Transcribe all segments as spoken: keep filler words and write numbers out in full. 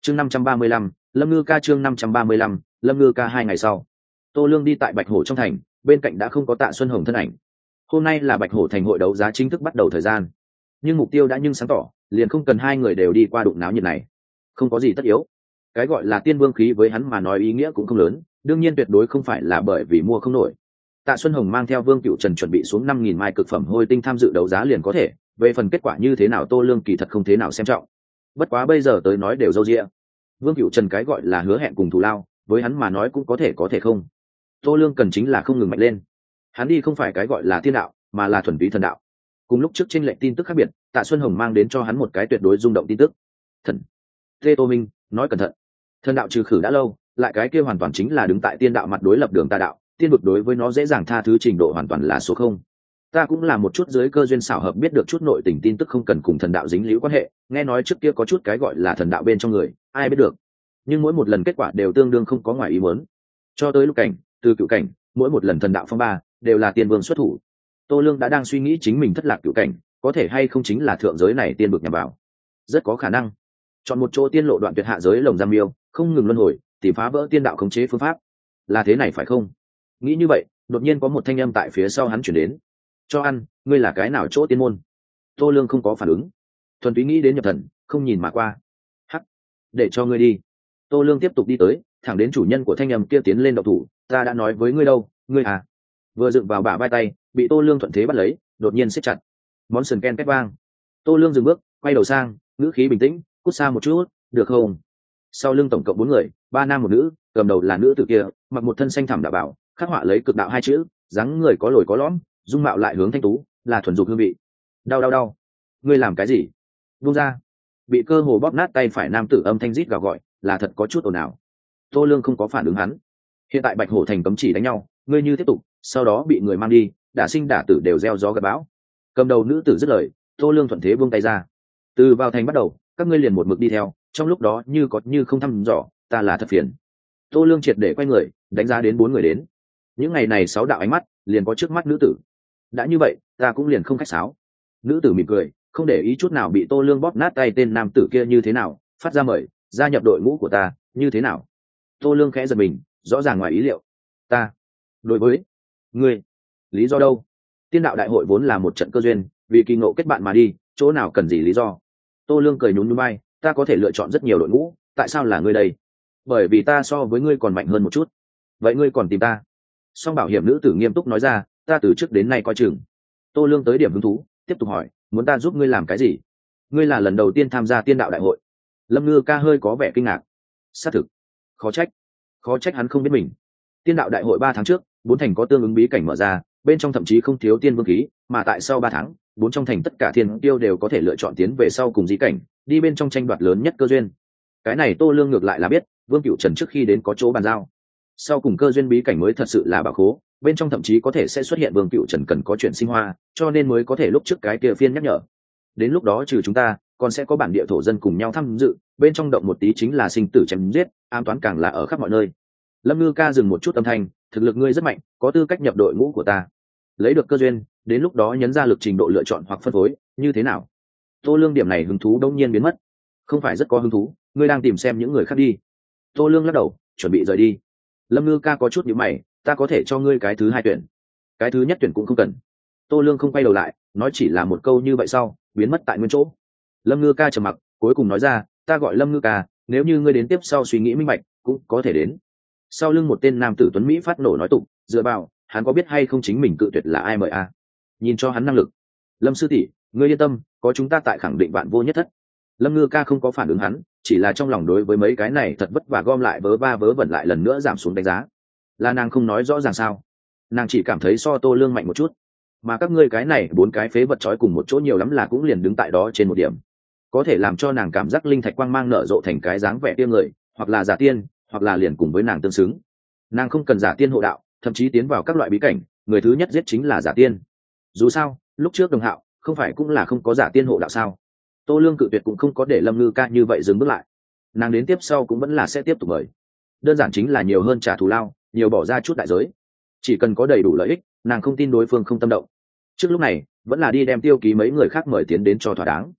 chương năm trăm ba mươi lăm, Lâm Ngư ca chương năm trăm ba mươi lăm, Lâm Ngư ca hai ngày sau. Tô Lương đi tại Bạch Hổ trong thành, bên cạnh đã không có Tạ Xuân Hồng thân ảnh. Hôm nay là Bạch Hổ thành hội đấu giá chính thức bắt đầu thời gian. Nhưng mục tiêu đã nhưng sáng tỏ, liền không cần hai người đều đi qua đụng náo nhiệt này. Không có gì tất yếu. Cái gọi là tiên vương khí với hắn mà nói ý nghĩa cũng không lớn, đương nhiên tuyệt đối không phải là bởi vì mua không nổi. Tạ Xuân Hồng mang theo Vương Cựu Trần chuẩn bị xuống năm nghìn mai cực phẩm hôi tinh tham dự đấu giá liền có thể, về phần kết quả như thế nào Tô Lương kỳ thật không thế nào xem trọng. Bất quá bây giờ tới nói đều dâu dịa. Vương Cựu Trần cái gọi là hứa hẹn cùng thù lao, với hắn mà nói cũng có thể có thể không. Tô Lương cần chính là không ngừng mạnh lên. Hắn đi không phải cái gọi là thiên đạo, mà là thuần túy thần đạo. Cùng lúc trước trên lệnh tin tức khác biệt, Tạ Xuân Hồng mang đến cho hắn một cái tuyệt đối rung động tin tức. Thần. Tê Tô Minh, nói cẩn thận. Thần đạo trừ khử đã lâu, lại cái kia hoàn toàn chính là đứng tại tiên đạo mặt đối lập đường tà đạo, tiên vực đối với nó dễ dàng tha thứ trình độ hoàn toàn là số không. Ta cũng là một chút dưới cơ duyên xảo hợp biết được chút nội tình tin tức không cần cùng thần đạo dính líu quan hệ, nghe nói trước kia có chút cái gọi là thần đạo bên trong người, ai biết được. Nhưng mỗi một lần kết quả đều tương đương không có ngoài ý muốn. Cho tới lúc cảnh, từ cựu cảnh, mỗi một lần thần đạo phong ba đều là tiên vương xuất thủ. Tô Lương đã đang suy nghĩ chính mình thất lạc cựu cảnh, có thể hay không chính là thượng giới này tiên vực nhằm vào. Rất có khả năng. Chọn một chỗ tiên lộ đoạn tuyệt hạ giới lồng giam miêu, không ngừng luân hồi, tìm phá vỡ tiên đạo khống chế phương pháp. Là thế này phải không? Nghĩ như vậy, đột nhiên có một thanh âm tại phía sau hắn chuyển đến. Cho ăn, ngươi là cái nào chỗ tiên môn? Tô Lương không có phản ứng, thuần túy nghĩ đến nhập thần, không nhìn mà qua. Hắc, để cho ngươi đi. Tô Lương tiếp tục đi tới, thẳng đến chủ nhân của thanh âm kia tiến lên động thủ. Ta đã nói với ngươi đâu, ngươi à? Vừa dựng vào bả vai tay, bị Tô Lương thuận thế bắt lấy, đột nhiên siết chặt. Món sườn ken két vang. Tô Lương dừng bước, quay đầu sang, ngữ khí bình tĩnh, cút xa một chút, được không? Sau lưng tổng cộng bốn người, ba nam một nữ, cầm đầu là nữ tử kia, mặc một thân xanh thẳm đạo bảo, khắc họa lấy cực đạo hai chữ, dáng người có lồi có lõm, dung mạo lại hướng thanh tú, là thuần dục hương vị. Đau đau đau, ngươi làm cái gì? Buông ra. Bị cơ hồ bóp nát tay phải nam tử âm thanh rít gào gọi, là thật có chút ồn ào. Tô Lương không có phản ứng hắn. Hiện tại Bạch Hổ thành cấm chỉ đánh nhau, ngươi như tiếp tục, sau đó bị người mang đi, đả sinh đả tử đều gieo gió gặt bão. Cầm đầu nữ tử dứt lời, Tô Lương thuận thế buông tay ra. Từ vào thành bắt đầu, các ngươi liền một mực đi theo, trong lúc đó như có như không thăm dò, ta là thật phiền. Tô Lương triệt để quay người, đánh giá đến bốn người đến. Những ngày này sáu đạo ánh mắt, liền có trước mắt nữ tử. Đã như vậy, ta cũng liền không khách sáo. Nữ tử mỉm cười, không để ý chút nào bị Tô Lương bóp nát tay tên nam tử kia như thế nào, phát ra mời, gia nhập đội ngũ của ta, như thế nào? Tô Lương khẽ giật mình, rõ ràng ngoài ý liệu. Ta, đối với ngươi, lý do đâu? Tiên đạo đại hội vốn là một trận cơ duyên, vì kỳ ngộ kết bạn mà đi, chỗ nào cần gì lý do? Tô Lương cười nhún nhún vai, ta có thể lựa chọn rất nhiều đội ngũ, tại sao là ngươi đây? Bởi vì ta so với ngươi còn mạnh hơn một chút. Vậy ngươi còn tìm ta? Song bảo hiểm nữ tử nghiêm túc nói ra, ta từ trước đến nay coi chừng. Tô Lương tới điểm hứng thú, tiếp tục hỏi, muốn ta giúp ngươi làm cái gì? Ngươi là lần đầu tiên tham gia tiên đạo đại hội. Lâm Ngư ca hơi có vẻ kinh ngạc. Xác thực. Khó trách. Khó trách hắn không biết mình. Tiên đạo đại hội ba tháng trước, bốn thành có tương ứng bí cảnh mở ra, bên trong thậm chí không thiếu tiên vương khí, mà tại sau ba tháng, bốn trong thành tất cả thiên tiêu đều có thể lựa chọn tiến về sau cùng di cảnh, đi bên trong tranh đoạt lớn nhất cơ duyên. Cái này Tô Lương ngược lại là biết, Vương Cựu Trần trước khi đến có chỗ bàn giao. Sau cùng cơ duyên bí cảnh mới thật sự là bảo khố, bên trong thậm chí có thể sẽ xuất hiện Vương Cựu Trần cần có chuyện sinh hoa, cho nên mới có thể lúc trước cái kia phiên nhắc nhở. Đến lúc đó trừ chúng ta, còn sẽ có bản địa thổ dân cùng nhau tham dự, bên trong động một tí chính là sinh tử chém giết, an toán càng là ở khắp mọi nơi. Lâm Ngư ca dừng một chút âm thanh, thực lực ngươi rất mạnh, có tư cách nhập đội ngũ của ta. Lấy được cơ duyên, đến lúc đó nhấn ra lực trình độ lựa chọn hoặc phân phối, như thế nào? Tô Lương điểm này hứng thú đông nhiên biến mất. Không phải rất có hứng thú, ngươi đang tìm xem những người khác đi. Tô Lương lắc đầu, chuẩn bị rời đi. Lâm Ngư ca có chút nhíu mày, ta có thể cho ngươi cái thứ hai tuyển. Cái thứ nhất tuyển cũng không cần. Tô Lương không quay đầu lại, nói chỉ là một câu như vậy sau, biến mất tại nguyên chỗ. Lâm Ngư ca trầm mặc, cuối cùng nói ra, ta gọi Lâm Ngư ca, nếu như ngươi đến tiếp sau suy nghĩ minh bạch, cũng có thể đến. Sau lưng một tên nam tử tuấn mỹ phát nổ nói tụng, dựa vào, hắn có biết hay không chính mình cự tuyệt là ai mời a? À? Nhìn cho hắn năng lực. Lâm sư tỷ, ngươi yên tâm, có chúng ta tại khẳng định bạn vô nhất thất. Lâm Ngư ca không có phản ứng hắn, chỉ là trong lòng đối với mấy cái này thật vất vả gom lại vớ va vớ vẩn lại lần nữa giảm xuống đánh giá. Là nàng không nói rõ ràng sao? Nàng chỉ cảm thấy so Tô Lương mạnh một chút, mà các ngươi cái này bốn cái phế vật trói cùng một chỗ nhiều lắm là cũng liền đứng tại đó trên một điểm, có thể làm cho nàng cảm giác linh thạch quang mang nở rộ thành cái dáng vẻ tiêm người, hoặc là giả tiên, hoặc là liền cùng với nàng tương xứng. Nàng không cần giả tiên hộ đạo, thậm chí tiến vào các loại bí cảnh, người thứ nhất giết chính là giả tiên. Dù sao, lúc trước Đồng Hạo không phải cũng là không có giả tiên hộ đạo sao? Tô Lương cự tuyệt cũng không có để Lâm Ngư ca như vậy dừng bước lại. Nàng đến tiếp sau cũng vẫn là sẽ tiếp tục mời. Đơn giản chính là nhiều hơn trả thù lao, nhiều bỏ ra chút đại giới. Chỉ cần có đầy đủ lợi ích, nàng không tin đối phương không tâm động. Trước lúc này, vẫn là đi đem Tiêu Ký mấy người khác mời tiến đến cho thỏa đáng.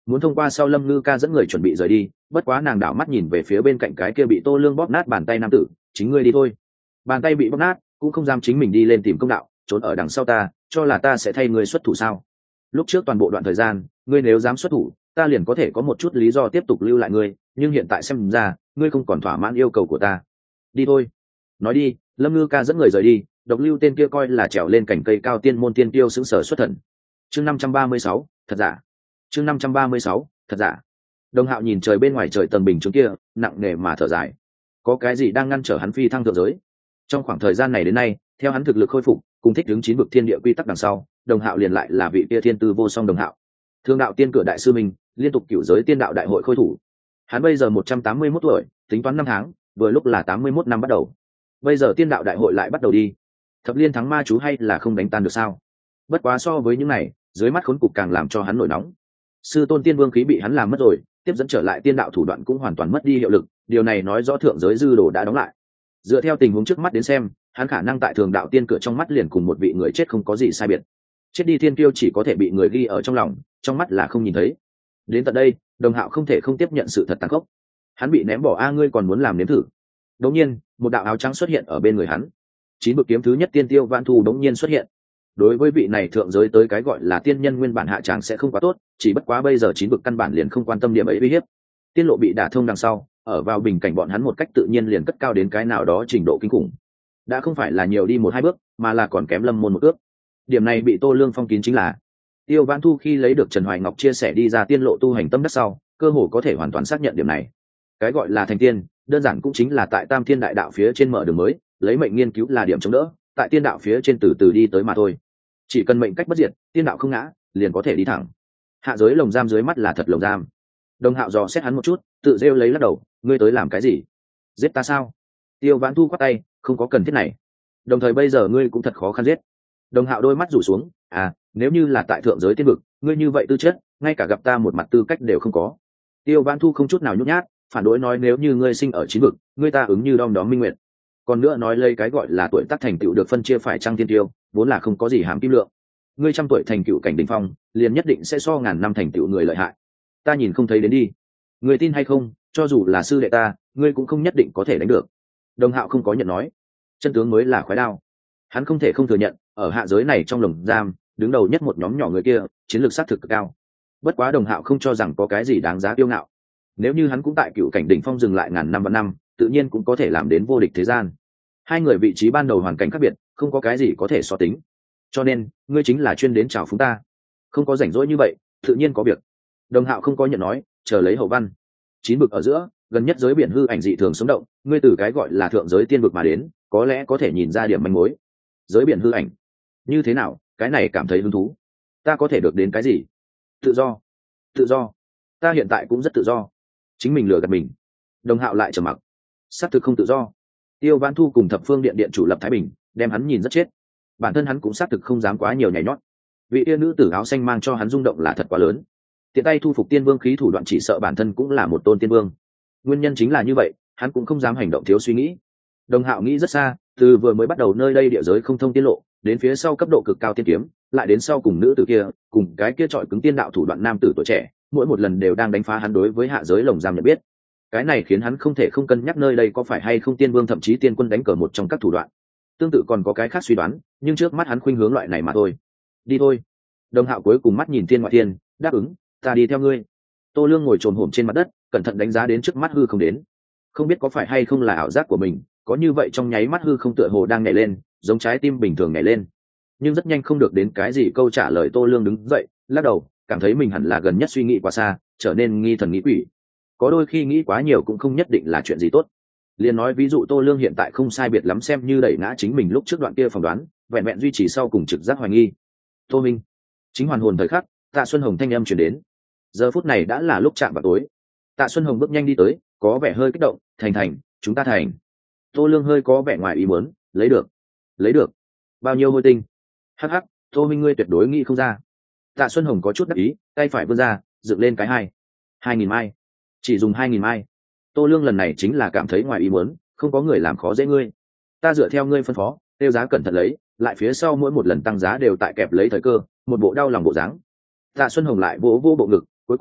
muốn thông qua sau lâm ngư ca dẫn người chuẩn bị rời đi, bất quá nàng đảo mắt nhìn về phía bên cạnh cái kia bị Tô Lương bóp nát bàn tay nam tử, chính ngươi đi thôi. Bàn tay bị bóp nát cũng không dám chính mình đi lên tìm công đạo, trốn ở đằng sau ta, cho là ta sẽ thay ngươi xuất thủ sao? Lúc trước toàn bộ đoạn thời gian, ngươi nếu dám xuất thủ, ta liền có thể có một chút lý do tiếp tục lưu lại ngươi, nhưng hiện tại xem ra ngươi không còn thỏa mãn yêu cầu của ta. Đi thôi. Nói đi, lâm ngư ca dẫn người rời đi. Độc lưu tên kia coi là trèo lên cành cây cao tiên môn tiên tiêu xứng sở xuất thần. Chương năm trăm ba mươi sáu, thật giả. Chương năm trăm ba mươi sáu, thật giả. Đồng Hạo nhìn trời bên ngoài trời tầng bình chứng kia, nặng nề mà thở dài. Có cái gì đang ngăn trở hắn phi thăng thượng giới? Trong khoảng thời gian này đến nay, theo hắn thực lực khôi phục, cùng thích ứng chín vực thiên địa quy tắc đằng sau, Đồng Hạo liền lại là vị kia thiên tư vô song Đồng Hạo. Thương đạo tiên cửa đại sư minh, liên tục cửu giới tiên đạo đại hội khôi thủ. Hắn bây giờ một trăm tám mươi mốt tuổi, tính toán năm tháng, vừa lúc là tám mươi mốt năm bắt đầu. Bây giờ tiên đạo đại hội lại bắt đầu đi. Thập liên thắng ma chú hay là không đánh tan được sao? Bất quá so với những này, dưới mắt khốn cục càng làm cho hắn nổi nóng. Sư tôn tiên vương khí bị hắn làm mất rồi, tiếp dẫn trở lại tiên đạo thủ đoạn cũng hoàn toàn mất đi hiệu lực, điều này nói rõ thượng giới dư đồ đã đóng lại. Dựa theo tình huống trước mắt đến xem, hắn khả năng tại thường đạo tiên cửa trong mắt liền cùng một vị người chết không có gì sai biệt. Chết đi thiên kiêu chỉ có thể bị người ghi ở trong lòng, trong mắt là không nhìn thấy. Đến tận đây, Đồng Hạo không thể không tiếp nhận sự thật tàn khốc. Hắn bị ném bỏ, a ngươi còn muốn làm nếm thử. Đống nhiên, một đạo áo trắng xuất hiện ở bên người hắn. Chín bậc kiếm thứ nhất tiên tiêu Vãn Thu đống nhiên xuất hiện. Đối với vị này thượng giới tới cái gọi là tiên nhân nguyên bản hạ tràng sẽ không quá tốt, chỉ bất quá bây giờ chín bậc căn bản liền không quan tâm điểm ấy uy hiếp. Tiên lộ bị đả thông đằng sau, ở vào bình cảnh bọn hắn một cách tự nhiên liền cất cao đến cái nào đó trình độ kinh khủng. Đã không phải là nhiều đi một hai bước, mà là còn kém lâm môn một ước. Điểm này bị Tô Lương phong kín chính là Tiêu Vãn Thu khi lấy được Trần Hoài Ngọc chia sẻ đi ra tiên lộ tu hành tâm đắc sau, cơ hồ có thể hoàn toàn xác nhận điểm này. Cái gọi là thành tiên, đơn giản cũng chính là tại Tam Thiên Đại Đạo phía trên mở đường mới, lấy mệnh nghiên cứu là điểm chống đỡ, tại tiên đạo phía trên từ từ đi tới mà thôi. Chỉ cần mệnh cách bất diệt, tiên đạo không ngã, liền có thể đi thẳng. Hạ giới lồng giam dưới mắt là thật lồng giam. Đồng Hạo dò xét hắn một chút, tự rêu lấy lắc đầu, ngươi tới làm cái gì? Giết ta sao? Tiêu Vãn Thu quát tay, không có cần thiết này. Đồng thời bây giờ ngươi cũng thật khó khăn giết. Đồng Hạo đôi mắt rủ xuống, à, nếu như là tại thượng giới tiên vực, ngươi như vậy tư chất, ngay cả gặp ta một mặt tư cách đều không có. Tiêu Vãn Thu không chút nào nhút nhát, phản đối nói nếu như ngươi sinh ở chín vực, ngươi ta ứng như đom đóm minh nguyệt. Còn nữa nói lấy cái gọi là tuổi tác thành tựu được phân chia phải trăng tiên tiêu, vốn là không có gì hàm kim lượng. Ngươi trăm tuổi thành tựu cảnh đỉnh phong, liền nhất định sẽ so ngàn năm thành tựu người lợi hại. Ta nhìn không thấy đến đi. Ngươi tin hay không, cho dù là sư đệ ta, ngươi cũng không nhất định có thể đánh được. Đồng Hạo không có nhận nói, chân tướng mới là khoái đao. Hắn không thể không thừa nhận, ở hạ giới này trong lồng giam, đứng đầu nhất một nhóm nhỏ người kia, chiến lược sát thực cực cao. Bất quá Đồng Hạo không cho rằng có cái gì đáng giá kiêu ngạo. Nếu như hắn cũng tại cựu cảnh đỉnh phong dừng lại ngàn năm và năm, tự nhiên cũng có thể làm đến vô địch thế gian. Hai người vị trí ban đầu hoàn cảnh khác biệt, không có cái gì có thể so tính. Cho nên, ngươi chính là chuyên đến chào phúng ta. Không có rảnh rỗi như vậy, tự nhiên có việc. Đồng Hạo không có nhận nói, chờ lấy hậu văn. Chín bực ở giữa, gần nhất giới biển hư ảnh dị thường sống động, ngươi từ cái gọi là thượng giới tiên vực mà đến, có lẽ có thể nhìn ra điểm manh mối. Giới biển hư ảnh, như thế nào, cái này cảm thấy hứng thú. Ta có thể được đến cái gì? Tự do. Tự do. Ta hiện tại cũng rất tự do. Chính mình lừa gạt mình. Đồng Hạo lại trầm mặc. Xác thực không tự do. Tiêu Vãn Thu cùng Thập Phương Điện điện chủ Lập Thái Bình, đem hắn nhìn rất chết. Bản thân hắn cũng xác thực không dám quá nhiều nhảy nhót. Vị tiên nữ tử áo xanh mang cho hắn rung động là thật quá lớn. Tiện tay thu phục tiên vương khí thủ đoạn chỉ sợ bản thân cũng là một tôn tiên vương. Nguyên nhân chính là như vậy, hắn cũng không dám hành động thiếu suy nghĩ. Đồng Hạo nghĩ rất xa, từ vừa mới bắt đầu nơi đây địa giới không thông tiên lộ, đến phía sau cấp độ cực cao tiên kiếm, lại đến sau cùng nữ tử kia, cùng cái kia trọi cứng tiên đạo thủ đoạn nam tử tuổi trẻ, mỗi một lần đều đang đánh phá hắn đối với hạ giới lồng giam nhận biết. Cái này khiến hắn không thể không cân nhắc nơi đây có phải hay không tiên vương thậm chí tiên quân đánh cờ một trong các thủ đoạn. Tương tự còn có cái khác suy đoán, nhưng trước mắt hắn khuynh hướng loại này mà thôi. Đi thôi. Đồng Hạo cuối cùng mắt nhìn thiên ngoại thiên, đáp ứng, ta đi theo ngươi. Tô Lương ngồi trồm hổm trên mặt đất, cẩn thận đánh giá đến trước mắt hư không đến. Không biết có phải hay không là ảo giác của mình, có như vậy trong nháy mắt hư không tựa hồ đang nhảy lên, giống trái tim bình thường nhảy lên. Nhưng rất nhanh không được đến cái gì câu trả lời. Tô Lương đứng dậy, lắc đầu, cảm thấy mình hẳn là gần nhất suy nghĩ quá xa, trở nên nghi thần nghĩ quỷ. Có đôi khi nghĩ quá nhiều cũng không nhất định là chuyện gì tốt. Liên nói ví dụ Tô Lương hiện tại không sai biệt lắm xem như đẩy ngã chính mình lúc trước đoạn kia phỏng đoán, vẹn vẹn duy trì sau cùng trực giác hoài nghi. Tô Minh, chính hoàn hồn thời khắc, Tạ Xuân Hồng thanh âm truyền đến. Giờ phút này đã là lúc chạm vào tối. Tạ Xuân Hồng bước nhanh đi tới, có vẻ hơi kích động, "Thành thành, chúng ta thành." Tô Lương hơi có vẻ ngoài ý muốn, "Lấy được, lấy được. Bao nhiêu hôi tinh?" "Hắc hắc, Tô Minh ngươi tuyệt đối nghĩ không ra." Tạ Xuân Hồng có chút đắc ý, tay phải vươn ra, dựng lên cái hai. Hai nghìn mai. Chỉ dùng hai nghìn mai. Tô Lương lần này chính là cảm thấy ngoài ý muốn, không có người làm khó dễ ngươi. Ta dựa theo ngươi phân phó, tiêu giá cẩn thận lấy, lại phía sau mỗi một lần tăng giá đều tại kẹp lấy thời cơ, một bộ đau lòng bộ dáng. Tạ Xuân Hồng lại vỗ vỗ bộ ngực, cuối cùng,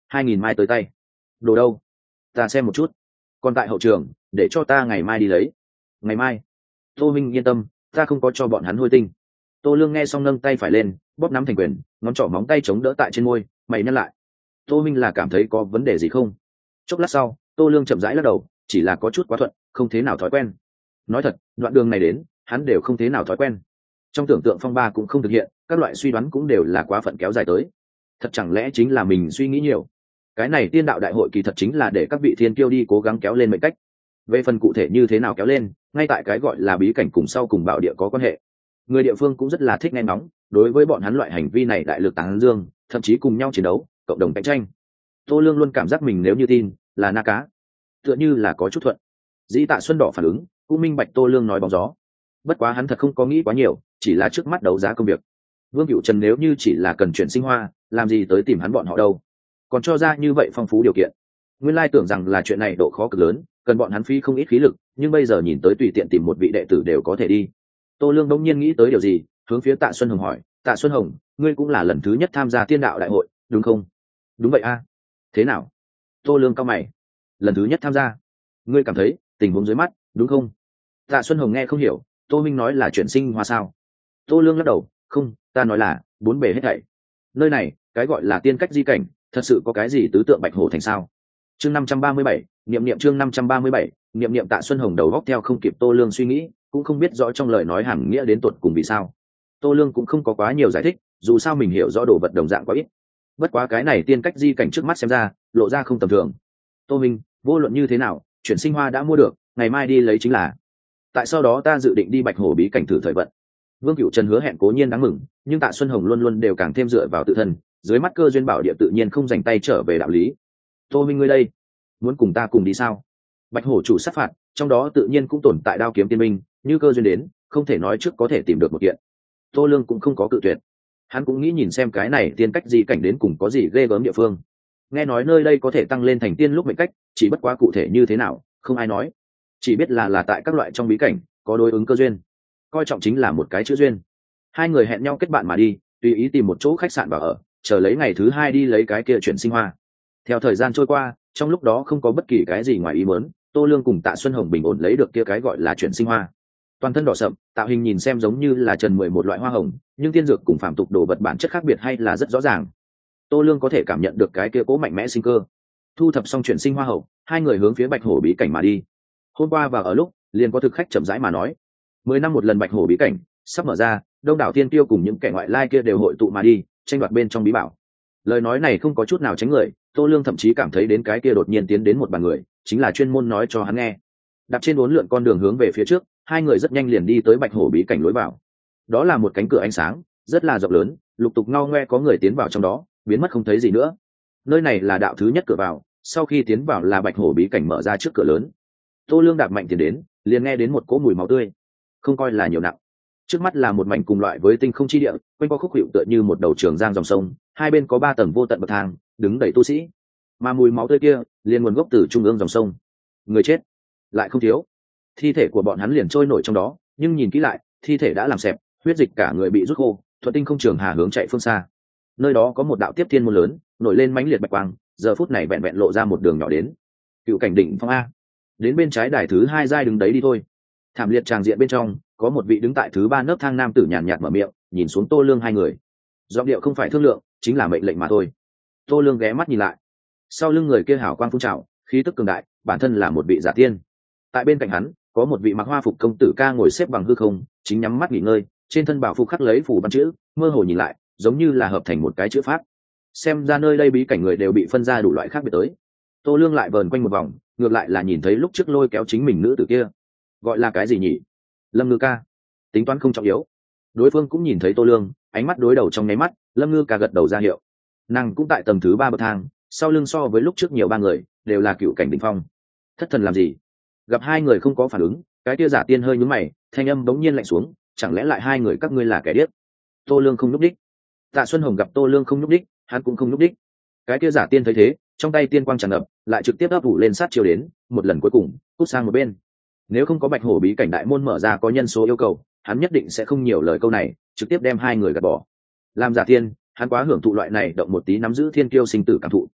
hai nghìn mai tới tay. Đồ đâu? Ta xem một chút. Còn tại hậu trường, để cho ta ngày mai đi lấy. Ngày mai? Tô Minh yên tâm, ta không có cho bọn hắn hôi tinh. Tô Lương nghe xong nâng tay phải lên, bóp nắm thành quyền, ngón trỏ móng tay chống đỡ tại trên môi, mày nhăn lại. Tô Minh là cảm thấy có vấn đề gì không? Chốc lát sau, Tô Lương chậm rãi lắc đầu, chỉ là có chút quá thuận, không thế nào thói quen. Nói thật, đoạn đường này đến, hắn đều không thế nào thói quen. Trong tưởng tượng phong ba cũng không thực hiện, các loại suy đoán cũng đều là quá phận kéo dài tới. Thật chẳng lẽ chính là mình suy nghĩ nhiều? Cái này tiên đạo đại hội kỳ thật chính là để các vị thiên kiêu đi cố gắng kéo lên mệnh cách. Về phần cụ thể như thế nào kéo lên, ngay tại cái gọi là bí cảnh cùng sau cùng bảo địa có quan hệ. Người địa phương cũng rất là thích nghe nóng, đối với bọn hắn loại hành vi này đại lực tán dương, thậm chí cùng nhau chiến đấu, cộng đồng cạnh tranh. Tô Lương luôn cảm giác mình nếu như tin, là na cá, tựa như là có chút thuận. Dĩ Tạ Xuân đỏ phản ứng, cũng minh bạch Tô Lương nói bóng gió. Bất quá hắn thật không có nghĩ quá nhiều, chỉ là trước mắt đấu giá công việc. Vương Cửu Trần nếu như chỉ là cần chuyển sinh hoa, làm gì tới tìm hắn bọn họ đâu? Còn cho ra như vậy phong phú điều kiện. Nguyên lai tưởng rằng là chuyện này độ khó cực lớn, cần bọn hắn phí không ít khí lực, nhưng bây giờ nhìn tới tùy tiện tìm một vị đệ tử đều có thể đi. Tô Lương đông nhiên nghĩ tới điều gì, hướng phía Tạ Xuân Hồng hỏi, Tạ Xuân Hồng, ngươi cũng là lần thứ nhất tham gia tiên đạo đại hội, đúng không? Đúng vậy a. Thế nào? Tô Lương cao mày. Lần thứ nhất tham gia, ngươi cảm thấy tình huống dưới mắt, đúng không? Tạ Xuân Hồng nghe không hiểu, Tô Minh nói là chuyển sinh hoa sao? Tô Lương lắc đầu, không, ta nói là bốn bề hết thảy. Nơi này, cái gọi là tiên cách di cảnh, thật sự có cái gì tứ tượng bạch hổ thành sao? Chương năm trăm ba mươi bảy, niệm niệm chương năm trăm ba mươi bảy, niệm niệm. Tạ Xuân Hồng đầu góc theo không kịp Tô Lương suy nghĩ, cũng không biết rõ trong lời nói hàm nghĩa đến tột cùng vì sao. Tô Lương cũng không có quá nhiều giải thích, dù sao mình hiểu rõ đồ vật đồng dạng quá ít. Bất quá cái này tiên cách di cảnh trước mắt xem ra, lộ ra không tầm thường. Tô Minh, vô luận như thế nào, chuyển sinh hoa đã mua được, ngày mai đi lấy chính là. Tại sau đó ta dự định đi Bạch Hổ bí cảnh thử thời vận. Vương Cửu Trần hứa hẹn cố nhiên đáng mừng, nhưng Tạ Xuân Hồng luôn luôn đều càng thêm dựa vào tự thân, dưới mắt cơ duyên bảo địa tự nhiên không dành tay trở về đạo lý. Tô Minh ngươi đây, muốn cùng ta cùng đi sao? Bạch Hổ chủ sát phạt, trong đó tự nhiên cũng tồn tại đao kiếm tiên minh, như cơ duyên đến, không thể nói trước có thể tìm được một kiện. Tô Lương cũng không có cự tuyệt, hắn cũng nghĩ nhìn xem cái này tiên cách di cảnh đến cùng có gì ghê gớm địa phương. Nghe nói nơi đây có thể tăng lên thành tiên lúc mệnh cách, chỉ bất quá cụ thể như thế nào, không ai nói, chỉ biết là là tại các loại trong bí cảnh có đối ứng cơ duyên, coi trọng chính là một cái chữ duyên. Hai người hẹn nhau kết bạn mà đi, tùy ý tìm một chỗ khách sạn vào ở, chờ lấy ngày thứ hai đi lấy cái kia chuyển sinh hoa. Theo thời gian trôi qua, trong lúc đó không có bất kỳ cái gì ngoài ý muốn, Tô Lương cùng Tạ Xuân Hồng bình ổn lấy được kia cái gọi là chuyển sinh hoa. Toàn thân đỏ sậm, tạo hình nhìn xem giống như là trần mười một loại hoa hồng, nhưng tiên dược cùng phàm tục đồ vật bản chất khác biệt hay là rất rõ ràng. Tô Lương có thể cảm nhận được cái kia cố mạnh mẽ sinh cơ. Thu thập xong chuyển sinh hoa hậu, hai người hướng phía Bạch Hổ bí cảnh mà đi. Hôm qua và ở lúc, liền có thực khách chậm rãi mà nói, mười năm một lần Bạch Hổ bí cảnh sắp mở ra, đông đảo tiên tiêu cùng những kẻ ngoại lai kia đều hội tụ mà đi, tranh đoạt bên trong bí bảo. Lời nói này không có chút nào tránh người, Tô Lương thậm chí cảm thấy đến cái kia đột nhiên tiến đến một bàn người, chính là chuyên môn nói cho hắn nghe. Đạp trên uốn lượn con đường hướng về phía trước, hai người rất nhanh liền đi tới Bạch Hổ bí cảnh lối vào. Đó là một cánh cửa ánh sáng, rất là rộng lớn, lục tục ngao ngoe có người tiến vào trong đó, biến mất không thấy gì nữa. Nơi này là đạo thứ nhất cửa vào, sau khi tiến vào là Bạch Hổ bí cảnh mở ra trước cửa lớn. Tô Lương đạp mạnh tiến đến, liền nghe đến một cỗ mùi máu tươi, không coi là nhiều nặng. Trước mắt là một mảnh cùng loại với tinh không chi địa, quanh co khúc hiệu tựa như một đầu trường giang dòng sông, hai bên có ba tầng vô tận bậc thang, đứng đầy tu sĩ. Mà mùi máu tươi kia, liền nguồn gốc từ trung ương dòng sông. Người chết lại không thiếu, thi thể của bọn hắn liền trôi nổi trong đó, nhưng nhìn kỹ lại, thi thể đã làm xẹp, huyết dịch cả người bị rút khô, thuận tinh không trường hà hướng chạy phương xa. Nơi đó có một đạo tiếp thiên môn lớn, nổi lên mãnh liệt bạch quang, giờ phút này vẹn vẹn lộ ra một đường nhỏ đến. Cựu cảnh đỉnh phong a. Đến bên trái đài thứ hai giai đứng đấy đi thôi. Thảm liệt tràng diện bên trong, có một vị đứng tại thứ ba nấc thang nam tử nhàn nhạt mở miệng, nhìn xuống Tô Lương hai người. Giọng điệu không phải thương lượng, chính là mệnh lệnh mà thôi. Tô Lương ghé mắt nhìn lại, sau lưng người kia hào quang phun trào, khí tức cường đại, bản thân là một vị giả tiên. Tại bên cạnh hắn, có một vị mặc hoa phục công tử ca ngồi xếp bằng hư không, chính nhắm mắt nghỉ ngơi, trên thân bảo phục khắc lấy phù văn chữ, mơ hồ nhìn lại, giống như là hợp thành một cái chữ pháp. Xem ra nơi đây bí cảnh người đều bị phân ra đủ loại khác biệt tới. Tô Lương lại vờn quanh một vòng, ngược lại là nhìn thấy lúc trước lôi kéo chính mình nữ tử kia, gọi là cái gì nhỉ? Lâm Ngư Ca. Tính toán không trọng yếu. Đối phương cũng nhìn thấy Tô Lương, ánh mắt đối đầu trong nháy mắt, Lâm Ngư Ca gật đầu ra hiệu. Nàng cũng tại tầng thứ ba bậc thang, sau lưng so với lúc trước nhiều ba người, đều là cựu cảnh đỉnh phong. Thất thần làm gì? Gặp hai người không có phản ứng, cái kia giả tiên hơi nhướng mày, thanh âm bỗng nhiên lạnh xuống, chẳng lẽ lại hai người các ngươi là kẻ điếc? Tô Lương không nhúc đích. Tạ Xuân Hồng gặp Tô Lương không nhúc đích, hắn cũng không nhúc đích. Cái kia giả tiên thấy thế, trong tay tiên quang tràn ngập, lại trực tiếp ấp ủ lên sát chiều đến, một lần cuối cùng, cút sang một bên. Nếu không có Bạch Hổ bí cảnh đại môn mở ra có nhân số yêu cầu, hắn nhất định sẽ không nhiều lời câu này, trực tiếp đem hai người gạt bỏ. Làm giả tiên, hắn quá hưởng thụ loại này động một tí nắm giữ thiên kiêu sinh tử cảm thụ.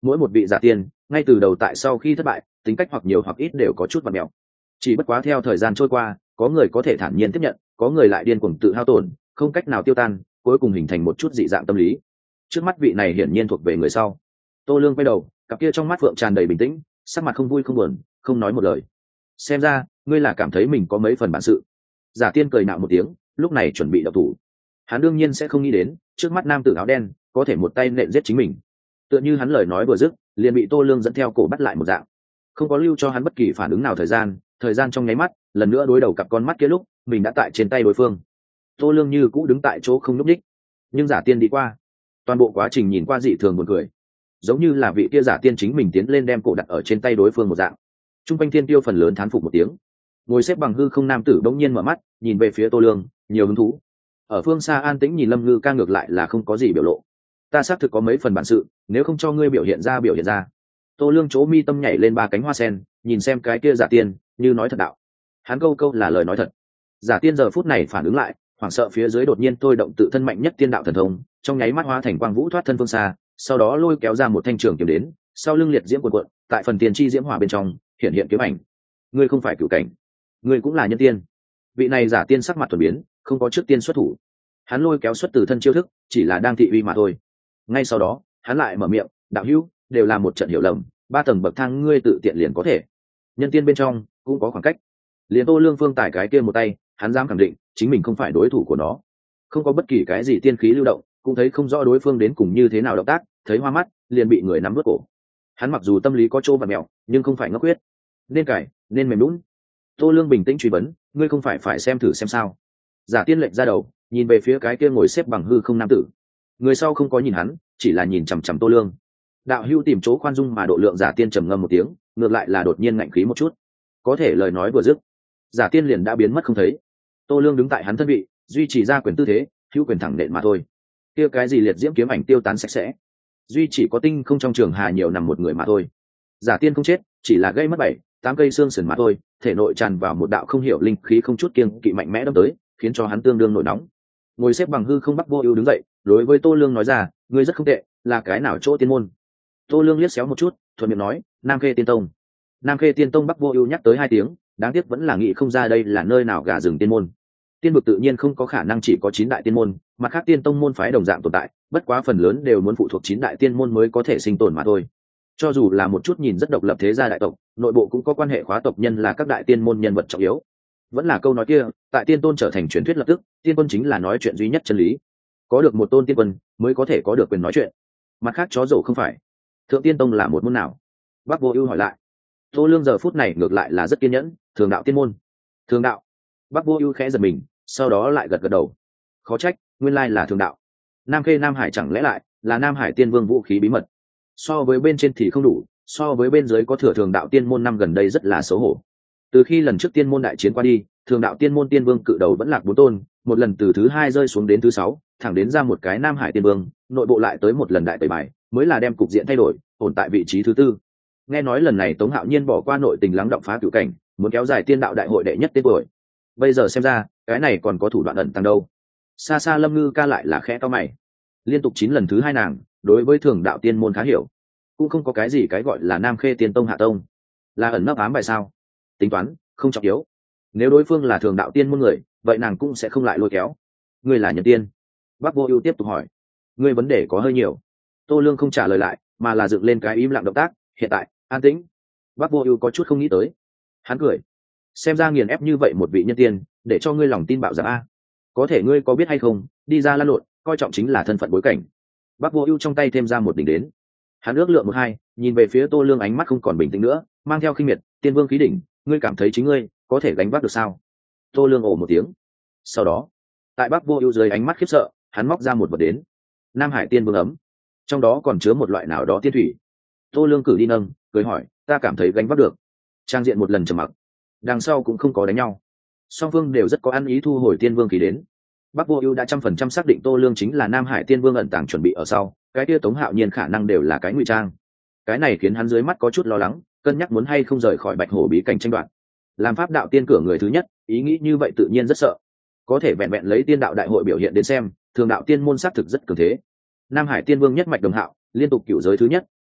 mỗi một vị giả tiên ngay từ đầu tại sau khi thất bại tính cách hoặc nhiều hoặc ít đều có chút vặt mẹo, chỉ bất quá theo thời gian trôi qua có người có thể thản nhiên tiếp nhận, có người lại điên cuồng tự hao tổn không cách nào tiêu tan, cuối cùng hình thành một chút dị dạng tâm lý. Trước mắt vị này hiển nhiên thuộc về người sau. Tô Lương quay đầu, cặp kia trong mắt phượng tràn đầy bình tĩnh, sắc mặt không vui không buồn, không nói một lời. Xem ra ngươi là cảm thấy mình có mấy phần bản sự. Giả tiên cười nạo một tiếng, lúc này chuẩn bị động thủ. Hắn đương nhiên sẽ không nghĩ đến trước mắt nam tử áo đen có thể một tay nện giết chính mình. Tựa như hắn lời nói vừa dứt liền bị Tô Lương dẫn theo cổ bắt lại một dạng, không có lưu cho hắn bất kỳ phản ứng nào. Thời gian thời gian trong nháy mắt lần nữa đối đầu cặp con mắt kia lúc mình đã tại trên tay đối phương. Tô Lương như cũ đứng tại chỗ không nhúc nhích, nhưng giả tiên đi qua, toàn bộ quá trình nhìn qua dị thường buồn cười, giống như là vị kia giả tiên chính mình tiến lên đem cổ đặt ở trên tay đối phương một dạng. Trung quanh thiên tiêu phần lớn thán phục một tiếng. Ngồi xếp bằng hư không nam tử bỗng nhiên mở mắt nhìn về phía Tô Lương, nhiều hứng thú. Ở phương xa an tĩnh nhìn Lâm Ngư ca ngược lại là không có gì biểu lộ. Ta xác thực có mấy phần bản sự, nếu không cho ngươi biểu hiện ra biểu hiện ra. Tô Lương chỗ mi tâm nhảy lên ba cánh hoa sen, nhìn xem cái kia giả tiên như nói thật đạo. Hắn câu câu là lời nói thật. Giả tiên giờ phút này phản ứng lại, hoảng sợ phía dưới đột nhiên thôi động tự thân mạnh nhất tiên đạo thần thông, trong nháy mắt hóa thành quang vũ thoát thân phương xa, sau đó lôi kéo ra một thanh trường kiếm đến, sau lưng liệt diễm cuộn cuộn, tại phần tiền chi diễm hỏa bên trong hiện hiện kiếm ảnh. Ngươi không phải cửu cảnh, ngươi cũng là nhân tiên. Vị này giả tiên sắc mặt thuần biến, không có trước tiên xuất thủ. Hắn lôi kéo xuất từ thân chiêu thức, chỉ là đang thị uy mà thôi. Ngay sau đó, hắn lại mở miệng, đạo hữu, đều là một trận hiểu lầm, ba tầng bậc thang ngươi tự tiện liền có thể. Nhân tiên bên trong cũng có khoảng cách. Liền Tô Lương Phương tải cái kia một tay, hắn dám khẳng định chính mình không phải đối thủ của nó. Không có bất kỳ cái gì tiên khí lưu động, cũng thấy không rõ đối phương đến cùng như thế nào động tác, thấy hoa mắt liền bị người nắm vớt cổ. Hắn mặc dù tâm lý có chỗ và mẹo, nhưng không phải ngốc huyết, nên cải nên mềm lún. Tô Lương bình tĩnh truy vấn, ngươi không phải phải xem thử xem sao? Giả tiên lệnh ra đầu, nhìn về phía cái kia ngồi xếp bằng hư không nam tử. Người sau không có nhìn hắn, chỉ là nhìn chằm chằm Tô Lương. Đạo hữu tìm chỗ khoan dung mà độ lượng. Giả tiên trầm ngâm một tiếng, ngược lại là đột nhiên ngạnh khí một chút. Có thể lời nói vừa dứt, giả tiên liền đã biến mất không thấy. Tô Lương đứng tại hắn thân vị, duy trì ra quyền tư thế, hữu quyền thẳng nện mà thôi. Kia cái gì liệt diễm kiếm ảnh tiêu tán sạch sẽ, duy chỉ có tinh không trong trường hà nhiều nằm một người mà thôi. Giả tiên không chết, chỉ là gây mất bảy tám cây xương sườn mà thôi, thể nội tràn vào một đạo không hiểu linh khí không chút kiêng kỵ mạnh mẽ đâm tới, khiến cho hắn tương đương nổi nóng. Ngồi xếp bằng hư không Bắc Vô Ưu đứng dậy, đối với Tô Lương nói ra, ngươi rất không tệ, là cái nào chỗ tiên môn? Tô Lương liếc xéo một chút, thuận miệng nói, Nam Khê Tiên Tông. Nam Khê Tiên Tông Bắc Vô Ưu nhắc tới hai tiếng, đáng tiếc vẫn là nghĩ không ra đây là nơi nào gà rừng tiên môn. Tiên vực tự nhiên không có khả năng chỉ có chín đại tiên môn, mặt khác tiên tông môn phái đồng dạng tồn tại, bất quá phần lớn đều muốn phụ thuộc chín đại tiên môn mới có thể sinh tồn mà thôi. Cho dù là một chút nhìn rất độc lập thế gia đại tộc, nội bộ cũng có quan hệ khóa tộc nhân là các đại tiên môn nhân vật trọng yếu. Vẫn là câu nói kia, tại tiên tôn trở thành truyền thuyết lập tức, tiên quân chính là nói chuyện duy nhất chân lý. Có được một tôn tiên quân mới có thể có được quyền nói chuyện. Mặt khác chó dầu không phải. Thượng Tiên Tông là một môn nào? Bắc Vô Ưu hỏi lại. Tô Lương giờ phút này ngược lại là rất kiên nhẫn, Thường đạo tiên môn. Thường đạo? Bắc Vô Ưu khẽ giật mình, sau đó lại gật gật đầu. Khó trách, nguyên lai là Thường đạo. Nam Khê Nam Hải chẳng lẽ lại là Nam Hải Tiên Vương vũ khí bí mật? So với bên trên thì không đủ, so với bên dưới có thừa Thường đạo tiên môn năm gần đây rất là xấu hổ. Từ khi lần trước tiên môn đại chiến qua đi, Thường đạo tiên môn tiên vương cự đầu vẫn lạc bốn tôn, một lần từ thứ hai rơi xuống đến thứ sáu, thẳng đến ra một cái Nam Hải Tiên Vương, nội bộ lại tới một lần đại tẩy bài, mới là đem cục diện thay đổi, ổn tại vị trí thứ tư. Nghe nói lần này Tống Hạo Nhiên bỏ qua nội tình lắng động phá cửu cảnh, muốn kéo dài tiên đạo đại hội đệ nhất tiên tuổi. Bây giờ xem ra, cái này còn có thủ đoạn ẩn tàng đâu. Xa xa Lâm Ngư ca lại là khẽ to mày. Liên tục chín lần thứ hai nàng, đối với Thường đạo tiên môn khá hiểu, cũng không có cái gì cái gọi là Nam Khê Tiên Tông hạ tông, là ẩn nấp ám bài sao? Tính toán, không trọng yếu. Nếu đối phương là Thường đạo tiên môn người, vậy nàng cũng sẽ không lại lôi kéo. Ngươi là nhân tiên? Bắc Vô Ưu tiếp tục hỏi. Ngươi vấn đề có hơi nhiều. Tô Lương không trả lời lại, mà là dựng lên cái im lặng động tác, hiện tại, an tĩnh. Bắc Vô Ưu có chút không nghĩ tới. Hắn cười. Xem ra nghiền ép như vậy một vị nhân tiên, để cho ngươi lòng tin bạo dạn a. Có thể ngươi có biết hay không, đi ra lăn lộn, coi trọng chính là thân phận bối cảnh. Bắc Vô Ưu trong tay thêm ra một đỉnh đến. Hắn ước lượng một hai, nhìn về phía Tô Lương ánh mắt không còn bình tĩnh nữa, mang theo khinh miệt, tiên vương khí đỉnh, ngươi cảm thấy chính ngươi có thể gánh vác được sao? Tô Lương ồ một tiếng. Sau đó, tại Bắc Vô Ưu dưới ánh mắt khiếp sợ, hắn móc ra một vật đến. Nam Hải Tiên Vương ấm, trong đó còn chứa một loại nào đó tiên thủy. Tô Lương cử đi nâng, cười hỏi, ta cảm thấy gánh vác được. Trang diện một lần trầm mặc, đằng sau cũng không có đánh nhau, song phương đều rất có ăn ý thu hồi Tiên Vương khí đến. Bắc Vô Ưu đã trăm phần trăm xác định Tô Lương chính là Nam Hải Tiên Vương ẩn tàng chuẩn bị ở sau, cái kia Tống Hạo Nhiên khả năng đều là cái ngụy trang. Cái này khiến hắn dưới mắt có chút lo lắng, cân nhắc muốn hay không rời khỏi Bạch Hổ bí cảnh tranh đoạt. Làm pháp đạo tiên cửa người thứ nhất, ý nghĩ như vậy tự nhiên rất sợ. Có thể vẹn vẹn lấy tiên đạo đại hội biểu hiện đến xem, Thường đạo tiên môn sát thực rất cường thế. Nam Hải Tiên Vương nhất mạch đồng hạo, liên tục cửu giới thứ nhất,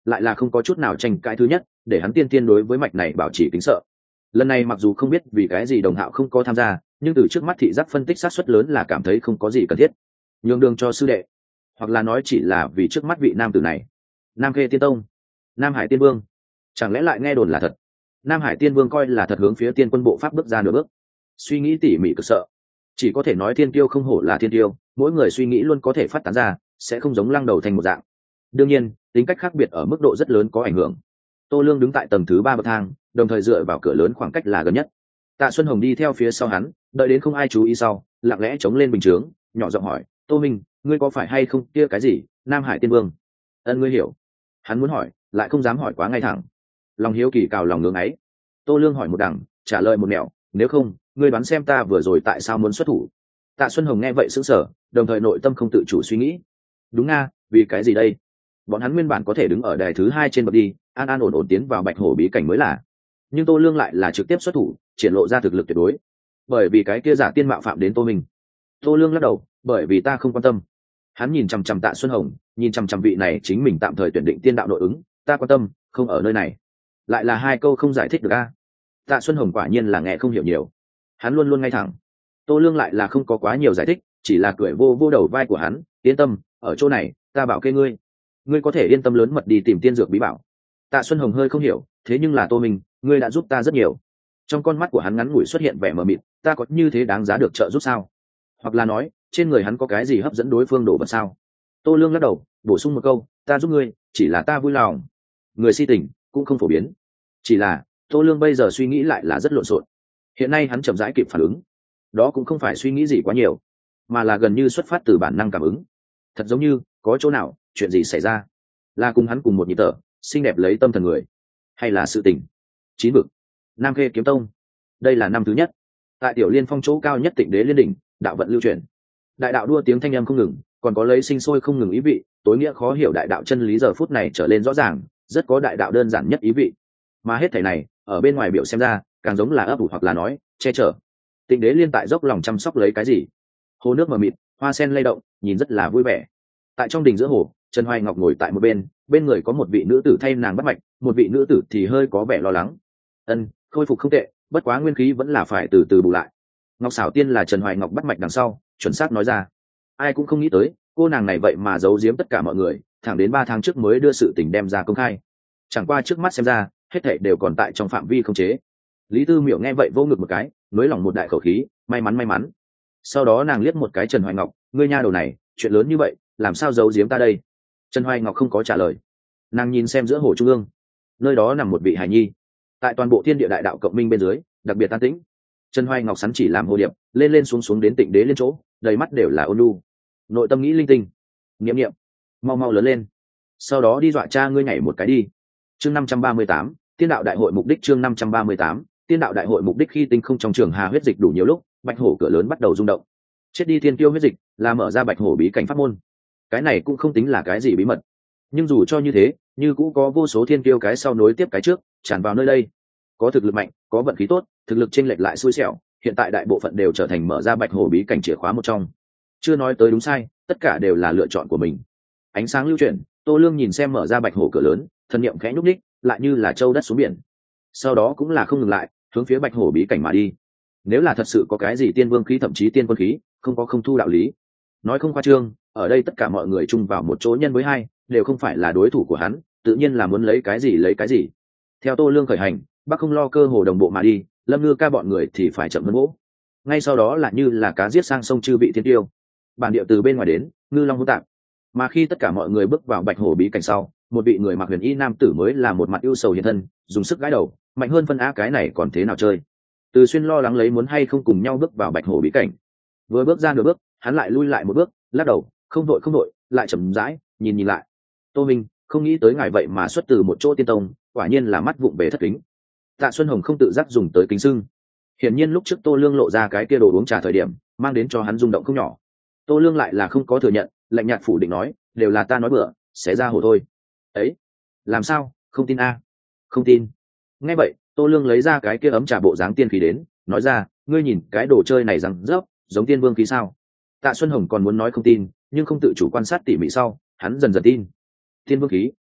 lại là không có chút nào tranh cãi thứ nhất, để hắn tiên tiên đối với mạch này bảo trì kính sợ. Lần này mặc dù không biết vì cái gì đồng hạo không có tham gia, nhưng từ trước mắt thị giác phân tích sát suất lớn là cảm thấy không có gì cần thiết, nhường đường cho sư đệ, hoặc là nói chỉ là vì trước mắt vị nam tử này. Nam Khê Tiên Tông, Nam Hải Tiên Vương, chẳng lẽ lại nghe đồn là thật? Nam Hải Tiên Vương coi là thật hướng phía tiên quân bộ pháp bước ra nửa bước. Suy nghĩ tỉ mỉ cực sợ, chỉ có thể nói thiên tiêu không hổ là thiên tiêu, mỗi người suy nghĩ luôn có thể phát tán ra, sẽ không giống lăng đầu thành một dạng. Đương nhiên tính cách khác biệt ở mức độ rất lớn có ảnh hưởng. Tô Lương đứng tại tầng thứ ba bậc thang, đồng thời dựa vào cửa lớn khoảng cách là gần nhất. Tạ Xuân Hồng đi theo phía sau hắn, đợi đến không ai chú ý sau, lặng lẽ chống lên bình chướng, nhỏ giọng hỏi: Tô Minh, ngươi có phải hay không kia cái gì Nam Hải Tiên Vương? Ân, ngươi hiểu. Hắn muốn hỏi lại không dám hỏi quá ngay thẳng, lòng hiếu kỳ cào lòng ngưỡng ấy. Tô Lương hỏi một đằng trả lời một nẻo: nếu không ngươi đoán xem ta vừa rồi tại sao muốn xuất thủ? Tạ Xuân Hồng nghe vậy sững sờ, đồng thời nội tâm không tự chủ suy nghĩ: đúng nga, vì cái gì đây? Bọn hắn nguyên bản có thể đứng ở đài thứ hai trên bậc đi, an an ổn ổn tiến vào Bạch Hổ bí cảnh mới là, nhưng Tô Lương lại là trực tiếp xuất thủ, triển lộ ra thực lực tuyệt đối. Bởi vì cái kia giả tiên mạo phạm đến Tô Minh. Tô Lương lắc đầu: bởi vì ta không quan tâm. Hắn nhìn chằm chằm Tạ Xuân Hồng, nhìn chằm chằm vị này chính mình tạm thời tuyển định tiên đạo nội ứng, ta quan tâm không ở nơi này. Lại là hai câu không giải thích được a. Tạ Xuân Hồng quả nhiên là nghe không hiểu nhiều, hắn luôn luôn ngay thẳng. Tô Lương lại là không có quá nhiều giải thích, chỉ là cười vô vô đầu vai của hắn: yên tâm, ở chỗ này ta bảo kê ngươi, ngươi có thể yên tâm lớn mật đi tìm tiên dược bí bảo. Tạ Xuân Hồng hơi không hiểu, thế nhưng là Tô Minh, ngươi đã giúp ta rất nhiều. Trong con mắt của hắn ngắn ngủi xuất hiện vẻ mờ mịt, ta có như thế đáng giá được trợ giúp sao? Hoặc là nói trên người hắn có cái gì hấp dẫn đối phương đổ vật sao? Tô Lương lắc đầu, bổ sung một câu: ta giúp ngươi chỉ là ta vui lòng, người si tình cũng không phổ biến. Chỉ là Tô Lương bây giờ suy nghĩ lại là rất lộn xộn. Hiện nay hắn chậm rãi kịp phản ứng, đó cũng không phải suy nghĩ gì quá nhiều, mà là gần như xuất phát từ bản năng cảm ứng. Thật giống như có chỗ nào chuyện gì xảy ra, là cùng hắn cùng một nhịp thở, xinh đẹp lấy tâm thần người, hay là sự tình. Chín vực, Nam Khê Kiếm Tông, đây là năm thứ nhất. Tại Tiểu Liên Phong chỗ cao nhất Tịnh Đế Liên đỉnh, đạo vận lưu truyền, đại đạo đua tiếng thanh âm không ngừng, còn có lấy sinh sôi không ngừng ý vị, tối nghĩa khó hiểu đại đạo chân lý giờ phút này trở lên rõ ràng, rất có đại đạo đơn giản nhất ý vị. Mà hết thảy này ở bên ngoài biểu xem ra càng giống là ấp ủ hoặc là nói che chở. Tịnh Đế Liên tại dốc lòng chăm sóc lấy cái gì? Hồ nước mờ mịt, hoa sen lay động, nhìn rất là vui vẻ. Tại trong đình giữa hồ, Trần Hoài Ngọc ngồi tại một bên, bên người có một vị nữ tử thay nàng bắt mạch, một vị nữ tử thì hơi có vẻ lo lắng. Ân, khôi phục không tệ, bất quá nguyên khí vẫn là phải từ từ bù lại. Ngọc Xảo Tiên là Trần Hoài Ngọc bắt mạch đằng sau chuẩn xác nói ra. Ai cũng không nghĩ tới cô nàng này vậy mà giấu giếm tất cả mọi người, thẳng đến ba tháng trước mới đưa sự tình đem ra công khai. Chẳng qua trước mắt xem ra hết thảy đều còn tại trong phạm vi không chế. Lý Tư Miểu nghe vậy vô ngực một cái, nới lỏng một đại khẩu khí, may mắn may mắn. Sau đó nàng liếc một cái Trần Hoài Ngọc: ngươi nha đầu này, chuyện lớn như vậy làm sao giấu giếm ta đây? Trần Hoài Ngọc không có trả lời, nàng nhìn xem giữa hồ trung ương, nơi đó nằm một vị hài nhi. Tại toàn bộ thiên địa đại đạo cộng minh bên dưới đặc biệt an tĩnh. Trần Hoài Ngọc sắn chỉ làm hồ điệp, lên lên xuống xuống đến Tịnh Đế Liên chỗ, đầy mắt đều là ôn nhu. Nội tâm nghĩ linh tinh: niệm niệm, mau mau lớn lên, sau đó đi dọa cha ngươi nhảy một cái đi. Chương năm trăm ba mươi tám, Tiên đạo đại hội mục đích. Chương năm trăm ba mươi tám, Tiên đạo đại hội mục đích. Khi tinh không trong trường hà huyết dịch đủ nhiều lúc, Bạch Hổ cửa lớn bắt đầu rung động. Chết đi thiên tiêu huyết dịch là mở ra Bạch Hổ bí cảnh pháp môn. Cái này cũng không tính là cái gì bí mật, nhưng dù cho như thế, như cũng có vô số thiên tiêu cái sau nối tiếp cái trước tràn vào nơi đây. Có thực lực mạnh, có vận khí tốt, thực lực chênh lệch lại xui xẻo, hiện tại đại bộ phận đều trở thành mở ra Bạch Hổ bí cảnh chìa khóa một trong. Chưa nói tới đúng sai, tất cả đều là lựa chọn của mình. Ánh sáng lưu chuyển, Tô Lương nhìn xem mở ra Bạch Hổ cửa lớn, thần niệm khẽ nhúc nhích, lại như là châu đất xuống biển. Sau đó cũng là không ngừng lại, hướng phía Bạch Hổ bí cảnh mà đi. Nếu là thật sự có cái gì tiên vương khí thậm chí tiên quân khí, không có không thu đạo lý. Nói không khoa trương, ở đây tất cả mọi người chung vào một chỗ nhân với hai, đều không phải là đối thủ của hắn, tự nhiên là muốn lấy cái gì lấy cái gì. Theo Tô Lương khởi hành, Bắc không lo cơ hồ đồng bộ mà đi, Lâm Ngư Ca bọn người thì phải chậm hơn gỗ. Ngay sau đó là như là cá giết sang sông chư vị thiên tiêu. Bản điệu từ bên ngoài đến, ngư long hỗn tạp. Mà khi tất cả mọi người bước vào Bạch Hổ bí cảnh sau, một vị người mặc huyền y nam tử mới là một mặt ưu sầu hiện thân, dùng sức gãi đầu, mạnh hơn phân á cái này còn thế nào chơi. Từ Xuyên lo lắng lấy muốn hay không cùng nhau bước vào Bạch Hổ bí cảnh. Vừa bước ra nửa bước, hắn lại lui lại một bước, lắc đầu, không đội không đội, lại chậm rãi nhìn nhìn lại. Tô Minh, không nghĩ tới ngài vậy mà xuất từ một chỗ tiên tông, quả nhiên là mắt vụng về thất kính. Tạ Xuân Hồng không tự giác dùng tới kính sưng. Hiển nhiên lúc trước Tô Lương lộ ra cái kia đồ uống trà thời điểm, mang đến cho hắn rung động không nhỏ. Tô Lương lại là không có thừa nhận, lạnh nhạt phủ định nói, đều là ta nói bừa, xé ra hồ thôi. Ấy, làm sao, không tin a? Không tin. Nghe vậy, Tô Lương lấy ra cái kia ấm trà bộ dáng tiên khí đến, nói ra, ngươi nhìn cái đồ chơi này rằng rớp, giống tiên vương khí sao? Tạ Xuân Hồng còn muốn nói không tin, nhưng không tự chủ quan sát tỉ mỉ sau, hắn dần dần tin. Tiên vương khí,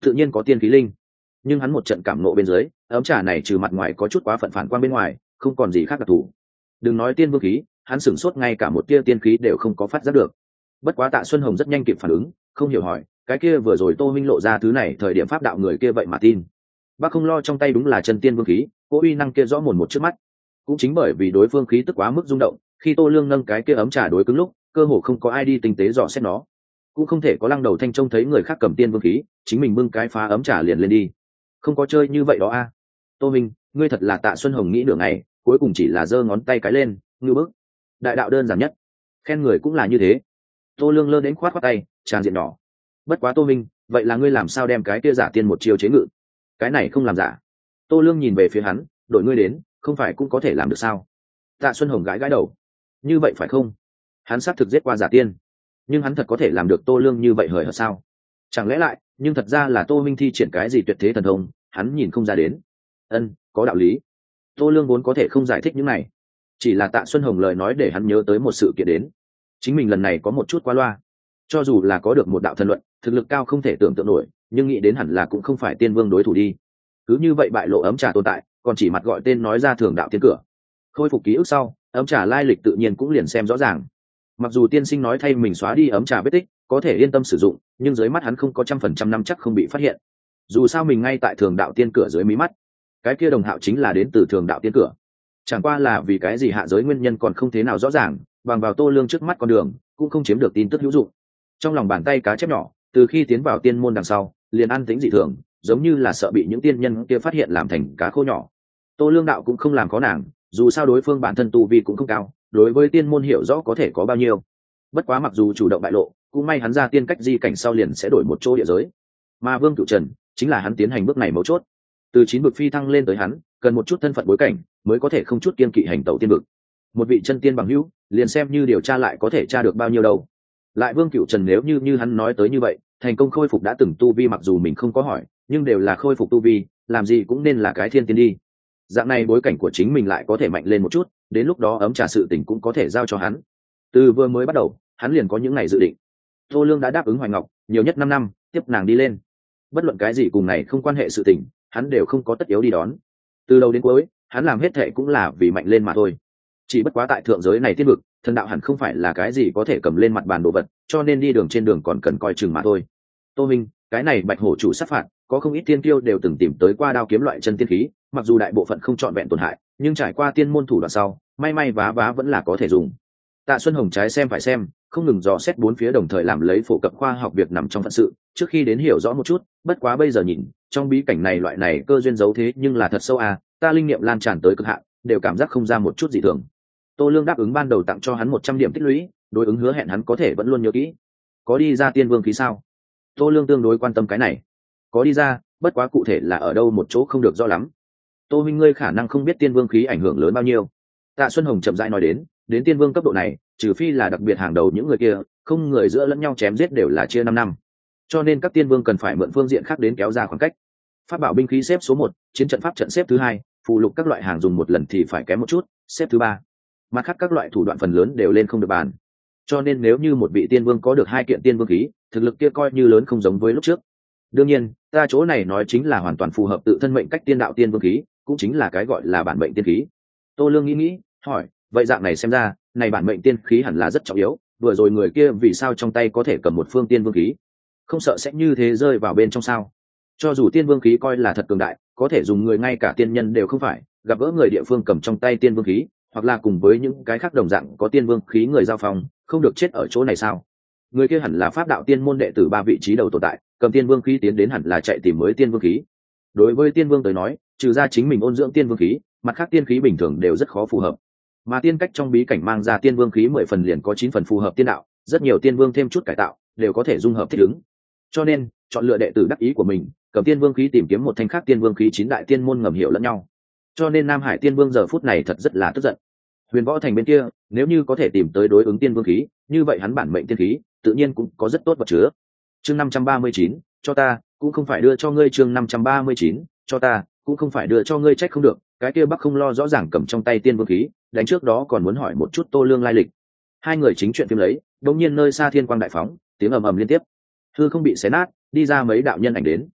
tự nhiên có tiên khí linh. Nhưng hắn một trận cảm nộ bên dưới, ấm trà này trừ mặt ngoài có chút quá phận phản quang bên ngoài, không còn gì khác đặc thù. Đừng nói tiên vương khí, hắn sửng sốt ngay cả một tia tiên khí đều không có phát giác được. Bất quá Tạ Xuân Hồng rất nhanh kịp phản ứng, không hiểu hỏi, cái kia vừa rồi Tô Minh lộ ra thứ này thời điểm pháp đạo người kia vậy mà tin. Bác không lo trong tay đúng là chân tiên vương khí, cố uy năng kia rõ mồn một trước mắt. Cũng chính bởi vì đối phương khí tức quá mức rung động, khi Tô Lương nâng cái kia ấm trà đối cứng lúc, cơ hồ không có ai đi tinh tế dò xét nó. Cũng không thể có Lăng Đầu Thanh trông thấy người khác cầm tiên vương khí, chính mình bưng cái phá ấm trà liền lên đi. Không có chơi như vậy đó a. Tô Minh, ngươi thật là Tạ Xuân Hồng nghĩ nửa ngày, cuối cùng chỉ là giơ ngón tay cái lên, ngư bức. Đại đạo đơn giản nhất, khen người cũng là như thế. Tô Lương lơ đến khoát khoát tay, tràn diện nhỏ. Bất quá Tô Minh, vậy là ngươi làm sao đem cái kia giả tiên một chiêu chế ngự? Cái này không làm giả. Tô Lương nhìn về phía hắn, đội ngươi đến, không phải cũng có thể làm được sao? Tạ Xuân Hồng gãi gãi đầu. Như vậy phải không? Hắn xác thực giết qua giả tiên, nhưng hắn thật có thể làm được Tô Lương như vậy hời hợt sao? Chẳng lẽ lại, nhưng thật ra là Tô Minh thi triển cái gì tuyệt thế thần thông, hắn nhìn không ra đến. Ân, có đạo lý. Tô Lương vốn có thể không giải thích những này, chỉ là Tạ Xuân Hồng lời nói để hắn nhớ tới một sự kiện đến. Chính mình lần này có một chút quá loa, cho dù là có được một đạo thần luận, thực lực cao không thể tưởng tượng nổi, nhưng nghĩ đến hẳn là cũng không phải tiên vương đối thủ đi. Cứ như vậy bại lộ ấm trà tồn tại, còn chỉ mặt gọi tên nói ra thường đạo tiên cửa. Khôi phục ký ức sau, ấm trà lai lịch tự nhiên cũng liền xem rõ ràng. Mặc dù tiên sinh nói thay mình xóa đi ấm trà vết tích, có thể yên tâm sử dụng, nhưng dưới mắt hắn không có trăm phần trăm năm chắc không bị phát hiện. Dù sao mình ngay tại thường đạo tiên cửa dưới mí mắt, cái kia đồng hạo chính là đến từ thường đạo tiên cửa. Chẳng qua là vì cái gì hạ giới nguyên nhân còn không thế nào rõ ràng, bằng vào Tô Lương trước mắt con đường, cũng không chiếm được tin tức hữu dụng. Trong lòng bàn tay cá chép nhỏ, từ khi tiến vào tiên môn đằng sau, liền an tĩnh dị thường, giống như là sợ bị những tiên nhân kia phát hiện làm thành cá khô nhỏ. Tô Lương đạo cũng không làm khó nàng, dù sao đối phương bản thân tu vi cũng không cao, đối với tiên môn hiểu rõ có thể có bao nhiêu. Bất quá mặc dù chủ động bại lộ, cũng may hắn ra tiên cách di cảnh sau liền sẽ đổi một chỗ địa giới. Mà Vương Cửu Trần chính là hắn tiến hành bước này mấu chốt. Từ chín bậc phi thăng lên tới hắn, cần một chút thân phận bối cảnh, mới có thể không chút kiên kỵ hành tẩu tiên bậc. Một vị chân tiên bằng hữu, liền xem như điều tra lại có thể tra được bao nhiêu đâu. Lại Vương Cửu Trần nếu như như hắn nói tới như vậy, thành công khôi phục đã từng tu vi, mặc dù mình không có hỏi, nhưng đều là khôi phục tu vi, làm gì cũng nên là cái thiên tiên đi. Dạng này bối cảnh của chính mình lại có thể mạnh lên một chút, đến lúc đó ấm trà sự tình cũng có thể giao cho hắn. Từ vừa mới bắt đầu, hắn liền có những ngày dự định. Tô Lương đã đáp ứng Hoài Ngọc, nhiều nhất năm năm, tiếp nàng đi lên. Bất luận cái gì cùng này không quan hệ sự tình, hắn đều không có tất yếu đi đón. Từ đầu đến cuối, hắn làm hết thệ cũng là vì mạnh lên mà thôi. Chỉ bất quá tại thượng giới này tiên vực, thần đạo hẳn không phải là cái gì có thể cầm lên mặt bàn đồ vật, cho nên đi đường trên đường còn cần coi chừng mà thôi. Tô Minh, cái này Bạch Hổ chủ sát phạt, có không ít tiên tiêu đều từng tìm tới qua đao kiếm loại chân tiên khí, mặc dù đại bộ phận không trọn vẹn tổn hại, nhưng trải qua tiên môn thủ đoạn sau, may may vá vá vẫn là có thể dùng. Tạ Xuân Hồng trái xem phải xem, không ngừng dò xét bốn phía, đồng thời làm lấy phổ cập khoa học việc nằm trong phận sự, trước khi đến hiểu rõ một chút, bất quá bây giờ nhìn, trong bí cảnh này loại này cơ duyên giấu thế nhưng là thật sâu à, ta linh nghiệm lan tràn tới cực hạn, đều cảm giác không ra một chút gì thường. Tô Lương đáp ứng ban đầu tặng cho hắn một trăm điểm tích lũy, đối ứng hứa hẹn hắn có thể vẫn luôn nhớ kỹ. Có đi ra tiên vương khí sao? Tô Lương tương đối quan tâm cái này. Có đi ra, bất quá cụ thể là ở đâu một chỗ không được rõ lắm. Tô Minh, ngươi khả năng không biết tiên vương khí ảnh hưởng lớn bao nhiêu. Tạ Xuân Hồng chậm rãi nói đến, đến tiên vương cấp độ này, trừ phi là đặc biệt hàng đầu những người kia, không người giữa lẫn nhau chém giết đều là chia năm năm. Cho nên các tiên vương cần phải mượn phương diện khác đến kéo ra khoảng cách. Pháp bảo binh khí xếp số một, chiến trận pháp trận xếp thứ hai, phụ lục các loại hàng dùng một lần thì phải kém một chút, xếp thứ ba. Mặt khác các loại thủ đoạn phần lớn đều lên không được bàn. Cho nên nếu như một vị tiên vương có được hai kiện tiên vương khí, thực lực kia coi như lớn không giống với lúc trước. Đương nhiên, ta chỗ này nói chính là hoàn toàn phù hợp tự thân mệnh cách tiên đạo tiên vương khí, cũng chính là cái gọi là bản mệnh tiên khí. Tô Lương nghĩ nghĩ, hỏi, vậy dạng này xem ra, này bản mệnh tiên khí hẳn là rất trọng yếu, vừa rồi người kia vì sao trong tay có thể cầm một phương tiên vương khí? Không sợ sẽ như thế rơi vào bên trong sao? Cho dù tiên vương khí coi là thật cường đại, có thể dùng người ngay cả tiên nhân đều không phải, gặp gỡ người địa phương cầm trong tay tiên vương khí, hoặc là cùng với những cái khác đồng dạng có tiên vương khí người giao phòng, không được chết ở chỗ này sao? Người kia hẳn là pháp đạo tiên môn đệ tử ba vị trí đầu tồn tại, cầm tiên vương khí tiến đến hẳn là chạy tìm mới tiên vương khí. Đối với tiên vương tới nói, trừ ra chính mình ôn dưỡng tiên vương khí, mặt khác tiên khí bình thường đều rất khó phù hợp. Mà tiên cách trong bí cảnh mang ra tiên vương khí mười phần liền có chín phần phù hợp tiên đạo, rất nhiều tiên vương thêm chút cải tạo, đều có thể dung hợp thích ứng. Cho nên, chọn lựa đệ tử đắc ý của mình, cầm tiên vương khí tìm kiếm một thanh khác tiên vương khí chín đại tiên môn ngầm hiểu lẫn nhau. Cho nên Nam Hải tiên vương giờ phút này thật rất là tức giận. Huyền Võ Thành bên kia, nếu như có thể tìm tới đối ứng tiên vương khí, như vậy hắn bản mệnh tiên khí, tự nhiên cũng có rất tốt vật chứa. Chương năm trăm ba mươi chín, cho ta, cũng không phải đưa cho ngươi. Chương năm trăm ba mươi chín, cho ta, cũng không phải đưa cho ngươi. Trách không được, cái kia Bắc không lo rõ ràng cầm trong tay tiên vương khí, đánh trước đó còn muốn hỏi một chút Tô Lương lai lịch. Hai người chính chuyện phim lấy, đột nhiên nơi xa thiên quang đại phóng, tiếng ầm ầm liên tiếp, hư không bị xé nát, đi ra mấy đạo nhân ảnh đến.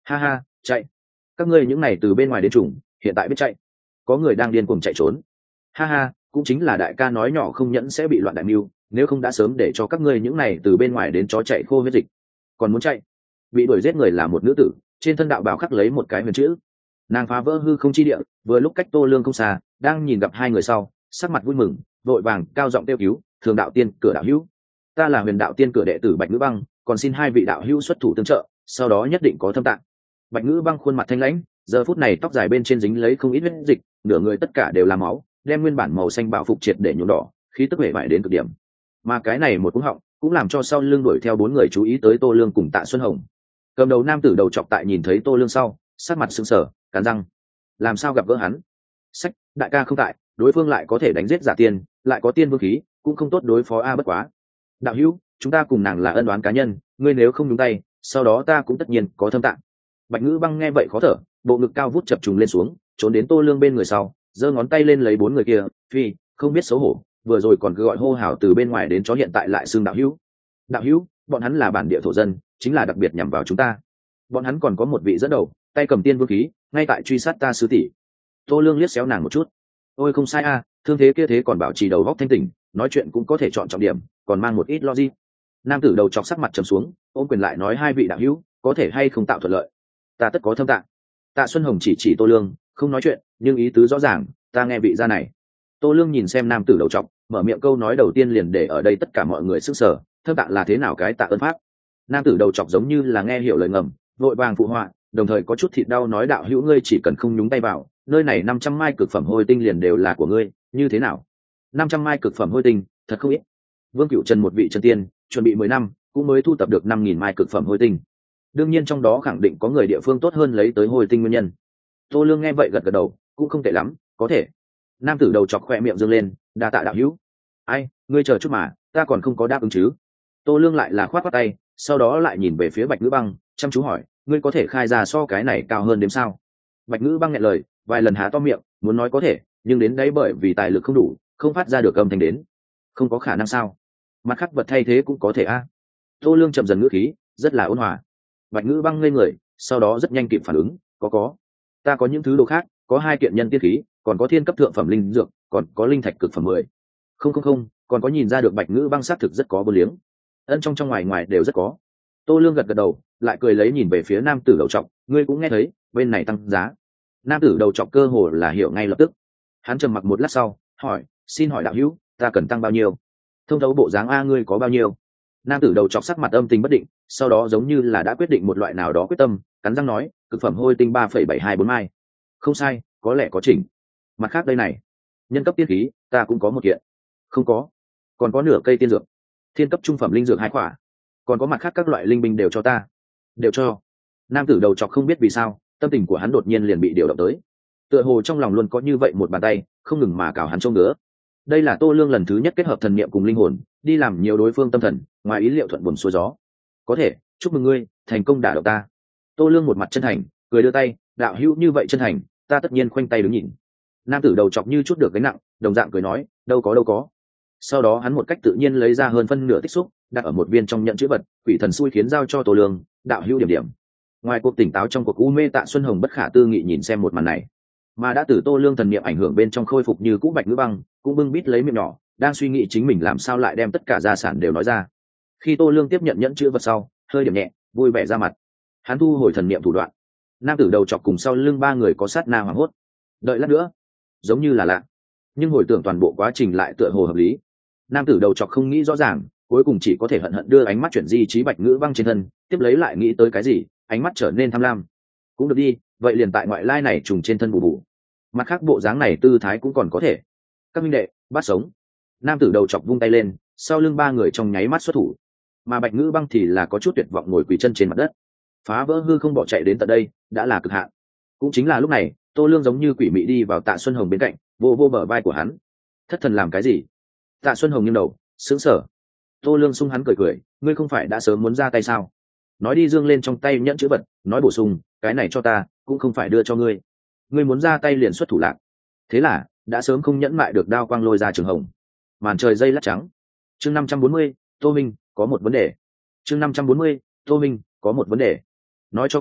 Ha ha, chạy. Các ngươi những này từ bên ngoài đến trùng hiện tại biết chạy. Có người đang điên cuồng chạy trốn. Ha ha, cũng chính là đại ca nói nhỏ không nhẫn sẽ bị loạn đại mưu, nếu không đã sớm để cho các ngươi những này từ bên ngoài đến chó chạy khô huyết dịch. Còn muốn chạy? Bị đuổi giết người là một nữ tử, trên thân đạo bào khắc lấy một cái huyền chữ. Nàng phá vỡ hư không chi địa, vừa lúc cách Tô Lương không xa, đang nhìn gặp hai người sau, sắc mặt vui mừng, vội vàng cao giọng kêu cứu, thường đạo tiên cửa đạo hữu, ta là huyền đạo tiên cửa đệ tử Bạch Ngữ Băng, còn xin hai vị đạo hữu xuất thủ tương trợ, sau đó nhất định có thâm tạng. Bạch Ngữ Băng khuôn mặt thanh lãnh, giờ phút này tóc dài bên trên dính lấy không ít huyết dịch, nửa người tất cả đều là máu, đem nguyên bản màu xanh bảo phục triệt để nhuộm đỏ, khí tức vẻ vải đến cực điểm. Mà cái này một cú họng, cũng làm cho sau lưng đuổi theo bốn người chú ý tới Tô Lương cùng Tạ Xuân Hồng. Cầm đầu nam tử đầu chọc tại nhìn thấy Tô Lương sau, sát mặt sững sờ, cắn răng, làm sao gặp gỡ hắn? Sách, đại ca không tại, đối phương lại có thể đánh giết giả tiên, lại có tiên vương khí, cũng không tốt đối phó a bất quá. Đạo hữu, chúng ta cùng nàng là ân oán cá nhân, ngươi nếu không nhúng tay, sau đó ta cũng tất nhiên có thâm tạng. Bạch Ngữ Băng nghe vậy khó thở, bộ ngực cao vút chập trùng lên xuống, trốn đến Tô Lương bên người sau, giơ ngón tay lên lấy bốn người kia, phi, không biết xấu hổ, vừa rồi còn cứ gọi hô hào từ bên ngoài đến chó hiện tại lại xưng đạo hữu. Đạo hữu, bọn hắn là bản địa thổ dân, chính là đặc biệt nhằm vào chúng ta. Bọn hắn còn có một vị dẫn đầu, tay cầm tiên vương khí, ngay tại truy sát ta sư tỷ. Tô Lương liếc xéo nàng một chút. Ôi không sai a, thương thế kia thế còn bảo trì đầu góc thanh tỉnh, nói chuyện cũng có thể chọn trọng điểm, còn mang một ít logic. Nam tử đầu chọc sắc mặt trầm xuống, ôm quyền lại nói hai vị đạo hữu, có thể hay không tạo thuận lợi. Ta tất có thâm tạng. Tạ Xuân Hồng chỉ chỉ Tô Lương, không nói chuyện, nhưng ý tứ rõ ràng, ta nghe vị gia này. Tô Lương nhìn xem nam tử đầu trọc, mở miệng câu nói đầu tiên liền để ở đây tất cả mọi người sức sở, thâm tạng là thế nào cái tạ ơn pháp. Nam tử đầu trọc giống như là nghe hiểu lời ngầm, vội vàng phụ họa, đồng thời có chút thịt đau nói đạo hữu ngươi chỉ cần không nhúng tay vào, nơi này năm trăm mai cực phẩm hôi tinh liền đều là của ngươi, như thế nào? Năm trăm mai cực phẩm hôi tinh, thật không ít. Vương Cửu Trần một vị chân tiên, chuẩn bị mười năm, cũng mới thu tập được năm nghìn mai cực phẩm hôi tinh. Đương nhiên trong đó khẳng định có người địa phương tốt hơn lấy tới hôi tinh nguyên nhân. Tô Lương nghe vậy gật gật đầu, cũng không tệ lắm, có thể. Nam tử đầu chọc khỏe miệng dương lên, đa tạ đạo hữu. Ai, ngươi chờ chút mà, ta còn không có đáp ứng chứ. Tô Lương lại là khoát khoát tay, sau đó lại nhìn về phía Bạch Ngữ Băng, chăm chú hỏi, ngươi có thể khai ra so cái này cao hơn đếm sao? Bạch Ngữ Băng nghẹn lời, vài lần há to miệng, muốn nói có thể, nhưng đến đấy bởi vì tài lực không đủ, không phát ra được âm thanh đến. Không có khả năng sao? Mặt khác vật thay thế cũng có thể a. À. Tô Lương chậm dần ngữ khí, rất là ôn hòa. Bạch Ngữ Băng ngây người, sau đó rất nhanh kịp phản ứng, có có. Ta có những thứ đồ khác, có hai kiện nhân tiết khí, còn có thiên cấp thượng phẩm linh dược, còn có linh thạch cực phẩm mười. Không không không, còn có nhìn ra được Bạch Ngữ Băng xác thực rất có vô liếng. Ân trong trong ngoài ngoài đều rất có. Tô Lương gật gật đầu, lại cười lấy nhìn về phía nam tử đầu trọc, ngươi cũng nghe thấy, bên này tăng giá. Nam tử đầu trọc cơ hồ là hiểu ngay lập tức. Hắn trầm mặc một lát sau, hỏi, xin hỏi đạo hữu, ta cần tăng bao nhiêu? Thông thấu bộ dáng a ngươi có bao nhiêu? Nam tử đầu trọc sắc mặt âm tình bất định, sau đó giống như là đã quyết định một loại nào đó quyết tâm, cắn răng nói, cực phẩm hôi tinh ba phẩy bảy hai bốn mai. Không sai, có lẽ có chỉnh. Mặt khác đây này, nhân cấp tiên khí, ta cũng có một kiện. Không có. Còn có nửa cây tiên dược. Thiên cấp trung phẩm linh dược hai quả. Còn có mặt khác các loại linh binh đều cho ta. Đều cho. Nam tử đầu trọc không biết vì sao, tâm tình của hắn đột nhiên liền bị điều động tới. Tựa hồ trong lòng luôn có như vậy một bàn tay, không ngừng mà cào hắn trông ngứa. Đây là Tô Lương lần thứ nhất kết hợp thần niệm cùng linh hồn, đi làm nhiều đối phương tâm thần, ngoài ý liệu thuận buồm xuôi gió. Có thể, chúc mừng ngươi, thành công đả động ta. Tô Lương một mặt chân thành, cười đưa tay, đạo hữu như vậy chân thành, ta tất nhiên khoanh tay đứng nhìn. Nam tử đầu chọc như chút được gánh nặng, đồng dạng cười nói, đâu có đâu có. Sau đó hắn một cách tự nhiên lấy ra hơn phân nửa tích xúc, đặt ở một viên trong nhận chữ vật, quỷ thần xui khiến giao cho Tô Lương, đạo hữu điểm điểm. Ngoài cuộc tỉnh táo trong cuộc u mê, Tạ Xuân Hồng bất khả tư nghị nhìn xem một màn này, mà đã từ Tô Lương thần niệm ảnh hưởng bên trong khôi phục như cũ Bạch Ngữ Băng, cũng bưng bít lấy miệng nhỏ, đang suy nghĩ chính mình làm sao lại đem tất cả gia sản đều nói ra. Khi Tô Lương tiếp nhận nhẫn chữ vật sau, hơi điểm nhẹ, vui vẻ ra mặt. Hắn thu hồi thần niệm thủ đoạn. Nam tử đầu chọc cùng sau lưng ba người có sát na hoảng hốt. Đợi lát nữa, giống như là lạ, nhưng hồi tưởng toàn bộ quá trình lại tựa hồ hợp lý. Nam tử đầu chọc không nghĩ rõ ràng, cuối cùng chỉ có thể hận hận đưa ánh mắt chuyển di trí Bạch Ngữ Băng trên thân, tiếp lấy lại nghĩ tới cái gì, ánh mắt trở nên tham lam. Cũng được đi, vậy liền tại ngoại lai này trùng trên thân bù bù. Mặt khác bộ dáng này tư thái cũng còn có thể. Các minh đệ, bắt sống. Nam tử đầu chọc vung tay lên, sau lưng ba người trong nháy mắt xuất thủ, mà Bạch Ngữ Băng thì là có chút tuyệt vọng ngồi quỳ chân trên mặt đất. Phá vỡ hư không bỏ chạy đến tận đây đã là cực hạn. Cũng chính là lúc này, Tô Lương giống như quỷ mị đi vào Tạ Xuân Hồng bên cạnh, vô vô bờ vai của hắn. Thất thần làm cái gì? Tạ Xuân Hồng nghiêng đầu, sững sờ. Tô Lương sung hắn cười cười, ngươi không phải đã sớm muốn ra tay sao? Nói đi dương lên trong tay nhẫn chữ vật, nói bổ sung, cái này cho ta, cũng không phải đưa cho ngươi. Ngươi muốn ra tay liền xuất thủ lạc. Thế là, đã sớm không nhẫn mại được đao quang lôi ra trường hồng. Màn trời dây lát trắng. Chương năm trăm bốn mươi, Tô Minh, có một vấn đề. Chương năm trăm bốn mươi, Tô Minh, có một vấn đề. Nói cho cùng,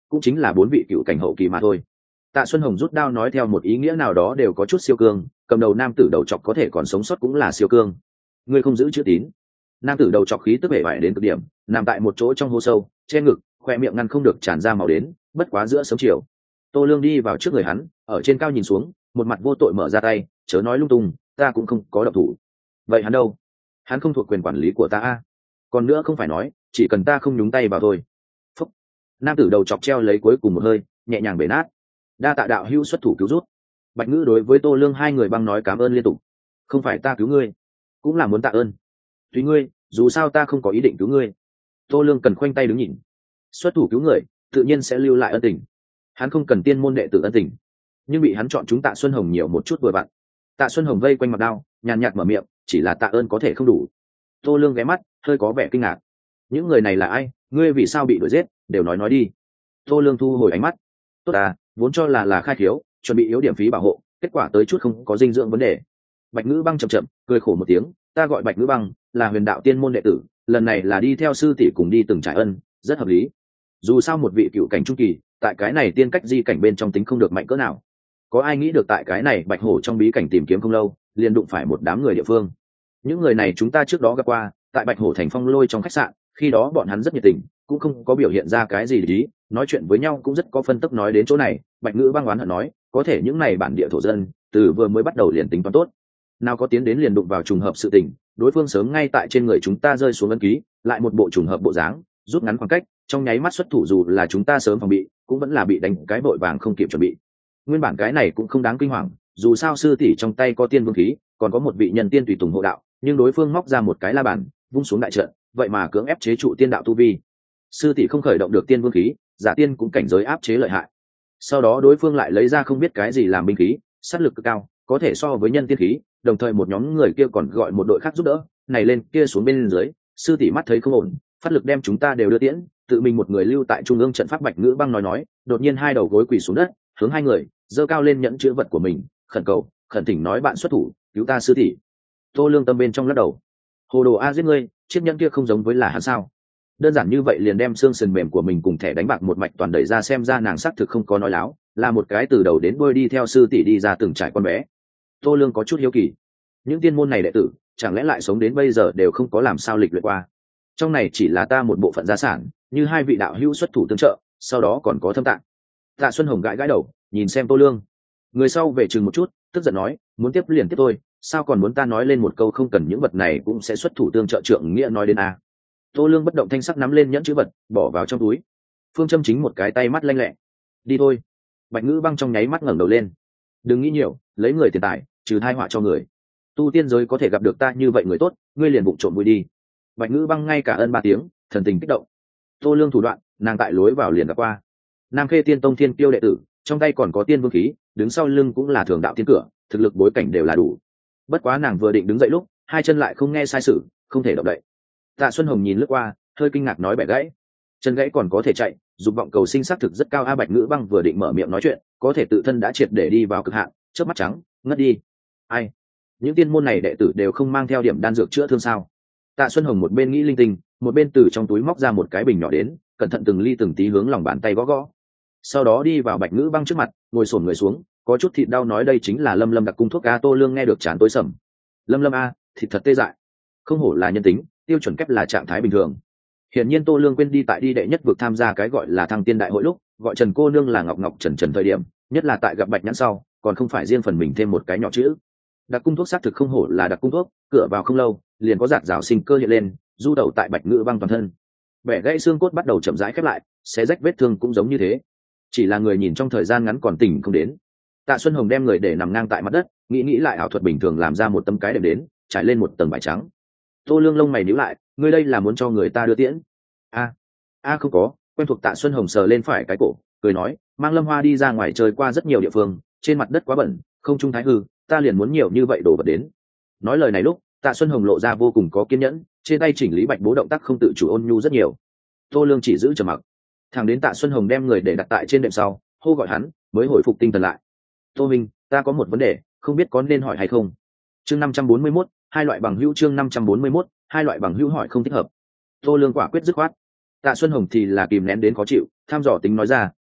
cũng chính là bốn vị cựu cảnh hậu kỳ mà thôi. Tạ Xuân Hồng rút đao nói theo một ý nghĩa nào đó đều có chút siêu cương, cầm đầu nam tử đầu chọc có thể còn sống sót cũng là siêu cương. Ngươi không giữ chữ tín. Nam tử đầu chọc khí tức bể bại đến cực điểm, nằm tại một chỗ trong hố sâu, che ngực, khoe miệng ngăn không được tràn ra máu đến, bất quá giữa sớm chiều. Tô Lương đi vào trước người hắn, ở trên cao nhìn xuống, một mặt vô tội mở ra tay, chớ nói lung tung, ta cũng không có động thủ. Vậy hắn đâu? Hắn không thuộc quyền quản lý của ta a. Còn nữa không phải nói, chỉ cần ta không nhúng tay vào thôi. Phúc. Nam tử đầu chọc treo lấy cuối cùng một hơi, nhẹ nhàng bể nát. Đa tạ đạo hữu xuất thủ cứu rút. Bạch Ngữ đối với Tô Lương hai người băng nói cảm ơn liên tục. Không phải ta cứu ngươi, cũng là muốn tạ ơn. Tùy ngươi, dù sao ta không có ý định cứu ngươi. Tô Lương cần khoanh tay đứng nhìn. Xuất thủ cứu người, tự nhiên sẽ lưu lại ân tình. Hắn không cần tiên môn đệ tử ân tình, nhưng bị hắn chọn chúng Tạ Xuân Hồng nhiều một chút vừa vặn. Tạ Xuân Hồng vây quanh mặt đao, nhàn nhạt mở miệng, chỉ là tạ ơn có thể không đủ. Tô Lương ghé mắt, hơi có vẻ kinh ngạc. Những người này là ai? Ngươi vì sao bị đuổi giết? Đều nói nói đi. Tô Lương thu hồi ánh mắt. Tốt à, vốn cho là là khai thiếu, chuẩn bị yếu điểm phí bảo hộ, kết quả tới chút không có dinh dưỡng vấn đề. Bạch Ngữ Băng chậm chậm cười khổ một tiếng, ta gọi Bạch Ngữ Băng, là huyền đạo tiên môn đệ tử, lần này là đi theo sư tỷ cùng đi từng trải ân, rất hợp lý. Dù sao một vị cựu cảnh trung kỳ, tại cái này tiên cách di cảnh bên trong tính không được mạnh cỡ nào. Có ai nghĩ được tại cái này Bạch Hổ trong bí cảnh tìm kiếm không lâu, liền đụng phải một đám người địa phương. Những người này chúng ta trước đó gặp qua, tại Bạch Hổ thành Phong Lôi trong khách sạn, khi đó bọn hắn rất nhiệt tình, cũng không có biểu hiện ra cái gì lý, nói chuyện với nhau cũng rất có phân tức. Nói đến chỗ này, Bạch Ngữ Băng oán hận nói, có thể những này bản địa thổ dân, từ vừa mới bắt đầu liền tính toán tốt, nào có tiến đến liền đụng vào trùng hợp sự tình, đối phương sớm ngay tại trên người chúng ta rơi xuống ấn ký, lại một bộ trùng hợp bộ dáng, rút ngắn khoảng cách, trong nháy mắt xuất thủ, dù là chúng ta sớm phòng bị, cũng vẫn là bị đánh cái vội vàng không kịp chuẩn bị. Nguyên bản cái này cũng không đáng kinh hoàng, dù sao sư tỷ trong tay có tiên vương khí, còn có một vị nhân tiên tùy tùng hộ đạo, nhưng đối phương móc ra một cái la bàn, vung xuống đại trận, vậy mà cưỡng ép chế trụ tiên đạo tu vi. Sư tỷ không khởi động được tiên vương khí, giả tiên cũng cảnh giới áp chế lợi hại. Sau đó đối phương lại lấy ra không biết cái gì làm binh khí, sát lực cực cao, có thể so với nhân tiên khí, đồng thời một nhóm người kia còn gọi một đội khác giúp đỡ, này lên kia xuống bên dưới, sư tỷ mắt thấy không ổn, phát lực đem chúng ta đều đưa tiễn, tự mình một người lưu tại trung ương trận pháp. Bạch Ngữ Băng nói nói, đột nhiên hai đầu gối quỳ xuống đất, hướng hai người giơ cao lên nhẫn chữ vật của mình, khẩn cầu, khẩn thỉnh nói bạn xuất thủ, cứu ta sư tỷ. Tô Lương tâm bên trong lắc đầu, hồ đồ a giết ngươi, chiếc nhẫn kia không giống với là hắn sao? Đơn giản như vậy liền đem xương sườn mềm của mình cùng thẻ đánh bạc một mạch toàn đẩy ra, xem ra nàng xác thực không có nói láo, là một cái từ đầu đến đuôi đi theo sư tỷ đi ra từng trải con bé. Tô Lương có chút hiếu kỳ, những tiên môn này đệ tử chẳng lẽ lại sống đến bây giờ đều không có làm sao lịch luyện qua? Trong này chỉ là ta một bộ phận gia sản, như hai vị đạo hữu xuất thủ tương trợ, sau đó còn có thâm tạng. Tạ Xuân Hồng gãi gãi đầu, nhìn xem Tô Lương, người sau về chừng một chút, tức giận nói, muốn tiếp liền tiếp tôi, sao còn muốn ta nói lên một câu không cần những vật này cũng sẽ xuất thủ tương trợ trượng nghĩa nói đến a. Tô Lương bất động thanh sắc nắm lên nhẫn chữ vật, bỏ vào trong túi. Phương Châm chính một cái tay mắt lanh lẹ, đi thôi. Bạch Ngữ Băng trong nháy mắt ngẩng đầu lên, đừng nghĩ nhiều, lấy người tiền tài, trừ tai họa cho người. Tu tiên giới có thể gặp được ta như vậy người tốt, ngươi liền bụng trộm vui đi. Bạch Ngữ Băng ngay cả ân ba tiếng, thần tình kích động. Tô Lương thủ đoạn, nàng tại lối vào liền gặp qua. Nam Khê Tiên Tông thiên kiêu đệ tử, trong tay còn có tiên vương khí, đứng sau lưng cũng là thường đạo tiên cửa, thực lực bối cảnh đều là đủ. Bất quá nàng vừa định đứng dậy lúc, hai chân lại không nghe sai sử, không thể động đậy. Tạ Xuân Hồng nhìn lướt qua, hơi kinh ngạc nói bẻ gãy. Chân gãy còn có thể chạy, dục vọng cầu sinh xác thực rất cao a. Bạch Ngữ Băng vừa định mở miệng nói chuyện, có thể tự thân đã triệt để đi vào cực hạn, chớp mắt trắng, ngất đi. Ai? Những tiên môn này đệ tử đều không mang theo điểm đan dược chữa thương sao? Tạ Xuân Hồng một bên nghĩ linh tinh, một bên từ trong túi móc ra một cái bình nhỏ đến, cẩn thận từng ly từng tí hướng lòng bàn tay gõ gõ. Sau đó đi vào Bạch Ngữ Băng trước mặt, ngồi xổm người xuống, có chút thịt đau nói đây chính là Lâm Lâm đặc cung thuốc a. Tô Lương nghe được trán tối sầm. Lâm Lâm a, thịt thật tê dại. Không hổ là nhân tính, tiêu chuẩn kép là trạng thái bình thường. Hiển nhiên Tô Lương quên đi tại đi đệ nhất vực tham gia cái gọi là thăng tiên đại hội lúc, gọi Trần cô nương là Ngọc Ngọc Trần Trần thời điểm, nhất là tại gặp Bạch Nhãn sau, còn không phải riêng phần mình thêm một cái nhỏ chữ. Đặc cung thuốc xác thực không hổ là đặc cung thuốc, cửa vào không lâu, liền có giạt rào sinh cơ hiện lên, du đầu tại Bạch Ngữ Băng toàn thân. Bẻ gãy xương cốt bắt đầu chậm rãi khép lại, xé rách vết thương cũng giống như thế. Chỉ là người nhìn trong thời gian ngắn còn tỉnh không đến. Tạ Xuân Hồng đem người để nằm ngang tại mặt đất, nghĩ nghĩ lại ảo thuật bình thường làm ra một tấm cái đệm đến, trải lên một tầng vải trắng. Tô Lương lông mày nhíu lại, ngươi đây là muốn cho người ta đưa tiễn? A, a không có, quen thuộc. Tạ Xuân Hồng sờ lên phải cái cổ, cười nói, mang Lâm Hoa đi ra ngoài chơi qua rất nhiều địa phương, trên mặt đất quá bẩn, không trung thái hư, ta liền muốn nhiều như vậy đổ vật đến. Nói lời này lúc, Tạ Xuân Hồng lộ ra vô cùng có kiên nhẫn, trên tay chỉnh lý bạch bố động tác không tự chủ ôn nhu rất nhiều. Tô Lương chỉ giữ trầm mặc, thẳng đến Tạ Xuân Hồng đem người để đặt tại trên đệm sau, hô gọi hắn, mới hồi phục tinh thần lại. Tô Minh, ta có một vấn đề, không biết có nên hỏi hay không. Chương năm trăm bốn mươi mốt, hai loại bằng hữu. Chương năm trăm bốn mươi mốt, hai loại bằng hữu hỏi không thích hợp. Tô Lương quả quyết dứt khoát. Tạ Xuân Hồng thì là kìm nén đến khó chịu, tham dò tính nói ra,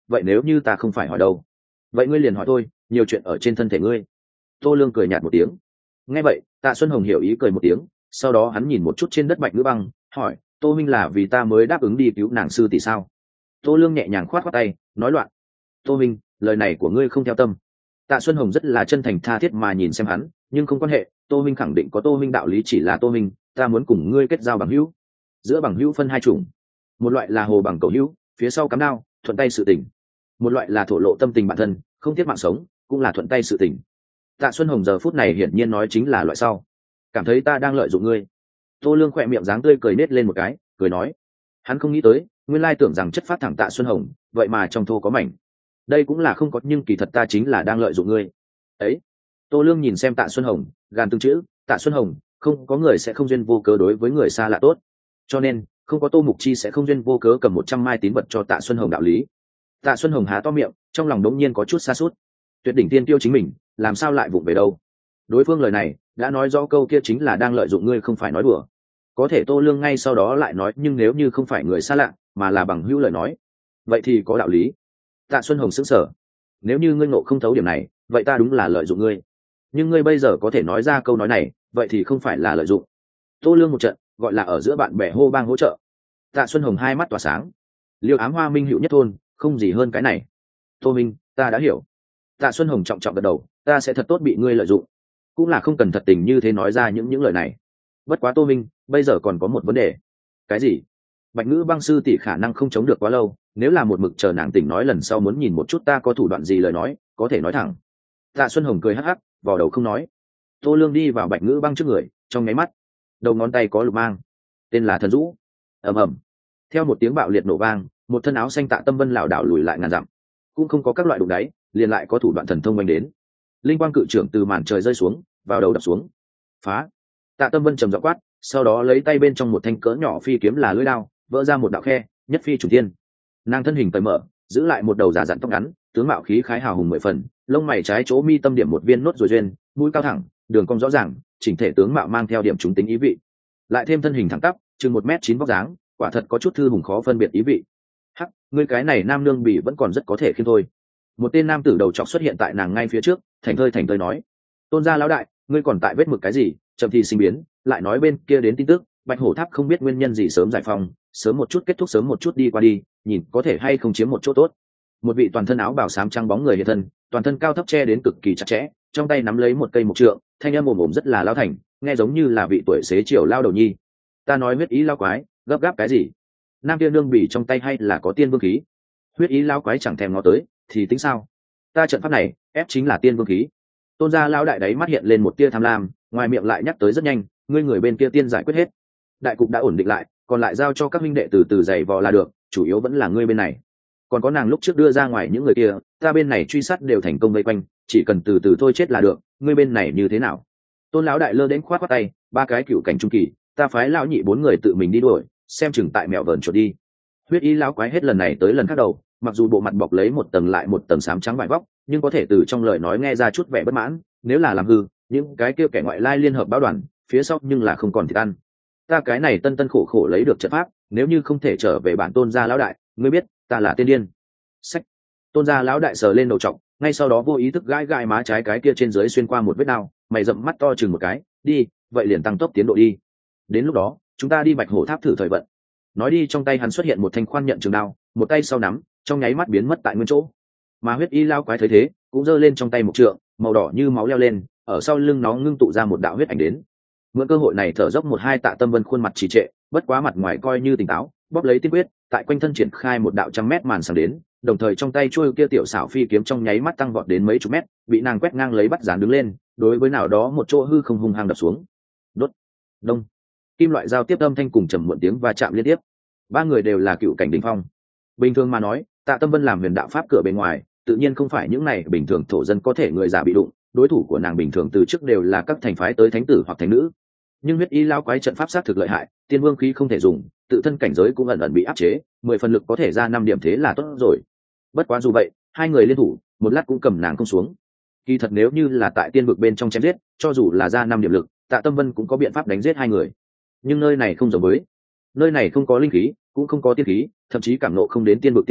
vậy nếu như ta không phải hỏi đâu? Vậy ngươi liền hỏi tôi, nhiều chuyện ở trên thân thể ngươi. Tô Lương cười nhạt một tiếng. Nghe vậy, Tạ Xuân Hồng hiểu ý cười một tiếng, sau đó hắn nhìn một chút trên đất Bạch Ngữ Băng, hỏi, Tô Minh là vì ta mới đáp ứng đi cứu nàng sư tỷ sao? Tô Lương nhẹ nhàng khoát khoát tay, nói loạn. Tô Minh, lời này của ngươi không theo tâm. Tạ Xuân Hồng rất là chân thành tha thiết mà nhìn xem hắn, nhưng không quan hệ, Tô Minh khẳng định có Tô Minh đạo lý, chỉ là Tô Minh, ta muốn cùng ngươi kết giao bằng hữu. Giữa bằng hữu phân hai chủng, một loại là hồ bằng cầu hữu, phía sau cắm đao, thuận tay sự tình. Một loại là thổ lộ tâm tình bản thân, không tiếc mạng sống, cũng là thuận tay sự tình. Tạ Xuân Hồng giờ phút này hiển nhiên nói chính là loại sau. Cảm thấy ta đang lợi dụng ngươi. Tô Lương khỏe miệng dáng tươi cười nết lên một cái, cười nói, hắn không nghĩ tới, nguyên lai tưởng rằng chất phát thẳng Tạ Xuân Hồng, vậy mà trong thô có mảnh. Đây cũng là không có, nhưng kỳ thật ta chính là đang lợi dụng ngươi. Ấy. Tô Lương nhìn xem Tạ Xuân Hồng, gàn từng chữ, Tạ Xuân Hồng, không có người sẽ không duyên vô cớ đối với người xa lạ tốt. Cho nên, không có Tô Mục Chi sẽ không duyên vô cớ cầm một trăm mai tín vật cho Tạ Xuân Hồng đạo lý. Tạ Xuân Hồng há to miệng, trong lòng đống nhiên có chút xa suốt. Tuyệt đỉnh tiên tiêu chính mình, làm sao lại vụng về đâu? Đối phương lời này đã nói rõ câu kia chính là đang lợi dụng ngươi, không phải nói đùa. Có thể Tô Lương ngay sau đó lại nói, nhưng nếu như không phải người xa lạ, mà là bằng hữu lời nói, vậy thì có đạo lý. Tạ Xuân Hồng sững sờ. Nếu như ngươi ngộ không thấu điểm này, vậy ta đúng là lợi dụng ngươi. Nhưng ngươi bây giờ có thể nói ra câu nói này, vậy thì không phải là lợi dụng. Tô Lương một trận, gọi là ở giữa bạn bè hô bang hỗ trợ. Tạ Xuân Hồng hai mắt tỏa sáng. Liêu ám hoa minh hữu nhất thôn, không gì hơn cái này. Tô Minh, ta đã hiểu. Tạ Xuân Hồng trọng trọng gật đầu, ta sẽ thật tốt bị ngươi lợi dụng. Cũng là không cần thật tình như thế nói ra những những lời này. Bất quá Tô Minh, bây giờ còn có một vấn đề. Cái gì? Bạch Ngữ Băng sư tỷ khả năng không chống được quá lâu, nếu là một mực chờ nàng tỉnh nói lần sau muốn nhìn một chút ta có thủ đoạn gì lời nói, có thể nói thẳng. Tạ Xuân Hồng cười hắc hắc, vò đầu không nói. Tô Lương đi vào Bạch Ngữ Băng trước người, trong nháy mắt, đầu ngón tay có lục mang, tên là Thần Dũ. Ầm ầm. Theo một tiếng bạo liệt nổ vang, một thân áo xanh Tạ Tâm Vân lảo đảo lùi lại ngàn dặm. Cũng không có các loại đụng đáy, liền lại có thủ đoạn thần thông oanh đến. Linh quang cự trưởng từ màn trời rơi xuống, vào đầu đập xuống. Phá. Tạ Tâm Vân trầm giọng quát, sau đó lấy tay bên trong một thanh cỡ nhỏ phi kiếm là lưỡi đao, vỡ ra một đạo khe, nhất phi chủ tiên. Nàng thân hình cởi mở, giữ lại một đầu giả dặn tóc ngắn, tướng mạo khí khái hào hùng mười phần, lông mày trái chỗ mi tâm điểm một viên nốt rồi duyên, mũi cao thẳng, đường cong rõ ràng, chỉnh thể tướng mạo mang theo điểm trúng tính ý vị. Lại thêm thân hình thẳng tắp, chừng một mét chín vóc dáng, quả thật có chút thư hùng khó phân biệt ý vị. Hắc, ngươi cái này nam nương bỉ vẫn còn rất có thể khiêm thôi. Một tên nam tử đầu trọc xuất hiện tại nàng ngay phía trước, thành thơi thành thơi nói, Tôn gia lão đại, ngươi còn tại vết mực cái gì? Chậm thì sinh biến, lại nói bên kia đến tin tức, Bạch Hổ Tháp không biết nguyên nhân gì sớm giải phóng, sớm một chút kết thúc sớm một chút đi qua đi, nhìn có thể hay không chiếm một chỗ tốt. Một vị toàn thân áo bào xám trắng bóng người hiện thân, toàn thân cao thấp che đến cực kỳ chặt chẽ, trong tay nắm lấy một cây mục trượng, thanh âm ồm ồm rất là lao thành, nghe giống như là vị tuổi xế chiều lao đầu nhi. Ta nói huyết ý lao quái, gấp gáp cái gì? Nam tiên nương bỉ trong tay hay là có tiên vương khí? Huyết ý lao quái chẳng thèm ngó tới, thì tính sao? Ta trận pháp này, ép chính là tiên vương khí. Tôn gia lão đại đấy mắt hiện lên một tia tham lam, ngoài miệng lại nhắc tới rất nhanh, ngươi người bên kia tiên giải quyết hết, đại cục đã ổn định lại, còn lại giao cho các huynh đệ từ từ giày vò là được, chủ yếu vẫn là ngươi bên này. Còn có nàng lúc trước đưa ra ngoài những người kia, ta bên này truy sát đều thành công vây quanh, chỉ cần từ từ thôi chết là được, ngươi bên này như thế nào? Tôn lão đại lơ đến khoát khoát tay, ba cái cựu cảnh trung kỳ, ta phái lão nhị bốn người tự mình đi đuổi, xem chừng tại mèo vờn chuột đi. Huyết y lão quái hết lần này tới lần khác đầu, mặc dù bộ mặt bọc lấy một tầng lại một tầng xám trắng vải vóc, nhưng có thể từ trong lời nói nghe ra chút vẻ bất mãn, nếu là làm hư, những cái kia kẻ ngoại lai liên hợp báo đoàn, phía sau nhưng là không còn thịt ăn. Ta cái này tân tân khổ khổ lấy được trận pháp, nếu như không thể trở về bản Tôn gia lão đại, ngươi biết, ta là tiên điên. Sách. Tôn gia lão đại sờ lên đầu trọc, ngay sau đó vô ý thức gãi gãi má trái cái kia trên dưới xuyên qua một vết đao, mày rậm mắt to chừng một cái, đi, vậy liền tăng tốc tiến độ đi. Đến lúc đó, chúng ta đi Bạch Hổ Tháp thử thời vận. Nói đi, trong tay hắn xuất hiện một thanh khoan nhận trường đao, một tay sau nắm, trong nháy mắt biến mất tại nguyên chỗ. Mà huyết y lao quái thấy thế, cũng giơ lên trong tay một trượng, màu đỏ như máu leo lên, ở sau lưng nó ngưng tụ ra một đạo huyết ảnh đến. Mượn cơ hội này thở dốc một hai, Tạ Tâm Vân khuôn mặt trì trệ, bất quá mặt ngoài coi như tỉnh táo, bóp lấy tiên quyết, tại quanh thân triển khai một đạo trăm mét màn sáng đến, đồng thời trong tay chuôi kia tiểu xảo phi kiếm trong nháy mắt tăng vọt đến mấy chục mét, bị nàng quét ngang lấy bắt dán đứng lên, đối với nào đó một chỗ hư không hung hăng đập xuống. Đốt. Đông. Kim loại giao tiếp âm thanh cùng trầm muộn tiếng va chạm liên tiếp. Ba người đều là cựu cảnh đỉnh phong. Bình thường mà nói, Tạ Tâm Vân làm huyền đạo pháp cửa bên ngoài, tự nhiên không phải những này bình thường thổ dân có thể người già bị đụng, đối thủ của nàng bình thường từ trước đều là các thành phái tới thánh tử hoặc thánh nữ. Nhưng huyết y lao quái trận pháp sát thực lợi hại, tiên vương khí không thể dùng, tự thân cảnh giới cũng ẩn ẩn bị áp chế, mười phần lực có thể ra năm điểm thế là tốt rồi. Bất quá dù vậy, hai người liên thủ, một lát cũng cầm nàng không xuống. Kỳ thật nếu như là tại tiên vực bên trong chém giết, cho dù là ra năm điểm lực, Tạ Tâm Vân cũng có biện pháp đánh giết hai người. Nhưng nơi này không giống với, nơi này không có linh khí, cũng không có tiên khí, thậm chí cảm nộ không đến tiên vực tiên đạo,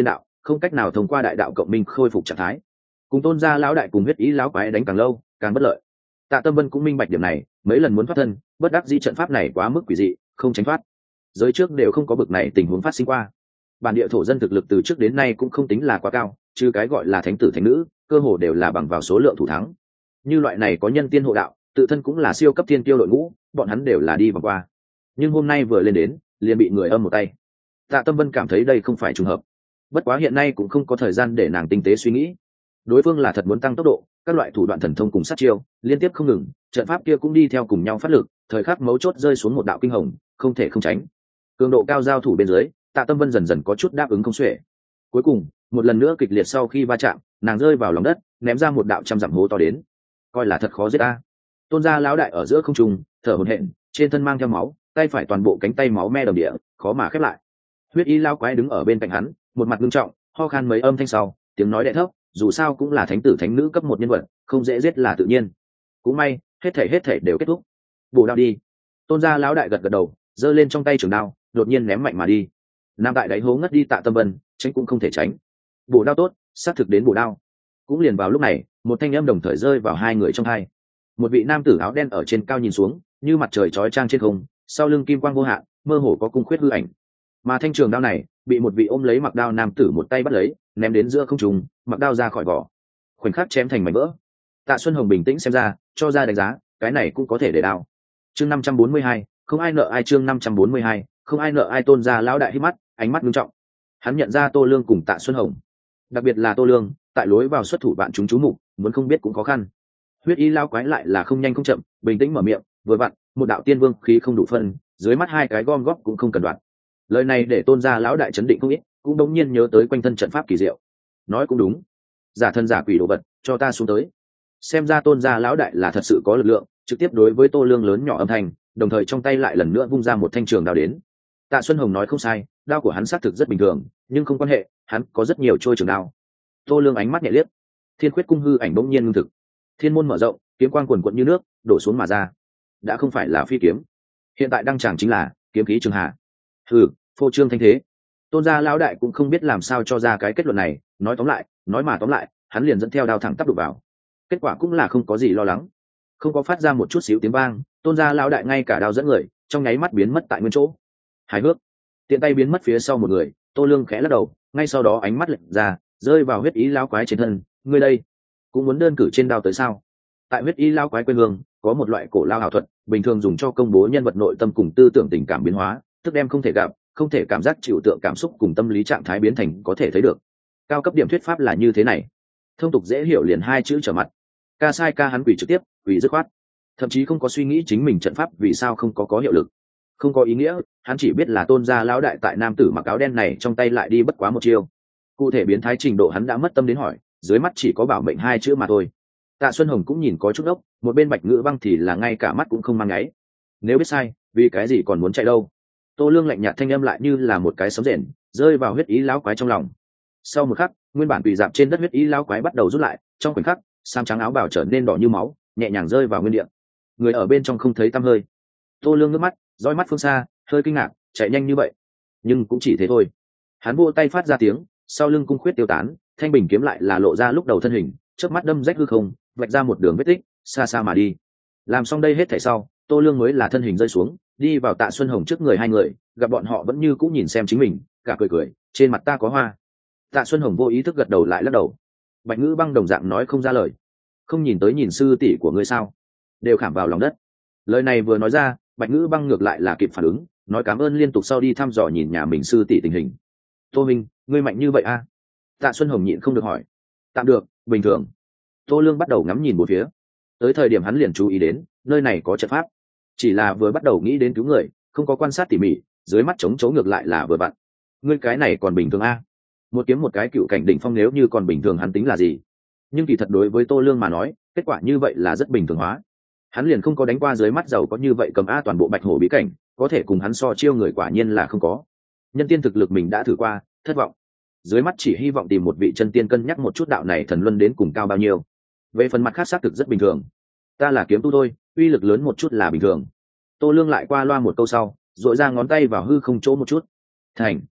không cách nào thông qua đại đạo cộng minh khôi phục trạng thái. Cùng tôn gia lão đại cùng huyết ý lão quái đánh càng lâu càng bất lợi. Tạ Tâm Vân cũng minh bạch điểm này, mấy lần muốn thoát thân, bất đắc dĩ trận pháp này quá mức quỷ dị, không tránh thoát. Giới trước đều không có bực này tình huống phát sinh qua. Bản địa thổ dân thực lực từ trước đến nay cũng không tính là quá cao, trừ cái gọi là thánh tử thánh nữ, cơ hồ đều là bằng vào số lượng thủ thắng. Như loại này có nhân tiên hộ đạo, tự thân cũng là siêu cấp thiên tiêu đội ngũ, bọn hắn đều là đi vòng qua. Nhưng hôm nay vừa lên đến, liền bị người âm một tay. Tạ Tâm Vân cảm thấy đây không phải trùng hợp. Bất quá hiện nay cũng không có thời gian để nàng tinh tế suy nghĩ. Đối phương là thật muốn tăng tốc độ, các loại thủ đoạn thần thông cùng sát chiêu liên tiếp không ngừng, trận pháp kia cũng đi theo cùng nhau phát lực, thời khắc mấu chốt rơi xuống một đạo kinh hồng, không thể không tránh. Cường độ cao giao thủ bên dưới, Tạ Tâm Vân dần dần có chút đáp ứng không xuể. Cuối cùng, một lần nữa kịch liệt sau khi va chạm, nàng rơi vào lòng đất, ném ra một đạo trăm dặm hố to đến. Coi là thật khó giết ta. Tôn gia lão đại ở giữa không trung, thở hổn hển, trên thân mang theo máu, tay phải toàn bộ cánh tay máu me đầm địa, khó mà khép lại. Huyết y lão quái đứng ở bên cạnh hắn, một mặt nghiêm trọng, ho khan mấy âm thanh sau, tiếng nói đẽ thấp, dù sao cũng là thánh tử thánh nữ cấp một nhân vật, không dễ giết là tự nhiên. Cũng may, hết thảy hết thảy đều kết thúc. Bổ đao đi. Tôn gia lão đại gật gật đầu, giơ lên trong tay trường đao, đột nhiên ném mạnh mà đi. Nam đại đáy hố ngất đi Tạ Tâm Vân, tránh cũng không thể tránh. Bổ đao tốt, xác thực đến bổ đao. Cũng liền vào lúc này, một thanh âm đồng thời rơi vào hai người trong hai. Một vị nam tử áo đen ở trên cao nhìn xuống, như mặt trời chói chang trên không, sau lưng kim quang vô hạn, mơ hồ có cung khuyết hư ảnh. Mà thanh trường đao này, bị một vị ôm lấy mặc đao nam tử một tay bắt lấy, ném đến giữa không trung, mặc đao ra khỏi vỏ, khoảnh khắc chém thành mảnh vỡ. Tạ Xuân Hồng bình tĩnh xem ra, cho ra đánh giá, cái này cũng có thể để đao. Chương năm trăm bốn mươi hai, không ai nợ ai. Chương năm trăm bốn mươi hai, không ai nợ ai. Tôn gia lão đại hít mắt, ánh mắt nghiêm trọng. Hắn nhận ra Tô Lương cùng Tạ Xuân Hồng, đặc biệt là Tô Lương, tại lối vào xuất thủ bạn chúng chú mục, muốn không biết cũng khó khăn. Huyết y lao quái lại là không nhanh không chậm, bình tĩnh mở miệng, vừa vặn, một đạo tiên vương khí không đủ phân, dưới mắt hai cái gom góp cũng không cần đoạn. Lời này để Tôn gia lão đại chấn định không ít, cũng đống nhiên nhớ tới quanh thân trận pháp kỳ diệu. Nói cũng đúng, giả thân giả quỷ đồ vật, cho ta xuống tới. Xem ra Tôn gia lão đại là thật sự có lực lượng, trực tiếp đối với Tô Lương lớn nhỏ âm thanh, đồng thời trong tay lại lần nữa vung ra một thanh trường đao đến. Tạ Xuân Hồng nói không sai, đao của hắn xác thực rất bình thường, nhưng không quan hệ, hắn có rất nhiều trôi trường đao. Tô Lương ánh mắt nhẹ liếc, thiên khuyết cung hư ảnh bỗng nhiên ngưng thực, thiên môn mở rộng, kiếm quang quần quận như nước, đổ xuống mà ra. Đã không phải là phi kiếm, hiện tại đăng tràng chính là kiếm khí trường hạ. Hừ, phô trương thanh thế. Tôn gia lão đại cũng không biết làm sao cho ra cái kết luận này, nói tóm lại, nói mà tóm lại, hắn liền dẫn theo đao thẳng tắp đục vào. Kết quả cũng là không có gì lo lắng, không có phát ra một chút xíu tiếng vang. Tôn gia lão đại ngay cả đao dẫn người, trong nháy mắt biến mất tại nguyên chỗ. Hài hước, tiện tay biến mất phía sau một người. Tô Lương khẽ lắc đầu, ngay sau đó ánh mắt lệch ra, rơi vào huyết ý lão quái trên thân. Ngươi đây cũng muốn đơn cử trên đao tới sao? Tại huyết ý lão quái quê hương có một loại cổ lao ảo thuật, bình thường dùng cho công bố nhân vật nội tâm cùng tư tưởng tình cảm biến hóa, tức đem không thể gặp, không thể cảm giác chịu tượng cảm xúc cùng tâm lý trạng thái biến thành có thể thấy được. Cao cấp điểm thuyết pháp là như thế này, thông tục dễ hiểu liền hai chữ trở mặt. Ca sai ca hắn quỷ trực tiếp, quỷ dứt khoát, thậm chí không có suy nghĩ chính mình trận pháp vì sao không có có hiệu lực, không có ý nghĩa. Hắn chỉ biết là Tôn gia lão đại tại nam tử mặc áo đen này trong tay lại đi bất quá một chiêu. Cụ thể biến thái trình độ hắn đã mất tâm đến hỏi, dưới mắt chỉ có bảo mệnh hai chữ mà thôi. Tạ Xuân Hồng cũng nhìn có chút ốc, một bên Bạch Ngữ Băng thì là ngay cả mắt cũng không mang ngáy. Nếu biết sai, vì cái gì còn muốn chạy đâu? Tô Lương lạnh nhạt thanh âm lại như là một cái sấm rền, rơi vào huyết ý lão quái trong lòng. Sau một khắc, nguyên bản quỳ dạp trên đất huyết ý lão quái bắt đầu rút lại, trong khoảnh khắc, sam trắng áo bào trở nên đỏ như máu, nhẹ nhàng rơi vào nguyên địa. Người ở bên trong không thấy tăm hơi. Tô Lương ngước mắt, dõi mắt phương xa, hơi kinh ngạc, chạy nhanh như vậy, nhưng cũng chỉ thế thôi. Hắn vỗ tay phát ra tiếng, sau lưng cung khuyết tiêu tán, thanh bình kiếm lại là lộ ra lúc đầu thân hình, chớp mắt đâm rách hư không, vạch ra một đường vết tích, xa xa mà đi. Làm xong đây hết thảy sau, Tô Lương mới là thân hình rơi xuống, đi vào Tạ Xuân Hồng trước người hai người, gặp bọn họ vẫn như cũng nhìn xem chính mình, cả cười cười, trên mặt ta có hoa. Tạ Xuân Hồng vô ý thức gật đầu lại lắc đầu. Bạch Ngữ Băng đồng dạng nói không ra lời. Không nhìn tới nhìn sư tỷ của ngươi sao? Đều khảm vào lòng đất. Lời này vừa nói ra, Bạch Ngữ Băng ngược lại là kịp phản ứng, nói cảm ơn liên tục sau đi thăm dò nhìn nhà mình sư tỷ tình hình. Tô Minh, ngươi mạnh như vậy a? À? Tạ Xuân Hồng nhịn không được hỏi. Tạm được, bình thường. Tô Lương bắt đầu ngắm nhìn bốn phía. Tới thời điểm hắn liền chú ý đến, nơi này có trận pháp. Chỉ là vừa bắt đầu nghĩ đến cứu người, không có quan sát tỉ mỉ, dưới mắt trống trống ngược lại là vừa vặn. Ngươi cái này còn bình thường a? À? Một kiếm một cái cựu cảnh đỉnh phong nếu như còn bình thường hắn tính là gì? Nhưng kỳ thật đối với Tô Lương mà nói, kết quả như vậy là rất bình thường hóa. Hắn liền không có đánh qua dưới mắt giàu có như vậy cầm a toàn bộ bạch hổ bí cảnh, có thể cùng hắn so chiêu người quả nhiên là không có. Nhân tiên thực lực mình đã thử qua, thất vọng. Dưới mắt chỉ hy vọng tìm một vị chân tiên cân nhắc một chút đạo này thần luân đến cùng cao bao nhiêu. Về phần mặt khác xác thực rất bình thường. Ta là kiếm tu thôi, uy lực lớn một chút là bình thường. Tô Lương lại qua loa một câu sau, dội ra ngón tay vào hư không chỗ một chút. Thành.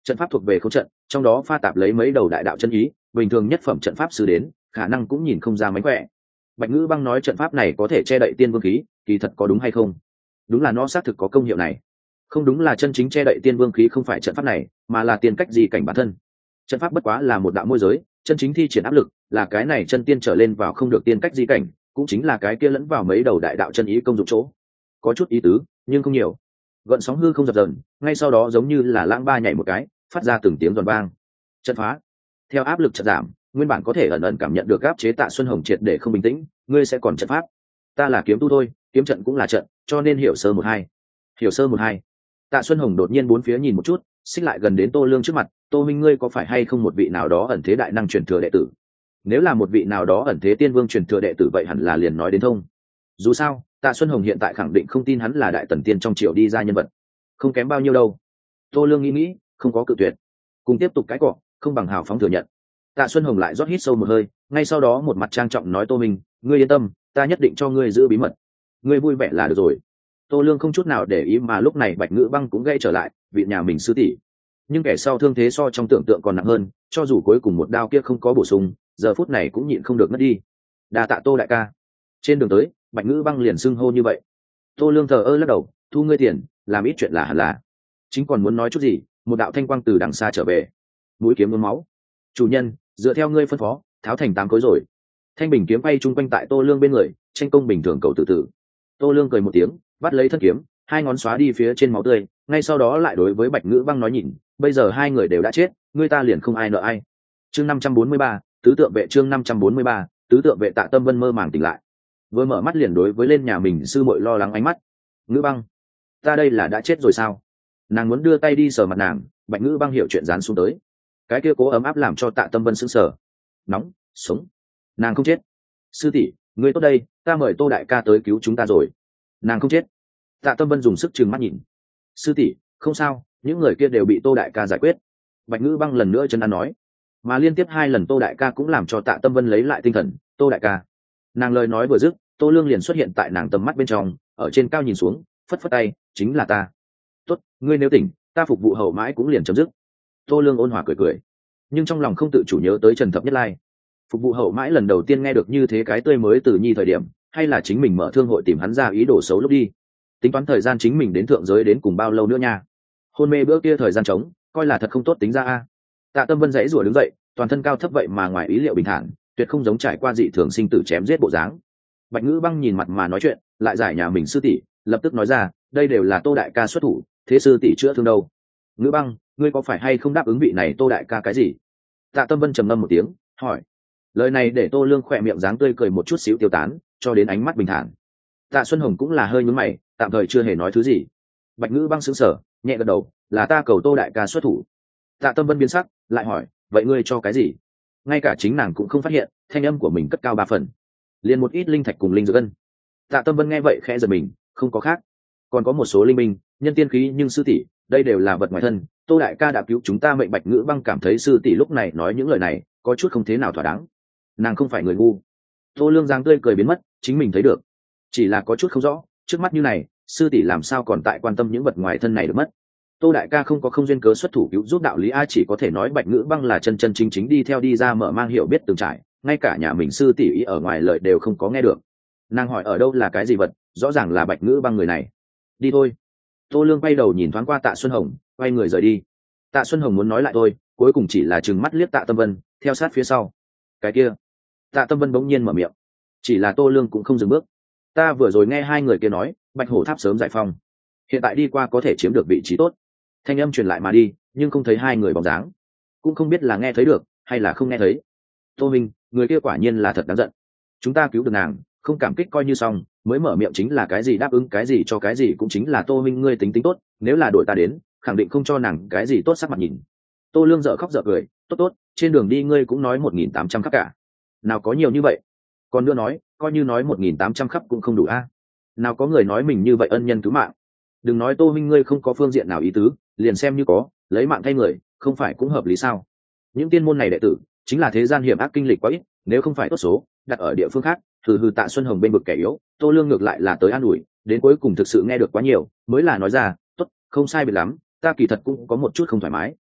trận pháp thuộc về không trận, trong đó pha tạp lấy mấy đầu đại đạo chân ý, bình thường nhất phẩm trận pháp sư đến khả năng cũng nhìn không ra mánh khỏe. Bạch Ngữ Băng nói trận pháp này có thể che đậy tiên vương khí, kỳ thật có đúng hay không? Đúng là nó xác thực có công hiệu này. Không đúng là chân chính che đậy tiên vương khí không phải trận pháp này, mà là tiên cách gì cảnh bản thân. Trận pháp bất quá là một đạo môi giới, chân chính thi triển áp lực là cái này chân tiên trở lên vào không được tiên cách di cảnh, cũng chính là cái kia lẫn vào mấy đầu đại đạo chân ý công dụng chỗ. Có chút ý tứ, nhưng không nhiều. Gợn sóng hư không dập dờn, ngay sau đó giống như là lãng ba nhảy một cái, phát ra từng tiếng giòn vang. Trận phá. Theo áp lực chợt giảm, nguyên bản có thể ẩn ẩn cảm nhận được áp chế Tạ Xuân Hồng triệt để không bình tĩnh, ngươi sẽ còn trận pháp. Ta là kiếm tu thôi, kiếm trận cũng là trận, cho nên hiểu sơ một hai. Hiểu sơ một hai. Tạ Xuân Hồng đột nhiên bốn phía nhìn một chút, xích lại gần đến Tô Lương trước mặt, Tô minh ngươi có phải hay không một vị nào đó ẩn thế đại năng truyền thừa đệ tử? Nếu là một vị nào đó ẩn thế tiên vương truyền thừa đệ tử vậy hẳn là liền nói đến thông. Dù sao, Tạ Xuân Hồng hiện tại khẳng định không tin hắn là đại tần tiên trong triều đi ra nhân vật, không kém bao nhiêu đâu. Tô Lương nghĩ nghĩ, không có cự tuyệt, cùng tiếp tục cái cọ, không bằng hào phóng thừa nhận. Tạ Xuân Hồng lại rót hít sâu một hơi, ngay sau đó một mặt trang trọng nói Tô minh, ngươi yên tâm, ta nhất định cho ngươi giữ bí mật, ngươi vui vẻ là được rồi. Tô Lương không chút nào để ý mà lúc này Bạch Ngữ Băng cũng gây trở lại, vị nhà mình sư tỷ, nhưng kẻ sau thương thế so trong tưởng tượng còn nặng hơn, cho dù cuối cùng một đao kia không có bổ sung, giờ phút này cũng nhịn không được mất đi. Đa tạ Tô đại ca. Trên đường tới, Bạch Ngữ Băng liền xưng hô như vậy. Tô Lương thờ ơ lắc đầu, thu ngươi tiền, làm ít chuyện là hẳn là. Chính còn muốn nói chút gì, một đạo thanh quang từ đằng xa trở về, mũi kiếm nhuốm máu. Chủ nhân, dựa theo ngươi phân phó, tháo thành tám khối rồi. Thanh bình kiếm bay chung quanh tại Tô Lương bên người, tranh công bình thường cầu tự tử. Tô Lương cười một tiếng, bắt lấy thân kiếm, hai ngón xóa đi phía trên máu tươi, ngay sau đó lại đối với Bạch Ngữ Băng nói nhìn, bây giờ hai người đều đã chết, ngươi ta liền không ai nợ ai. Chương năm trăm bốn mươi ba, tứ tượng vệ chương năm trăm bốn mươi ba, tứ tượng vệ Tạ Tâm Vân mơ màng tỉnh lại. Vừa mở mắt liền đối với lên nhà mình sư muội lo lắng ánh mắt. Ngữ Băng, ta đây là đã chết rồi sao? Nàng muốn đưa tay đi sờ mặt nàng, Bạch Ngữ Băng hiểu chuyện dán xuống tới. Cái kia cố ấm áp làm cho Tạ Tâm Vân sững sờ. Nóng, sống. Nàng không chết. Sư tỷ, ngươi tốt đây, ta mời Tô đại ca tới cứu chúng ta rồi. Nàng không chết. Tạ Tâm Vân dùng sức trừng mắt nhìn. Sư tỷ, không sao, những người kia đều bị Tô đại ca giải quyết. Bạch Ngữ Băng lần nữa chân ăn nói, mà liên tiếp hai lần Tô đại ca cũng làm cho Tạ Tâm Vân lấy lại tinh thần. Tô đại ca. Nàng lời nói vừa dứt, Tô Lương liền xuất hiện tại nàng tầm mắt bên trong, ở trên cao nhìn xuống, phất phất tay, chính là ta. Tốt, ngươi nếu tỉnh, ta phục vụ hậu mãi cũng liền chấm dứt. Tô Lương ôn hòa cười cười, nhưng trong lòng không tự chủ nhớ tới Trần Thập Nhất Lai. Phục vụ hậu mãi lần đầu tiên nghe được như thế cái tươi mới từ nhi thời điểm, hay là chính mình mở thương hội tìm hắn ra ý đồ xấu lúc đi. Tính toán thời gian chính mình đến thượng giới đến cùng bao lâu nữa nha. Hôn mê bữa kia thời gian trống, coi là thật không tốt tính ra a. Tạ Tâm Vân dãy rủa đứng dậy, toàn thân cao thấp vậy mà ngoài ý liệu bình thản, tuyệt không giống trải qua dị thường sinh tử chém giết bộ dáng. Bạch Ngữ Băng nhìn mặt mà nói chuyện, lại giải nhà mình sư tỷ, lập tức nói ra, đây đều là Tô đại ca xuất thủ, thế sư tỷ chữa thương đâu? Ngữ Băng, ngươi có phải hay không đáp ứng vị này Tô đại ca cái gì? Tạ Tâm Vân trầm ngâm một tiếng, hỏi. Lời này để Tô Lương khỏe miệng dáng tươi cười một chút xíu tiêu tán, cho đến ánh mắt bình thản. Tạ Xuân Hồng cũng là hơi nhướng mày, tạm thời chưa hề nói thứ gì. Bạch Ngữ Băng sững sờ, nhẹ gật đầu, là ta cầu Tô đại ca xuất thủ. Tạ Tâm Vân biến sắc, lại hỏi, vậy ngươi cho cái gì? Ngay cả chính nàng cũng không phát hiện, thanh âm của mình cất cao ba phần, liền một ít linh thạch cùng linh dược ân. Tạ Tâm Vân nghe vậy khẽ giật mình, không có khác, còn có một số linh minh, nhân tiên khí, nhưng sư tỷ, đây đều là vật ngoài thân, Tô đại ca đã cứu chúng ta mệnh. Bạch Ngữ Băng cảm thấy sư tỷ lúc này nói những lời này có chút không thế nào thỏa đáng. Nàng không phải người ngu. Tô Lương giang tươi cười biến mất, chính mình thấy được, chỉ là có chút không rõ, trước mắt như này, sư tỷ làm sao còn tại quan tâm những vật ngoài thân này được mất. Tô đại ca không có không duyên cớ xuất thủ cứu giúp đạo lý a, chỉ có thể nói Bạch Ngữ Băng là chân chân chính chính đi theo đi ra mở mang hiểu biết từng trải, ngay cả nhà mình sư tỷ ý ở ngoài lời đều không có nghe được. Nàng hỏi ở đâu là cái gì vật, rõ ràng là Bạch Ngữ Băng người này. Đi thôi. Tô Lương quay đầu nhìn thoáng qua Tạ Xuân Hồng, quay người rời đi. Tạ Xuân Hồng muốn nói lại thôi, cuối cùng chỉ là trừng mắt liếc Tạ Tâm Vân, theo sát phía sau. Cái kia. Tạ Tâm Vân bỗng nhiên mở miệng, chỉ là Tô Lương cũng không dừng bước. Ta vừa rồi nghe hai người kia nói, Bạch Hổ Tháp sớm giải phong, hiện tại đi qua có thể chiếm được vị trí tốt. Thanh âm truyền lại mà đi, nhưng không thấy hai người bóng dáng, cũng không biết là nghe thấy được hay là không nghe thấy. Tô Minh, người kia quả nhiên là thật đáng giận. Chúng ta cứu được nàng, không cảm kích coi như xong, mới mở miệng chính là cái gì đáp ứng cái gì cho cái gì, cũng chính là Tô Minh ngươi tính tính tốt, nếu là đội ta đến, khẳng định không cho nàng cái gì tốt sắc mặt nhìn. Tô Lương dở khóc dở cười, tốt tốt, trên đường đi ngươi cũng nói một nghìn tám trăm khắp cả, nào có nhiều như vậy. Còn nữa nói, coi như nói một nghìn tám trăm khắp cũng không đủ a. Nào có người nói mình như vậy ân nhân cứu mạng. Đừng nói Tô Minh ngươi không có phương diện nào ý tứ, liền xem như có, lấy mạng thay người, không phải cũng hợp lý sao? Những tiên môn này đệ tử, chính là thế gian hiểm ác kinh lịch quá ít, nếu không phải tốt số, đặt ở địa phương khác, hừ hừ. Tạ Xuân Hồng bên vực kẻ yếu, Tô Lương ngược lại là tới an ủi, đến cuối cùng thực sự nghe được quá nhiều, mới là nói ra, tốt, không sai biệt lắm, ta kỳ thật cũng có một chút không thoải mái.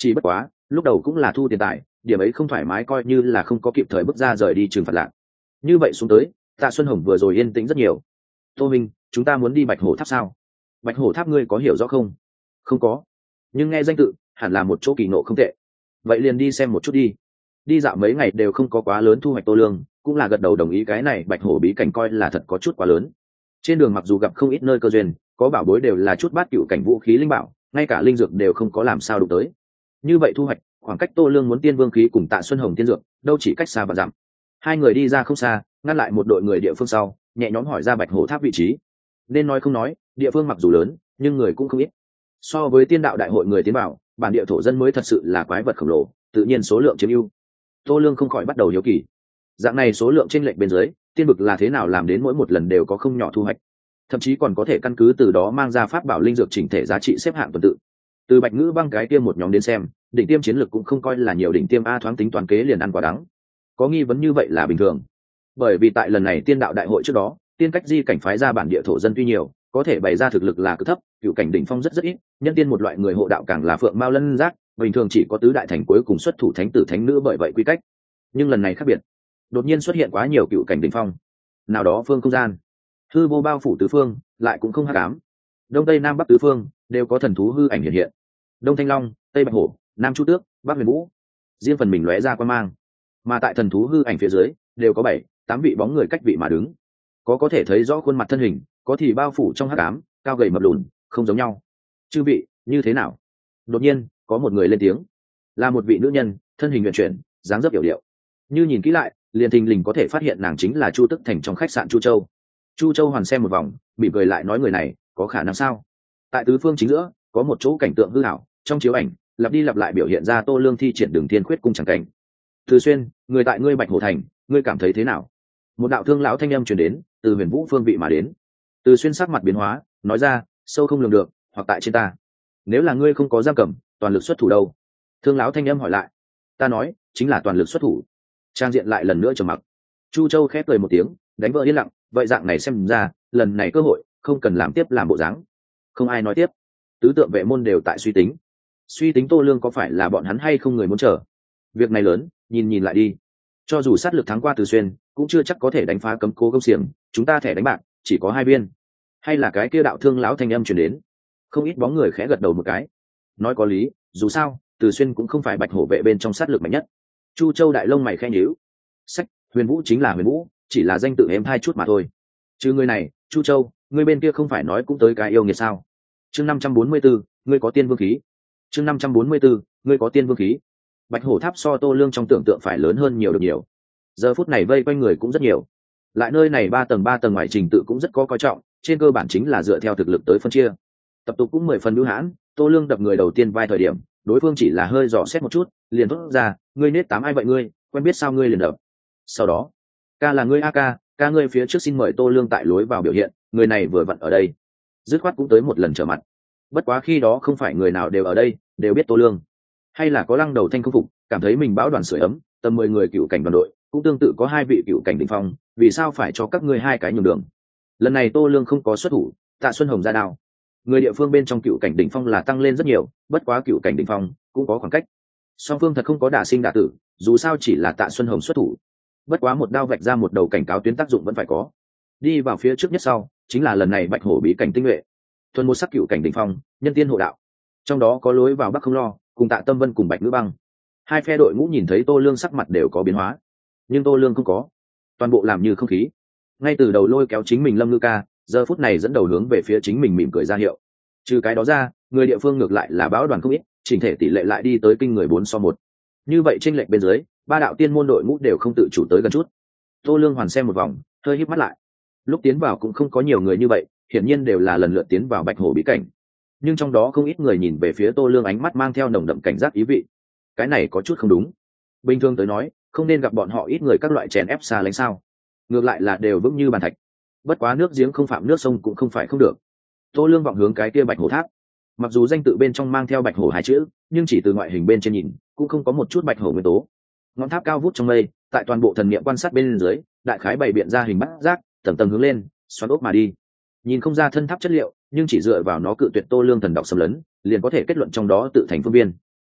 Chỉ bất quá lúc đầu cũng là thu tiền tài, điểm ấy không thoải mái coi như là không có kịp thời bước ra rời đi trừng phạt lạc. Như vậy xuống tới, Tạ Xuân Hồng vừa rồi yên tĩnh rất nhiều. Tô minh, chúng ta muốn đi Bạch Hổ Tháp sao? Bạch Hổ Tháp ngươi có hiểu rõ không? Không có, nhưng nghe danh tự hẳn là một chỗ kỳ nộ không tệ. Vậy liền đi xem một chút đi. Đi dạo mấy ngày đều không có quá lớn thu hoạch, Tô Lương cũng là gật đầu đồng ý, cái này Bạch Hổ bí cảnh coi là thật có chút quá lớn. Trên đường mặc dù gặp không ít nơi cơ duyên, có bảo bối đều là chút bát cựu cảnh vũ khí linh bảo, ngay cả linh dược đều không có làm sao đụng tới. Như vậy thu hoạch, khoảng cách Tô Lương muốn tiên vương khí cùng Tạ Xuân Hồng tiên dược đâu chỉ cách xa và dặm. Hai người đi ra không xa, ngăn lại một đội người địa phương sau, nhẹ nhõm hỏi ra Bạch Hổ Tháp vị trí. Nên nói không nói, địa phương mặc dù lớn nhưng người cũng không ít. So với tiên đạo đại hội người tiến bảo, bản địa thổ dân mới thật sự là quái vật khổng lồ, tự nhiên số lượng chiếm ưu. Tô Lương không khỏi bắt đầu hiếu kỳ, dạng này số lượng trên lệnh bên dưới, tiên vực là thế nào làm đến mỗi một lần đều có không nhỏ thu hoạch, thậm chí còn có thể căn cứ từ đó mang ra pháp bảo linh dược chỉnh thể giá trị xếp hạng tuần tự. Từ Bạch Ngữ Băng cái tiêm một nhóm đến xem, đỉnh tiêm chiến lực cũng không coi là nhiều, đỉnh tiêm a thoáng tính toán kế liền ăn quả đắng. Có nghi vấn như vậy là bình thường, bởi vì tại lần này tiên đạo đại hội trước đó, tiên cách di cảnh phái ra bản địa thổ dân tuy nhiều, có thể bày ra thực lực là cực thấp, cựu cảnh đỉnh phong rất rất ít, nhân tiên một loại người hộ đạo càng là phượng mao lân giác, bình thường chỉ có tứ đại thành cuối cùng xuất thủ thánh tử thánh nữ, bởi vậy quy cách. Nhưng lần này khác biệt, đột nhiên xuất hiện quá nhiều cựu cảnh đỉnh phong. Nào đó phương không gian, hư vô bao phủ tứ phương, lại cũng không hắc ám. Đông tây nam bắc tứ phương đều có thần thú hư ảnh hiện hiện. Đông Thanh Long, Tây Bạch Hổ, Nam Chu Tước, Bắc Huyền Vũ, riêng phần mình lóe ra quan mang. Mà tại thần thú hư ảnh phía dưới, đều có bảy, tám vị bóng người cách vị mà đứng. Có có thể thấy rõ khuôn mặt thân hình, có thì bao phủ trong hắc ám, cao gầy mập lùn, không giống nhau. Chư vị, như thế nào? Đột nhiên, có một người lên tiếng. Là một vị nữ nhân, thân hình huyền chuyển, dáng dấp yểu điệu. Như nhìn kỹ lại, liền thình lình có thể phát hiện nàng chính là Chu Tức Thành trong khách sạn Chu Châu. Chu Châu hoàn xem một vòng, mỉm cười lại nói, người này có khả năng sao? Tại tứ phương chính giữa, có một chỗ cảnh tượng hư ảo, trong chiếu ảnh lặp đi lặp lại biểu hiện ra Tô Lương thi triển Đường Thiên Khuyết cung chẳng cảnh. Từ Xuyên, người tại ngươi Bạch Hổ Thành, ngươi cảm thấy thế nào? Một đạo thương lão thanh âm truyền đến, từ Huyền Vũ phương vị mà đến. Từ Xuyên sắc mặt biến hóa, nói ra, sâu không lường được, hoặc tại trên ta. Nếu là ngươi không có giam cầm, toàn lực xuất thủ đâu? Thương lão thanh âm hỏi lại. Ta nói, chính là toàn lực xuất thủ. Trang diện lại lần nữa trầm mặc. Chu Châu khép cười một tiếng, đánh vỡ yên lặng, vậy dạng này xem ra, lần này cơ hội không cần làm tiếp làm bộ dáng. Không ai nói tiếp. Tứ tượng vệ môn đều tại suy tính, suy tính Tô Lương có phải là bọn hắn hay không người muốn chờ. Việc này lớn, nhìn nhìn lại đi. Cho dù sát lực thắng qua Từ Xuyên, cũng chưa chắc có thể đánh phá cấm cố công xiềng. Chúng ta thẻ đánh bạc chỉ có hai viên. Hay là cái kia đạo thương lão thanh âm truyền đến. Không ít bóng người khẽ gật đầu một cái. Nói có lý, dù sao Từ Xuyên cũng không phải Bạch Hổ vệ bên trong sát lực mạnh nhất. Chu Châu đại lông mày khẽ nhíu. Sách, Huyền Vũ chính là Huyền Vũ, chỉ là danh tự em hai chút mà thôi. Chứ người này, Chu Châu, người bên kia không phải nói cũng tới cái yêu nghiệt sao? Chương năm trăm bốn mươi bốn, ngươi có tiên vương khí. Chương năm trăm bốn mươi bốn, ngươi có tiên vương khí. Bạch Hổ Tháp so Tô Lương trong tưởng tượng phải lớn hơn nhiều được nhiều. Giờ phút này vây quanh người cũng rất nhiều. Lại nơi này ba tầng ba tầng ngoài trình tự cũng rất có coi trọng, trên cơ bản chính là dựa theo thực lực tới phân chia. Tập tục cũng mười phần bưu hãn, Tô Lương đập người đầu tiên vai thời điểm, đối phương chỉ là hơi dò xét một chút, liền thốt ra, ngươi nết tám ai vậy ngươi, quen biết sao ngươi liền đập. Sau đó, ca là ngươi a ca, ca ngươi phía trước xin mời Tô Lương tại lối vào biểu hiện, người này vừa vặn ở đây. Dứt khoát cũng tới một lần trở mặt. Bất quá khi đó không phải người nào đều ở đây đều biết Tô Lương, hay là có Lăng Đầu Thanh không phục, cảm thấy mình bão đoàn sưởi ấm, tầm mười người cựu cảnh đoàn đội cũng tương tự có hai vị cựu cảnh đỉnh phong, vì sao phải cho các ngươi hai cái nhường đường? Lần này Tô Lương không có xuất thủ, Tạ Xuân Hồng ra đao. Người địa phương bên trong cựu cảnh đỉnh phong là tăng lên rất nhiều, bất quá cựu cảnh đỉnh phong cũng có khoảng cách. Song phương thật không có đả sinh đả tử, dù sao chỉ là Tạ Xuân Hồng xuất thủ. Bất quá một đao vạch ra một đầu cảnh cáo tuyến, tác dụng vẫn phải có. Đi vào phía trước nhất sau, chính là lần này Bạch Hổ bí cảnh tinh nhuệ, thuần một sắc cựu cảnh đỉnh phong, nhân tiên hộ đạo. Trong đó có lối vào Bắc Không Lo, cùng Tạ Tâm Vân cùng Bạch Ngữ Băng. Hai phe đội ngũ nhìn thấy Tô Lương sắc mặt đều có biến hóa, nhưng Tô Lương không có, toàn bộ làm như không khí. Ngay từ đầu lôi kéo chính mình Lâm Ngư Ca, giờ phút này dẫn đầu hướng về phía chính mình mỉm cười ra hiệu. Trừ cái đó ra, người địa phương ngược lại là bão đoàn không ít, chỉnh thể tỷ lệ lại đi tới kinh người bốn so một. Như vậy chênh lệch bên dưới, ba đạo tiên môn đội ngũ đều không tự chủ tới gần chút. Tô Lương hoàn xem một vòng, hơi híp mắt lại. Lúc tiến vào cũng không có nhiều người như vậy, hiển nhiên đều là lần lượt tiến vào Bạch Hổ bí cảnh. Nhưng trong đó không ít người nhìn về phía Tô Lương, ánh mắt mang theo nồng đậm cảnh giác ý vị. Cái này có chút không đúng. Bình thường tới nói, không nên gặp bọn họ ít người các loại chèn ép xa lánh sao? Ngược lại là đều vững như bàn thạch. Bất quá nước giếng không phạm nước sông cũng không phải không được. Tô Lương vọng hướng cái kia Bạch Hổ Tháp. Mặc dù danh tự bên trong mang theo Bạch Hổ hai chữ, nhưng chỉ từ ngoại hình bên trên nhìn, cũng không có một chút Bạch Hổ nguyên tố. Ngọn tháp cao vút trong mây, tại toàn bộ thần niệm quan sát bên dưới, đại khái bày biện ra hình bát giác, tầng tầng hướng lên, xoắn ốc mà đi. Nhìn không ra thân tháp chất liệu, nhưng chỉ dựa vào nó cự tuyệt Tô Lương thần đọc xâm lấn, liền có thể kết luận trong đó tự thành phương viên.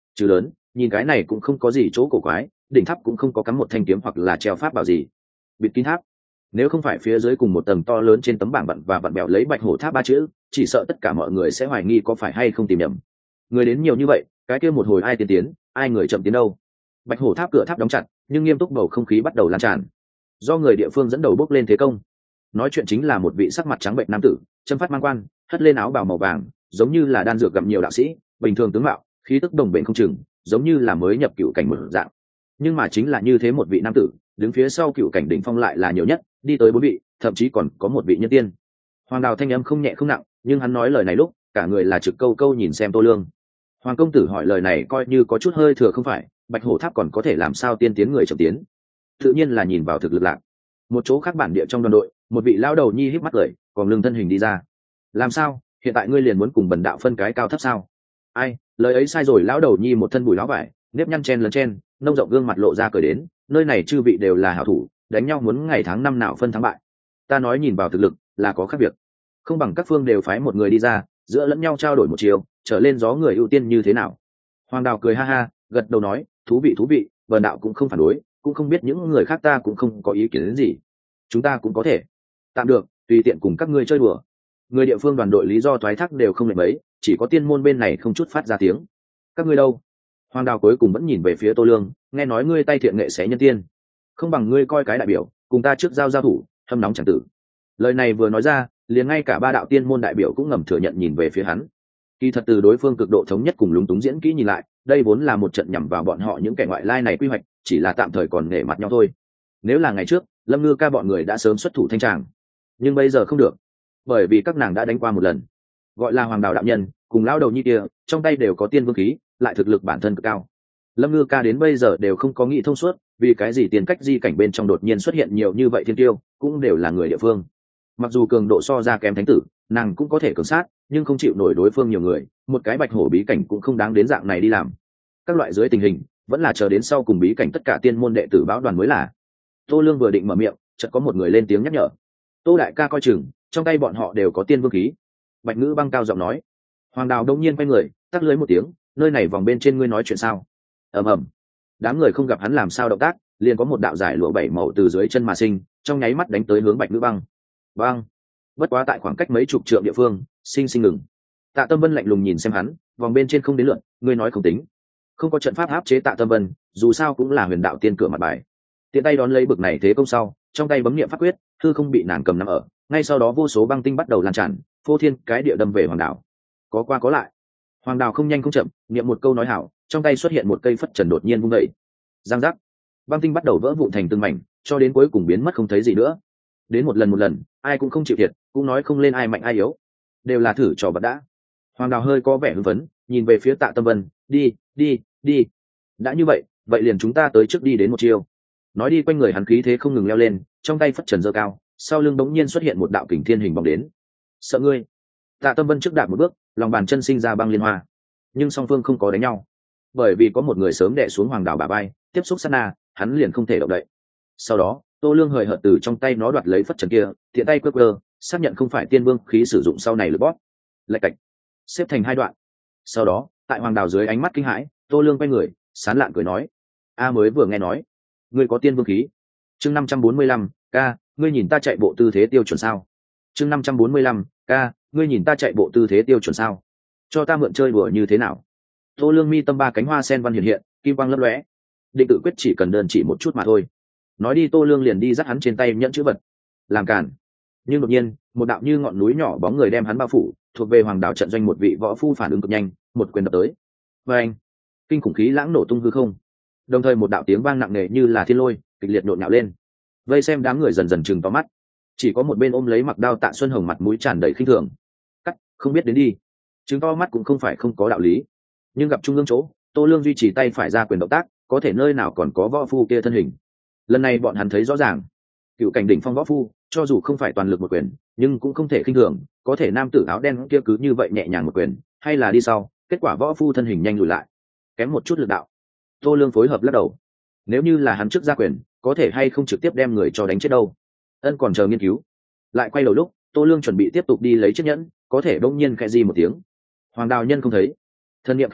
chứ lớn, nhìn cái này cũng không có gì chỗ cổ quái, đỉnh tháp cũng không có cắm một thanh kiếm hoặc là treo pháp bảo gì. Bịt kín tháp, nếu không phải phía dưới cùng một tầng to lớn trên tấm bảng bận và vặn bẹo lấy bạch hổ tháp ba chữ, chỉ sợ tất cả mọi người sẽ hoài nghi có phải hay không tìm nhầm. Người đến nhiều như vậy, cái kia một hồi ai tiến tiến, ai người chậm tiến đâu. Bạch hổ tháp cửa tháp đóng chặt, nhưng nghiêm túc bầu không khí bắt đầu lan tràn. Do người địa phương dẫn đầu bốc lên thế công. Nói chuyện chính là một vị sắc mặt trắng bệnh nam tử, chân phát mang quan, hất lên áo bào màu vàng, giống như là đan dược gặm nhiều đạo sĩ, bình thường tướng mạo, khí tức đồng bệnh không chừng, giống như là mới nhập cựu cảnh một dạng. Nhưng mà chính là như thế một vị nam tử, đứng phía sau cựu cảnh đỉnh phong lại là nhiều nhất, đi tới bốn vị, thậm chí còn có một vị nhân tiên. Hoàng Đào thanh âm không nhẹ không nặng, nhưng hắn nói lời này lúc, cả người là trực câu câu nhìn xem Tô Lương. Hoàng công tử hỏi lời này coi như có chút hơi thừa không phải, Bạch Hổ Tháp còn có thể làm sao tiên tiến người chậm tiến? Tự nhiên là nhìn vào thực lực lạc. Một chỗ khác bản địa trong đoàn đội, một vị lão đầu nhi híp mắt cười, còn lưng thân hình đi ra. Làm sao? Hiện tại ngươi liền muốn cùng bần đạo phân cái cao thấp sao? Ai, lời ấy sai rồi. Lão đầu nhi một thân bùi lão vải, nếp nhăn chen lấn chen, nông rộng gương mặt lộ ra cười đến, nơi này chư vị đều là hảo thủ, đánh nhau muốn ngày tháng năm nào phân thắng bại. Ta nói nhìn vào thực lực là có khác biệt, không bằng các phương đều phái một người đi ra, giữa lẫn nhau trao đổi một chiều, trở lên gió người ưu tiên như thế nào? Hoàng Đào cười ha ha, gật đầu nói, thú vị thú vị, bần đạo cũng không phản đối, cũng không biết những người khác ta cũng không có ý kiến đến gì, chúng ta cũng có thể tạm được, tùy tiện cùng các ngươi chơi đùa. Người địa phương đoàn đội lý do thoái thác đều không lệch mấy, chỉ có tiên môn bên này không chút phát ra tiếng. Các ngươi đâu? Hoàng Đào cuối cùng vẫn nhìn về phía Tô Lương, nghe nói ngươi tay thiện nghệ xé nhân tiên, không bằng ngươi coi cái đại biểu, cùng ta trước giao giao thủ, hâm nóng chẳng tử. Lời này vừa nói ra, liền ngay cả ba đạo tiên môn đại biểu cũng ngầm thừa nhận nhìn về phía hắn. Kỳ thật từ đối phương cực độ thống nhất cùng lúng túng diễn kỹ nhìn lại, đây vốn là một trận nhằm vào bọn họ những kẻ ngoại lai này quy hoạch, chỉ là tạm thời còn nể mặt nhau thôi. Nếu là ngày trước, Lâm Ngư Ca bọn người đã sớm xuất thủ thanh tràng, nhưng bây giờ không được, bởi vì các nàng đã đánh qua một lần. Gọi là Hoàng Đào đạo nhân, cùng lão đầu nhi kia, trong tay đều có tiên vương khí, lại thực lực bản thân cực cao. Lâm Ngư Ca đến bây giờ đều không có nghĩ thông suốt, vì cái gì tiền cách di cảnh bên trong đột nhiên xuất hiện nhiều như vậy thiên tiêu, cũng đều là người địa phương. Mặc dù cường độ so ra kém thánh tử, nàng cũng có thể cường sát, nhưng không chịu nổi đối phương nhiều người, một cái bạch hổ bí cảnh cũng không đáng đến dạng này đi làm. Các loại dưới tình hình, vẫn là chờ đến sau cùng bí cảnh tất cả tiên môn đệ tử báo đoàn mới là. Tô Lương vừa định mở miệng, chợt có một người lên tiếng nhắc nhở. Tô đại ca coi chừng, trong tay bọn họ đều có tiên vương khí. Bạch Ngữ Băng cao giọng nói. Hoàng Đào đông nhiên quay người, tắt lưới một tiếng, nơi này vòng bên trên ngươi nói chuyện sao? Ầm ầm. Đám người không gặp hắn làm sao động tác, liền có một đạo giải lụa bảy màu từ dưới chân mà sinh, trong nháy mắt đánh tới hướng Bạch Ngữ Băng. Băng. Bất quá tại khoảng cách mấy chục trượng địa phương, sinh sinh ngừng. Tạ Tâm Vân lạnh lùng nhìn xem hắn, vòng bên trên không đến lượn, ngươi nói không tính. Không có trận pháp áp chế Tạ Tâm Vân, dù sao cũng là huyền đạo tiên cửa mặt bài. Tiện tay đón lấy bực này thế công sau, trong tay bấm niệm pháp quyết, hư không bị nàng cầm nắm ở, ngay sau đó vô số băng tinh bắt đầu lan tràn, phô thiên cái địa đâm về Hoàng Đào. Có qua có lại. Hoàng Đào không nhanh không chậm, niệm một câu nói hảo, trong tay xuất hiện một cây phất trần đột nhiên vung dậy. Giang giác. Băng tinh bắt đầu vỡ vụn thành từng mảnh, cho đến cuối cùng biến mất không thấy gì nữa. Đến một lần một lần, ai cũng không chịu thiệt, cũng nói không lên ai mạnh ai yếu, đều là thử trò bật đã. Hoàng Đào hơi có vẻ hưng phấn, nhìn về phía Tạ Tâm Vân, đi, đi, đi. Đã như vậy, vậy liền chúng ta tới trước đi đến một chiêu. Nói đi quanh người hắn khí thế không ngừng leo lên, trong tay phất trần giơ cao, sau lưng bỗng nhiên xuất hiện một đạo kình thiên hình bóng đến. Sợ ngươi. Tạ Tâm Vân trước đạp một bước, lòng bàn chân sinh ra băng liên hoa. Nhưng song phương không có đánh nhau, bởi vì có một người sớm đè xuống Hoàng Đào bả vai, tiếp xúc sát na, hắn liền không thể động đậy. Sau đó, Tô Lương hời hợt từ trong tay nó đoạt lấy phất trần kia, tiện tay quơ quơ, xác nhận không phải tiên vương khí sử dụng sau này lượt bóp, lạch cạch, xếp thành hai đoạn. Sau đó, tại Hoàng Đào dưới ánh mắt kinh hãi, Tô Lương quay người, sán lạn cười nói: "A mới vừa nghe nói, ngươi có tiên vương khí." Chương năm trăm bốn mươi lăm, ca, ngươi nhìn ta chạy bộ tư thế tiêu chuẩn sao? Chương năm trăm bốn mươi lăm, ca, ngươi nhìn ta chạy bộ tư thế tiêu chuẩn sao? Cho ta mượn chơi đùa như thế nào? Tô Lương mi tâm ba cánh hoa sen văn hiện hiện, kim quang lấp lóe. Định tự quyết chỉ cần đơn chỉ một chút mà thôi. Nói đi Tô Lương liền đi dắt hắn trên tay nhẫn chữ vật, làm cản. Nhưng đột nhiên, một đạo như ngọn núi nhỏ bóng người đem hắn bao phủ, thuộc về Hoàng Đào trận doanh một vị võ phu phản ứng cực nhanh, một quyền đập tới. Và anh, kinh khủng khí lãng nổ tung hư không. Đồng thời một đạo tiếng vang nặng nề như là thiên lôi, kịch liệt nhộn nhạo lên. Vây xem đám người dần dần chừng to mắt. Chỉ có một bên ôm lấy mặc đao Tạ Xuân Hồng mặt mũi tràn đầy khinh thường. Cắt, không biết đến đi. Chứng to mắt cũng không phải không có đạo lý. Nhưng gặp trung ương chỗ, Tô Lương duy trì tay phải ra quyền động tác, có thể nơi nào còn có võ phu kia thân hình. Lần này bọn hắn thấy rõ ràng, cựu cảnh đỉnh phong võ phu, cho dù không phải toàn lực một quyền, nhưng cũng không thể khinh thường, có thể nam tử áo đen kia cứ như vậy nhẹ nhàng một quyền, hay là đi sau, kết quả võ phu thân hình nhanh lùi lại, kém một chút lực đạo. Tô Lương phối hợp lắc đầu, nếu như là hắn trước ra quyền, có thể hay không trực tiếp đem người cho đánh chết đâu. Ân còn chờ nghiên cứu. Lại quay đầu lúc, Tô Lương chuẩn bị tiếp tục đi lấy chiếc nhẫn, có thể đông nhiên khẽ di một tiếng. Hoàng Đào nhân không thấy, thần niệm khẽ động,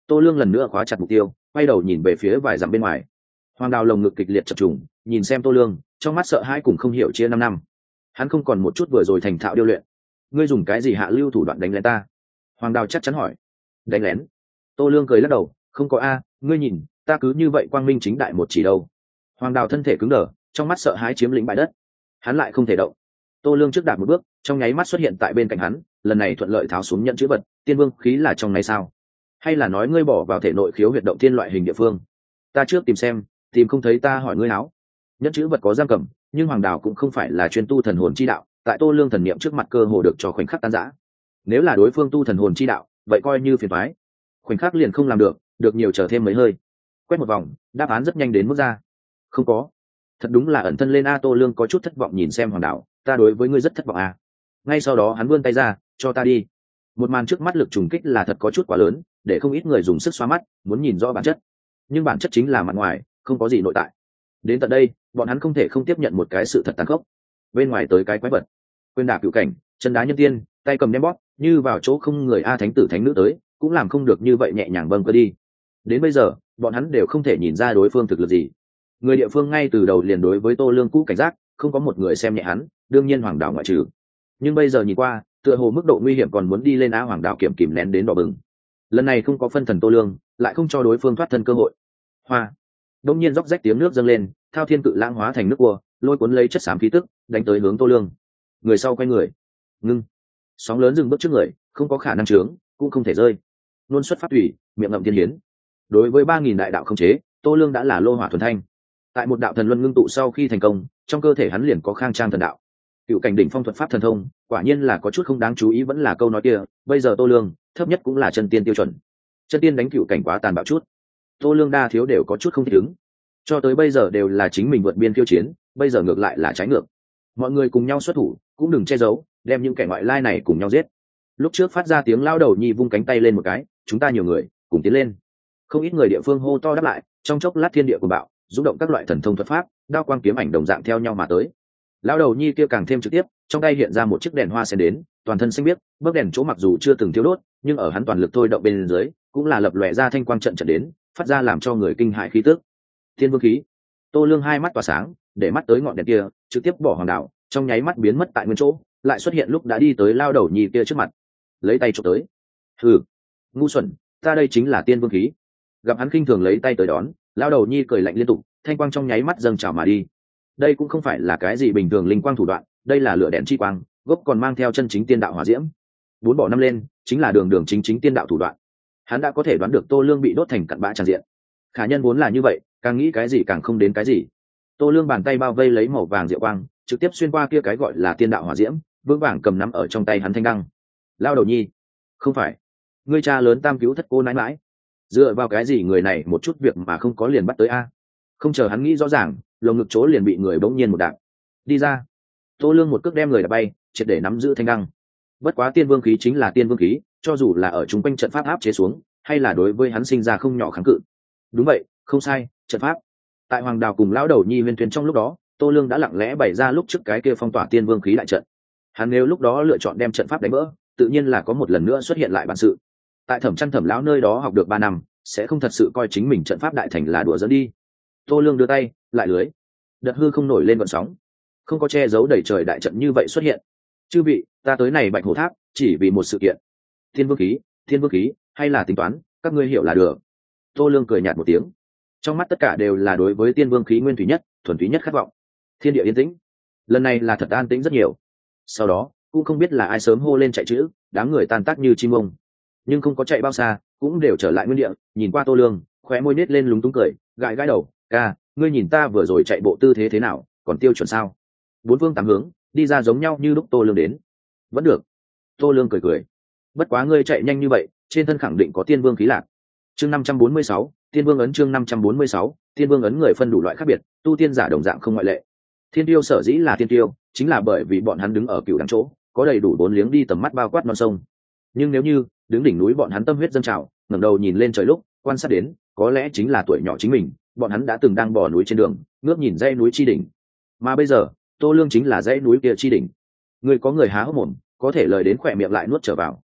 Tô Lương lần nữa khóa chặt mục tiêu, quay đầu nhìn về phía vài dặm bên ngoài. Hoàng Đào lồng ngực kịch liệt chập trùng, nhìn xem Tô Lương, trong mắt sợ hãi cùng không hiểu chia năm năm. Hắn không còn một chút vừa rồi thành thạo điêu luyện. Ngươi dùng cái gì hạ lưu thủ đoạn đánh lén ta? Hoàng Đào chắc chắn hỏi. Đánh lén? Tô Lương cười lắc đầu, không có a, ngươi nhìn, ta cứ như vậy quang minh chính đại một chỉ đâu. Hoàng Đào thân thể cứng đờ, trong mắt sợ hãi chiếm lĩnh bãi đất. Hắn lại không thể động. Tô Lương trước đạp một bước, trong nháy mắt xuất hiện tại bên cạnh hắn, lần này thuận lợi tháo xuống nhận chữ vật. Tiên vương khí là trong này sao? Hay là nói ngươi bỏ vào thể nội khiếu huyệt động tiên loại hình địa phương? Ta trước tìm xem, tìm không thấy ta hỏi ngươi áo. Nhẫn chữ vật có giam cầm, nhưng Hoàng Đào cũng không phải là chuyên tu thần hồn chi đạo, tại Tô Lương thần niệm trước mặt cơ hồ được cho khoảnh khắc tan rã. Nếu là đối phương tu thần hồn chi đạo, vậy coi như phiền toái. Khoảnh khắc liền không làm được, được nhiều chờ thêm mấy hơi. Quét một vòng, đáp án rất nhanh đến mức ra. Không có. Thật đúng là ẩn thân lên a. Tô Lương có chút thất vọng nhìn xem Hoàng Đào, ta đối với ngươi rất thất vọng a. Ngay sau đó hắn vươn tay ra, cho ta đi. Một màn trước mắt lực trùng kích là thật có chút quá lớn, để không ít người dùng sức xóa mắt, muốn nhìn rõ bản chất. Nhưng bản chất chính là mặt ngoài, không có gì nội tại. Đến tận đây, bọn hắn không thể không tiếp nhận một cái sự thật tàn khốc. Bên ngoài tới cái quái vật, quên đả cựu cảnh, chân đá nhân tiên, tay cầm đem bóp, như vào chỗ không người a. Thánh tử thánh nữ tới, cũng làm không được như vậy nhẹ nhàng bâng cơ đi. Đến bây giờ, bọn hắn đều không thể nhìn ra đối phương thực lực gì. Người địa phương ngay từ đầu liền đối với Tô Lương cũ cảnh giác, không có một người xem nhẹ hắn, đương nhiên Hoàng Đào ngoại trừ. Nhưng bây giờ nhìn qua, tựa hồ mức độ nguy hiểm còn muốn đi lên á. Hoàng Đào kiểm kìm nén đến đỏ bừng. Lần này không có phân thần Tô Lương, lại không cho đối phương thoát thân cơ hội. Hoa, đông nhiên róc rách tiếng nước dâng lên, thao thiên cự lãng hóa thành nước cua, lôi cuốn lấy chất xám khí tức, đánh tới hướng Tô Lương. Người sau quay người, ngưng, sóng lớn dừng bước trước người, không có khả năng trướng, cũng không thể rơi. Luôn xuất phát thủy, miệng ngậm thiên hiến. Đối với ba nghìn đại đạo không chế, Tô Lương đã là lô hỏa thuần thanh. Tại một đạo thần luân ngưng tụ sau khi thành công, trong cơ thể hắn liền có khang trang thần đạo. Cựu cảnh đỉnh phong thuật pháp thần thông, quả nhiên là có chút không đáng chú ý, vẫn là câu nói kia, bây giờ Tô Lương, thấp nhất cũng là chân tiên tiêu chuẩn. Chân tiên đánh cựu cảnh quá tàn bạo chút. Tô Lương đa thiếu đều có chút không thích ứng. Cho tới bây giờ đều là chính mình vượt biên khiêu chiến, bây giờ ngược lại là trái ngược. Mọi người cùng nhau xuất thủ, cũng đừng che giấu, đem những kẻ ngoại lai này cùng nhau giết. Lúc trước phát ra tiếng lao đầu nhi vung cánh tay lên một cái, chúng ta nhiều người, cùng tiến lên. Không ít người địa phương hô to đáp lại, trong chốc lát thiên địa của bạo, rung động các loại thần thông thuật pháp, đao quang kiếm ảnh đồng dạng theo nhau mà tới. Lao đầu nhi kia càng thêm trực tiếp, trong tay hiện ra một chiếc đèn hoa sen đến, toàn thân xanh biếc, bấc đèn chỗ mặc dù chưa từng thiếu đốt, nhưng ở hắn toàn lực thôi động bên dưới, cũng là lập lòe ra thanh quang trận trận đến, phát ra làm cho người kinh hãi khí tức. Thiên vương khí. Tô Lương hai mắt tỏa sáng, để mắt tới ngọn đèn kia, trực tiếp bỏ Hoàng Đào, trong nháy mắt biến mất tại nguyên chỗ, lại xuất hiện lúc đã đi tới lao đầu nhi kia trước mặt, lấy tay chụp tới. Hừ, ngu xuẩn, ta đây chính là tiên vương khí. Gặp hắn khinh thường lấy tay tới đón, lao đầu nhi cười lạnh liên tục, thanh quang trong nháy mắt dâng trào mà đi. Đây cũng không phải là cái gì bình thường linh quang thủ đoạn, đây là lửa đèn chi quang, gốc còn mang theo chân chính tiên đạo hỏa diễm. Bốn bỏ năm lên, chính là đường đường chính chính tiên đạo thủ đoạn. Hắn đã có thể đoán được Tô Lương bị đốt thành cặn bã tràn diện. Khả nhân vốn là như vậy, càng nghĩ cái gì càng không đến cái gì. Tô Lương bàn tay bao vây lấy màu vàng diệu quang, trực tiếp xuyên qua kia cái gọi là tiên đạo hỏa diễm, vững vàng cầm nắm ở trong tay hắn thanh đăng. Lao đầu nhi, không phải, ngươi cha lớn tam cứu thất cô nãi mãi, dựa vào cái gì người này một chút việc mà không có liền bắt tới a? Không chờ hắn nghĩ rõ ràng, lồng ngực chỗ liền bị người bỗng nhiên một đạp đi ra. Tô Lương một cước đem người đạp bay, triệt để nắm giữ thanh đăng. Bất quá tiên vương khí chính là tiên vương khí, cho dù là ở chung quanh trận pháp áp chế xuống, hay là đối với hắn sinh ra không nhỏ kháng cự. Đúng vậy, không sai, trận pháp. Tại Hoàng Đào cùng lão đầu nhi huyên thuyên trong lúc đó, Tô Lương đã lặng lẽ bày ra lúc trước cái kia phong tỏa tiên vương khí đại trận. Hắn nếu lúc đó lựa chọn đem trận pháp đánh vỡ, tự nhiên là có một lần nữa xuất hiện lại bản sự. Tại Thẩm Chân Thẩm lão nơi đó học được ba năm, sẽ không thật sự coi chính mình trận pháp đại thành là đùa giỡn đi. Tô Lương đưa tay, lại lưới, đợt hư không nổi lên gợn sóng, không có che giấu đẩy trời đại trận như vậy xuất hiện. Chư vị, ta tới này Bạch Hổ Tháp chỉ vì một sự kiện. Thiên vương khí, thiên vương khí, hay là tính toán, các ngươi hiểu là được. Tô Lương cười nhạt một tiếng, trong mắt tất cả đều là đối với tiên vương khí nguyên thủy nhất, thuần túy nhất khát vọng. Thiên địa yên tĩnh, lần này là thật an tĩnh rất nhiều. Sau đó cũng không biết là ai sớm hô lên chạy chữ, đám người tan tác như chim ông, nhưng không có chạy bao xa, cũng đều trở lại nguyên địa, nhìn qua Tô Lương, khóe môi nết lên lúng túng cười, gãi gãi đầu, ca, ngươi nhìn ta vừa rồi chạy bộ tư thế thế nào, còn tiêu chuẩn sao? Bốn phương tám hướng đi ra giống nhau như lúc Tô Lương đến. Vẫn được. Tô Lương cười cười. Bất quá ngươi chạy nhanh như vậy, trên thân khẳng định có tiên vương khí lạc. Chương năm trăm bốn mươi sáu, tiên vương ấn. Chương năm trăm bốn mươi sáu, tiên vương ấn. Người phân đủ loại khác biệt, tu tiên giả đồng dạng không ngoại lệ. Thiên tiêu sở dĩ là thiên tiêu, chính là bởi vì bọn hắn đứng ở cựu đẳng chỗ, có đầy đủ bốn liếng đi tầm mắt bao quát non sông. Nhưng nếu như đứng đỉnh núi bọn hắn tâm huyết dâng trào, ngẩng đầu nhìn lên trời lúc quan sát đến, có lẽ chính là tuổi nhỏ chính mình, bọn hắn đã từng đang bò núi trên đường, ngước nhìn dãy núi chi đỉnh. Mà bây giờ, Tô Lương chính là dãy núi kia chi đỉnh. Người có người há hốc mồm, có thể lời đến khỏe miệng lại nuốt trở vào.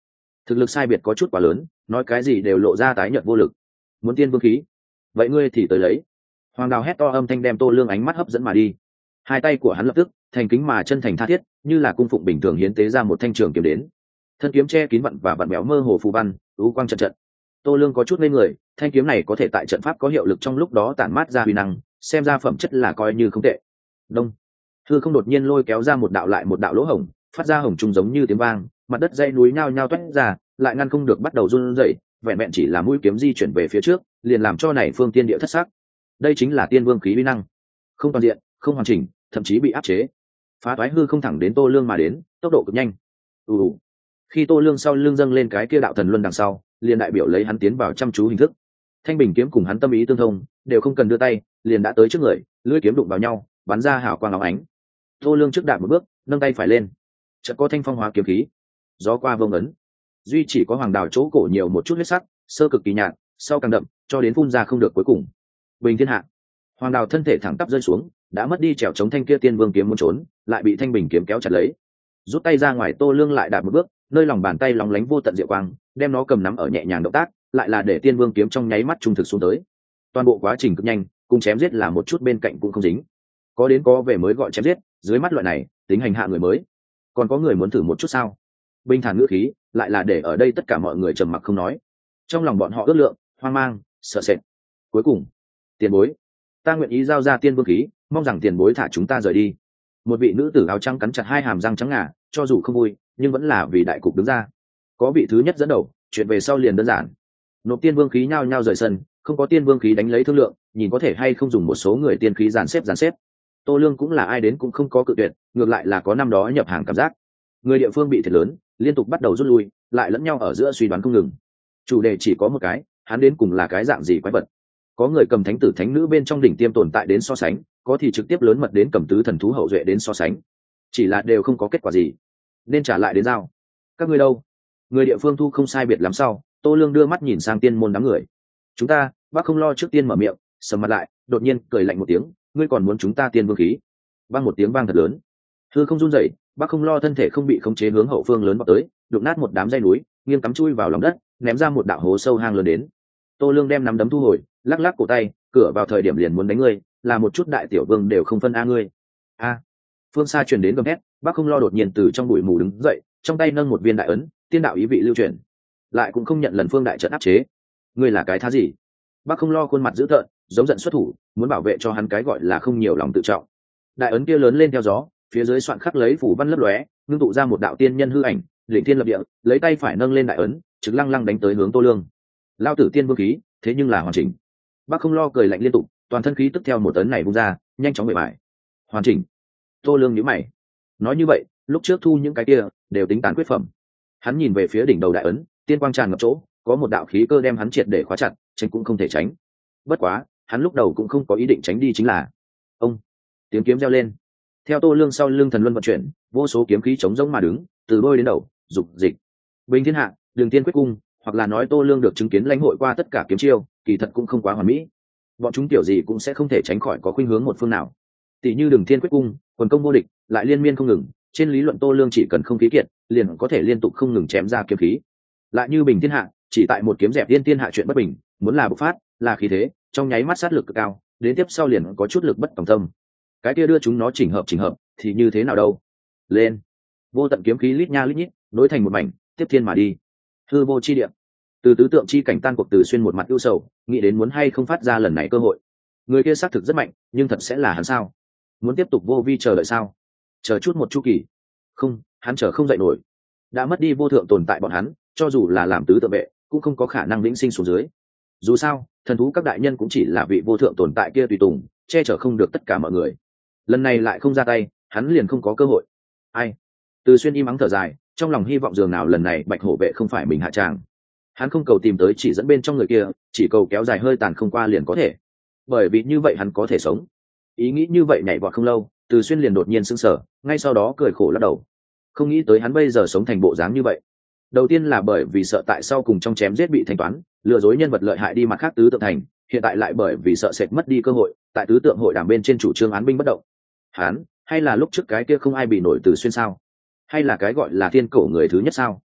thực lực sai biệt có chút quá lớn, nói cái gì đều lộ ra tái nhợt vô lực. Muốn tiên vương khí, vậy ngươi thì tới lấy. Hoàng Đào hét to âm thanh đem Tô Lương ánh mắt hấp dẫn mà đi. Hai tay của hắn lập tức thành kính mà chân thành tha thiết, như là cung phụng bình thường hiến tế ra một thanh trường kiếm đến. Thân kiếm che kín vặn và vặn béo mơ hồ phù văn, u quang trận trận. Tô Lương có chút ngây người, thanh kiếm này có thể tại trận pháp có hiệu lực trong lúc đó tản mát ra huy năng, xem ra phẩm chất là coi như không tệ. Đông, hư không đột nhiên lôi kéo ra một đạo lại một đạo lỗ hổng, phát ra hồng trung giống như tiếng vang, mặt đất dãy núi nhao nhao toét ra, lại ngăn không được bắt đầu run rẩy, vẹn vẹn chỉ là mũi kiếm di chuyển về phía trước, liền làm cho này phương tiên địa thất sắc. Đây chính là tiên vương khí uy năng, không toàn diện, không hoàn chỉnh, thậm chí bị áp chế. Phá toái hư không thẳng đến Tô Lương mà đến, tốc độ cực nhanh. Ù ù. Khi Tô Lương sau lưng dâng lên cái kia đạo thần luân đằng sau, liền đại biểu lấy hắn tiến vào chăm chú hình thức. Thanh bình kiếm cùng hắn tâm ý tương thông, đều không cần đưa tay, liền đã tới trước người, lưỡi kiếm đụng vào nhau, bắn ra hào quang óng ánh. Tô Lương trước đạp một bước, nâng tay phải lên, chợt có thanh phong hóa kiếm khí, gió qua vông ấn. Duy chỉ có Hoàng Đào chỗ cổ nhiều một chút huyết sắc, sơ cực kỳ nhạt, sau càng đậm, cho đến phun ra không được cuối cùng. Bình thiên hạ. Hoàng Đào thân thể thẳng tắp rơi xuống, đã mất đi trèo chống thanh kia tiên vương kiếm muốn trốn, lại bị thanh bình kiếm kéo chặt lấy. Rút tay ra ngoài, Tô Lương lại đạp một bước, nơi lòng bàn tay lóng lánh vô tận diệu quang, đem nó cầm nắm ở nhẹ nhàng động tác, lại là để tiên vương kiếm trong nháy mắt trung thực xuống tới. Toàn bộ quá trình cực nhanh, cùng chém giết là một chút bên cạnh cũng không dính. Có đến có về mới gọi chém giết, dưới mắt loại này, tính hành hạ người mới. Còn có người muốn thử một chút sao? Bình thản ngữ khí, lại là để ở đây tất cả mọi người trầm mặc không nói. Trong lòng bọn họ ước lượng, hoang mang, sợ sệt. Cuối cùng, tiền bối, ta nguyện ý giao ra tiên vương khí, mong rằng tiền bối thả chúng ta rời đi. Một vị nữ tử áo trắng cắn chặt hai hàm răng trắng ngà, cho dù không vui, nhưng vẫn là vì đại cục đứng ra. Có vị thứ nhất dẫn đầu, chuyện về sau liền đơn giản. Nộp tiên vương khí nhao nhao rời sân, không có tiên vương khí đánh lấy thương lượng, nhìn có thể hay không dùng một số người tiên khí dàn xếp dàn xếp. Tô Lương cũng là ai đến cũng không có cự tuyệt, ngược lại là có năm đó nhập hàng cảm giác. Người địa phương bị thiệt lớn, liên tục bắt đầu rút lui, lại lẫn nhau ở giữa suy đoán không ngừng. Chủ đề chỉ có một cái, hắn đến cùng là cái dạng gì quái vật. Có người cầm thánh tử thánh nữ bên trong đỉnh tiêm tồn tại đến so sánh, có thì trực tiếp lớn mật đến cầm tứ thần thú hậu duệ đến so sánh. Chỉ là đều không có kết quả gì, nên trả lại đến giao. Các ngươi đâu? Người địa phương thu không sai biệt lắm sau, Tô Lương đưa mắt nhìn sang tiên môn đám người. Chúng ta, bác không lo trước tiên mở miệng, sầm mặt lại, đột nhiên cười lạnh một tiếng, ngươi còn muốn chúng ta tiên vương khí? Vang một tiếng vang thật lớn, hư không run rẩy, bác không lo thân thể không bị khống chế hướng hậu phương lớn vào tới, đụng nát một đám dây núi, nghiêng cắm chui vào lòng đất, ném ra một đạo hố sâu hang lớn đến. Tô Lương đem nắm đấm thu hồi, lắc lắc cổ tay, cửa vào thời điểm liền muốn đánh ngươi, là một chút đại tiểu vương đều không phân a ngươi. A. Phương xa truyền đến gầm hét, bác không lo đột nhiên từ trong bụi mù đứng dậy, trong tay nâng một viên đại ấn, tiên đạo ý vị lưu truyền, lại cũng không nhận lần phương đại trận áp chế. Ngươi là cái thá gì? Bác không lo khuôn mặt dữ tợn, giống giận xuất thủ, muốn bảo vệ cho hắn cái gọi là không nhiều lòng tự trọng. Đại ấn kia lớn lên theo gió, phía dưới soạn khắc lấy phủ văn lấp lóe, ngưng tụ ra một đạo tiên nhân hư ảnh, lĩnh thiên lập địa, lấy tay phải nâng lên đại ấn, trực lăng lăng đánh tới hướng Tô Lương. Lao tử tiên vương khí, thế nhưng là hoàn chỉnh. Bác không lo cười lạnh liên tục, toàn thân khí tức theo một ấn này vung ra, nhanh chóng bề bại. Hoàn chỉnh. Tô Lương nhíu mày. Nói như vậy, lúc trước thu những cái kia đều tính tán quyết phẩm. Hắn nhìn về phía đỉnh đầu đại ấn, tiên quang tràn ngập chỗ, có một đạo khí cơ đem hắn triệt để khóa chặt, tránh cũng không thể tránh. Bất quá, hắn lúc đầu cũng không có ý định tránh đi chính là. Ông, tiếng kiếm reo lên. Theo Tô Lương sau lưng thần luân vận chuyển, vô số kiếm khí chống rỗng mà đứng, từ đôi đến đầu, dục dịch. Bình thiên hạ, Đường Tiên quyết cung, hoặc là nói Tô Lương được chứng kiến lãnh hội qua tất cả kiếm chiêu, kỳ thật cũng không quá hoàn mỹ. Bọn chúng tiểu gì cũng sẽ không thể tránh khỏi có khuynh hướng một phương nào. Tỷ như Đường Thiên quyết cung, quần công vô địch, lại liên miên không ngừng, trên lý luận Tô Lương chỉ cần không khí kiệt, liền có thể liên tục không ngừng chém ra kiếm khí. Lại như Bình thiên hạ, chỉ tại một kiếm dẹp tiên tiên hạ chuyện bất bình, muốn là bộc phát, là khí thế, trong nháy mắt sát lực cực cao, đến tiếp sau liền có chút lực bất tòng tâm. Cái kia đưa chúng nó chỉnh hợp chỉnh hợp, thì như thế nào đâu? Lên, vô tận kiếm khí lít nha lít nhít, nối thành một mảnh, tiếp thiên mà đi. Hư vô chi địa, từ tứ tượng chi cảnh tan cuộc từ xuyên một mặt ưu sầu, nghĩ đến muốn hay không phát ra lần này cơ hội. Người kia xác thực rất mạnh, nhưng thật sẽ là hắn sao? Muốn tiếp tục vô vi chờ đợi sao? Chờ chút một chu kỳ. Không, hắn chờ không dậy nổi. Đã mất đi vô thượng tồn tại bọn hắn, cho dù là làm tứ tự vệ, cũng không có khả năng vĩnh sinh xuống dưới. Dù sao, thần thú các đại nhân cũng chỉ là vị vô thượng tồn tại kia tùy tùng, che chở không được tất cả mọi người. Lần này lại không ra tay, hắn liền không có cơ hội. Ai? Từ xuyên im ắng thở dài, trong lòng hy vọng dường nào lần này bạch hổ vệ không phải mình hạ tràng. Hắn không cầu tìm tới chỉ dẫn bên trong người kia, chỉ cầu kéo dài hơi tàn không qua liền có thể. Bởi vì như vậy hắn có thể sống. Ý nghĩ như vậy nhảy vọt không lâu, Từ xuyên liền đột nhiên sững sờ, ngay sau đó cười khổ lắc đầu. Không nghĩ tới hắn bây giờ sống thành bộ dáng như vậy. Đầu tiên là bởi vì sợ tại sau cùng trong chém giết bị thanh toán, lừa dối nhân vật lợi hại đi mặt khác tứ tượng thành, hiện tại lại bởi vì sợ sệt mất đi cơ hội, tại tứ tượng hội đàm bên trên chủ trương án binh bất động. Hắn, hay là lúc trước cái kia không ai bị nổi Từ xuyên sao? Hay là cái gọi là thiên cổ người thứ nhất sao?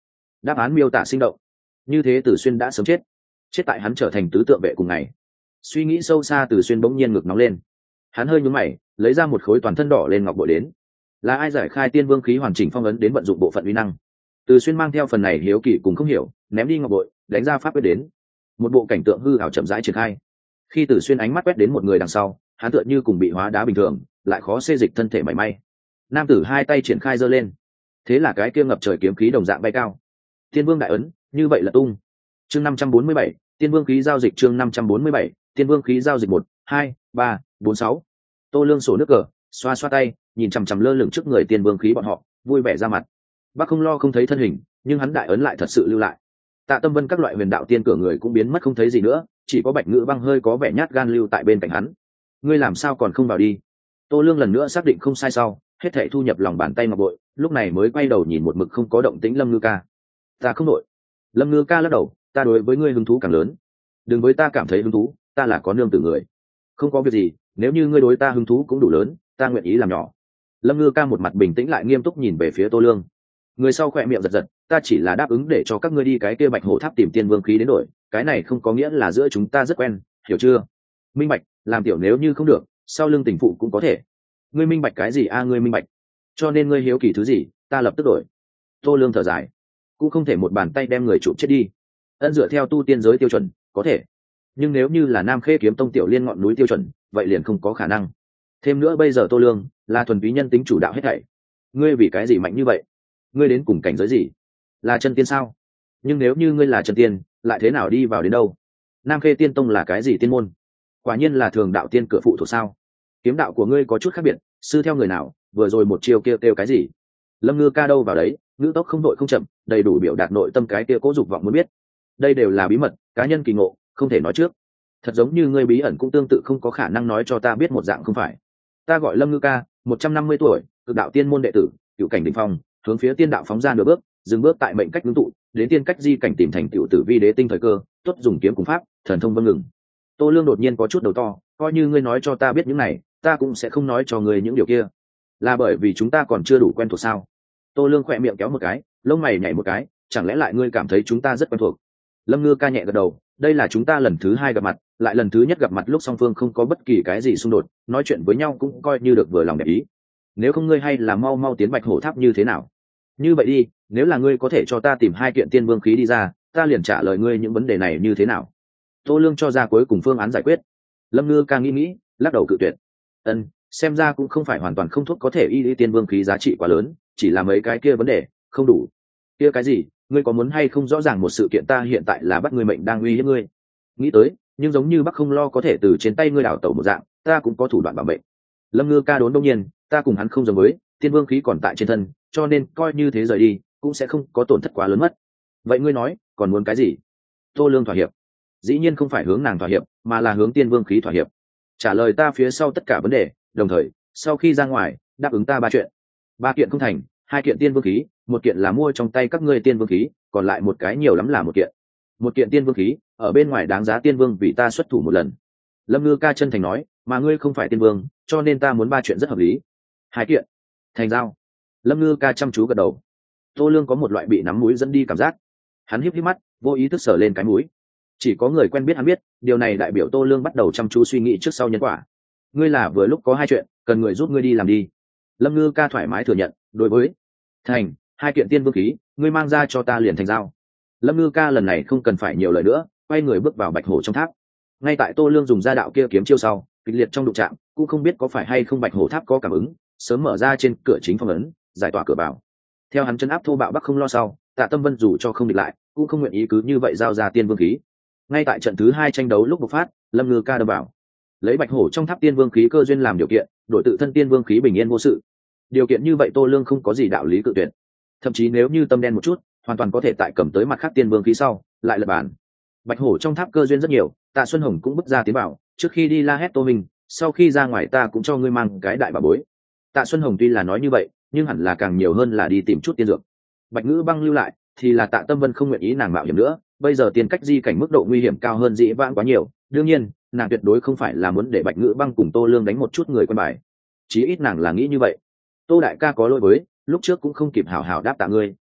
đáp án miêu tả sinh động. Như thế Từ Xuyên đã sớm chết, chết tại hắn trở thành tứ tượng vệ cùng ngày. Suy nghĩ sâu xa, Từ Xuyên bỗng nhiên ngực nóng lên, hắn hơi nhún mày, lấy ra một khối toàn thân đỏ lên ngọc bội đến. Là ai giải khai tiên vương khí hoàn chỉnh phong ấn đến vận dụng bộ phận uy năng? Từ Xuyên mang theo phần này hiếu kỳ cùng không hiểu, ném đi ngọc bội, đánh ra pháp quyết đến. Một bộ cảnh tượng hư ảo chậm rãi triển khai. Khi Từ Xuyên ánh mắt quét đến một người đằng sau, hắn tựa như cùng bị hóa đá bình thường, lại khó xê dịch thân thể mảy may. Nam tử hai tay triển khai giơ lên, thế là cái kia ngập trời kiếm khí đồng dạng bay cao. Tiên vương đại ấn, như vậy là tung. Chương năm trăm bốn mươi bảy, Tiên vương khí giao dịch. Chương năm trăm bốn mươi bảy, Tiên vương khí giao dịch. Một, hai, ba, bốn, sáu. Tô Lương sổ nước cờ, xoa xoa tay, nhìn chằm chằm lơ lửng trước người tiên vương khí bọn họ, vui vẻ ra mặt. Bác Không Lo không thấy thân hình, nhưng hắn đại ấn lại thật sự lưu lại. Tạ Tâm Vân các loại huyền đạo tiên cửa người cũng biến mất không thấy gì nữa, chỉ có Bạch Ngữ Băng hơi có vẻ nhát gan lưu tại bên cạnh hắn. Ngươi làm sao còn không vào đi? Tô Lương lần nữa xác định không sai sau, hết thảy thu nhập lòng bàn tay ngọc bội, lúc này mới quay đầu nhìn một mực không có động tĩnh Lâm Ngư Ca. Ta không nội. Lâm Ngư Ca lắc đầu, ta đối với ngươi hứng thú càng lớn. Đừng với ta cảm thấy hứng thú, ta là có nương tử người. Không có việc gì, nếu như ngươi đối ta hứng thú cũng đủ lớn, ta nguyện ý làm nhỏ. Lâm Ngư Ca một mặt bình tĩnh lại nghiêm túc nhìn về phía Tô Lương. Người sau khỏe miệng giật giật, ta chỉ là đáp ứng để cho các ngươi đi cái kia Bạch Hổ Tháp tìm tiên vương khí đến đổi, cái này không có nghĩa là giữa chúng ta rất quen, hiểu chưa? Minh bạch, làm tiểu nếu như không được, sau lưng tình phụ cũng có thể. Ngươi minh bạch cái gì a? À, ngươi minh bạch. Cho nên ngươi hiếu kỳ thứ gì, ta lập tức đổi. Tô Lương thở dài, cũng không thể một bàn tay đem người chụp chết đi. Ân dựa theo tu tiên giới tiêu chuẩn, có thể. Nhưng nếu như là Nam Khê kiếm tông tiểu liên ngọn núi tiêu chuẩn, vậy liền không có khả năng. Thêm nữa bây giờ Tô Lương là thuần túy nhân tính chủ đạo hết thảy. Ngươi vì cái gì mạnh như vậy? Ngươi đến cùng cảnh giới gì? Là chân tiên sao? Nhưng nếu như ngươi là chân tiên, lại thế nào đi vào đến đâu? Nam Khê tiên tông là cái gì tiên môn? Quả nhiên là thường đạo tiên cửa phụ thuộc sao? Kiếm đạo của ngươi có chút khác biệt, sư theo người nào? Vừa rồi một chiêu kêu kêu cái gì? Lâm Ngư Ca đâu vào đấy, ngữ tốc không đội không chậm, đầy đủ biểu đạt nội tâm cái kia cố dục vọng muốn biết. Đây đều là bí mật, cá nhân kỳ ngộ, không thể nói trước. Thật giống như ngươi bí ẩn cũng tương tự không có khả năng nói cho ta biết một dạng không phải. Ta gọi Lâm Ngư Ca, một trăm năm mươi tuổi, cực đạo tiên môn đệ tử, cựu cảnh đỉnh phong, hướng phía tiên đạo phóng ra nửa bước, dừng bước tại mệnh cách ngưng tụ, đến tiên cách di cảnh tìm thành cựu tử vi đế tinh thời cơ, tốt dùng kiếm cùng pháp, thần thông vân ngừng. Tô Lương đột nhiên có chút đầu to, coi như ngươi nói cho ta biết những này, ta cũng sẽ không nói cho ngươi những điều kia. Là bởi vì chúng ta còn chưa đủ quen thuộc sao? Tô Lương khỏe miệng kéo một cái, lông mày nhảy một cái, chẳng lẽ lại ngươi cảm thấy chúng ta rất quen thuộc? Lâm Ngư Ca nhẹ gật đầu, đây là chúng ta lần thứ hai gặp mặt, lại lần thứ nhất gặp mặt lúc song phương không có bất kỳ cái gì xung đột, nói chuyện với nhau cũng coi như được vừa lòng để ý. Nếu không ngươi hay là mau mau tiến Bạch Hổ Tháp như thế nào? Như vậy đi, nếu là ngươi có thể cho ta tìm hai kiện tiên vương khí đi ra, ta liền trả lời ngươi những vấn đề này như thế nào. Tô Lương cho ra cuối cùng phương án giải quyết. Lâm Ngư Ca nghĩ nghĩ, lắc đầu cự tuyệt. Ân, xem ra cũng không phải hoàn toàn không thuốc có thể y lý tiên vương khí giá trị quá lớn, chỉ là mấy cái kia vấn đề không đủ. Kia cái gì? Ngươi có muốn hay không rõ ràng một sự kiện, ta hiện tại là bắt ngươi mệnh đang uy hiếp ngươi. Nghĩ tới, nhưng giống như Bắc Không Lo có thể từ trên tay ngươi đảo tẩu một dạng, ta cũng có thủ đoạn bảo mệnh. Lâm Ngư Ca đốn đông nhiên, ta cùng hắn không giống với, tiên vương khí còn tại trên thân, cho nên coi như thế rời đi, cũng sẽ không có tổn thất quá lớn mất. Vậy ngươi nói, còn muốn cái gì? Tô Lương thỏa hiệp. Dĩ nhiên không phải hướng nàng thỏa hiệp, mà là hướng tiên vương khí thỏa hiệp. Trả lời ta phía sau tất cả vấn đề, đồng thời, sau khi ra ngoài, đáp ứng ta ba chuyện. Ba kiện không thành, hai kiện tiên vương khí, một kiện là mua trong tay các ngươi tiên vương khí, còn lại một cái nhiều lắm là một kiện. Một kiện tiên vương khí, ở bên ngoài đáng giá tiên vương vì ta xuất thủ một lần. Lâm Ngư Ca chân thành nói, mà ngươi không phải tiên vương, cho nên ta muốn ba chuyện rất hợp lý. Hai kiện, thành giao. Lâm Ngư Ca chăm chú gật đầu. Tô Lương có một loại bị nắm mũi dẫn đi cảm giác. Hắn híp híp mắt, vô ý thức sờ lên cái mũi. Chỉ có người quen biết hắn biết, điều này đại biểu Tô Lương bắt đầu chăm chú suy nghĩ trước sau nhân quả. Ngươi là vừa lúc có hai chuyện, cần người giúp ngươi đi làm đi. Lâm Ngư Ca thoải mái thừa nhận, đối với thành hai kiện tiên vương khí, ngươi mang ra cho ta liền thành giao. Lâm Ngư Ca lần này không cần phải nhiều lời nữa, quay người bước vào Bạch Hổ trong tháp. Ngay tại Tô Lương dùng ra đạo kia kiếm chiêu sau, kịch liệt trong đụng chạm, cũng không biết có phải hay không Bạch Hổ tháp có cảm ứng, sớm mở ra trên cửa chính phong ấn, giải tỏa cửa vào. Theo hắn chân áp thô bạo Bắc Không Lo sau, Tạ Tâm Vân dù cho không địch lại, cũng không nguyện ý cứ như vậy giao ra tiên vương khí. Ngay tại trận thứ hai tranh đấu lúc bộc phát, Lâm Ngư Ca đâm vào, lấy Bạch Hổ trong tháp tiên vương khí cơ duyên làm điều kiện, đổi tự thân tiên vương khí bình yên vô sự. Điều kiện như vậy Tô Lương không có gì đạo lý cự tuyệt. Thậm chí nếu như tâm đen một chút, hoàn toàn có thể tại cầm tới mặt khác tiên vương khí sau, lại lật bàn. Bạch Hổ trong tháp cơ duyên rất nhiều, Tạ Xuân Hồng cũng bước ra tiến bảo, trước khi đi la hét Tô Minh, sau khi ra ngoài ta cũng cho ngươi mang cái đại bà bối. Tạ Xuân Hồng tuy là nói như vậy, nhưng hẳn là càng nhiều hơn là đi tìm chút tiên dược. Bạch Ngữ Băng lưu lại, thì là Tạ Tâm Vân không nguyện ý nàng mạo hiểm nữa, bây giờ tiên cách di cảnh mức độ nguy hiểm cao hơn dĩ vãng quá nhiều, đương nhiên, nàng tuyệt đối không phải là muốn để Bạch Ngữ Băng cùng Tô Lương đánh một chút người quen bài. Chí ít nàng là nghĩ như vậy. Tô đại ca có lỗi với, lúc trước cũng không kịp hảo hảo đáp tạ ngươi,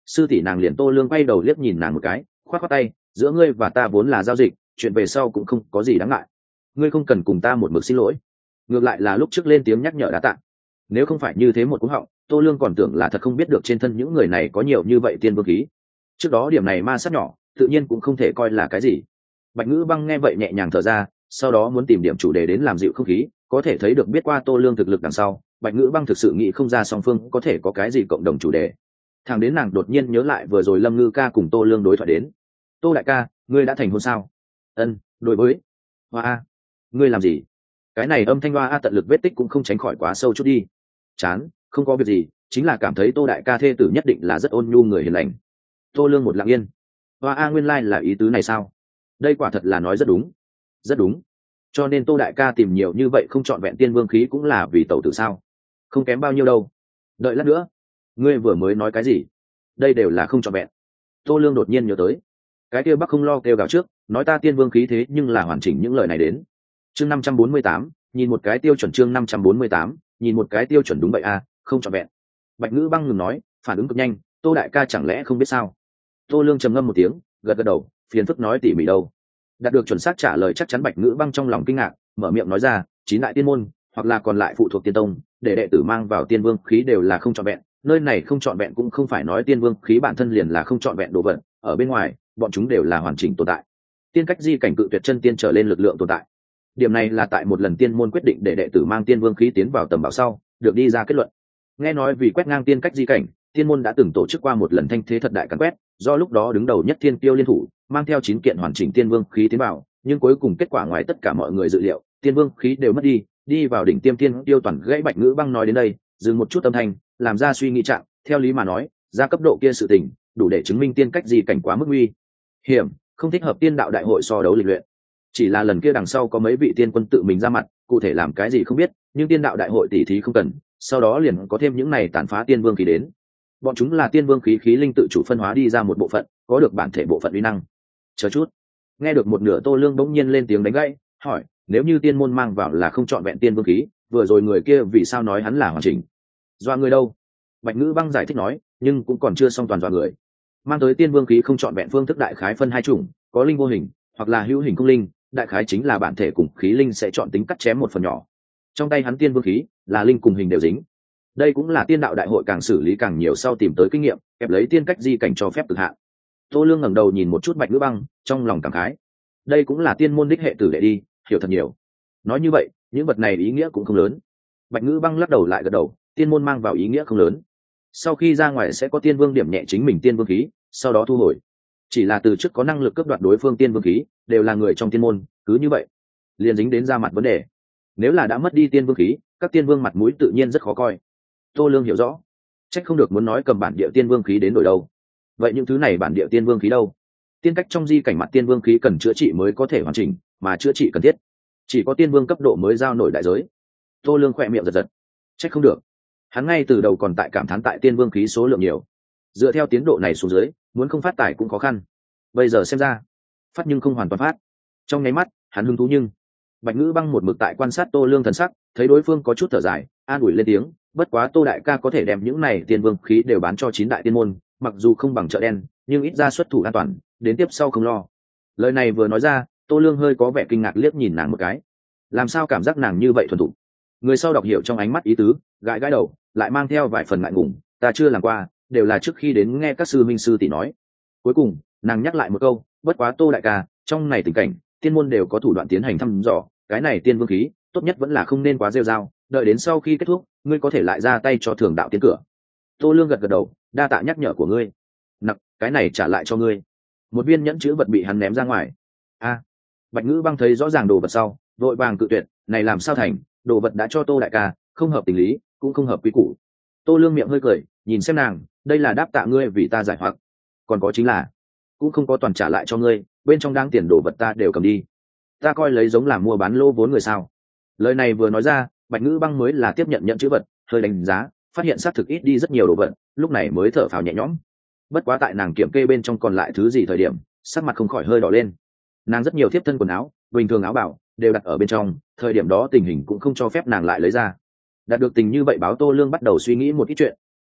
Sư tỷ nàng liền Tô Lương quay đầu liếc nhìn nàng một cái, khoát khoát tay, giữa ngươi và ta vốn là giao dịch, chuyện về sau cũng không có gì đáng ngại, ngươi không cần cùng ta một mực xin lỗi. Ngược lại là lúc trước lên tiếng nhắc nhở đã tạ, nếu không phải như thế một cú họng, Tô Lương còn tưởng là thật không biết được trên thân những người này có nhiều như vậy tiên vương khí. Trước đó điểm này ma sát nhỏ tự nhiên cũng không thể coi là cái gì. Bạch Ngữ Băng nghe vậy nhẹ nhàng thở ra, sau đó muốn tìm điểm chủ đề đến làm dịu không khí, có thể thấy được biết qua Tô Lương thực lực đằng sau, Bạch Ngữ Băng thực sự nghĩ không ra song phương có thể có cái gì cộng đồng chủ đề. Thằng đến nàng đột nhiên nhớ lại vừa rồi Lâm Ngư ca cùng Tô Lương đối thoại đến. Tô đại ca, ngươi đã thành hôn sao? Ân, đối với. Hoa a, ngươi làm gì? Cái này âm thanh hoa a tận lực vết tích cũng không tránh khỏi quá sâu chút đi. Chán, không có việc gì, chính là cảm thấy Tô đại ca thê tử nhất định là rất ôn nhu người hiền lành. Tô Lương một lặng yên. Hoa a nguyên lai like là ý tứ này sao? Đây quả thật là nói rất đúng, rất đúng. Cho nên Tô đại ca tìm nhiều như vậy không chọn vẹn tiên vương khí cũng là vì tẩu tử sao? Không kém bao nhiêu đâu. Đợi lát nữa, ngươi vừa mới nói cái gì? Đây đều là không chọn vẹn. Tô Lương đột nhiên nhớ tới, cái kia Bắc không lo kêu gào trước, nói ta tiên vương khí thế nhưng là hoàn chỉnh những lời này đến. Chương năm trăm bốn mươi tám, nhìn một cái tiêu chuẩn chương năm trăm bốn mươi tám, nhìn một cái tiêu chuẩn đúng vậy a, không chọn vẹn. Bạch Ngữ Băng ngừng nói, phản ứng cực nhanh, Tô đại ca chẳng lẽ không biết sao? Tô Lương trầm ngâm một tiếng, gật gật đầu, phiền phức nói tỉ mỉ đâu. Đạt được chuẩn xác trả lời chắc chắn Bạch Ngữ Băng trong lòng kinh ngạc, mở miệng nói ra, chín đại tiên môn, hoặc là còn lại phụ thuộc tiên tông, để đệ tử mang vào tiên vương khí đều là không chọn vẹn, nơi này không chọn vẹn cũng không phải nói tiên vương khí bản thân liền là không chọn vẹn đồ vật, ở bên ngoài, bọn chúng đều là hoàn chỉnh tồn tại. Tiên cách di cảnh cự tuyệt chân tiên trở lên lực lượng tồn tại. Điểm này là tại một lần tiên môn quyết định để đệ tử mang tiên vương khí tiến vào tầm bảo sau, được đi ra kết luận. Nghe nói vì quét ngang tiên cách di cảnh, tiên môn đã từng tổ chức qua một lần thanh thế thật đại càn quét, do lúc đó đứng đầu nhất Thiên Tiêu liên thủ, mang theo chín kiện hoàn chỉnh tiên vương khí tiến vào, nhưng cuối cùng kết quả ngoài tất cả mọi người dự liệu, tiên vương khí đều mất đi, đi vào đỉnh tiêm tiên tiêu toàn gãy. Bạch Ngữ Băng nói đến đây, dừng một chút âm thanh, làm ra suy nghĩ trạng, theo lý mà nói, ra cấp độ kia sự tình, đủ để chứng minh tiên cách di cảnh quá mức nguy hiểm, không thích hợp tiên đạo đại hội so đấu lịch luyện. Chỉ là lần kia đằng sau có mấy vị tiên quân tự mình ra mặt, cụ thể làm cái gì không biết, nhưng tiên đạo đại hội tỷ thí không cần, sau đó liền có thêm những này tàn phá tiên vương khí đến. Bọn chúng là tiên vương khí khí linh tự chủ phân hóa đi ra một bộ phận, có được bản thể bộ phận uy năng. Chờ chút, nghe được một nửa Tô Lương bỗng nhiên lên tiếng đánh gãy, hỏi, nếu như tiên môn mang vào là không chọn vẹn tiên vương khí, vừa rồi người kia vì sao nói hắn là hoàn chỉnh? Doa người đâu? Bạch Ngữ Băng giải thích nói, nhưng cũng còn chưa xong toàn doa người. Mang tới tiên vương khí không chọn vẹn phương thức đại khái phân hai chủng, có linh vô hình, hoặc là hữu hình không linh, đại khái chính là bản thể cùng khí linh sẽ chọn tính cắt chém một phần nhỏ. Trong tay hắn tiên vương khí là linh cùng hình đều dính. Đây cũng là tiên đạo đại hội càng xử lý càng nhiều sau tìm tới kinh nghiệm, kẹp lấy tiên cách di cảnh cho phép cực hạn. Tô Lương ngẩng đầu nhìn một chút Bạch Ngữ Băng, trong lòng cảm khái. Đây cũng là tiên môn đích hệ tử đệ đi, hiểu thật nhiều. Nói như vậy, những vật này ý nghĩa cũng không lớn. Bạch Ngữ Băng lắc đầu lại gật đầu, tiên môn mang vào ý nghĩa không lớn. Sau khi ra ngoài sẽ có tiên vương điểm nhẹ chính mình tiên vương khí, sau đó thu hồi. Chỉ là từ trước có năng lực cướp đoạt đối phương tiên vương khí, đều là người trong tiên môn, cứ như vậy, liền dính đến ra mặt vấn đề. Nếu là đã mất đi tiên vương khí, các tiên vương mặt mũi tự nhiên rất khó coi. Tô Lương hiểu rõ, trách không được muốn nói cầm bản địa tiên vương khí đến đổi đâu. Vậy những thứ này bản địa tiên vương khí đâu? Tiên cách trong di cảnh mặt tiên vương khí cần chữa trị mới có thể hoàn chỉnh, mà chữa trị cần thiết chỉ có tiên vương cấp độ mới giao nổi đại giới. Tô Lương khỏe miệng giật giật, trách không được, hắn ngay từ đầu còn tại cảm thán tại tiên vương khí số lượng nhiều, dựa theo tiến độ này xuống dưới, muốn không phát tải cũng khó khăn. Bây giờ xem ra, phát nhưng không hoàn toàn phát. Trong nháy mắt, hắn hứng thú nhưng Bạch Ngữ Băng một mực tại quan sát Tô Lương thần sắc, thấy đối phương có chút thở dài, an ủi lên tiếng, bất quá Tô đại ca có thể đem những này tiên vương khí đều bán cho chín đại tiên môn, mặc dù không bằng chợ đen, nhưng ít ra xuất thủ an toàn, đến tiếp sau không lo. Lời này vừa nói ra, Tô Lương hơi có vẻ kinh ngạc liếc nhìn nàng một cái. Làm sao cảm giác nàng như vậy thuần thục? Người sau đọc hiểu trong ánh mắt ý tứ, gãi gãi đầu, lại mang theo vài phần ngại ngùng, ta chưa làm qua, đều là trước khi đến nghe các sư minh sư tỷ nói. Cuối cùng, nàng nhắc lại một câu, bất quá Tô đại ca, trong này tình cảnh, tiên môn đều có thủ đoạn tiến hành thăm dò, cái này tiên vương khí, tốt nhất vẫn là không nên quá rêu rao, đợi đến sau khi kết thúc, ngươi có thể lại ra tay cho thường đạo tiến cửa. Tô Lương gật gật đầu, đa tạ nhắc nhở của ngươi. Nặc, cái này trả lại cho ngươi. Một viên nhẫn chữ vật bị hắn ném ra ngoài. A, Bạch Ngữ Băng thấy rõ ràng đồ vật sau, vội vàng cự tuyệt, này làm sao thành, đồ vật đã cho Tô đại ca, không hợp tình lý, cũng không hợp quy củ. Tô Lương miệng hơi cười, nhìn xem nàng, đây là đáp tạ ngươi vì ta giải hoặc, còn có chính là, cũng không có toàn trả lại cho ngươi, bên trong đáng tiền đồ vật ta đều cầm đi. Ta coi lấy giống làm mua bán lô vốn người sao? Lời này vừa nói ra, Bạch Ngữ Băng mới là tiếp nhận nhận chữ vật, hơi đánh giá, phát hiện xác thực ít đi rất nhiều đồ vật, lúc này mới thở phào nhẹ nhõm. Bất quá tại nàng kiểm kê bên trong còn lại thứ gì thời điểm, sắc mặt không khỏi hơi đỏ lên. Nàng rất nhiều thiếp thân quần áo, bình thường áo bảo đều đặt ở bên trong, thời điểm đó tình hình cũng không cho phép nàng lại lấy ra. Đạt được tình như vậy báo Tô Lương bắt đầu suy nghĩ một ít chuyện.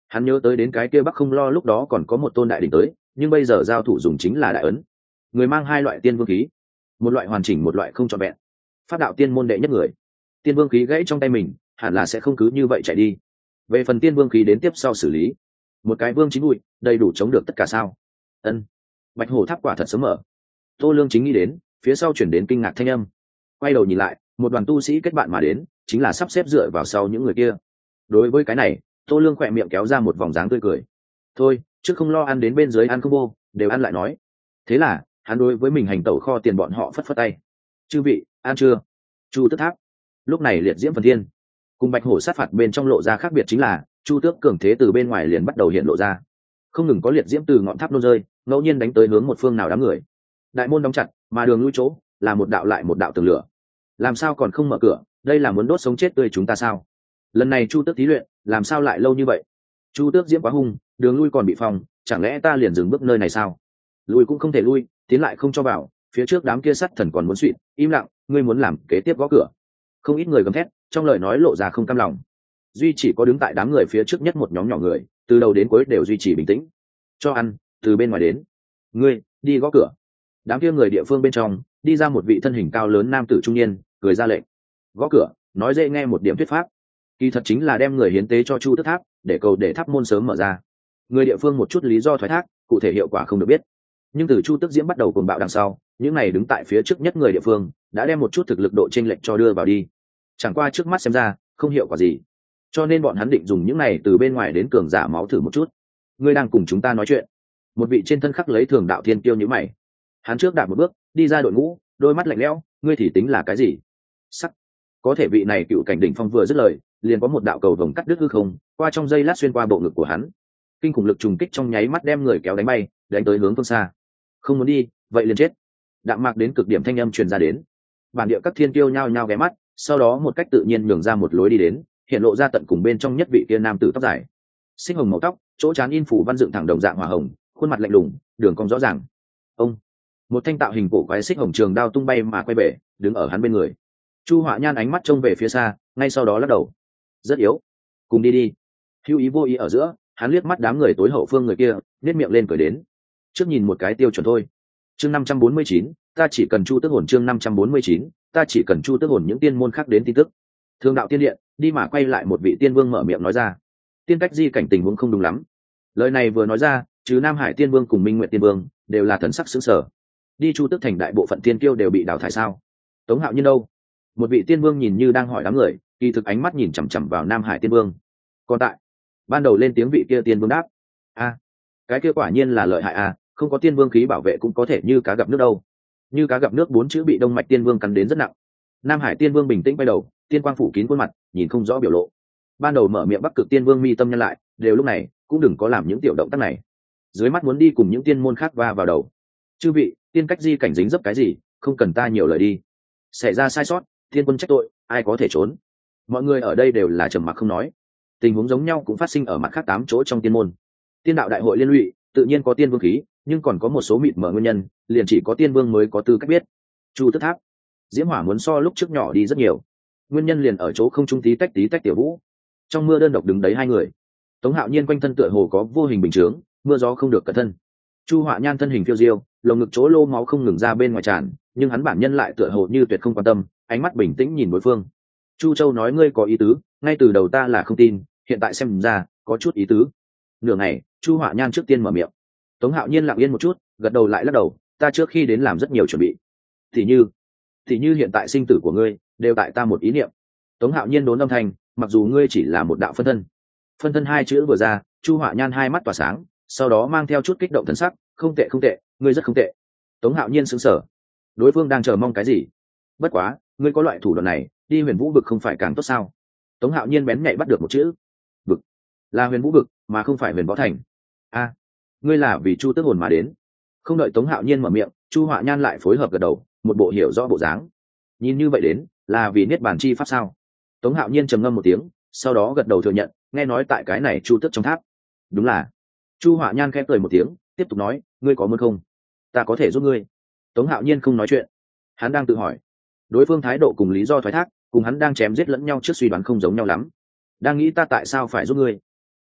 Hắn nhớ tới đến cái kia Bắc Không Lo lúc đó còn có một tôn đại đỉnh tới, nhưng bây giờ giao thủ dùng chính là đại ấn. Người mang hai loại tiên vương khí, một loại hoàn chỉnh, một loại không trọn vẹn. Pháp đạo tiên môn đệ nhất người, tiên vương khí gãy trong tay mình, hẳn là sẽ không cứ như vậy chạy đi. Về phần tiên vương khí đến tiếp sau xử lý, một cái vương chín bụi đầy đủ chống được tất cả sao? Ân, Bạch Hổ Tháp quả thật sớm mở. Tô Lương chính nghĩ đến, phía sau chuyển đến kinh ngạc thanh âm. Quay đầu nhìn lại, một đoàn tu sĩ kết bạn mà đến, chính là sắp xếp dựa vào sau những người kia. Đối với cái này, Tô Lương khỏe miệng kéo ra một vòng dáng tươi cười. Thôi, trước không lo ăn đến bên dưới ăn không vô, đều ăn lại nói. Thế là, hắn đối với mình hành tẩu kho tiền bọn họ phất phất tay. Chư vị, ăn chưa? Chu Tước Tháp. Lúc này liệt diễm phần thiên, cùng Bạch Hổ sát phạt bên trong lộ ra khác biệt chính là, Chu Tước cường thế từ bên ngoài liền bắt đầu hiện lộ ra. Không ngừng có liệt diễm từ ngọn tháp nôn rơi, ngẫu nhiên đánh tới hướng một phương nào đám người. Đại môn đóng chặt, mà đường lui chỗ là một đạo lại một đạo tường lửa. Làm sao còn không mở cửa, đây là muốn đốt sống chết tươi chúng ta sao? Lần này Chu Tước thí luyện, làm sao lại lâu như vậy? Chu Tước diễm quá hung, đường lui còn bị phòng, chẳng lẽ ta liền dừng bước nơi này sao? Lui cũng không thể lui, tiến lại không cho vào, phía trước đám kia sắt thần còn muốn suỵt, im lặng, ngươi muốn làm kế tiếp gõ cửa. Không ít người gầm thét, trong lời nói lộ ra không cam lòng. Duy chỉ có đứng tại đám người phía trước nhất một nhóm nhỏ người, từ đầu đến cuối đều duy trì bình tĩnh. Cho ăn, từ bên ngoài đến. Ngươi, đi gõ cửa. Đám kia người địa phương bên trong, đi ra một vị thân hình cao lớn nam tử trung niên, cười ra lệnh. Gõ cửa, nói dễ nghe một điểm thuyết pháp, kỳ thật chính là đem người hiến tế cho Chu Tước Tháp, để cầu để tháp môn sớm mở ra. Người địa phương một chút lý do thoái thác, cụ thể hiệu quả không được biết. Nhưng từ Chu Tước diễm bắt đầu cuồng bạo đằng sau, những này đứng tại phía trước nhất người địa phương đã đem một chút thực lực độ chênh lệch cho đưa vào đi. Chẳng qua trước mắt xem ra không hiệu quả gì, cho nên bọn hắn định dùng những này từ bên ngoài đến cường giả máu thử một chút. Ngươi đang cùng chúng ta nói chuyện. Một vị trên thân khắc lấy thường đạo thiên kiêu như mày. Hắn trước đạp một bước đi ra đội ngũ, đôi mắt lạnh lẽo. Ngươi thì tính là cái gì? Sắc. Có thể vị này cựu cảnh đỉnh phong vừa dứt lời, liền có một đạo cầu vồng cắt đứt hư không, qua trong dây lát xuyên qua bộ ngực của hắn. Kinh khủng lực trùng kích trong nháy mắt đem người kéo đánh bay, đánh tới hướng phương xa. Không muốn đi, vậy liền chết. Đạm mạc đến cực điểm thanh âm truyền ra đến. Bản địa các thiên kiêu nhao nhao ghé mắt, sau đó một cách tự nhiên nhường ra một lối đi đến, hiện lộ ra tận cùng bên trong nhất vị kia nam tử tóc dài, xích hồng màu tóc, chỗ trán in phủ văn dựng thẳng đồng dạng hỏa hồng, khuôn mặt lạnh lùng, đường cong rõ ràng. Ông, một thanh tạo hình cổ quái xích hồng trường đao tung bay mà quay về, đứng ở hắn bên người. Chu Họa Nhan ánh mắt trông về phía xa, ngay sau đó lắc đầu. Rất yếu, cùng đi đi. Hữu ý vô ý ở giữa, hắn liếc mắt đám người tối hậu phương người kia, nét miệng lên cười đến. Trước nhìn một cái tiêu chuẩn thôi. Chương năm trăm bốn mươi chín, ta chỉ cần Chu Tước hồn. Chương năm trăm bốn mươi chín, ta chỉ cần Chu Tước hồn. Những tiên môn khác đến tin tức. Thương đạo tiên điện, đi mà quay lại một vị tiên vương mở miệng nói ra. Tiên cách di cảnh tình huống không đúng lắm. Lời này vừa nói ra, trừ Nam Hải tiên vương cùng Minh Nguyệt tiên vương, đều là thần sắc sững sờ. Đi Chu Tước thành đại bộ phận tiên kiêu đều bị đào thải sao? Tống Hạo Nhiên đâu? Một vị tiên vương nhìn như đang hỏi đám người, kỳ thực ánh mắt nhìn chằm chằm vào Nam Hải tiên vương. Còn tại, ban đầu lên tiếng vị kia tiên vương đáp: a, cái kia quả nhiên là lợi hại a, không có tiên vương khí bảo vệ cũng có thể như cá gặp nước đâu. Như cá gặp nước bốn chữ bị Đông Mạch tiên vương cắn đến rất nặng. Nam Hải tiên vương bình tĩnh quay đầu, tiên quang phủ kín khuôn mặt, nhìn không rõ biểu lộ. Ban đầu mở miệng Bắc Cực tiên vương mi tâm nhân lại, đều lúc này cũng đừng có làm những tiểu động tác này. Dưới mắt muốn đi cùng những tiên môn khác va vào đầu. Chư vị, tiên cách di cảnh dính dấp cái gì, không cần ta nhiều lời đi. Xảy ra sai sót, thiên quân trách tội, ai có thể trốn. Mọi người ở đây đều là trầm mặc không nói. Tình huống giống nhau cũng phát sinh ở mặt khác tám chỗ trong tiên môn. Tiên đạo đại hội liên lụy, tự nhiên có tiên vương khí, nhưng còn có một số mịt mờ nguyên nhân, liền chỉ có tiên vương mới có tư cách biết. Chu Tước Tháp, diễm hỏa muốn so lúc trước nhỏ đi rất nhiều. Nguyên nhân liền ở chỗ không trung tí tách tí tách tiểu vũ. Trong mưa đơn độc đứng đấy hai người. Tống Hạo Nhiên quanh thân tựa hồ có vô hình bình chướng, mưa gió không được cẩn thân. Chu Họa Nhan thân hình phiêu diêu, lồng ngực chỗ lô máu không ngừng ra bên ngoài tràn, nhưng hắn bản nhân lại tựa hồ như tuyệt không quan tâm, ánh mắt bình tĩnh nhìn đối phương. Chu Châu nói ngươi có ý tứ, ngay từ đầu ta là không tin, hiện tại xem ra có chút ý tứ. Nửa ngày, Chu Họa Nhan trước tiên mở miệng. Tống Hạo Nhiên lặng yên một chút, gật đầu lại lắc đầu, ta trước khi đến làm rất nhiều chuẩn bị. Thì như, thì như hiện tại sinh tử của ngươi đều tại ta một ý niệm. Tống Hạo Nhiên đốn âm thanh, mặc dù ngươi chỉ là một đạo phân thân. Phân thân hai chữ vừa ra, Chu Họa Nhan hai mắt tỏa sáng, sau đó mang theo chút kích động thần sắc, không tệ không tệ, ngươi rất không tệ. Tống Hạo Nhiên sững sờ, đối phương đang chờ mong cái gì? Bất quá, ngươi có loại thủ đoạn này, đi Huyền Vũ vực không phải càng tốt sao? Tống Hạo Nhiên bén nhạy bắt được một chữ, vực, là Huyền Vũ vực, mà không phải Huyền Võ thành. A, ngươi là vì Chu Tước hồn mà đến? Không đợi Tống Hạo Nhiên mở miệng, Chu Họa Nhan lại phối hợp gật đầu, một bộ hiểu rõ bộ dáng. Nhìn như vậy đến, là vì niết bàn chi pháp sao? Tống Hạo Nhiên trầm ngâm một tiếng, sau đó gật đầu thừa nhận, nghe nói tại cái này Chu Tước trong tháp. Đúng là. Chu Họa Nhan khẽ cười một tiếng, tiếp tục nói, ngươi có muốn không? Ta có thể giúp ngươi. Tống Hạo Nhiên không nói chuyện, hắn đang tự hỏi. Đối phương thái độ cùng lý do thoái thác, cùng hắn đang chém giết lẫn nhau trước suy đoán không giống nhau lắm. Đang nghĩ ta tại sao phải giúp ngươi?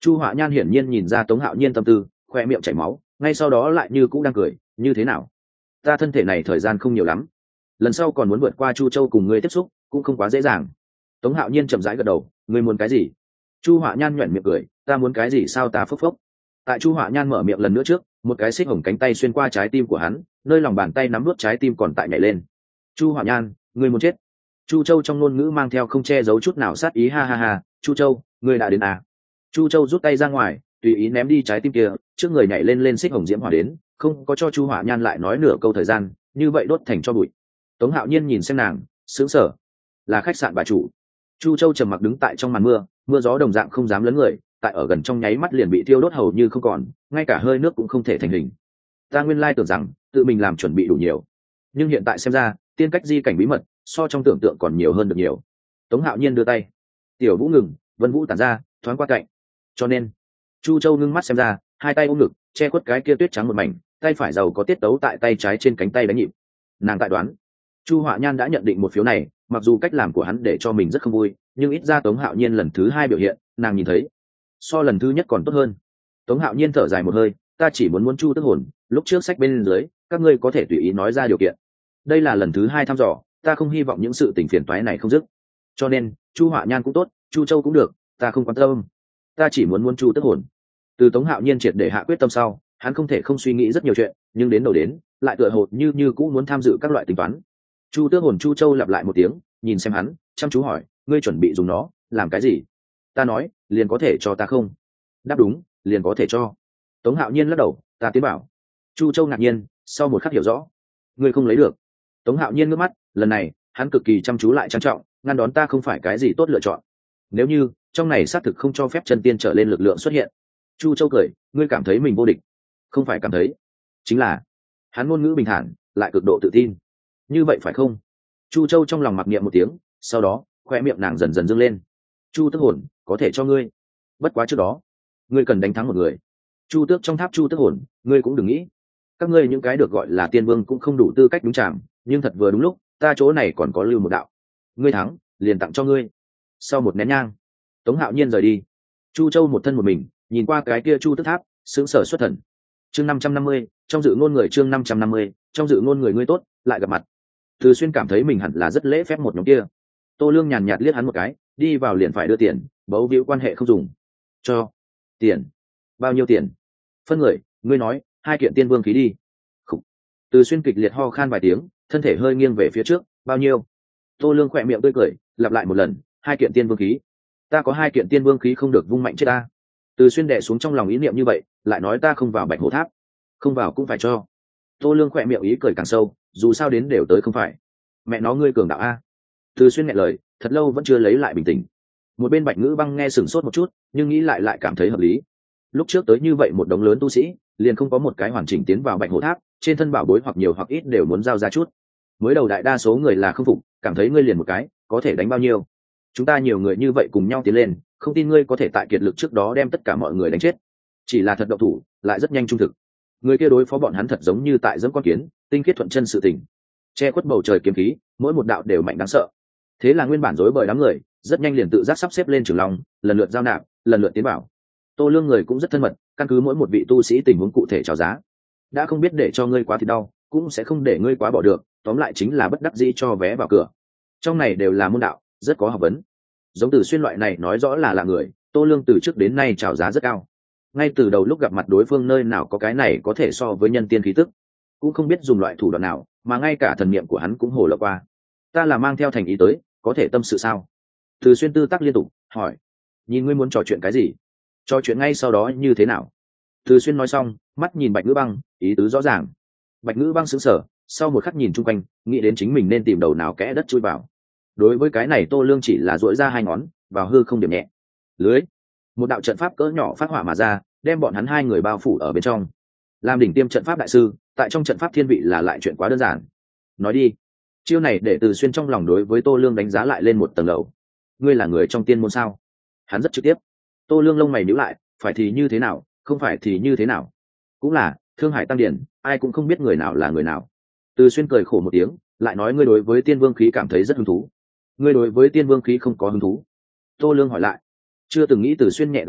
Chu Họa Nhan hiển nhiên nhìn ra Tống Hạo Nhiên tâm tư, khoe miệng chảy máu, ngay sau đó lại như cũng đang cười, như thế nào? Ta thân thể này thời gian không nhiều lắm, lần sau còn muốn vượt qua Chu Châu cùng ngươi tiếp xúc, cũng không quá dễ dàng. Tống Hạo Nhiên chậm rãi gật đầu, ngươi muốn cái gì? Chu Họa Nhan nhuyễn miệng cười, ta muốn cái gì sao ta phốc phốc. Tại Chu Họa Nhan mở miệng lần nữa trước, một cái xích hồng cánh tay xuyên qua trái tim của hắn, nơi lòng bàn tay nắm nuốt trái tim còn tại nhảy lên. Chu Họa Nhan, ngươi muốn chết. Chu Châu trong ngôn ngữ mang theo không che giấu chút nào sát ý, ha ha ha, Chu Châu, ngươi đã đến à? Chu Châu rút tay ra ngoài, tùy ý ném đi trái tim kia, trước người nhảy lên lên xích hồng diễm hỏa đến, không có cho Chu Họa Nhan lại nói nửa câu thời gian, như vậy đốt thành cho bụi. Tống Hạo Nhiên nhìn xem nàng, sững sờ, là khách sạn bà chủ. Chu Châu trầm mặc đứng tại trong màn mưa, mưa gió đồng dạng không dám lấn người, tại ở gần trong nháy mắt liền bị thiêu đốt hầu như không còn, ngay cả hơi nước cũng không thể thành hình. Ta nguyên lai tưởng rằng tự mình làm chuẩn bị đủ nhiều, nhưng hiện tại xem ra, tiên cách di cảnh bí mật so trong tưởng tượng còn nhiều hơn được nhiều. Tống Hạo Nhiên đưa tay, tiểu vũ ngừng, vân vũ tản ra, thoáng qua cạnh. Cho nên, Chu Châu ngưng mắt xem ra, hai tay ôm ngực, che khuất cái kia tuyết trắng một mảnh, tay phải giàu có tiết tấu tại tay trái trên cánh tay đánh nhịp. Nàng tại đoán, Chu Họa Nhan đã nhận định một phiếu này, mặc dù cách làm của hắn để cho mình rất không vui, nhưng ít ra Tống Hạo Nhiên lần thứ hai biểu hiện, nàng nhìn thấy, so lần thứ nhất còn tốt hơn. Tống Hạo Nhiên thở dài một hơi, ta chỉ muốn muốn Chu tức hồn, lúc trước sách bên dưới, các ngươi có thể tùy ý nói ra điều kiện. Đây là lần thứ hai thăm dò, ta không hy vọng những sự tình phiền toái này không dứt. Cho nên, Chu Họa Nhan cũng tốt, Chu Châu cũng được, ta không quan tâm. Ta chỉ muốn muốn Chu tức hồn. Từ Tống Hạo Nhiên triệt để hạ quyết tâm sau, hắn không thể không suy nghĩ rất nhiều chuyện, nhưng đến đầu đến, lại tựa hồ như như cũng muốn tham dự các loại tính toán. Chu tước hồn Chu Châu lặp lại một tiếng, nhìn xem hắn, chăm chú hỏi, ngươi chuẩn bị dùng nó làm cái gì? Ta nói, liền có thể cho ta không? Đáp đúng, liền có thể cho. Tống Hạo Nhiên lắc đầu, ta tiến bảo. Chu Châu ngạc nhiên, sau một khắc hiểu rõ, ngươi không lấy được. Tống Hạo Nhiên ngước mắt, lần này hắn cực kỳ chăm chú lại trang trọng, ngăn đón ta không phải cái gì tốt lựa chọn. Nếu như trong này xác thực không cho phép chân tiên trở lên lực lượng xuất hiện. Chu Châu cười, ngươi cảm thấy mình vô địch? Không phải cảm thấy, chính là. Hắn ngôn ngữ bình thản, lại cực độ tự tin. Như vậy phải không? Chu Châu trong lòng mặc niệm một tiếng, sau đó khoe miệng nàng dần dần dâng lên. Chu tức hồn có thể cho ngươi, bất quá trước đó ngươi cần đánh thắng một người. Chu tước trong tháp Chu tức hồn, ngươi cũng đừng nghĩ, các ngươi những cái được gọi là tiên vương cũng không đủ tư cách đúng chạm, nhưng thật vừa đúng lúc, ta chỗ này còn có lưu một đạo. Ngươi thắng, liền tặng cho ngươi. Sau một nén nhang, Tống Hạo Nhiên rời đi. Chu Châu một thân một mình, nhìn qua cái kia Chu tức tháp, sững sờ xuất thần. Chương năm trăm năm mươi, trong dự ngôn người chương năm trăm năm mươi, trong dự ngôn người ngươi tốt, lại gặp mặt. Từ Xuyên cảm thấy mình hẳn là rất lễ phép một nhóm kia. Tô Lương nhàn nhạt liếc hắn một cái, đi vào liền phải đưa tiền, bấu víu quan hệ không dùng. Cho tiền? Bao nhiêu tiền? Phân người, ngươi nói, hai kiện tiên vương khí đi. Khủ. Từ Xuyên kịch liệt ho khan vài tiếng, thân thể hơi nghiêng về phía trước, bao nhiêu? Tô Lương khỏe miệng tươi cười, lặp lại một lần, hai kiện tiên vương khí. Ta có hai kiện tiên vương khí không được vung mạnh chết ta. Từ Xuyên đè xuống trong lòng ý niệm như vậy, lại nói ta không vào Bạch Hổ Tháp, không vào cũng phải cho. Tô Lương khỏe miệng ý cười càng sâu, dù sao đến đều tới không phải. Mẹ nó ngươi cường đạo a. Từ Xuyên nghẹn lời, thật lâu vẫn chưa lấy lại bình tĩnh. Một bên Bạch Ngữ Băng nghe sửng sốt một chút, nhưng nghĩ lại lại cảm thấy hợp lý. Lúc trước tới như vậy một đống lớn tu sĩ, liền không có một cái hoàn chỉnh tiến vào Bạch Hổ Tháp, trên thân bảo bối hoặc nhiều hoặc ít đều muốn giao ra chút. Mới đầu đại đa số người là không phục, cảm thấy ngươi liền một cái, có thể đánh bao nhiêu? Chúng ta nhiều người như vậy cùng nhau tiến lên, không tin ngươi có thể tại kiệt lực trước đó đem tất cả mọi người đánh chết. Chỉ là thật động thủ, lại rất nhanh trung thực. Người kia đối phó bọn hắn thật giống như tại giẫm con kiến, tinh khiết thuận chân sự tình. Che khuất bầu trời kiếm khí, mỗi một đạo đều mạnh đáng sợ. Thế là nguyên bản rối bời đám người, rất nhanh liền tự giác sắp xếp lên trường long, lần lượt giao nạp, lần lượt tiến bảo. Tô Lương người cũng rất thân mật, căn cứ mỗi một vị tu sĩ tình huống cụ thể chào giá. Đã không biết để cho ngươi quá thì đau, cũng sẽ không để ngươi quá bỏ được, tóm lại chính là bất đắc dĩ cho vé vào cửa. Trong này đều là môn đạo, rất có học vấn. Giống Từ Xuyên loại này nói rõ là là người, Tô Lương từ trước đến nay chào giá rất cao. Ngay từ đầu lúc gặp mặt đối phương nơi nào có cái này có thể so với nhân tiên khí tức, cũng không biết dùng loại thủ đoạn nào, mà ngay cả thần niệm của hắn cũng hồ lộ qua. Ta là mang theo thành ý tới, có thể tâm sự sao? Từ Xuyên tư tác liên tục hỏi, nhìn ngươi muốn trò chuyện cái gì? Trò chuyện ngay sau đó như thế nào? Từ Xuyên nói xong, mắt nhìn Bạch Ngữ Băng, ý tứ rõ ràng. Bạch Ngữ Băng sững sờ, sau một khắc nhìn chung quanh, nghĩ đến chính mình nên tìm đầu nào kẽ đất chui vào. Đối với cái này Tô Lương chỉ là duỗi ra hai ngón, vào hư không điểm nhẹ. Lưới, một đạo trận pháp cỡ nhỏ phát hỏa mà ra, đem bọn hắn hai người bao phủ ở bên trong. Làm đỉnh tiêm trận pháp đại sư, tại trong trận pháp thiên vị là lại chuyện quá đơn giản. Nói đi. Chiêu này để Từ Xuyên trong lòng đối với Tô Lương đánh giá lại lên một tầng lầu. Ngươi là người trong tiên môn sao? Hắn rất trực tiếp. Tô Lương lông mày nhíu lại, phải thì như thế nào, không phải thì như thế nào? Cũng là, Thương Hải tăng điển, ai cũng không biết người nào là người nào. Từ Xuyên cười khổ một tiếng, lại nói ngươi đối với tiên vương khí cảm thấy rất hứng thú. Ngươi đối với tiên vương khí không có hứng thú? Tô Lương hỏi lại. Chưa từng nghĩ. Từ Xuyên nhẹ gật đầu,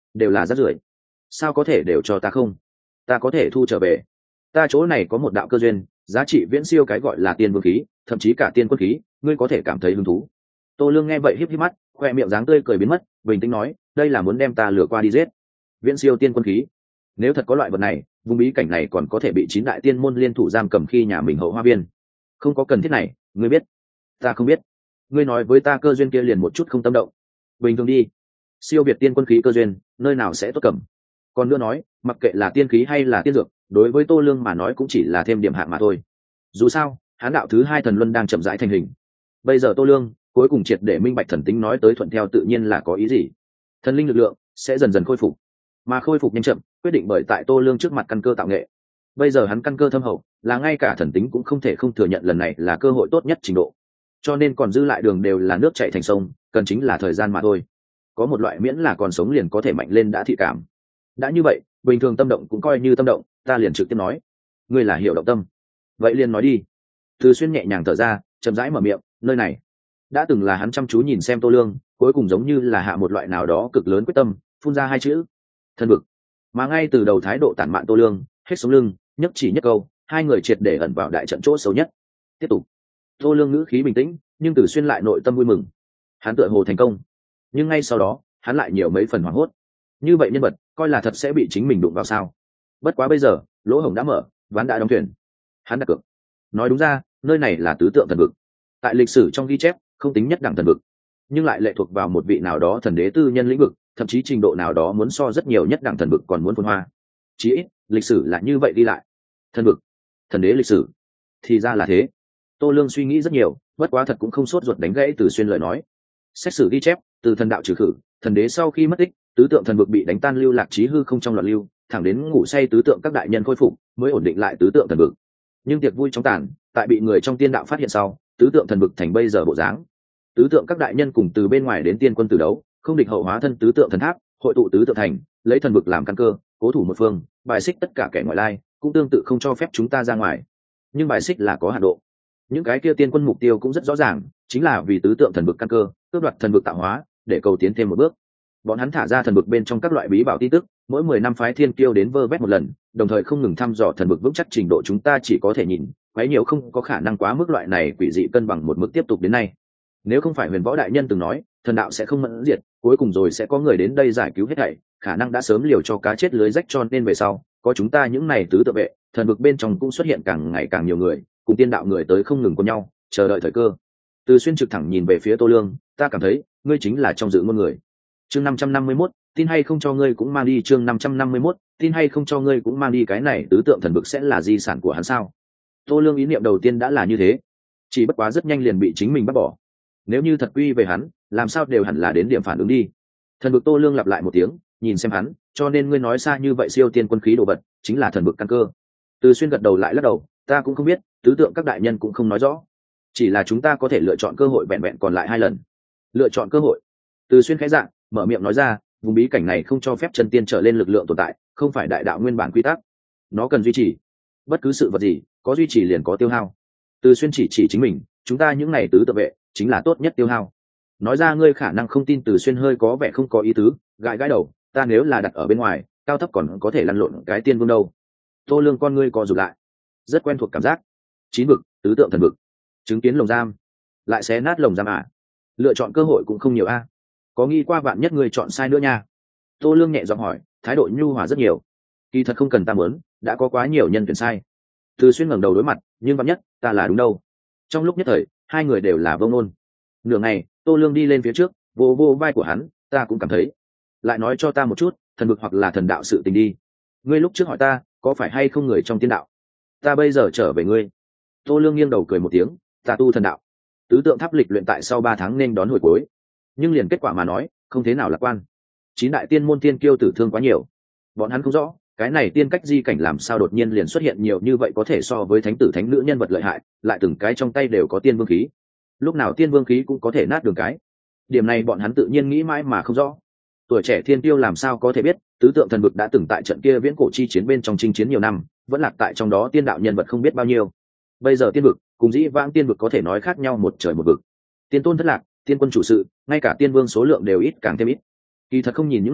đều là rác rưởi. Sao có thể đều cho ta không? Ta có thể thu trở về. Ta chỗ này có một đạo cơ duyên, giá trị viễn siêu cái gọi là tiên vương khí, thậm chí cả tiên quân khí, ngươi có thể cảm thấy hứng thú. Tô Lương nghe vậy híp híp mắt, khoe miệng dáng tươi cười biến mất, bình tĩnh nói, đây là muốn đem ta lừa qua đi giết. Viễn siêu tiên quân khí. Nếu thật có loại vật này, vùng bí cảnh này còn có thể bị chín đại tiên môn liên thủ giam cầm khi nhà mình hậu hoa viên. Không có cần thiết này, ngươi biết. Ta không biết. Ngươi nói với ta cơ duyên kia liền một chút không tâm động. Bình thường đi. Siêu việt tiên quân khí cơ duyên, nơi nào sẽ tốt cầm. Còn nữa nói, mặc kệ là tiên khí hay là tiên dược, đối với Tô Lương mà nói cũng chỉ là thêm điểm hạng mà thôi. Dù sao, hán đạo thứ hai thần luân đang chậm rãi thành hình. Bây giờ Tô Lương cuối cùng triệt để minh bạch thần tính nói tới thuận theo tự nhiên là có ý gì. Thần linh lực lượng sẽ dần dần khôi phục, mà khôi phục nhanh chậm quyết định bởi tại Tô Lương trước mặt căn cơ tạo nghệ. Bây giờ hắn căn cơ thâm hậu, là ngay cả thần tính cũng không thể không thừa nhận lần này là cơ hội tốt nhất trình độ. Cho nên còn dư lại đường đều là nước chảy thành sông, cần chính là thời gian mà thôi. Có một loại miễn là còn sống liền có thể mạnh lên đã thị cảm. Đã như vậy, bình thường tâm động cũng coi như tâm động, ta liền trực tiếp nói, ngươi là hiểu động tâm. Vậy liền nói đi. Từ Xuyên nhẹ nhàng thở ra, chậm rãi mở miệng, nơi này đã từng là hắn chăm chú nhìn xem Tô Lương, cuối cùng giống như là hạ một loại nào đó cực lớn quyết tâm, phun ra hai chữ, thân vực. Mà ngay từ đầu thái độ tản mạn Tô Lương, hết sống lưng, nhất chỉ nhất câu, hai người triệt để ẩn vào đại trận chỗ xấu nhất. Tiếp tục. Tô Lương ngữ khí bình tĩnh, nhưng Từ Xuyên lại nội tâm vui mừng. Hắn tựa hồ thành công, nhưng ngay sau đó, hắn lại nhiều mấy phần hoảng hốt. Như vậy nhân vật, coi là thật sẽ bị chính mình đụng vào sao? Bất quá bây giờ, lỗ hổng đã mở, ván đã đóng thuyền. Hắn đặt cược. Nói đúng ra, nơi này là tứ tượng thần vực. Tại lịch sử trong ghi chép, không tính nhất đẳng thần vực, nhưng lại lệ thuộc vào một vị nào đó thần đế tư nhân lĩnh vực, thậm chí trình độ nào đó muốn so rất nhiều nhất đẳng thần vực còn muốn phồn hoa. Chỉ ít, lịch sử là như vậy đi lại. Thần vực, thần đế lịch sử. Thì ra là thế. Tô Lương suy nghĩ rất nhiều, bất quá thật cũng không sốt ruột đánh gãy Từ Xuyên lời nói. Xét xử ghi chép, từ thần đạo trừ khử, thần đế sau khi mất tích, tứ tượng thần vực bị đánh tan lưu lạc chí hư không trong loạn lưu, thẳng đến ngủ say tứ tượng các đại nhân khôi phục, mới ổn định lại tứ tượng thần vực. Nhưng tiệc vui trong tàn, tại bị người trong tiên đạo phát hiện sau, tứ tượng thần vực thành bây giờ bộ dáng. Tứ tượng các đại nhân cùng từ bên ngoài đến tiên quân tử đấu, không địch hậu hóa thân tứ tượng thần tháp, hội tụ tứ tượng thành, lấy thần vực làm căn cơ, cố thủ một phương, bài xích tất cả kẻ ngoại lai, cũng tương tự không cho phép chúng ta ra ngoài. Nhưng bài xích là có hạn độ. Những cái kia tiên quân mục tiêu cũng rất rõ ràng, chính là vì tứ tượng thần vực căn cơ, cướp đoạt thần vực tạo hóa, để cầu tiến thêm một bước. Bọn hắn thả ra thần vực bên trong các loại bí bảo tin tức, mỗi mười năm phái thiên kiêu đến vơ vét một lần, đồng thời không ngừng thăm dò thần vực vững chắc trình độ chúng ta chỉ có thể nhìn, quấy nhiều không có khả năng quá mức loại này quỷ dị cân bằng một mức tiếp tục đến nay. Nếu không phải Huyền Võ đại nhân từng nói, thần đạo sẽ không mẫn diệt, cuối cùng rồi sẽ có người đến đây giải cứu hết thảy, khả năng đã sớm liều cho cá chết lưới rách, cho nên về sau, có chúng ta những này tứ tự vệ, thần vực bên trong cũng xuất hiện càng ngày càng nhiều người, cùng tiên đạo người tới không ngừng của nhau, chờ đợi thời cơ. Từ Xuyên trực thẳng nhìn về phía Tô Lương, ta cảm thấy, ngươi chính là trong dự ngôn người. Chương năm trăm năm mươi mốt, tin hay không cho ngươi cũng mang đi. Chương năm trăm năm mươi mốt, tin hay không cho ngươi cũng mang đi. Cái này tứ tượng thần vực sẽ là di sản của hắn sao? Tô Lương ý niệm đầu tiên đã là như thế, chỉ bất quá rất nhanh liền bị chính mình bắt bỏ. Nếu như thật quy về hắn, làm sao đều hẳn là đến điểm phản ứng đi. Thần vực. Tô Lương lặp lại một tiếng, nhìn xem hắn, cho nên ngươi nói xa như vậy siêu tiên quân khí đồ vật, chính là thần vực căn cơ. Từ Xuyên gật đầu lại lắc đầu, ta cũng không biết, tứ tượng các đại nhân cũng không nói rõ, chỉ là chúng ta có thể lựa chọn cơ hội vẹn vẹn còn lại hai lần. Lựa chọn cơ hội. Từ Xuyên khẽ dạng mở miệng nói ra, vùng bí cảnh này không cho phép chân tiên trở lên lực lượng tồn tại, không phải đại đạo nguyên bản quy tắc, nó cần duy trì. Bất cứ sự vật gì có duy trì liền có tiêu hao. Từ Xuyên chỉ chỉ chính mình, chúng ta những này tứ tự vệ chính là tốt nhất tiêu hao. Nói ra ngươi khả năng không tin. Từ Xuyên hơi có vẻ không có ý tứ, gãi gãi đầu, ta nếu là đặt ở bên ngoài, cao thấp còn có thể lăn lộn cái tiên vương đâu. Tô Lương con ngươi co rụt lại, rất quen thuộc cảm giác. Chín vực, tứ tượng thần vực, chứng kiến lồng giam, lại xé nát lồng giam à? Lựa chọn cơ hội cũng không nhiều a. Có nghĩ qua vạn nhất ngươi chọn sai nữa nha? Tô Lương nhẹ giọng hỏi, thái độ nhu hòa rất nhiều. Kỳ thật không cần ta muốn, đã có quá nhiều nhân tuyển sai. Từ Xuyên ngẩng đầu đối mặt, nhưng vạn nhất ta là đúng đâu. Trong lúc nhất thời, hai người đều là vông nôn. Nửa ngày, Tô Lương đi lên phía trước, vô vô vai của hắn, ta cũng cảm thấy. Lại nói cho ta một chút, thần vực hoặc là thần đạo sự tình đi. Ngươi lúc trước hỏi ta, có phải hay không người trong tiên đạo? Ta bây giờ trở về ngươi. Tô Lương nghiêng đầu cười một tiếng, ta tu thần đạo. Tứ tượng tháp lịch luyện tại sau ba tháng nên đón hồi cuối, nhưng liền kết quả mà nói, không thế nào lạc quan. Chín đại tiên môn tiên kiêu tử thương quá nhiều, bọn hắn không rõ cái này tiên cách di cảnh làm sao đột nhiên liền xuất hiện nhiều như vậy, có thể so với thánh tử thánh nữ nhân vật lợi hại, lại từng cái trong tay đều có tiên vương khí. Lúc nào tiên vương khí cũng có thể nát đường cái. Điểm này bọn hắn tự nhiên nghĩ mãi mà không rõ. Tuổi trẻ thiên tiêu làm sao có thể biết, tứ tượng thần vực đã từng tại trận kia viễn cổ chi chiến bên trong chinh chiến nhiều năm, vẫn lạc tại trong đó tiên đạo nhân vật không biết bao nhiêu. Bây giờ tiên vực cùng dĩ vãng tiên vực có thể nói khác nhau một trời một vực. Tiên tôn thất lạc, tiên quân chủ sự, ngay cả tiên vương số lượng đều ít càng thêm ít. Kỳ thật không nhìn những này,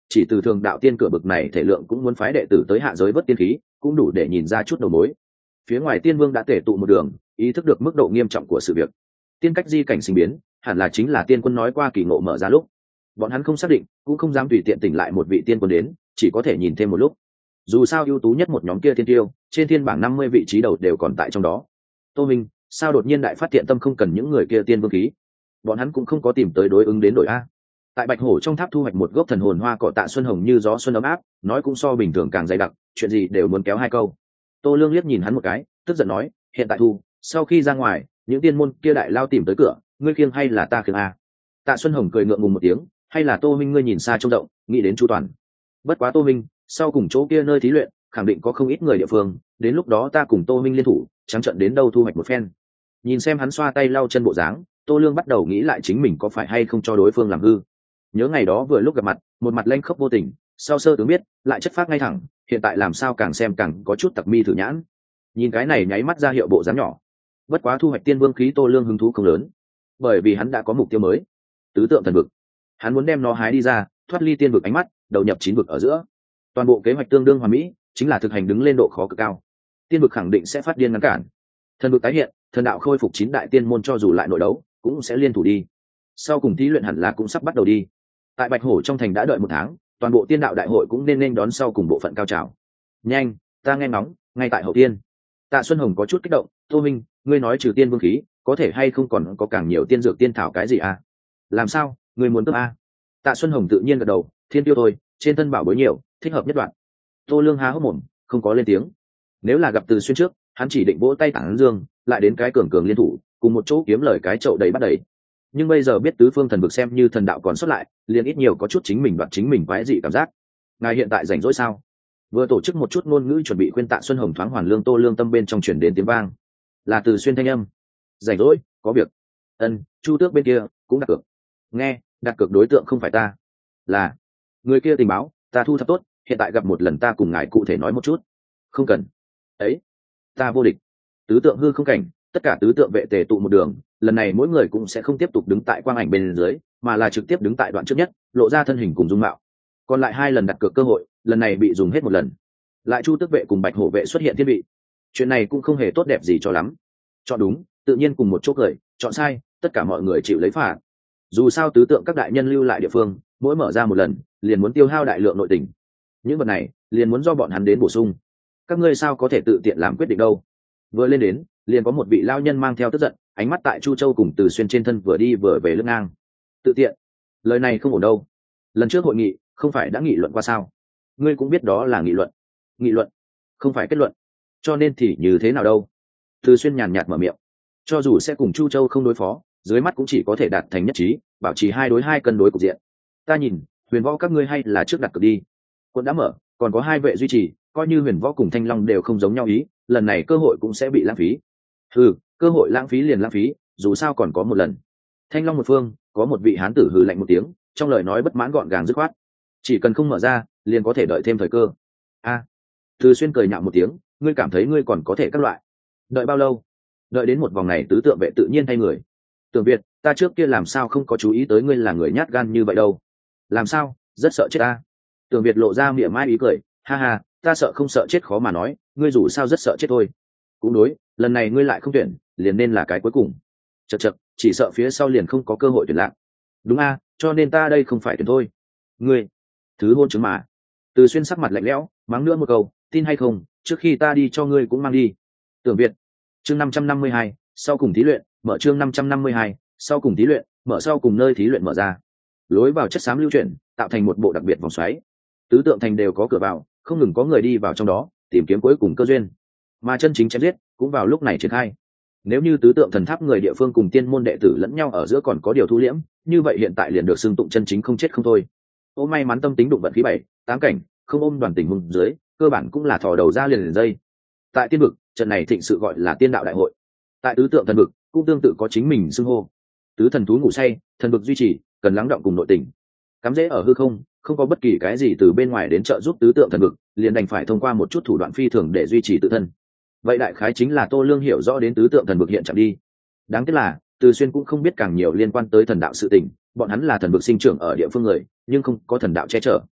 chỉ từ thường đạo tiên cửa bực này thể lượng cũng muốn phái đệ tử tới hạ giới vớt tiên khí, cũng đủ để nhìn ra chút đầu mối. Phía ngoài tiên vương đã tể tụ một đường, ý thức được mức độ nghiêm trọng của sự việc. Tiên cách di cảnh sinh biến, hẳn là chính là tiên quân nói qua kỳ ngộ mở ra lúc. Bọn hắn không xác định, cũng không dám tùy tiện tỉnh lại một vị tiên quân đến, chỉ có thể nhìn thêm một lúc. Dù sao ưu tú nhất một nhóm kia tiên tiêu, trên thiên bảng năm mươi vị trí đầu đều còn tại trong đó. Tô Minh, sao đột nhiên đại phát thiện tâm không cần những người kia tiên vương khí? Bọn hắn cũng không có tìm tới đối ứng đến đổi a. Tại Bạch Hổ trong tháp thu hoạch một gốc thần hồn hoa cỏ Tạ Xuân Hồng như gió xuân ấm áp, nói cũng so bình thường càng dày đặc, chuyện gì đều muốn kéo hai câu. Tô Lương liếc nhìn hắn một cái, tức giận nói, hiện tại thu, sau khi ra ngoài, những tiên môn kia đại lao tìm tới cửa, ngươi khiêng hay là ta khiêng a? Tạ Xuân Hồng cười ngượng ngùng một tiếng, hay là Tô Minh ngươi nhìn xa trông rộng, nghĩ đến chu toàn. Bất quá Tô Minh, sau cùng chỗ kia nơi thí luyện, khẳng định có không ít người địa phương, đến lúc đó ta cùng Tô Minh liên thủ, trắng trận đến đâu thu hoạch một phen. Nhìn xem hắn xoa tay lau chân bộ dáng, Tô Lương bắt đầu nghĩ lại chính mình có phải hay không cho đối phương làm hư. Nhớ ngày đó vừa lúc gặp mặt, một mặt lanh khốc vô tình, sau sơ tướng biết, lại chất phác ngay thẳng, hiện tại làm sao càng xem càng có chút tặc mi thử nhãn. Nhìn cái này nháy mắt ra hiệu bộ dáng nhỏ. Bất quá thu hoạch tiên vương khí Tô Lương hứng thú không lớn, bởi vì hắn đã có mục tiêu mới, tứ tượng thần vực. Hắn muốn đem nó hái đi ra, thoát ly tiên vực ánh mắt, đầu nhập chín vực ở giữa. Toàn bộ kế hoạch tương đương hoàn mỹ, chính là thực hành đứng lên độ khó cực cao. Tiên vực khẳng định sẽ phát điên ngăn cản. Thần vực tái hiện, thần đạo khôi phục chín đại tiên môn cho dù lại nội đấu, cũng sẽ liên thủ đi. Sau cùng thí luyện hẳn là cũng sắp bắt đầu đi. Tại Bạch Hổ trong thành đã đợi một tháng, toàn bộ tiên đạo đại hội cũng nên nên đón sau cùng bộ phận cao trào. Nhanh, ta nghe ngóng, ngay tại hậu tiên. Tạ Xuân Hồng có chút kích động, Tô Minh, ngươi nói trừ tiên vương khí, có thể hay không còn có càng nhiều tiên dược tiên thảo cái gì à? Làm sao, ngươi muốn cướp a? Tạ Xuân Hồng tự nhiên gật đầu, thiên tiêu thôi, trên thân bảo bối nhiều, thích hợp nhất đoạn. Tô Lương há hốc mồm, không có lên tiếng. Nếu là gặp Từ Xuyên trước, hắn chỉ định vỗ tay tảng dương, lại đến cái cường cường liên thủ, cùng một chỗ kiếm lời cái chậu đầy bắt đầy. Nhưng bây giờ biết tứ phương thần vực xem như thần đạo còn xuất lại, liền ít nhiều có chút chính mình đoạt chính mình quái dị cảm giác. Ngài hiện tại rảnh rỗi sao? Vừa tổ chức một chút ngôn ngữ chuẩn bị khuyên Tạ Xuân Hồng thoáng hoàn lương Tô Lương tâm bên trong truyền đến tiếng vang, là Từ Xuyên thanh âm. Rảnh rỗi, có việc. Ân, Chu Tước bên kia cũng đặt cược. Nghe, đặt cược đối tượng không phải ta, là người kia tình báo, ta thu thập tốt, hiện tại gặp một lần ta cùng ngài cụ thể nói một chút. Không cần. Ấy, ta vô địch. Tứ tượng hư không cảnh, tất cả tứ tượng vệ tề tụ một đường, lần này mỗi người cũng sẽ không tiếp tục đứng tại quang ảnh bên dưới, mà là trực tiếp đứng tại đoạn trước nhất, lộ ra thân hình cùng dung mạo. Còn lại hai lần đặt cược cơ hội, lần này bị dùng hết một lần. Lại Chu Tước vệ cùng Bạch Hổ vệ xuất hiện thiên vị. Chuyện này cũng không hề tốt đẹp gì cho lắm. Chọn đúng, tự nhiên cùng một chỗ cười, chọn sai, tất cả mọi người chịu lấy phạt. Dù sao tứ tượng các đại nhân lưu lại địa phương, mỗi mở ra một lần, liền muốn tiêu hao đại lượng nội tình. Những vật này, liền muốn do bọn hắn đến bổ sung. Các ngươi sao có thể tự tiện làm quyết định đâu? Vừa lên đến, liền có một vị lao nhân mang theo tức giận, ánh mắt tại Chu Châu cùng Từ Xuyên trên thân vừa đi vừa về lướt ngang. Tự tiện? Lời này không ổn đâu. Lần trước hội nghị, không phải đã nghị luận qua sao? Ngươi cũng biết đó là nghị luận. Nghị luận, không phải kết luận. Cho nên thì như thế nào đâu? Từ Xuyên nhàn nhạt mở miệng. Cho dù sẽ cùng Chu Châu không đối phó, dưới mắt cũng chỉ có thể đạt thành nhất trí, bảo trì hai đối hai cân đối cục diện. Ta nhìn, Huyền Võ các ngươi hay là trước đặt cược đi. Quân đã mở, còn có hai vệ duy trì, coi như Huyền Võ cùng Thanh Long đều không giống nhau ý, lần này cơ hội cũng sẽ bị lãng phí. Ừ, cơ hội lãng phí liền lãng phí, dù sao còn có một lần. Thanh Long một phương, có một vị hán tử hừ lạnh một tiếng, trong lời nói bất mãn gọn gàng dứt khoát. Chỉ cần không mở ra, liền có thể đợi thêm thời cơ. A, à, Từ Xuyên cười nhạo một tiếng, ngươi cảm thấy ngươi còn có thể các loại. Đợi bao lâu? Đợi đến một vòng này tứ tượng vệ tự nhiên thay người. Tưởng Việt, ta trước kia làm sao không có chú ý tới ngươi là người nhát gan như vậy đâu? Làm sao? Rất sợ chết ta. Tưởng Việt lộ ra miệng mai ý cười, ha ha, ta sợ không sợ chết khó mà nói, ngươi dù sao rất sợ chết thôi. Cũng đối, lần này ngươi lại không tuyển, liền nên là cái cuối cùng. Chậc chậc, chỉ sợ phía sau liền không có cơ hội tuyển lạc. Đúng a, cho nên ta đây không phải tuyển thôi. Ngươi, thứ hôn chứng mà. Từ Xuyên sắc mặt lạnh lẽo, mắng nữa một câu, tin hay không, trước khi ta đi cho ngươi cũng mang đi. Tưởng Việt, chương năm trăm năm mươi hai, sau cùng thí luyện, mở chương năm trăm năm mươi hai, sau cùng thí luyện, mở sau cùng nơi thí luyện mở ra. Lối vào chất xám lưu chuyển, tạo thành một bộ đặc biệt vòng xoáy. Tứ tượng thành đều có cửa vào, không ngừng có người đi vào trong đó, tìm kiếm cuối cùng cơ duyên. Mà chân chính chém giết cũng vào lúc này triển khai. Nếu như tứ tượng thần tháp người địa phương cùng tiên môn đệ tử lẫn nhau ở giữa còn có điều thu liễm, như vậy hiện tại liền được xưng tụng chân chính không chết không thôi. Ô may mắn tâm tính đụng vận khí bảy, tám cảnh, không ôm đoàn tình hùng dưới, cơ bản cũng là thò đầu ra liền liền dây. Tại tiên vực, trận này thịnh sự gọi là tiên đạo đại hội. Tại tứ tượng thần vực, cũng tương tự có chính mình xưng hô. Tứ thần thú ngủ say, thần vực duy trì, cần lắng động cùng nội tình. Cắm rễ ở hư không, không có bất kỳ cái gì từ bên ngoài đến trợ giúp tứ tượng thần vực, liền đành phải thông qua một chút thủ đoạn phi thường để duy trì tự thân. Vậy đại khái chính là Tô Lương hiểu rõ đến tứ tượng thần vực hiện trạng đi. Đáng tiếc là, Từ Xuyên cũng không biết càng nhiều liên quan tới thần đạo sự tình, bọn hắn là thần vực sinh trưởng ở địa phương người, nhưng không có thần đạo che chở.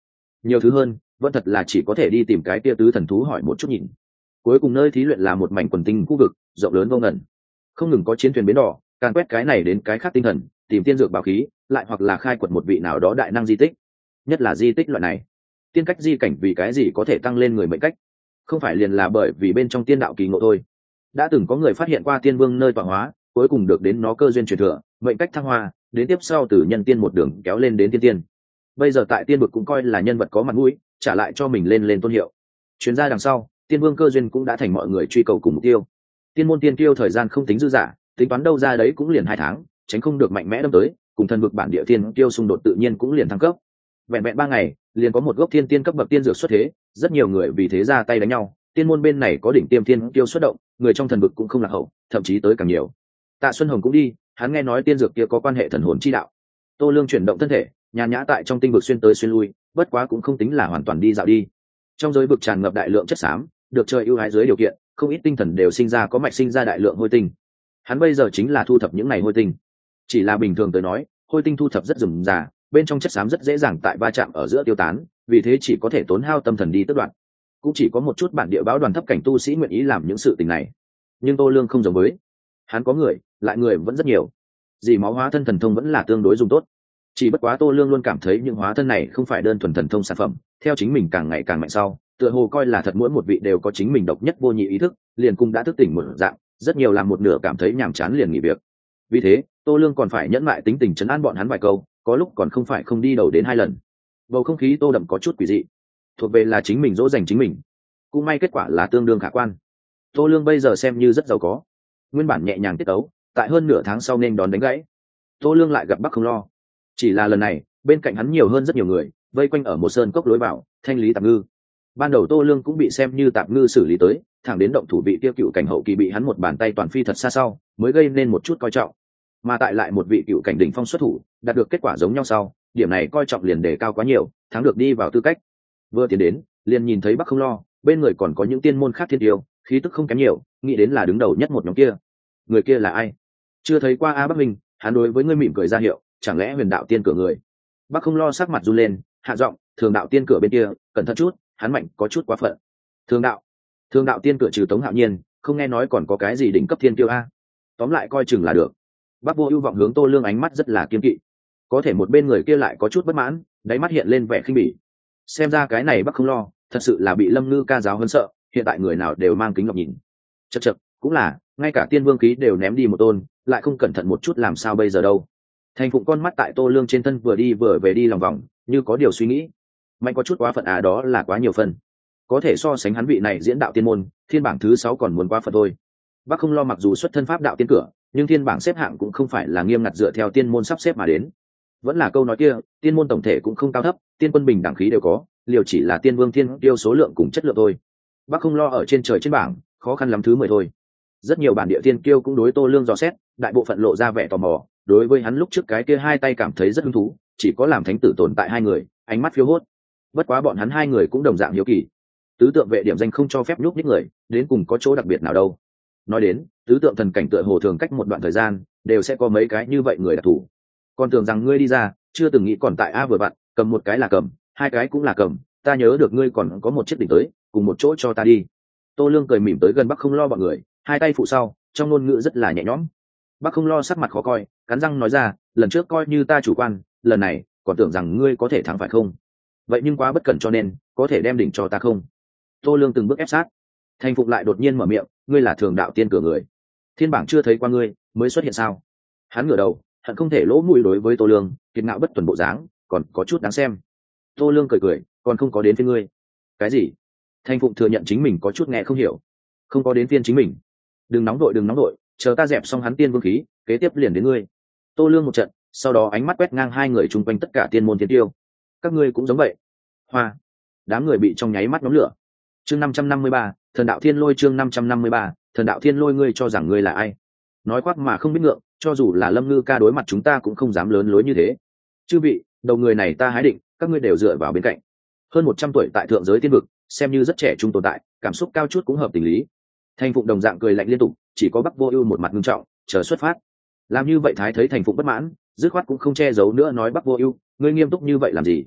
nhiều thứ hơn vẫn thật là chỉ có thể đi tìm cái tia tứ thần thú hỏi một chút nhìn. Cuối cùng nơi thí luyện là một mảnh quần tinh khu vực rộng lớn vô ngần, không ngừng có chiến thuyền bến đỏ càn quét cái này đến cái khác tinh thần, tìm tiên dược bảo khí, lại hoặc là khai quật một vị nào đó đại năng di tích. Nhất là di tích loại này, tiên cách di cảnh vì cái gì có thể tăng lên người mệnh cách, không phải liền là bởi vì bên trong tiên đạo kỳ ngộ thôi. Đã từng có người phát hiện qua tiên vương nơi tọa hóa, cuối cùng được đến nó cơ duyên truyền thừa, mệnh cách thăng hoa, đến tiếp sau từ nhân tiên một đường kéo lên đến tiên tiên. Bây giờ tại tiên vực cũng coi là nhân vật có mặt mũi, trả lại cho mình lên lên tôn hiệu. Chuyến ra đằng sau, tiên vương cơ duyên cũng đã thành mọi người truy cầu cùng mục tiêu. Tiên môn tiên tiêu thời gian không tính dư dả, tính toán đâu ra đấy cũng liền hai tháng, tránh không được mạnh mẽ đâm tới, cùng thần vực bản địa tiên tiêu xung đột tự nhiên cũng liền thăng cấp. Vẹn vẹn ba ngày, liền có một gốc thiên tiên cấp bậc tiên dược xuất thế, rất nhiều người vì thế ra tay đánh nhau. Tiên môn bên này có đỉnh tiêm tiên tiêu xuất động, người trong thần vực cũng không lạc hậu, thậm chí tới càng nhiều. Tạ Xuân Hồng cũng đi, hắn nghe nói tiên dược kia có quan hệ thần hồn chi đạo. Tô Lương chuyển động thân thể, nhàn nhã tại trong tinh vực xuyên tới xuyên lui, bất quá cũng không tính là hoàn toàn đi dạo đi. Trong giới vực tràn ngập đại lượng chất xám, được trời ưu ái dưới điều kiện, không ít tinh thần đều sinh ra có mạch sinh ra đại lượng hôi tinh. Hắn bây giờ chính là thu thập những này hôi tinh. Chỉ là bình thường tới nói, hôi tinh thu thập rất rườm rà, bên trong chất xám rất dễ dàng tại va chạm ở giữa tiêu tán, vì thế chỉ có thể tốn hao tâm thần đi tước đoạt. Cũng chỉ có một chút bản địa báo đoàn thấp cảnh tu sĩ nguyện ý làm những sự tình này. Nhưng Tô Lương không giống với, hắn có người, lại người vẫn rất nhiều. Dì máu hóa thân thần thông vẫn là tương đối dùng tốt. Chỉ bất quá Tô Lương luôn cảm thấy những hóa thân này không phải đơn thuần thần thông sản phẩm, theo chính mình càng ngày càng mạnh sau, tựa hồ coi là thật mỗi một vị đều có chính mình độc nhất vô nhị ý thức, liền cũng đã thức tỉnh một dạng, rất nhiều làm một nửa cảm thấy nhàm chán liền nghỉ việc. Vì thế, Tô Lương còn phải nhẫn mại tính tình trấn an bọn hắn vài câu, có lúc còn không phải không đi đầu đến hai lần. Bầu không khí tô đậm có chút quỷ dị, thuộc về là chính mình dỗ dành chính mình. Cũng may kết quả là tương đương khả quan. Tô Lương bây giờ xem như rất giàu có, nguyên bản nhẹ nhàng tiết tấu, tại hơn nửa tháng sau nên đón đánh gãy. Tô Lương lại gặp Bắc Không Lo, chỉ là lần này bên cạnh hắn nhiều hơn rất nhiều người, vây quanh ở một sơn cốc lối vào thanh lý tạp ngư. Ban đầu Tô Lương cũng bị xem như tạp ngư xử lý tới, thẳng đến động thủ vị tiêu cựu cảnh hậu kỳ bị hắn một bàn tay toàn phi thật xa sau, mới gây nên một chút coi trọng. Mà tại lại một vị cựu cảnh đỉnh phong xuất thủ, đạt được kết quả giống nhau sau, điểm này coi trọng liền đề cao quá nhiều, thắng được đi vào tư cách. Vừa tiến đến, liền nhìn thấy Bắc Không Lo, bên người còn có những tiên môn khác thiên tiêu, khí tức không kém nhiều, nghĩ đến là đứng đầu nhất một nhóm kia. Người kia là ai? Chưa thấy qua a Bắc Minh, hắn đối với ngươi mỉm cười ra hiệu, chẳng lẽ Huyền Đạo Tiên cửa người? Bắc Không Lo sắc mặt run lên, hạ giọng, Thường Đạo Tiên cửa bên kia, cẩn thận chút, hắn mạnh có chút quá phận. Thường đạo, Thường Đạo Tiên cửa trừ Tống Hạo Nhiên, không nghe nói còn có cái gì đỉnh cấp thiên tiêu a? Tóm lại coi chừng là được. Bắc Vô Ưu vọng hướng Tô Lương ánh mắt rất là kiên kỵ, có thể một bên người kia lại có chút bất mãn, đáy mắt hiện lên vẻ khinh bỉ. Xem ra cái này Bắc Không Lo, thật sự là bị Lâm Ngư ca giáo huấn sợ, hiện tại người nào đều mang kính ngọc nhìn. Chậc chậc, cũng là, ngay cả tiên vương khí đều ném đi một tôn, lại không cẩn thận một chút làm sao bây giờ đâu. Thành Phụng con mắt tại Tô Lương trên thân vừa đi vừa về đi lòng vòng, như có điều suy nghĩ. Mạnh có chút quá phận à, đó là quá nhiều phần. Có thể so sánh hắn vị này diễn đạo tiên môn, thiên bảng thứ sáu còn muốn quá phận thôi. Bắc Không Lo mặc dù xuất thân pháp đạo tiên cửa, nhưng thiên bảng xếp hạng cũng không phải là nghiêm ngặt dựa theo tiên môn sắp xếp mà đến. Vẫn là câu nói kia, tiên môn tổng thể cũng không cao thấp, tiên quân bình đẳng khí đều có, liều chỉ là tiên vương thiên tiêu số lượng cùng chất lượng thôi. Bắc Không Lo ở trên trời trên bảng, khó khăn lắm thứ mười thôi. Rất nhiều bản địa tiên kiêu cũng đối Tô Lương dò xét, đại bộ phận lộ ra vẻ tò mò, đối với hắn lúc trước cái kia hai tay cảm thấy rất hứng thú, chỉ có làm thánh tử tồn tại hai người, ánh mắt phiêu hốt. Bất quá bọn hắn hai người cũng đồng dạng hiếu kỳ. Tứ tượng vệ điểm danh không cho phép nhúc nhích người, đến cùng có chỗ đặc biệt nào đâu? Nói đến, tứ tượng thần cảnh tựa hồ thường cách một đoạn thời gian, đều sẽ có mấy cái như vậy người đặc thủ. Còn tưởng rằng ngươi đi ra, chưa từng nghĩ còn tại a vừa vặn, cầm một cái là cầm, hai cái cũng là cầm, ta nhớ được ngươi còn có một chiếc đỉnh tới, cùng một chỗ cho ta đi. Tô Lương cười mỉm tới gần Bắc Không Lo bọn người, hai tay phụ sau, trong ngôn ngữ rất là nhẹ nhõm. Bắc Không Lo sắc mặt khó coi, cắn răng nói ra, lần trước coi như ta chủ quan, lần này còn tưởng rằng ngươi có thể thắng phải không? Vậy nhưng quá bất cẩn cho nên, có thể đem đỉnh cho ta không? Tô Lương từng bước ép sát. Thành Phụng lại đột nhiên mở miệng, ngươi là Thường Đạo Tiên cửa người, thiên bảng chưa thấy qua ngươi, mới xuất hiện sao? Hắn ngửa đầu, hận không thể lỗ mũi đối với Tô Lương, kiệt ngạo bất tuần bộ dáng, còn có chút đáng xem. Tô Lương cười cười, còn không có đến phiên ngươi. Cái gì? Thành Phụng thừa nhận chính mình có chút nghe không hiểu. Không có đến phiên chính mình? Đừng nóng đội, đừng nóng đội, chờ ta dẹp xong hắn tiên vương khí, kế tiếp liền đến ngươi. Tô Lương một trận, sau đó ánh mắt quét ngang hai người chung quanh tất cả tiên môn tiên tiêu. Các ngươi cũng giống vậy. Hoa. Đám người bị trong nháy mắt nhóm lửa. Chương năm trăm năm mươi ba, Thần Đạo Thiên Lôi, chương năm trăm năm mươi ba, Thần Đạo Thiên Lôi, ngươi cho rằng ngươi là ai? Nói khoác mà không biết ngượng, cho dù là Lâm Ngư ca đối mặt chúng ta cũng không dám lớn lối như thế. Chư vị, đầu người này ta hái định, các ngươi đều dựa vào bên cạnh. Hơn một trăm tuổi tại thượng giới tiên vực, xem như rất trẻ trung tồn tại, cảm xúc cao chút cũng hợp tình lý. Thành Phụng đồng dạng cười lạnh liên tục, chỉ có Bắc Vô Ưu một mặt nghiêm trọng, chờ xuất phát. Làm như vậy thái thấy Thành Phụng bất mãn, dứt khoát cũng không che giấu nữa nói Bắc Vô Ưu, ngươi nghiêm túc như vậy làm gì?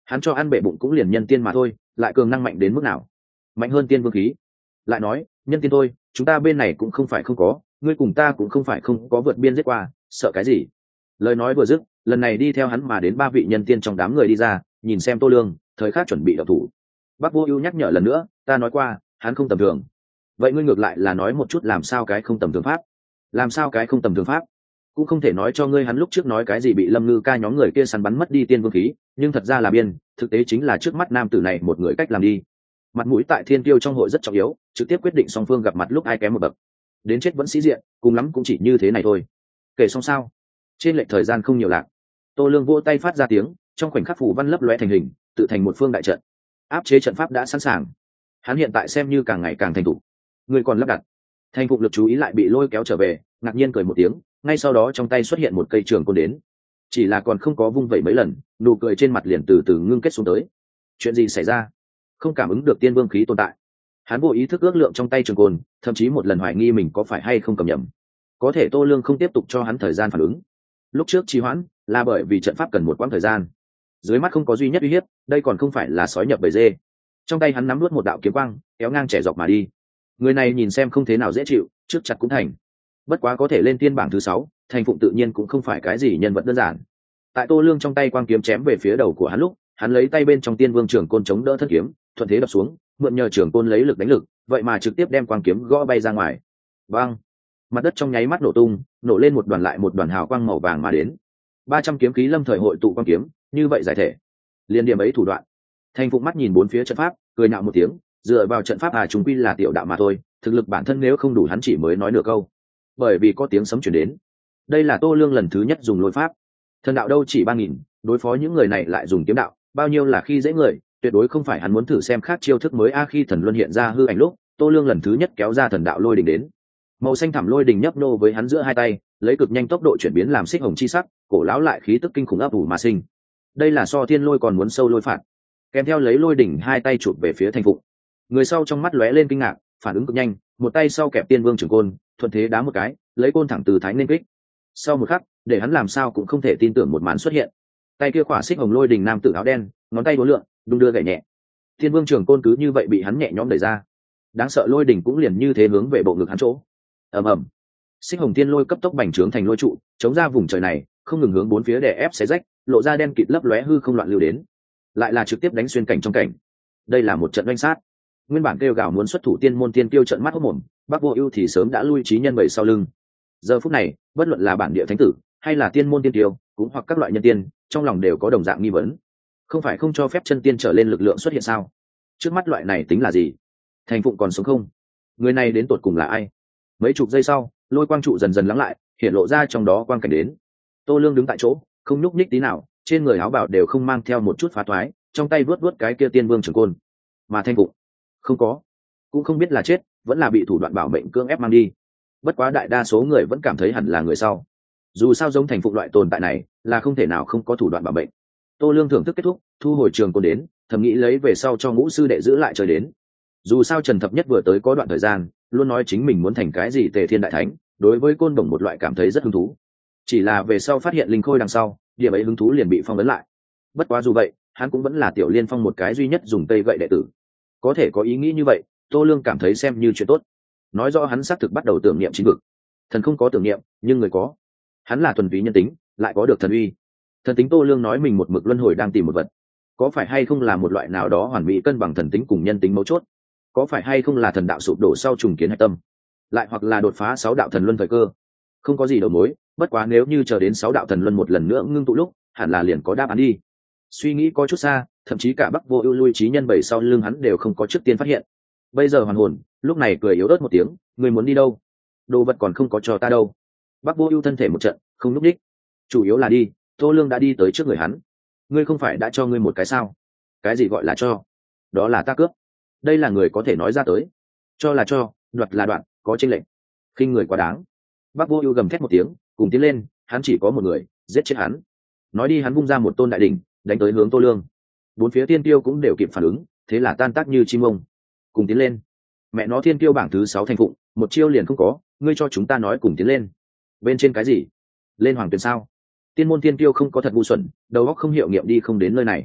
hắn cho ăn bệ bụng cũng liền nhân tiên mà thôi, lại cường năng mạnh đến mức nào? Mạnh hơn tiên vương khí. Lại nói nhân tiên thôi, chúng ta bên này cũng không phải không có, ngươi cùng ta cũng không phải không có vượt biên giết qua, sợ cái gì? Lời nói vừa dứt, lần này đi theo hắn mà đến ba vị nhân tiên trong đám người đi ra, nhìn xem Tô Lương, thời khắc chuẩn bị đậu thủ. Bắc Vô Ưu nhắc nhở lần nữa, ta nói qua, hắn không tầm thường. Vậy ngươi ngược lại là nói một chút làm sao cái không tầm thường pháp? Làm sao cái không tầm thường pháp? Cũng không thể nói cho ngươi hắn lúc trước nói cái gì bị Lâm Ngư Ca nhóm người kia săn bắn mất đi tiên vương khí, nhưng thật ra là biên, thực tế chính là trước mắt nam tử này một người cách làm đi. Mặt mũi tại Thiên Tiêu trong hội rất trọng yếu, trực tiếp quyết định song phương gặp mặt lúc ai kém một bậc. Đến chết vẫn sĩ diện, cùng lắm cũng chỉ như thế này thôi. Kể xong sao? Trên lệch thời gian không nhiều lạc. Tô Lương vỗ tay phát ra tiếng, trong khoảnh khắc phù văn lấp lóe thành hình, tự thành một phương đại trận. Áp chế trận pháp đã sẵn sàng. Hắn hiện tại xem như càng ngày càng thành thục. Người còn lắp đặt. Thành phục lực chú ý lại bị lôi kéo trở về, ngạc nhiên cười một tiếng, ngay sau đó trong tay xuất hiện một cây trường côn đến. Chỉ là còn không có vung vẩy mấy lần, nụ cười trên mặt liền từ từ ngưng kết xuống tới. Chuyện gì xảy ra? Không cảm ứng được tiên vương khí tồn tại. Hắn vô ý thức ước lượng trong tay trường côn, thậm chí một lần hoài nghi mình có phải hay không cầm nhầm. Có thể Tô Lương không tiếp tục cho hắn thời gian phản ứng. Lúc trước trì hoãn là bởi vì trận pháp cần một quãng thời gian. Dưới mắt không có duy nhất uy hiếp, đây còn không phải là sói nhập bầy dê. Trong tay hắn nắm nuốt một đạo kiếm quang, kéo ngang trẻ dọc mà đi. Người này nhìn xem không thế nào dễ chịu, trước chặt cũng thành. Bất quá có thể lên tiên bảng thứ sáu, thành phụng tự nhiên cũng không phải cái gì nhân vật đơn giản. Tại Tô Lương trong tay quang kiếm chém về phía đầu của hắn lúc, hắn lấy tay bên trong tiên vương trường côn chống đỡ thân kiếm, thuận thế đập xuống, mượn nhờ trường côn lấy lực đánh lực, vậy mà trực tiếp đem quang kiếm gõ bay ra ngoài. Bang! Mặt đất trong nháy mắt nổ tung, nổ lên một đoàn lại một đoàn hào quang màu vàng mà đến. ba trăm kiếm khí lâm thời hội tụ quang kiếm, như vậy giải thể. Liên điểm ấy thủ đoạn. Thành Phụng mắt nhìn bốn phía trận pháp, cười nhạo một tiếng, dựa vào trận pháp à chúng quy là tiểu đạo mà thôi, thực lực bản thân nếu không đủ hắn chỉ mới nói nửa câu. Bởi vì có tiếng sấm truyền đến. Đây là Tô Lương lần thứ nhất dùng lôi pháp. Thần đạo đâu chỉ ba nghìn, đối phó những người này lại dùng kiếm đạo, bao nhiêu là khi dễ người, tuyệt đối không phải hắn muốn thử xem khác chiêu thức mới a khi thần luân hiện ra hư ảnh lúc, Tô Lương lần thứ nhất kéo ra thần đạo lôi đình đến. Màu xanh thẳm lôi đình nhấp nô với hắn giữa hai tay, lấy cực nhanh tốc độ chuyển biến làm xích hồng chi sắc, cổ lão lại khí tức kinh khủng ấp ủ mà sinh. Đây là so thiên lôi còn muốn sâu lôi phạt. Kèm theo lấy lôi đỉnh hai tay chụp về phía Thành Phụng. Người sau trong mắt lóe lên kinh ngạc, phản ứng cực nhanh, một tay sau kẹp tiên vương trường côn, thuận thế đá một cái, lấy côn thẳng từ thái nên kích. Sau một khắc, để hắn làm sao cũng không thể tin tưởng một màn xuất hiện. Tay kia khỏa xích hồng lôi đỉnh nam tử áo đen, ngón tay uốn lượn, đung đưa gảy nhẹ. Tiên vương trường côn cứ như vậy bị hắn nhẹ nhõm đẩy ra. Đáng sợ lôi đỉnh cũng liền như thế hướng về bộ ngực hắn chỗ. Ầm ầm. Xích hồng tiên lôi cấp tốc bành trướng thành lôi trụ, chống ra vùng trời này, không ngừng hướng bốn phía đè ép xé rách, lộ ra đen kịt lấp lóe hư không loạn lưu đến. Lại là trực tiếp đánh xuyên cảnh trong cảnh. Đây là một trận oanh sát. Nguyên bản kêu gào muốn xuất thủ tiên môn tiên tiêu trận mắt hốt mồm, Bắc Vô Ưu thì sớm đã lui trí nhân bảy sau lưng. Giờ phút này, bất luận là bản địa thánh tử hay là tiên môn tiên tiêu, cũng hoặc các loại nhân tiên, trong lòng đều có đồng dạng nghi vấn. Không phải không cho phép chân tiên trở lên lực lượng xuất hiện sao? Trước mắt loại này tính là gì? Thành Phụng còn sống không? Người này đến tột cùng là ai? Mấy chục giây sau, lôi quang trụ dần dần lắng lại, hiện lộ ra trong đó quang cảnh đến. Tô Lương đứng tại chỗ, không nhúc nhích tí nào, trên người áo bào đều không mang theo một chút phá toái, trong tay vớt vớt cái kia tiên vương trường côn. Mà Thành Phụng không có, cũng không biết là chết vẫn là bị thủ đoạn bảo mệnh cưỡng ép mang đi. Bất quá đại đa số người vẫn cảm thấy hẳn là người sau. Dù sao giống Thành Phụng loại tồn tại này là không thể nào không có thủ đoạn bảo mệnh. Tô Lương thưởng thức kết thúc, thu hồi trường côn đến, thầm nghĩ lấy về sau cho ngũ sư đệ giữ lại trời đến. Dù sao Trần Thập Nhất vừa tới có đoạn thời gian, luôn nói chính mình muốn thành cái gì Tề Thiên đại thánh, đối với côn đồng một loại cảm thấy rất hứng thú. Chỉ là về sau phát hiện linh khôi đằng sau, điểm ấy hứng thú liền bị phong ấn lại. Bất quá dù vậy, hắn cũng vẫn là Tiểu Liên Phong một cái duy nhất dùng tây gậy đệ tử. Có thể có ý nghĩ như vậy, Tô Lương cảm thấy xem như chuyện tốt. Nói rõ hắn xác thực bắt đầu tưởng niệm chính vực. Thần không có tưởng niệm, nhưng người có. Hắn là thuần túy nhân tính, lại có được thần uy. Thần tính Tô Lương nói mình một mực luân hồi đang tìm một vật. Có phải hay không là một loại nào đó hoàn mỹ cân bằng thần tính cùng nhân tính mấu chốt? Có phải hay không là thần đạo sụp đổ sau trùng kiến hạch tâm? Lại hoặc là đột phá sáu đạo thần luân thời cơ? Không có gì đầu mối, bất quá nếu như chờ đến sáu đạo thần luân một lần nữa ngưng tụ lúc, hẳn là liền có đáp án đi. Suy nghĩ có chút xa, thậm chí cả Bắc Vô Ưu lui trí nhân bảy sau lưng hắn đều không có trước tiên phát hiện. Bây giờ hoàn hồn, lúc này cười yếu ớt một tiếng, người muốn đi đâu? Đồ vật còn không có cho ta đâu. Bắc Vô Ưu thân thể một trận, không lúc đích. Chủ yếu là đi, Tô Lương đã đi tới trước người hắn. Ngươi không phải đã cho ngươi một cái sao? Cái gì gọi là cho? Đó là ta cướp. Đây là người có thể nói ra tới. Cho là cho, đoạt là đoạn, có chênh lệch. Khinh người quá đáng. Bắc Vô Ưu gầm thét một tiếng, cùng tiến lên, hắn chỉ có một người, giết chết hắn. Nói đi hắn vung ra một tôn đại đỉnh, đánh tới hướng Tô Lương. Bốn phía tiên tiêu cũng đều kịp phản ứng, thế là tan tác như chim ông. Cùng tiến lên. Mẹ nó thiên tiêu bảng thứ sáu Thành Phụng, một chiêu liền không có, ngươi cho chúng ta nói cùng tiến lên. Bên trên cái gì? Lên hoàng tuyển sao? Tiên môn tiên tiêu không có thật ngu xuẩn, đầu óc không hiệu nghiệm đi không đến nơi này.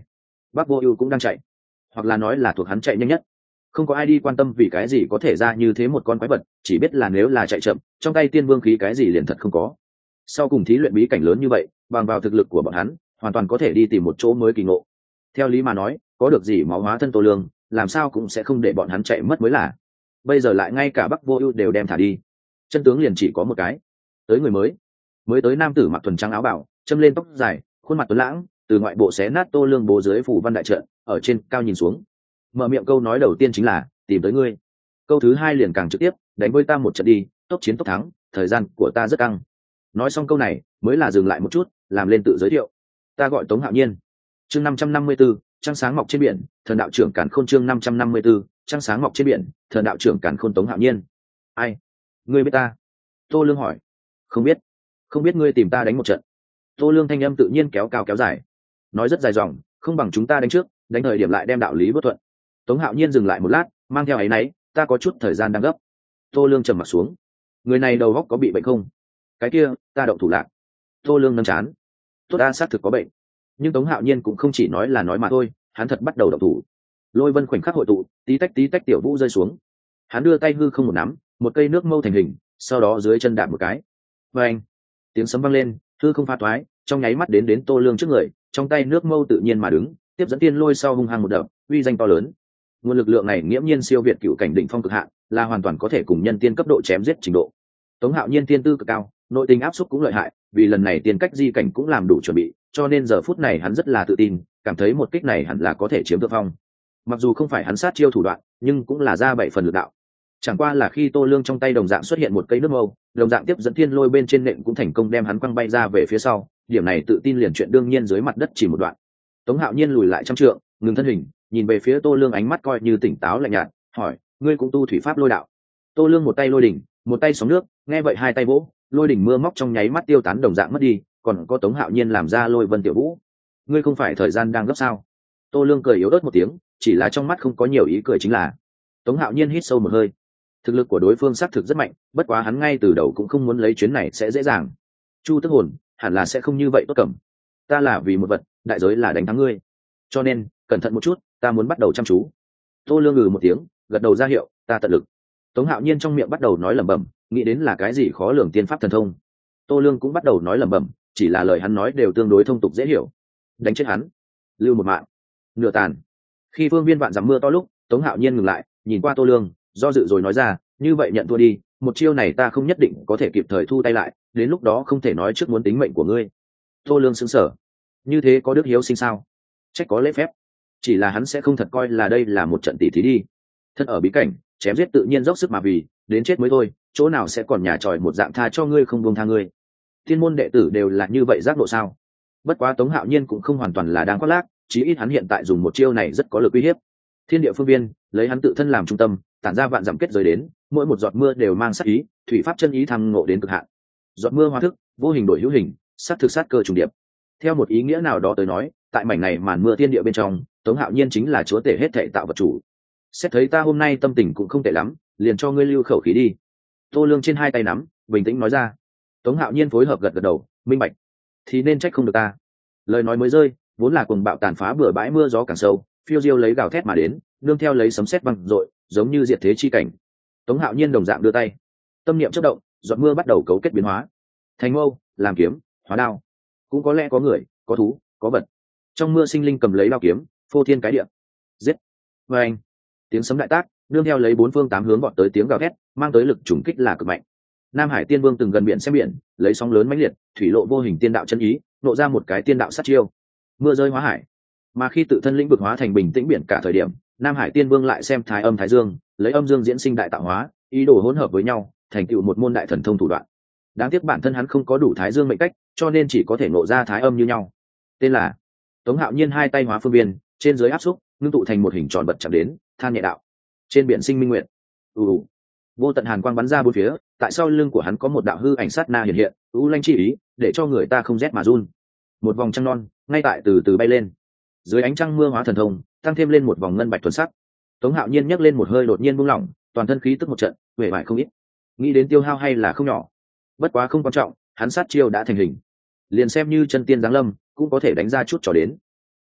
Bắc Vô Ưu cũng đang chạy, hoặc là nói là thuộc hắn chạy nhanh nhất. Không có ai đi quan tâm vì cái gì có thể ra như thế một con quái vật, chỉ biết là nếu là chạy chậm, trong tay tiên vương khí cái gì liền thật không có. Sau cùng thí luyện bí cảnh lớn như vậy, bằng vào thực lực của bọn hắn, hoàn toàn có thể đi tìm một chỗ mới kỳ ngộ. Theo lý mà nói, có được gì máu hóa thân Tô Lương, làm sao cũng sẽ không để bọn hắn chạy mất mới là. Bây giờ lại ngay cả Bắc Vô Ưu đều đem thả đi. Chân tướng liền chỉ có một cái. Tới người mới. Mới tới nam tử mặc thuần trắng áo bào, châm lên tóc dài, khuôn mặt tuấn lãng, từ ngoại bộ xé nát Tô Lương bố dưới phủ văn đại trận, ở trên cao nhìn xuống. Mở miệng câu nói đầu tiên chính là tìm tới ngươi. Câu thứ hai liền càng trực tiếp, đánh với ta một trận đi, tốc chiến tốc thắng, thời gian của ta rất căng. Nói xong câu này, mới là dừng lại một chút, làm lên tự giới thiệu. Ta gọi Tống Hạo Nhiên. Chương năm trăm năm mươi 54, trăng sáng mọc trên biển, thần đạo trưởng Càn Khôn. Chương năm trăm năm mươi 54, trăng sáng mọc trên biển, thần đạo trưởng Càn Khôn. Tống Hạo Nhiên. Ai? Ngươi biết ta? Tô Lương hỏi. Không biết. Không biết ngươi tìm ta đánh một trận. Tô Lương thanh âm tự nhiên kéo cao kéo dài, nói rất dài dòng, không bằng chúng ta đánh trước, đánh thời điểm lại đem đạo lý bất thuận. Tống Hạo Nhiên dừng lại một lát, mang theo ấy nấy, ta có chút thời gian đang gấp. Tô Lương trầm mặt xuống. Người này đầu óc có bị bệnh không? Cái kia, ta động thủ lạc. Tô Lương nâng chán. Tốt, ta xác thực có bệnh. Nhưng Tống Hạo Nhiên cũng không chỉ nói là nói mà thôi, hắn thật bắt đầu động thủ. Lôi vân khoảnh khắc hội tụ, tí tách tí tách tiểu vũ rơi xuống. Hắn đưa tay hư không một nắm, một cây nước mâu thành hình, sau đó dưới chân đạp một cái. Và anh, tiếng sấm vang lên, hư không pha thoái, trong nháy mắt đến đến Tô Lương trước người, trong tay nước mâu tự nhiên mà đứng, tiếp dẫn tiên lôi sau hung hăng một đập, uy danh to lớn. Nguồn lực lượng này nghiễm nhiên siêu việt cựu cảnh đỉnh phong cực hạn, là hoàn toàn có thể cùng nhân tiên cấp độ chém giết trình độ. Tống Hạo Nhiên tiên tư cực cao, nội tình áp xúc cũng lợi hại, vì lần này tiên cách di cảnh cũng làm đủ chuẩn bị, cho nên giờ phút này hắn rất là tự tin, cảm thấy một kích này hẳn là có thể chiếm thượng phong. Mặc dù không phải hắn sát chiêu thủ đoạn, nhưng cũng là ra bảy phần lực đạo. Chẳng qua là khi Tô Lương trong tay đồng dạng xuất hiện một cây nước mâu, đồng dạng tiếp dẫn thiên lôi bên trên nện cũng thành công đem hắn quăng bay ra về phía sau, điểm này tự tin liền chuyện đương nhiên dưới mặt đất chỉ một đoạn. Tống Hạo Nhiên lùi lại trăm trượng, ngừng thân hình, nhìn về phía Tô Lương, ánh mắt coi như tỉnh táo lạnh nhạt, hỏi: ngươi cũng tu thủy pháp lôi đạo? Tô Lương một tay lôi đỉnh, một tay sóng nước, nghe vậy hai tay vỗ, lôi đỉnh mưa móc trong nháy mắt tiêu tán đồng dạng mất đi, còn có Tống Hạo Nhiên làm ra lôi vân tiểu vũ. Ngươi không phải thời gian đang gấp sao? Tô Lương cười yếu ớt một tiếng, chỉ là trong mắt không có nhiều ý cười chính là. Tống Hạo Nhiên hít sâu một hơi. Thực lực của đối phương xác thực rất mạnh, bất quá hắn ngay từ đầu cũng không muốn lấy chuyến này sẽ dễ dàng. Chu Tức Hồn hẳn là sẽ không như vậy tốt cẩm. Ta là vì một vật, đại giới là đánh thắng ngươi, cho nên cẩn thận một chút, ta muốn bắt đầu chăm chú. Tô Lương ngừ một tiếng, gật đầu ra hiệu, ta tận lực. Tống Hạo Nhiên trong miệng bắt đầu nói lẩm bẩm, nghĩ đến là cái gì khó lường tiên pháp thần thông. Tô Lương cũng bắt đầu nói lẩm bẩm, chỉ là lời hắn nói đều tương đối thông tục dễ hiểu. Đánh chết hắn, lưu một mạng. Nửa tàn. Khi phương viên vạn dặm mưa to lúc, Tống Hạo Nhiên ngừng lại, nhìn qua Tô Lương, do dự rồi nói ra, như vậy nhận thua đi, một chiêu này ta không nhất định có thể kịp thời thu tay lại, đến lúc đó không thể nói trước muốn tính mệnh của ngươi. Tô Lương sững sờ, như thế có đức hiếu sinh sao? Trách có lễ phép. Chỉ là hắn sẽ không thật coi là đây là một trận tỷ thí đi. Thân ở bí cảnh, chém giết tự nhiên dốc sức mà vì, đến chết mới thôi, chỗ nào sẽ còn nhà tròi một dạng tha cho ngươi không buông tha ngươi. Thiên môn đệ tử đều là như vậy giác độ sao? Bất quá Tống Hạo Nhiên cũng không hoàn toàn là đang khoác lác, chí ít hắn hiện tại dùng một chiêu này rất có lực uy hiếp. Thiên địa phương viên, lấy hắn tự thân làm trung tâm, tản ra vạn dặm kết giới đến, mỗi một giọt mưa đều mang sát ý, thủy pháp chân ý thăng ngộ đến cực hạn. Giọt mưa hóa thức, vô hình đổi hữu hình, sát thực sát cơ trùng điệp. Theo một ý nghĩa nào đó tới nói, tại mảnh này màn mưa thiên địa bên trong, Tống Hạo Nhiên chính là chúa tể hết thảy tạo vật chủ. Xét thấy ta hôm nay tâm tình cũng không tệ lắm, liền cho ngươi lưu khẩu khí đi. Tô Lương trên hai tay nắm, bình tĩnh nói ra. Tống Hạo Nhiên phối hợp gật gật đầu, minh bạch. Thì nên trách không được ta. Lời nói mới rơi, vốn là cuồng bạo tàn phá bừa bãi mưa gió càng sâu, phiêu diêu lấy gào thét mà đến, nương theo lấy sấm sét vang dội, giống như diệt thế chi cảnh. Tống Hạo Nhiên đồng dạng đưa tay, tâm niệm chớp động, giọt mưa bắt đầu cấu kết biến hóa, thành mâu, làm kiếm, hóa đao. Cũng có lẽ có người, có thú, có vật. Trong mưa sinh linh cầm lấy đao kiếm, phô thiên cái địa, giết. Và anh, tiếng sấm đại tác, nương theo lấy bốn phương tám hướng vọt tới tiếng gào thét, mang tới lực trùng kích là cực mạnh. Nam Hải Tiên Vương từng gần biển xem biển, lấy sóng lớn mãnh liệt, thủy lộ vô hình tiên đạo chân ý, nộ ra một cái tiên đạo sát chiêu. Mưa rơi hóa hải. Mà khi tự thân lĩnh vực hóa thành bình tĩnh biển cả thời điểm, Nam Hải Tiên Vương lại xem thái âm thái dương, lấy âm dương diễn sinh đại tạo hóa, ý đồ hỗn hợp với nhau, thành tựu một môn đại thần thông thủ đoạn. Đáng tiếc bản thân hắn không có đủ thái dương mệnh cách, cho nên chỉ có thể nộ ra thái âm như nhau. Tên là Tống Hạo Nhiên, hai tay hóa phương viên, trên dưới áp xúc, ngưng tụ thành một hình tròn bật chạm đến, than nhẹ đạo. Trên biển sinh minh nguyện. Ù. Vô tận hàn quang bắn ra bốn phía, tại sau lưng của hắn có một đạo hư ảnh sát na hiện hiện, u lanh chi ý, để cho người ta không rét mà run. Một vòng trăng non, ngay tại từ từ bay lên. Dưới ánh trăng mưa hóa thần thông, tăng thêm lên một vòng ngân bạch thuần sắc. Tống Hạo Nhiên nhấc lên một hơi đột nhiên buông lỏng, toàn thân khí tức một trận, huệ bại không ít. Nghĩ đến tiêu hao hay là không nhỏ. Bất quá không quan trọng, hắn sát chiêu đã thành hình. Liền xem như chân tiên giáng lâm, cũng có thể đánh ra chút trò đến.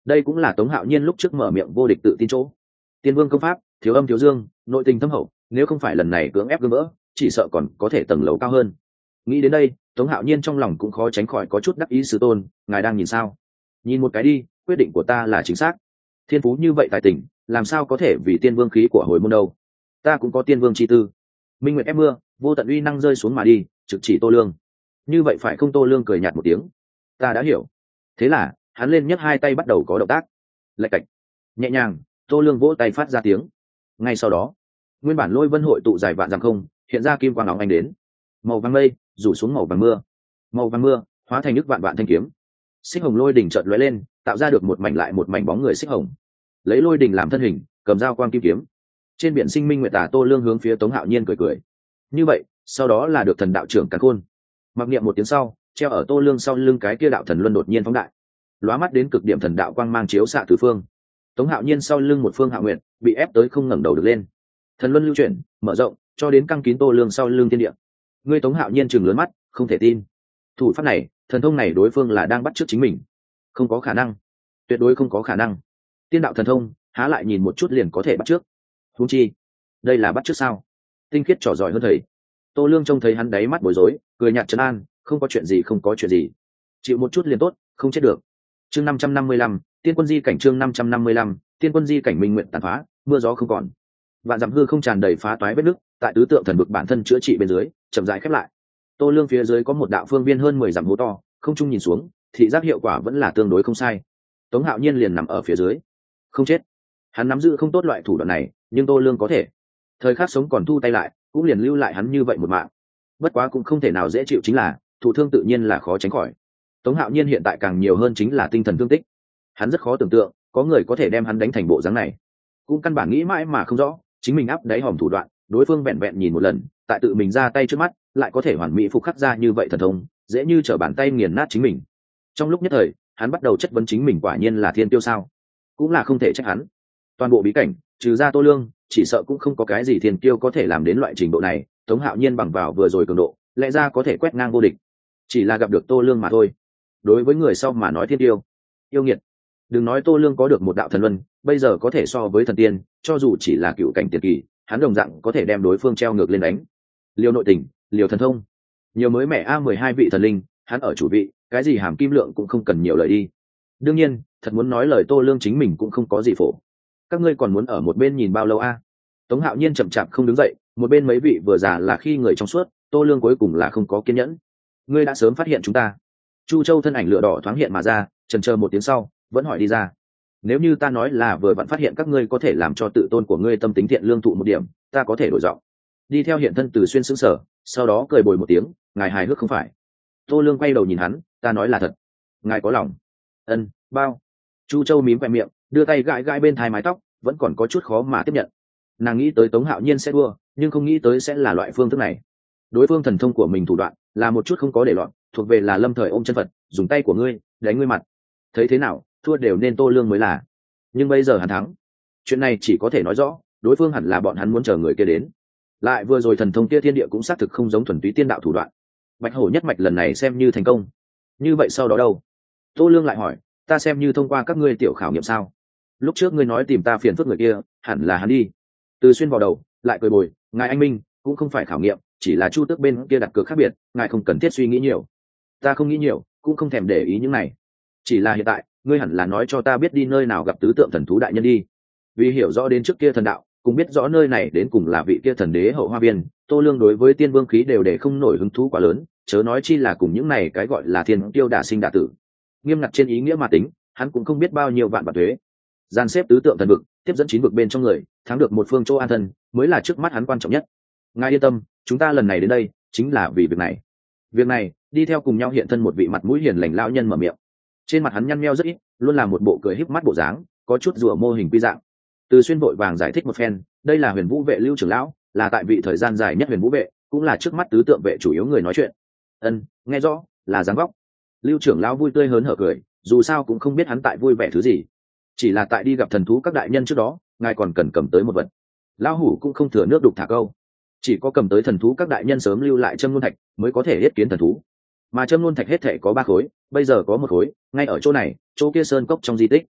đây cũng là Tống Hạo Nhiên lúc trước mở miệng vô địch tự tin chỗ. Tiên Vương công pháp thiếu âm thiếu dương, nội tình thâm hậu, nếu không phải lần này cưỡng ép gương vỡ, chỉ sợ còn có thể tầng lầu cao hơn. Nghĩ đến đây, Tống Hạo Nhiên trong lòng cũng khó tránh khỏi có chút đắc ý. Sư tôn, ngài đang nhìn sao? Nhìn một cái đi, quyết định của ta là chính xác. Thiên phú như vậy tài tình, làm sao có thể vì Tiên Vương khí của hồi môn đâu? Ta cũng có Tiên Vương chi tư. Minh Nguyệt ép mưa, vô tận uy năng rơi xuống mà đi, trực chỉ Tô Lương. Như vậy phải không? Tô Lương cười nhạt một tiếng. Ta đã hiểu. Thế là hắn lên nhấc hai tay bắt đầu có động tác. Lạch cạch, nhẹ nhàng, Tô Lương vỗ tay phát ra tiếng. Ngay sau đó, nguyên bản lôi vân hội tụ dài vạn dặm không, hiện ra kim quang óng ánh đến. Màu vàng mây rủ xuống màu vàng mưa, màu vàng mưa hóa thành nước vạn vạn thanh kiếm. Xích hồng lôi đỉnh chợt lóe lên, tạo ra được một mảnh lại một mảnh bóng người xích hồng. Lấy lôi đỉnh làm thân hình, cầm dao quang kim kiếm. Trên biển sinh minh nguyệt tả Tô Lương hướng phía Tống Hạo Nhiên cười cười. Như vậy, sau đó là được thần đạo trưởng Càn Khôn. Mặc niệm một tiếng sau, treo ở Tô Lương sau lưng cái kia đạo thần luân đột nhiên phóng đại, lóa mắt đến cực điểm thần đạo quang mang chiếu xạ tứ phương. Tống Hạo Nhiên sau lưng một phương Hạo Nguyệt bị ép tới không ngẩng đầu được lên. Thần luân lưu chuyển, mở rộng, cho đến căng kín Tô Lương sau lưng thiên địa. Ngươi Tống Hạo Nhiên trừng lớn mắt, không thể tin. Thủ pháp này, thần thông này đối phương là đang bắt chước chính mình. Không có khả năng, tuyệt đối không có khả năng. Tiên đạo thần thông, há lại nhìn một chút liền có thể bắt chước. Huống chi, đây là bắt chước sao? Tinh khiết trò giỏi hơn thầy. Tô Lương trông thấy hắn đáy mắt bối rối, cười nhạt trấn an, không có chuyện gì, không có chuyện gì. Chịu một chút liền tốt, không chết được. Chương năm trăm năm mươi lăm, Tiên quân di cảnh. Chương năm trăm năm mươi lăm, Tiên quân di cảnh. Minh nguyện tàn phá, mưa gió không còn. Vạn dặm hư không tràn đầy phá toái vết nứt, tại tứ tượng thần vực bản thân chữa trị bên dưới, chậm rãi khép lại. Tô Lương phía dưới có một đạo phương viên hơn mười dặm hố to, không trung nhìn xuống, thị giác hiệu quả vẫn là tương đối không sai. Tống Hạo Nhiên liền nằm ở phía dưới, không chết. Hắn nắm giữ không tốt loại thủ đoạn này, nhưng Tô Lương có thể. Thời khắc sống còn thu tay lại, cũng liền lưu lại hắn như vậy một mạng. Bất quá cũng không thể nào dễ chịu, chính là thụ thương tự nhiên là khó tránh khỏi. Tống Hạo Nhiên hiện tại càng nhiều hơn chính là tinh thần thương tích. Hắn rất khó tưởng tượng có người có thể đem hắn đánh thành bộ dáng này, cũng căn bản nghĩ mãi mà không rõ chính mình áp đáy hòm thủ đoạn, đối phương vẹn vẹn nhìn một lần, tại tự mình ra tay trước mắt lại có thể hoàn mỹ phục khắc ra như vậy thần thông, dễ như trở bàn tay nghiền nát chính mình. Trong lúc nhất thời, hắn bắt đầu chất vấn chính mình quả nhiên là thiên tiêu sao? Cũng là không thể trách hắn. Toàn bộ bí cảnh, trừ ra Tô Lương, chỉ sợ cũng không có cái gì thiên tiêu có thể làm đến loại trình độ này. Tống Hạo Nhiên bằng vào vừa rồi cường độ, lẽ ra có thể quét ngang vô địch, chỉ là gặp được Tô Lương mà thôi. Đối với người sau mà nói thiên tiêu, yêu nghiệt. Đừng nói Tô Lương có được một đạo thần luân, bây giờ có thể so với thần tiên, cho dù chỉ là cựu cảnh tiền kỳ, hắn đồng dạng có thể đem đối phương treo ngược lên đánh. Liều nội tình, liều thần thông, nhiều mới mẻ a mười hai vị thần linh, hắn ở chủ vị, cái gì hàm kim lượng cũng không cần nhiều lời đi. Đương nhiên, thật muốn nói lời Tô Lương chính mình cũng không có gì phổ. Các ngươi còn muốn ở một bên nhìn bao lâu a? Tống Hạo Nhiên chậm chạp không đứng dậy, một bên mấy vị vừa già là khi người trong suốt, Tô Lương cuối cùng là không có kiên nhẫn. Ngươi đã sớm phát hiện chúng ta. Chu Châu thân ảnh lửa đỏ thoáng hiện mà ra, chần chờ một tiếng sau, vẫn hỏi đi ra. Nếu như ta nói là vừa vặn phát hiện các ngươi có thể làm cho tự tôn của ngươi tâm tính thiện lương thụ một điểm, ta có thể đổi giọng. Đi theo hiện thân Từ Xuyên sững sờ, sau đó cười bồi một tiếng, ngài hài hước không phải? Tô Lương quay đầu nhìn hắn, ta nói là thật. Ngài có lòng. Ân, bao. Chu Châu mím vẹn miệng, đưa tay gãi gãi bên thai mái tóc, vẫn còn có chút khó mà tiếp nhận. Nàng nghĩ tới Tống Hạo Nhiên sẽ đua, nhưng không nghĩ tới sẽ là loại phương thức này. Đối phương thần thông của mình thủ đoạn là một chút không có để loạn, thuộc về là lâm thời ôm chân Phật, dùng tay của ngươi đánh ngươi mặt. Thấy thế nào, thua đều nên Tô Lương mới là. Nhưng bây giờ hắn thắng, chuyện này chỉ có thể nói rõ đối phương hẳn là bọn hắn muốn chờ người kia đến. Lại vừa rồi thần thông kia thiên địa cũng xác thực không giống thuần túy tiên đạo thủ đoạn. Bạch Hổ nhất mạch lần này xem như thành công. Như vậy sau đó đâu? Tô Lương lại hỏi, ta xem như thông qua các ngươi tiểu khảo nghiệm sao? Lúc trước ngươi nói tìm ta phiền phức người kia, hẳn là hắn đi. Từ Xuyên vào đầu, lại cười bồi, ngài anh minh, cũng không phải khảo nghiệm, chỉ là Chu Tước bên kia đặt cược khác biệt, ngài không cần thiết suy nghĩ nhiều. Ta không nghĩ nhiều, cũng không thèm để ý những này. Chỉ là hiện tại, ngươi hẳn là nói cho ta biết đi nơi nào gặp tứ tượng thần thú đại nhân đi. Vì hiểu rõ đến trước kia thần đạo, cũng biết rõ nơi này đến cùng là vị kia thần đế hậu hoa viên, Tô Lương đối với tiên vương khí đều để không nổi hứng thú quá lớn, chớ nói chi là cùng những này cái gọi là thiên tiêu đả sinh đả tử. Nghiêm ngặt trên ý nghĩa mà tính, hắn cũng không biết bao nhiêu vạn bạc thuế. Gian xếp tứ tượng thần vực, tiếp dẫn chín vực bên trong người, thắng được một phương chỗ an thân, mới là trước mắt hắn quan trọng nhất. Ngài yên tâm, chúng ta lần này đến đây chính là vì việc này. Việc này, đi theo cùng nhau hiện thân một vị mặt mũi hiền lành lão nhân mở miệng. Trên mặt hắn nhăn nheo rất ít, luôn là một bộ cười híp mắt bộ dáng, có chút rùa mô hình quy dạng. Từ Xuyên vội vàng giải thích một phen, đây là Huyền Vũ vệ Lưu trưởng lão, là tại vị thời gian dài nhất Huyền Vũ vệ, cũng là trước mắt tứ tượng vệ chủ yếu người nói chuyện. Ân, nghe rõ, là dáng vóc. Lưu trưởng lão vui tươi hớn hở cười, dù sao cũng không biết hắn tại vui vẻ thứ gì. Chỉ là tại đi gặp thần thú các đại nhân trước đó, ngài còn cần cầm tới một vật. Lão hủ cũng không thừa nước đục thả câu, chỉ có cầm tới thần thú các đại nhân sớm lưu lại châm luân thạch mới có thể yết kiến thần thú. Mà châm luân thạch hết thể có ba khối, bây giờ có một khối ngay ở chỗ này, chỗ kia sơn cốc trong di tích.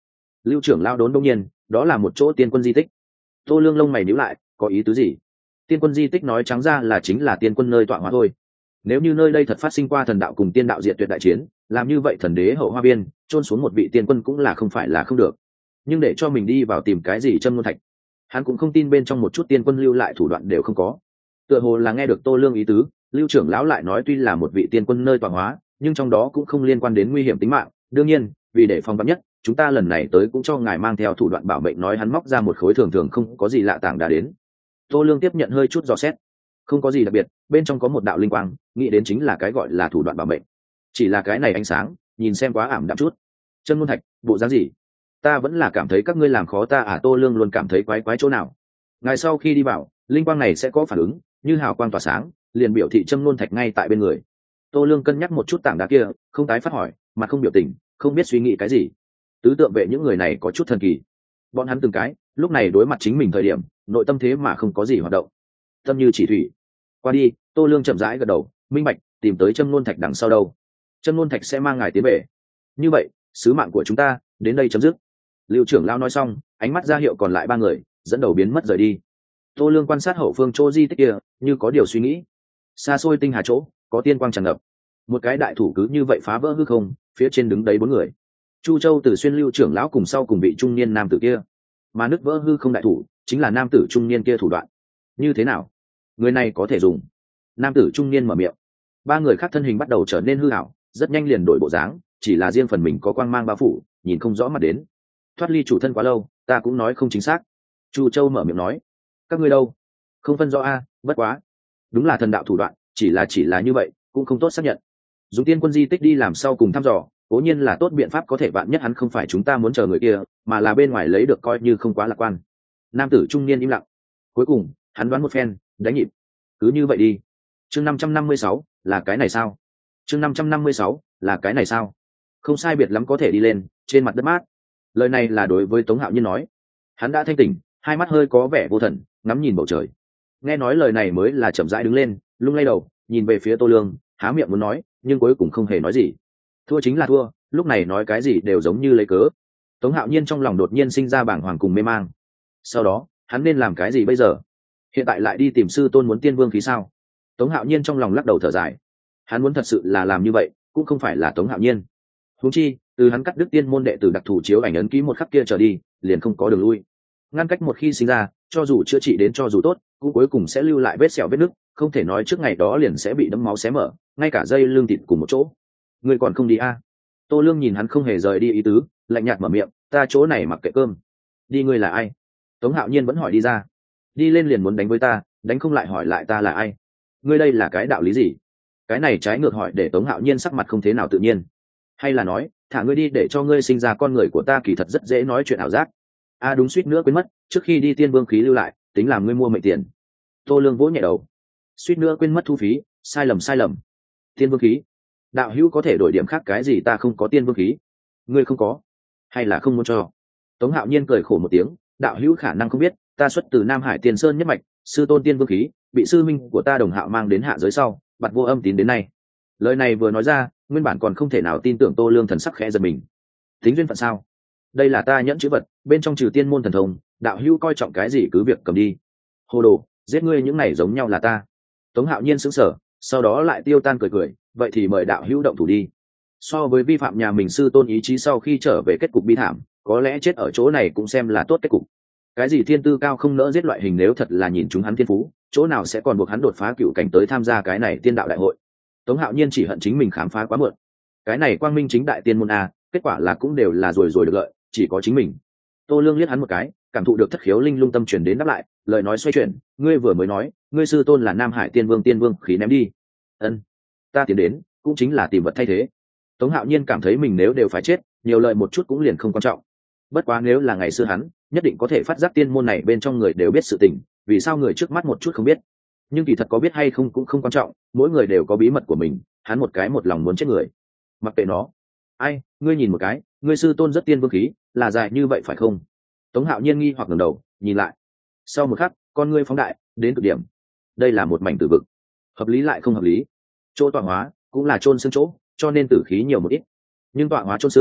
Lưu trưởng lao đốn đông nhiên, đó là một chỗ tiên quân di tích. Tô Lương lông mày nhíu lại, có ý tứ gì? Tiên quân di tích nói trắng ra là chính là tiên quân nơi tọa hóa thôi. Nếu như nơi đây thật phát sinh qua thần đạo cùng tiên đạo diệt tuyệt đại chiến, làm như vậy thần đế hậu hoa biên chôn xuống một vị tiên quân cũng là không phải là không được. Nhưng để cho mình đi vào tìm cái gì châm ngôn thạch, hắn cũng không tin bên trong một chút tiên quân lưu lại thủ đoạn đều không có. Tựa hồ là nghe được Tô Lương ý tứ, Lưu trưởng lão lại nói tuy là một vị tiên quân nơi tọa hóa, nhưng trong đó cũng không liên quan đến nguy hiểm tính mạng. Đương nhiên, vì để phòng vắn nhất, chúng ta lần này tới cũng cho ngài mang theo thủ đoạn bảo mệnh. Nói hắn móc ra một khối thường thường không có gì lạ tảng đá đến. Tô Lương tiếp nhận hơi chút dò xét, không có gì đặc biệt, bên trong có một đạo linh quang, nghĩ đến chính là cái gọi là thủ đoạn bảo mệnh. Chỉ là cái này ánh sáng, nhìn xem quá ảm đạm chút. Chân môn thạch, bộ dáng gì? Ta vẫn là cảm thấy các ngươi làm khó ta à? Tô Lương luôn cảm thấy quái quái chỗ nào. Ngài sau khi đi vào, linh quang này sẽ có phản ứng, như hào quang tỏa sáng, liền biểu thị châm nôn thạch ngay tại bên người. Tô Lương cân nhắc một chút tảng đá kia, không tái phát hỏi, mặt không biểu tình, không biết suy nghĩ cái gì. Tứ tượng vệ những người này có chút thần kỳ. Bọn hắn từng cái, lúc này đối mặt chính mình thời điểm, nội tâm thế mà không có gì hoạt động. Tâm như chỉ thủy. Qua đi, Tô Lương chậm rãi gật đầu, minh bạch, tìm tới châm nôn thạch đằng sau đâu. Châm nôn thạch sẽ mang ngài tiến về. Như vậy, sứ mạng của chúng ta đến đây chấm dứt. Lưu trưởng lão nói xong, ánh mắt ra hiệu còn lại ba người, dẫn đầu biến mất rời đi. Tô Lương quan sát hậu phương chỗ di tích kia, như có điều suy nghĩ. Xa xôi tinh hà chỗ, có tiên quang tràn ngập. Một cái đại thủ cứ như vậy phá vỡ hư không, phía trên đứng đấy bốn người. Chu Châu Từ Xuyên Lưu trưởng lão cùng sau cùng vị trung niên nam tử kia. Mà nứt vỡ hư không đại thủ, chính là nam tử trung niên kia thủ đoạn. Như thế nào? Người này có thể dùng. Nam tử trung niên mở miệng. Ba người khác thân hình bắt đầu trở nên hư ảo, rất nhanh liền đổi bộ dáng, chỉ là riêng phần mình có quang mang bao phủ, nhìn không rõ mặt đến. Thoát ly chủ thân quá lâu, ta cũng nói không chính xác. Chu Châu mở miệng nói. Các ngươi đâu? Không phân rõ a, bất quá. Đúng là thần đạo thủ đoạn, chỉ là chỉ là như vậy, cũng không tốt xác nhận. Dùng tiên quân di tích đi làm sau cùng thăm dò, cố nhiên là tốt biện pháp, có thể bạn nhất hắn không phải chúng ta muốn chờ người kia, mà là bên ngoài lấy được coi như không quá lạc quan. Nam tử trung niên im lặng. Cuối cùng, hắn đoán một phen, đánh nhịp. Cứ như vậy đi. Chương năm trăm năm mươi sáu, là cái này sao? Chương năm trăm năm mươi sáu, là cái này sao? Không sai biệt lắm có thể đi lên, trên mặt đất mát. Lời này là đối với Tống Hạo Nhiên nói. Hắn đã thanh tỉnh, hai mắt hơi có vẻ vô thần, ngắm nhìn bầu trời. Nghe nói lời này mới là chậm rãi đứng lên, lung lay đầu, nhìn về phía Tô Lương, há miệng muốn nói, nhưng cuối cùng không hề nói gì. Thua chính là thua, lúc này nói cái gì đều giống như lấy cớ. Tống Hạo Nhiên trong lòng đột nhiên sinh ra bàng hoàng cùng mê mang. Sau đó, hắn nên làm cái gì bây giờ? Hiện tại lại đi tìm sư tôn muốn tiên vương khí sao? Tống Hạo Nhiên trong lòng lắc đầu thở dài. Hắn muốn thật sự là làm như vậy, cũng không phải là Tống Hạo Nhiên. Huống chi, từ hắn cắt đứt tiên môn đệ tử đặc thù chiếu ảnh ấn ký một khắc kia trở đi, liền không có đường lui. Ngăn cách một khi sinh ra, cho dù chữa trị đến cho dù tốt, cũng cuối cùng sẽ lưu lại vết sẹo vết nứt, không thể nói trước ngày đó liền sẽ bị đấm máu xé mở, ngay cả dây lưng thịt cùng một chỗ. Ngươi còn không đi a? À? Tô Lương nhìn hắn không hề rời đi ý tứ, lạnh nhạt mở miệng, ta chỗ này mặc kệ cơm. Đi, ngươi là ai? Tống Hạo Nhiên vẫn hỏi đi ra. Đi lên liền muốn đánh với ta, đánh không lại hỏi lại ta là ai? Ngươi đây là cái đạo lý gì? Cái này trái ngược hỏi để Tống Hạo Nhiên sắc mặt không thế nào tự nhiên. Hay là nói, thả ngươi đi để cho ngươi sinh ra con người của ta kỳ thật rất dễ nói chuyện ảo giác. A à đúng, suýt nữa quên mất, trước khi đi tiên vương khí lưu lại, tính làm ngươi mua mệnh tiền. Tô Lương vỗ nhẹ đầu. Suýt nữa quên mất thu phí, sai lầm sai lầm. Tiên vương khí? Đạo hữu có thể đổi điểm khác cái gì? Ta không có tiên vương khí. Ngươi không có? Hay là không muốn cho? Tống Hạo Nhiên cười khổ một tiếng, đạo hữu khả năng không biết, ta xuất từ Nam Hải Tiền Sơn nhất mạch, sư tôn tiên vương khí, bị sư minh của ta Đồng Hạo mang đến hạ giới sau, bặt vô âm tín đến nay. Lời này vừa nói ra, nguyên bản còn không thể nào tin tưởng Tô Lương thần sắc khẽ giật mình. Tính duyên phận sao? Đây là ta nhẫn chữ vật, bên trong trừ tiên môn thần thông, đạo hữu coi trọng cái gì cứ việc cầm đi. Hồ đồ, giết ngươi những này giống nhau là ta. Tống Hạo Nhiên sững sờ, sau đó lại tiêu tan cười cười, vậy thì mời đạo hữu động thủ đi. So với vi phạm nhà mình sư tôn ý chí sau khi trở về kết cục bi thảm, có lẽ chết ở chỗ này cũng xem là tốt kết cục. Cái gì thiên tư cao không nỡ giết loại hình, nếu thật là nhìn chúng hắn thiên phú, chỗ nào sẽ còn buộc hắn đột phá cựu cảnh tới tham gia cái này tiên đạo đại hội. Tống Hạo Nhiên chỉ hận chính mình khám phá quá muộn. Cái này quang minh chính đại tiên môn a, kết quả là cũng đều là rồi rồi được lợi, chỉ có chính mình. Tô Lương liếc hắn một cái, cảm thụ được thất khiếu linh lung tâm truyền đến đáp lại, lời nói xoay chuyển, ngươi vừa mới nói, ngươi sư tôn là Nam Hải Tiên Vương, tiên vương khí ném đi. Ân, ta tiến đến, cũng chính là tìm vật thay thế. Tống Hạo Nhiên cảm thấy mình nếu đều phải chết, nhiều lời một chút cũng liền không quan trọng. Bất quá nếu là ngày xưa hắn, nhất định có thể phát giác tiên môn này bên trong người đều biết sự tình, vì sao người trước mắt một chút không biết. Nhưng kỳ thật có biết hay không cũng không quan trọng, mỗi người đều có bí mật của mình, hắn một cái một lòng muốn chết người. Mặc kệ nó. Ai, ngươi nhìn một cái, ngươi sư tôn rất tiên vương khí, là dài như vậy phải không? Tống Hạo Nhiên nghi hoặc ngẩng đầu, nhìn lại. Sau một khắc, con ngươi phóng đại, đến cực điểm. Đây là một mảnh tử vực. Hợp lý lại không hợp lý. Chỗ tọa hóa, cũng là chôn xương chỗ, cho nên tử khí nhiều một ít. Nhưng tọa hóa chôn xương,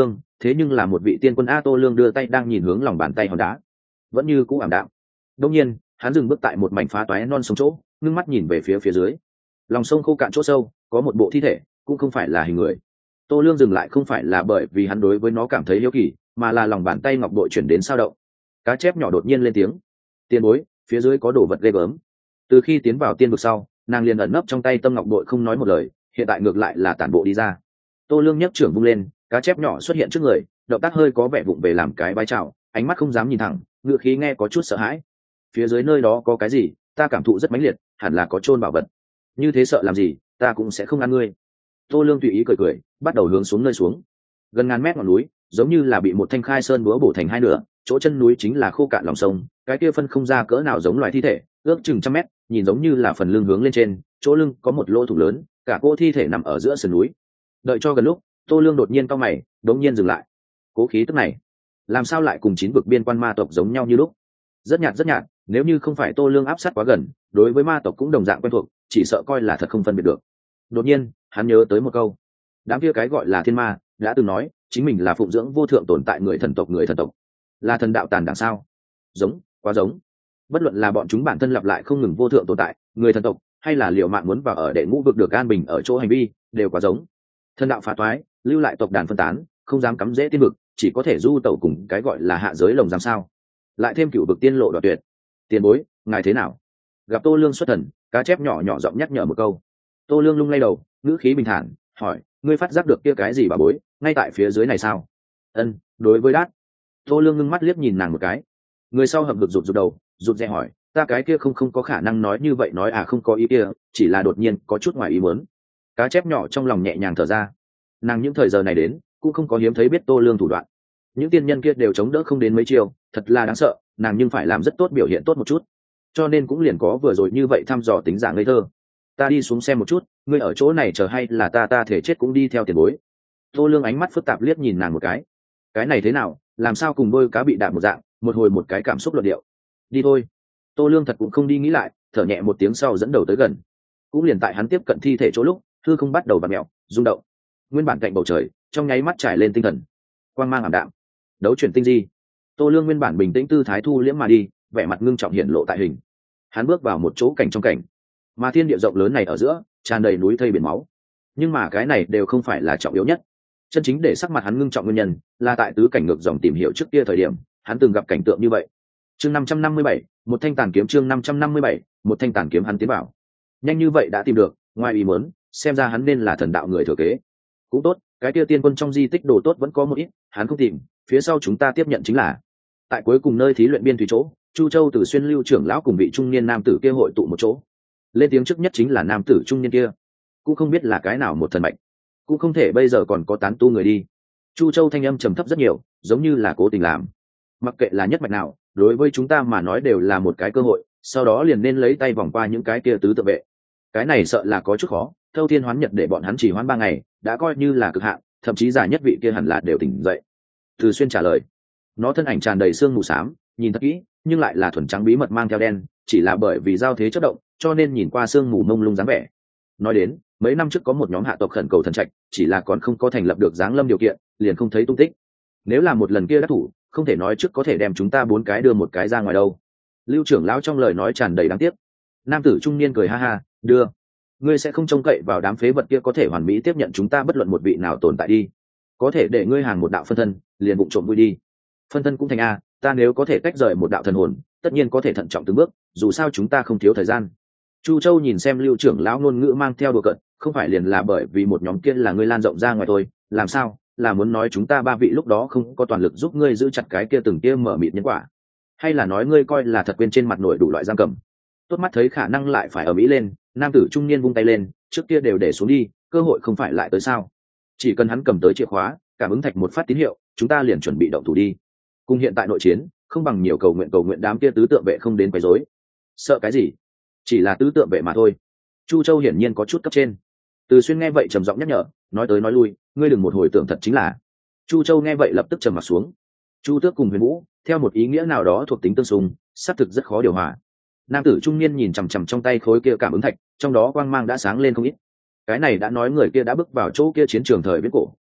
thế nhưng là một vị tiên quân a. Tô Lương đưa tay đang nhìn hướng lòng bàn tay hòn đá, vẫn như cũ ảm đạm. Đông nhiên hắn dừng bước tại một mảnh phá toái non sông chỗ, ngưng mắt nhìn về phía phía dưới. Lòng sông khô cạn chỗ sâu có một bộ thi thể, cũng không phải là hình người. Tô Lương dừng lại không phải là bởi vì hắn đối với nó cảm thấy hiếu kỳ, mà là lòng bàn tay ngọc bội chuyển đến sao động. Cá chép nhỏ đột nhiên lên tiếng: tiền bối, phía dưới có đồ vật ghê gớm. Từ khi tiến vào tiên vực sau, nàng liền ẩn nấp trong tay tâm ngọc bội không nói một lời, hiện tại ngược lại là tản bộ đi ra. Tô Lương nhấc trưởng vung lên, cá chép nhỏ xuất hiện trước người, động tác hơi có vẻ vụng về làm cái vai chào, ánh mắt không dám nhìn thẳng, ngựa khí nghe có chút sợ hãi. Phía dưới nơi đó có cái gì, ta cảm thụ rất mãnh liệt, hẳn là có chôn bảo vật. Như thế sợ làm gì, ta cũng sẽ không ăn ngươi. Tô Lương tùy ý cười cười, bắt đầu hướng xuống nơi xuống. Gần ngàn mét ngọn núi, giống như là bị một thanh khai sơn búa bổ thành hai nửa, chỗ chân núi chính là khô cạn lòng sông, cái kia phân không ra cỡ nào giống loài thi thể, ước chừng trăm mét, nhìn giống như là phần lưng hướng lên trên, chỗ lưng có một lỗ thủng lớn, cả cô thi thể nằm ở giữa sườn núi. Đợi cho gần lúc, Tô Lương đột nhiên cau mày, đột nhiên dừng lại. Cố khí tức này, làm sao lại cùng chín vực biên quan ma tộc giống nhau như lúc? Rất nhạt rất nhạt, nếu như không phải Tô Lương áp sát quá gần, đối với ma tộc cũng đồng dạng quen thuộc, chỉ sợ coi là thật không phân biệt được. Đột nhiên, hắn nhớ tới một câu, đám kia cái gọi là thiên ma đã từng nói chính mình là phụng dưỡng vô thượng tồn tại người thần tộc, người thần tộc là thần đạo tàn đảng sao? Giống, quá giống. Bất luận là bọn chúng bản thân lặp lại không ngừng vô thượng tồn tại người thần tộc, hay là liệu mạng muốn vào ở đệ ngũ vực được an bình ở chỗ hành vi, đều quá giống. Thần đạo phá toái, lưu lại tộc đàn phân tán, không dám cắm rễ tiên vực, chỉ có thể du tẩu cùng cái gọi là hạ giới lồng giam sao? Lại thêm cửu vực tiên lộ đoạt tuyệt. Tiền bối, ngài thế nào? Gặp Tô Lương xuất thần, cá chép nhỏ nhỏ giọng nhắc nhở một câu. Tô Lương lung lay đầu, ngữ khí bình thản hỏi: ngươi phát giác được kia cái gì bà bối ngay tại phía dưới này sao? Ân, đối với đát. Tô Lương ngưng mắt liếc nhìn nàng một cái. Người sau hậm hực rụt rụt đầu, rụt rè hỏi: ta cái kia không không có khả năng nói như vậy, nói à không có ý kia, chỉ là đột nhiên có chút ngoài ý muốn. Cá chép nhỏ trong lòng nhẹ nhàng thở ra. Nàng những thời giờ này đến cũng không có hiếm thấy biết Tô Lương thủ đoạn, những tiên nhân kia đều chống đỡ không đến mấy chiêu, thật là đáng sợ. Nàng nhưng phải làm rất tốt, biểu hiện tốt một chút, cho nên cũng liền có vừa rồi như vậy thăm dò tính dạng ngây thơ. Ta đi xuống xem một chút, ngươi ở chỗ này chờ hay là ta ta thể chết cũng đi theo tiền bối? Tô Lương ánh mắt phức tạp liếc nhìn nàng một cái. Cái này thế nào, làm sao cùng đôi cá bị đạp một dạng, một hồi một cái cảm xúc luận điệu. Đi thôi. Tô Lương thật cũng không đi nghĩ lại, thở nhẹ một tiếng sau dẫn đầu tới gần. Cũng liền tại hắn tiếp cận thi thể chỗ lúc, hư không bắt đầu vặn mèo, rung động. Nguyên bản cạnh bầu trời trong nháy mắt trải lên tinh thần, quang mang ảm đạm. Đấu chuyển tinh di. Tô Lương nguyên bản bình tĩnh tư thái thu liễm mà đi, vẻ mặt ngưng trọng hiện lộ tại hình. Hắn bước vào một chỗ cảnh trong cảnh, mà thiên địa rộng lớn này ở giữa tràn đầy núi thây biển máu. Nhưng mà cái này đều không phải là trọng yếu nhất. Chân chính để sắc mặt hắn ngưng trọng nguyên nhân là tại tứ cảnh ngược dòng tìm hiểu trước kia thời điểm hắn từng gặp cảnh tượng như vậy. Chương năm trăm năm mươi bảy, một thanh tàn kiếm. Chương năm trăm năm mươi bảy, một thanh tàn kiếm. Hắn tiến bảo nhanh như vậy đã tìm được, ngoài ý muốn, xem ra hắn nên là thần đạo người thừa kế. Cũng tốt, cái kia tiên quân trong di tích đồ tốt vẫn có một ít, hắn không tìm, phía sau chúng ta tiếp nhận chính là. Tại cuối cùng nơi thí luyện biên thủy chỗ, Chu Châu Từ Xuyên lưu trưởng lão cùng vị trung niên nam tử kia hội tụ một chỗ. Lên tiếng trước nhất chính là nam tử trung niên kia, cũng không biết là cái nào một thần mệnh, cũng không thể bây giờ còn có tán tu người đi. Chu Châu thanh âm trầm thấp rất nhiều, giống như là cố tình làm. Mặc kệ là nhất mạch nào, đối với chúng ta mà nói đều là một cái cơ hội, sau đó liền nên lấy tay vòng qua những cái kia tứ tự vệ. Cái này sợ là có chút khó, Thâu Thiên Hoán Nhật để bọn hắn chỉ hoãn ba ngày, đã coi như là cực hạn, thậm chí giả nhất vị kia hẳn là đều tỉnh dậy. Từ Xuyên trả lời. Nó thân ảnh tràn đầy sương mù xám, nhìn thật kỹ, nhưng lại là thuần trắng bí mật mang theo đen, chỉ là bởi vì giao thế chớp động, cho nên nhìn qua sương mù mông lung dáng vẻ. Nói đến, mấy năm trước có một nhóm hạ tộc khẩn cầu thần trạch, chỉ là còn không có thành lập được dáng lâm điều kiện, liền không thấy tung tích. Nếu là một lần kia đắc thủ, không thể nói trước có thể đem chúng ta bốn cái đưa một cái ra ngoài đâu. Lưu trưởng lão trong lời nói tràn đầy đáng tiếc. Nam tử trung niên cười ha ha, đưa. Ngươi sẽ không trông cậy vào đám phế vật kia có thể hoàn mỹ tiếp nhận chúng ta bất luận một vị nào tồn tại đi. Có thể để ngươi hàng một đạo phân thân, liền bụng trộm vui đi. Phân thân cũng thành a, ta nếu có thể tách rời một đạo thần hồn, tất nhiên có thể thận trọng từng bước, dù sao chúng ta không thiếu thời gian. Chu Châu nhìn xem Lưu trưởng lão ngôn ngữ mang theo đùa cợt, không phải liền là bởi vì một nhóm kia là ngươi lan rộng ra ngoài thôi, làm sao, là muốn nói chúng ta ba vị lúc đó không có toàn lực giúp ngươi giữ chặt cái kia từng kia mở mịt nhân quả, hay là nói ngươi coi là thật quên trên mặt nổi đủ loại giam cầm? Tốt mắt thấy khả năng lại phải ở mỹ lên, nam tử trung niên vung tay lên, trước kia đều để xuống đi, cơ hội không phải lại tới sao? Chỉ cần hắn cầm tới chìa khóa, cảm ứng thạch một phát tín hiệu, chúng ta liền chuẩn bị động thủ đi. Cùng hiện tại nội chiến, không bằng nhiều cầu nguyện cầu nguyện đám kia tứ tượng vệ không đến quấy rối. Sợ cái gì? Chỉ là tứ tượng vệ mà thôi. Chu Châu hiển nhiên có chút cấp trên. Từ Xuyên nghe vậy trầm giọng nhắc nhở, nói tới nói lui, ngươi đừng một hồi tưởng thật chính là. Chu Châu nghe vậy lập tức trầm mặt xuống. Chu Tước cùng Huyền Vũ, theo một ý nghĩa nào đó thuộc tính tương xung, xác thực rất khó điều hòa. Nam tử trung niên nhìn chằm chằm trong tay khối kia cảm ứng thạch, trong đó quang mang đã sáng lên không ít. Cái này đã nói người kia đã bước vào chỗ kia chiến trường thời viễn cổ,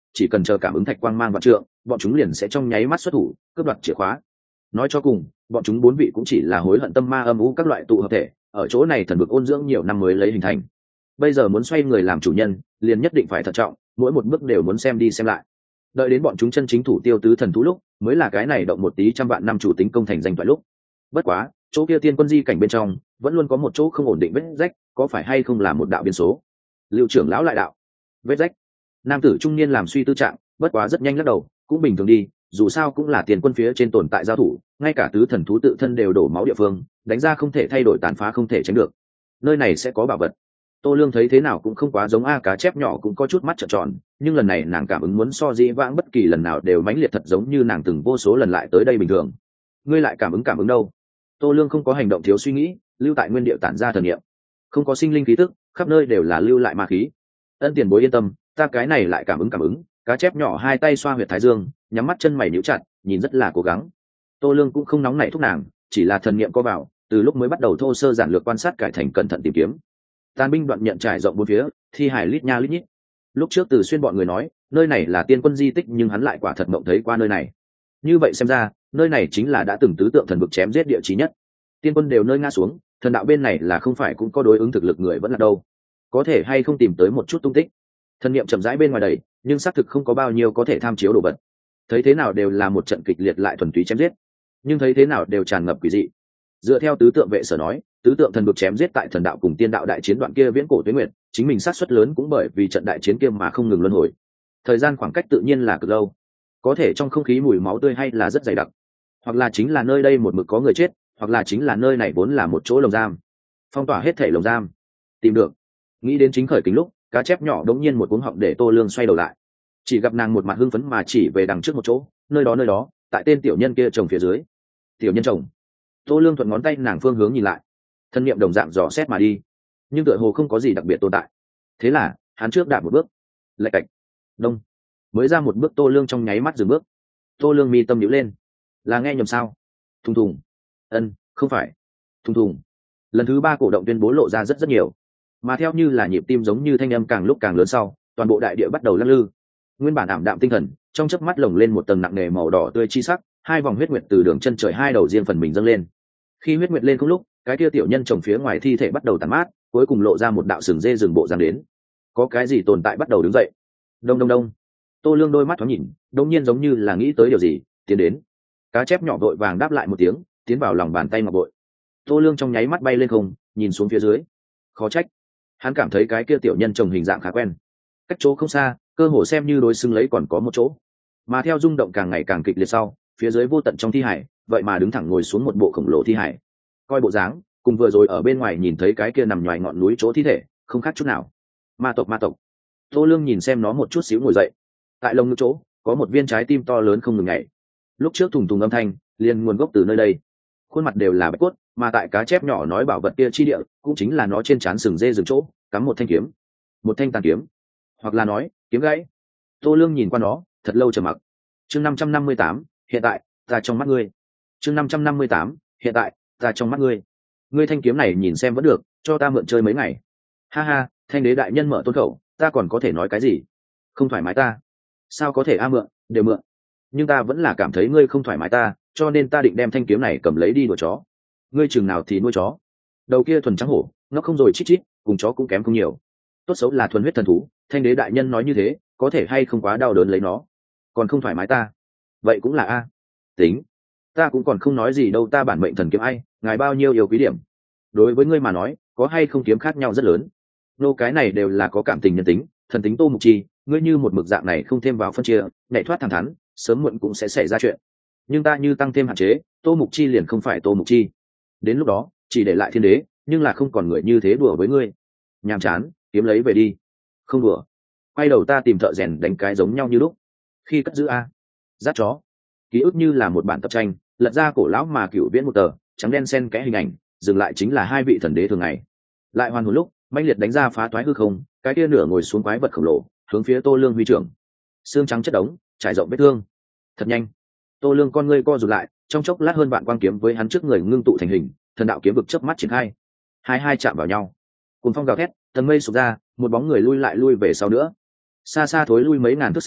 chỉ cần chờ cảm ứng thạch quang mang vạn trượng, bọn chúng liền sẽ trong nháy mắt xuất thủ cướp đoạt chìa khóa. Nói cho cùng, bọn chúng bốn vị cũng chỉ là hối hận tâm ma âm u các loại tụ hợp thể, ở chỗ này thần vực ôn dưỡng nhiều năm mới lấy hình thành. Bây giờ muốn xoay người làm chủ nhân, liền nhất định phải thận trọng, mỗi một bước đều muốn xem đi xem lại. Đợi đến bọn chúng chân chính thủ tiêu tứ thần thú lúc, mới là cái này động một tí trăm vạn năm chủ tính công thành danh toại lúc. Bất quá, chỗ kia tiên quân di cảnh bên trong, vẫn luôn có một chỗ không ổn định vết rách, có phải hay không là một đạo biến số? Lưu trưởng lão lại đạo, vết rách. Nam tử trung niên làm suy tư trạng, bất quá rất nhanh lắc đầu, cũng bình thường đi, dù sao cũng là tiền quân phía trên tồn tại giao thủ, ngay cả tứ thần thú tự thân đều đổ máu địa phương, đánh ra không thể thay đổi, tàn phá không thể tránh được. Nơi này sẽ có bảo vật. Tô Lương thấy thế nào cũng không quá giống a cá chép nhỏ cũng có chút mắt trợn tròn, nhưng lần này nàng cảm ứng muốn so dĩ vãng bất kỳ lần nào đều mãnh liệt thật giống như nàng từng vô số lần lại tới đây bình thường. Ngươi lại cảm ứng cảm ứng đâu? Tô Lương không có hành động thiếu suy nghĩ, lưu tại nguyên địa tản ra thần niệm. Không có sinh linh khí tức, khắp nơi đều là lưu lại ma khí. Ân tiền bối yên tâm, ta cái này lại cảm ứng cảm ứng. Cá chép nhỏ hai tay xoa huyệt thái dương, nhắm mắt chân mày nhíu chặt, nhìn rất là cố gắng. Tô Lương cũng không nóng nảy thúc nàng, chỉ là thần niệm co vào, từ lúc mới bắt đầu thô sơ giản lược quan sát cải thành cẩn thận tìm kiếm. Tàn binh đoạn nhận trải rộng bốn phía, thi hải lít nha lít nhít. Lúc trước Từ Xuyên bọn người nói, nơi này là tiên quân di tích, nhưng hắn lại quả thật mộng thấy qua nơi này. Như vậy xem ra, nơi này chính là đã từng tứ tượng thần vực chém giết địa chí nhất. Tiên quân đều nơi ngã xuống, thần đạo bên này là không phải cũng có đối ứng thực lực người vẫn là đâu? Có thể hay không tìm tới một chút tung tích? Thần niệm chậm rãi bên ngoài đầy, nhưng xác thực không có bao nhiêu có thể tham chiếu đồ vật. Thấy thế nào đều là một trận kịch liệt lại thuần túy chém giết, nhưng thấy thế nào đều tràn ngập quỷ dị. Dựa theo tứ tượng vệ sở nói, tứ tượng thần vực chém giết tại thần đạo cùng tiên đạo đại chiến đoạn kia viễn cổ tuế nguyệt, chính mình sát suất lớn cũng bởi vì trận đại chiến kia mà không ngừng luân hồi. Thời gian khoảng cách tự nhiên là cực lâu, có thể trong không khí mùi máu tươi hay là rất dày đặc, hoặc là chính là nơi đây một mực có người chết, hoặc là chính là nơi này vốn là một chỗ lồng giam, phong tỏa hết thảy lồng giam. Tìm được, nghĩ đến chính khởi kính lúc, cá chép nhỏ đống nhiên một cuống họng để Tô Lương xoay đầu lại, chỉ gặp nàng một mặt hưng phấn mà chỉ về đằng trước một chỗ, nơi đó nơi đó, tại tên tiểu nhân kia trồng phía dưới. Tiểu nhân trồng. Tô Lương thuận ngón tay nàng phương hướng nhìn lại, thân niệm đồng dạng dò xét mà đi, nhưng tựa hồ không có gì đặc biệt tồn tại. Thế là hắn trước đạp một bước, lạch cạch, đông, mới ra một bước Tô Lương trong nháy mắt dừng bước. Tô Lương mi tâm nhíu lên, là nghe nhầm sao? Thùng thùng, ân, không phải, thùng thùng. Lần thứ ba cổ động tuyên bố lộ ra rất rất nhiều, mà theo như là nhịp tim giống như thanh âm càng lúc càng lớn sau, toàn bộ đại địa bắt đầu lắc lư. Nguyên bản ảm đạm tinh thần, trong chớp mắt lồng lên một tầng nặng nề màu đỏ tươi chi sắc, hai vòng huyết nguyệt từ đường chân trời hai đầu riêng phần mình dâng lên. Khi huyết nguyệt lên không lúc, cái kia tiểu nhân trồng phía ngoài thi thể bắt đầu tàn mát, cuối cùng lộ ra một đạo sừng dê rừng bộ dáng đến. Có cái gì tồn tại bắt đầu đứng dậy. Đông đông đông. Tô Lương đôi mắt thoáng nhìn, đột nhiên giống như là nghĩ tới điều gì, tiến đến. Cá chép nhỏ vội vàng đáp lại một tiếng, tiến vào lòng bàn tay ngọc bội. Tô Lương trong nháy mắt bay lên không, nhìn xuống phía dưới. Khó trách, hắn cảm thấy cái kia tiểu nhân trồng hình dạng khá quen. Cách chỗ không xa, cơ hồ xem như đối xứng lấy còn có một chỗ. Mà theo rung động càng ngày càng kịch liệt sau, phía dưới vô tận trong thi hải, vậy mà đứng thẳng ngồi xuống một bộ khổng lồ thi hải. Coi bộ dáng, cùng vừa rồi ở bên ngoài nhìn thấy cái kia nằm ngoài ngọn núi chỗ thi thể, không khác chút nào. Ma tộc ma tộc. Tô Lương nhìn xem nó một chút xíu ngồi dậy. Tại lông ngực chỗ, có một viên trái tim to lớn không ngừng nhảy. Lúc trước thùng thùng âm thanh, liền nguồn gốc từ nơi đây. Khuôn mặt đều là bạch cốt, mà tại cá chép nhỏ nói bảo vật kia chi địa, cũng chính là nó trên trán sừng dê rừng chỗ, cắm một thanh kiếm, một thanh tàn kiếm, hoặc là nói, kiếm gãy. Tô Lương nhìn qua nó, thật lâu trầm mặc. Chương năm trăm năm mươi tám, hiện tại, ta trong mắt ngươi. Chương năm trăm năm mươi tám, hiện tại, ta trong mắt ngươi. Ngươi thanh kiếm này nhìn xem vẫn được, cho ta mượn chơi mấy ngày. Ha ha, thanh đế đại nhân mở tôn khẩu, ta còn có thể nói cái gì? Không thoải mái ta? Sao có thể a mượn, đều mượn. Nhưng ta vẫn là cảm thấy ngươi không thoải mái ta, cho nên ta định đem thanh kiếm này cầm lấy đi đuổi chó. Ngươi chừng nào thì nuôi chó? Đầu kia thuần trắng hổ, nó không rồi chít chít, cùng chó cũng kém không nhiều. Tốt xấu là thuần huyết thần thú, thanh đế đại nhân nói như thế, có thể hay không quá đau đớn lấy nó? Còn không thoải mái ta? Vậy cũng là a. Tính, ta cũng còn không nói gì đâu, ta bản mệnh thần kiếm ai, ngài bao nhiêu yêu quý điểm. Đối với ngươi mà nói, có hay không kiếm khác nhau rất lớn. Nô cái này đều là có cảm tình nhân tính, thần tính Tô Mục Chi, ngươi như một mực dạng này không thêm vào phân chia, nhảy thoát thẳng thắn, sớm muộn cũng sẽ xảy ra chuyện. Nhưng ta như tăng thêm hạn chế, Tô Mục Chi liền không phải Tô Mục Chi. Đến lúc đó, chỉ để lại thiên đế, nhưng là không còn người như thế đùa với ngươi. Nhàm chán, kiếm lấy về đi. Không đùa. Quay đầu ta tìm thợ rèn đánh cái giống nhau như lúc. Khi cất giữ a. Dắt chó. Ký ức như là một bản tập tranh, lật ra cổ lão mà cửu viễn một tờ, trắng đen xen kẽ hình ảnh, dừng lại chính là hai vị thần đế thường ngày. Lại hoàn hồn lúc, mãnh liệt đánh ra phá toái hư không, cái kia nửa ngồi xuống quái vật khổng lồ, hướng phía Tô Lương huy trưởng. Xương trắng chất đống, trải rộng vết thương. Thật nhanh. Tô Lương con ngươi co rụt lại, trong chốc lát hơn vạn quang kiếm với hắn trước người ngưng tụ thành hình, thần đạo kiếm vực chớp mắt triển khai. Hai hai chạm vào nhau. Cùng phong gào thét, tầng mây sụp ra, một bóng người lui lại lui về sau nữa. Xa xa thối lui mấy ngàn thước sau,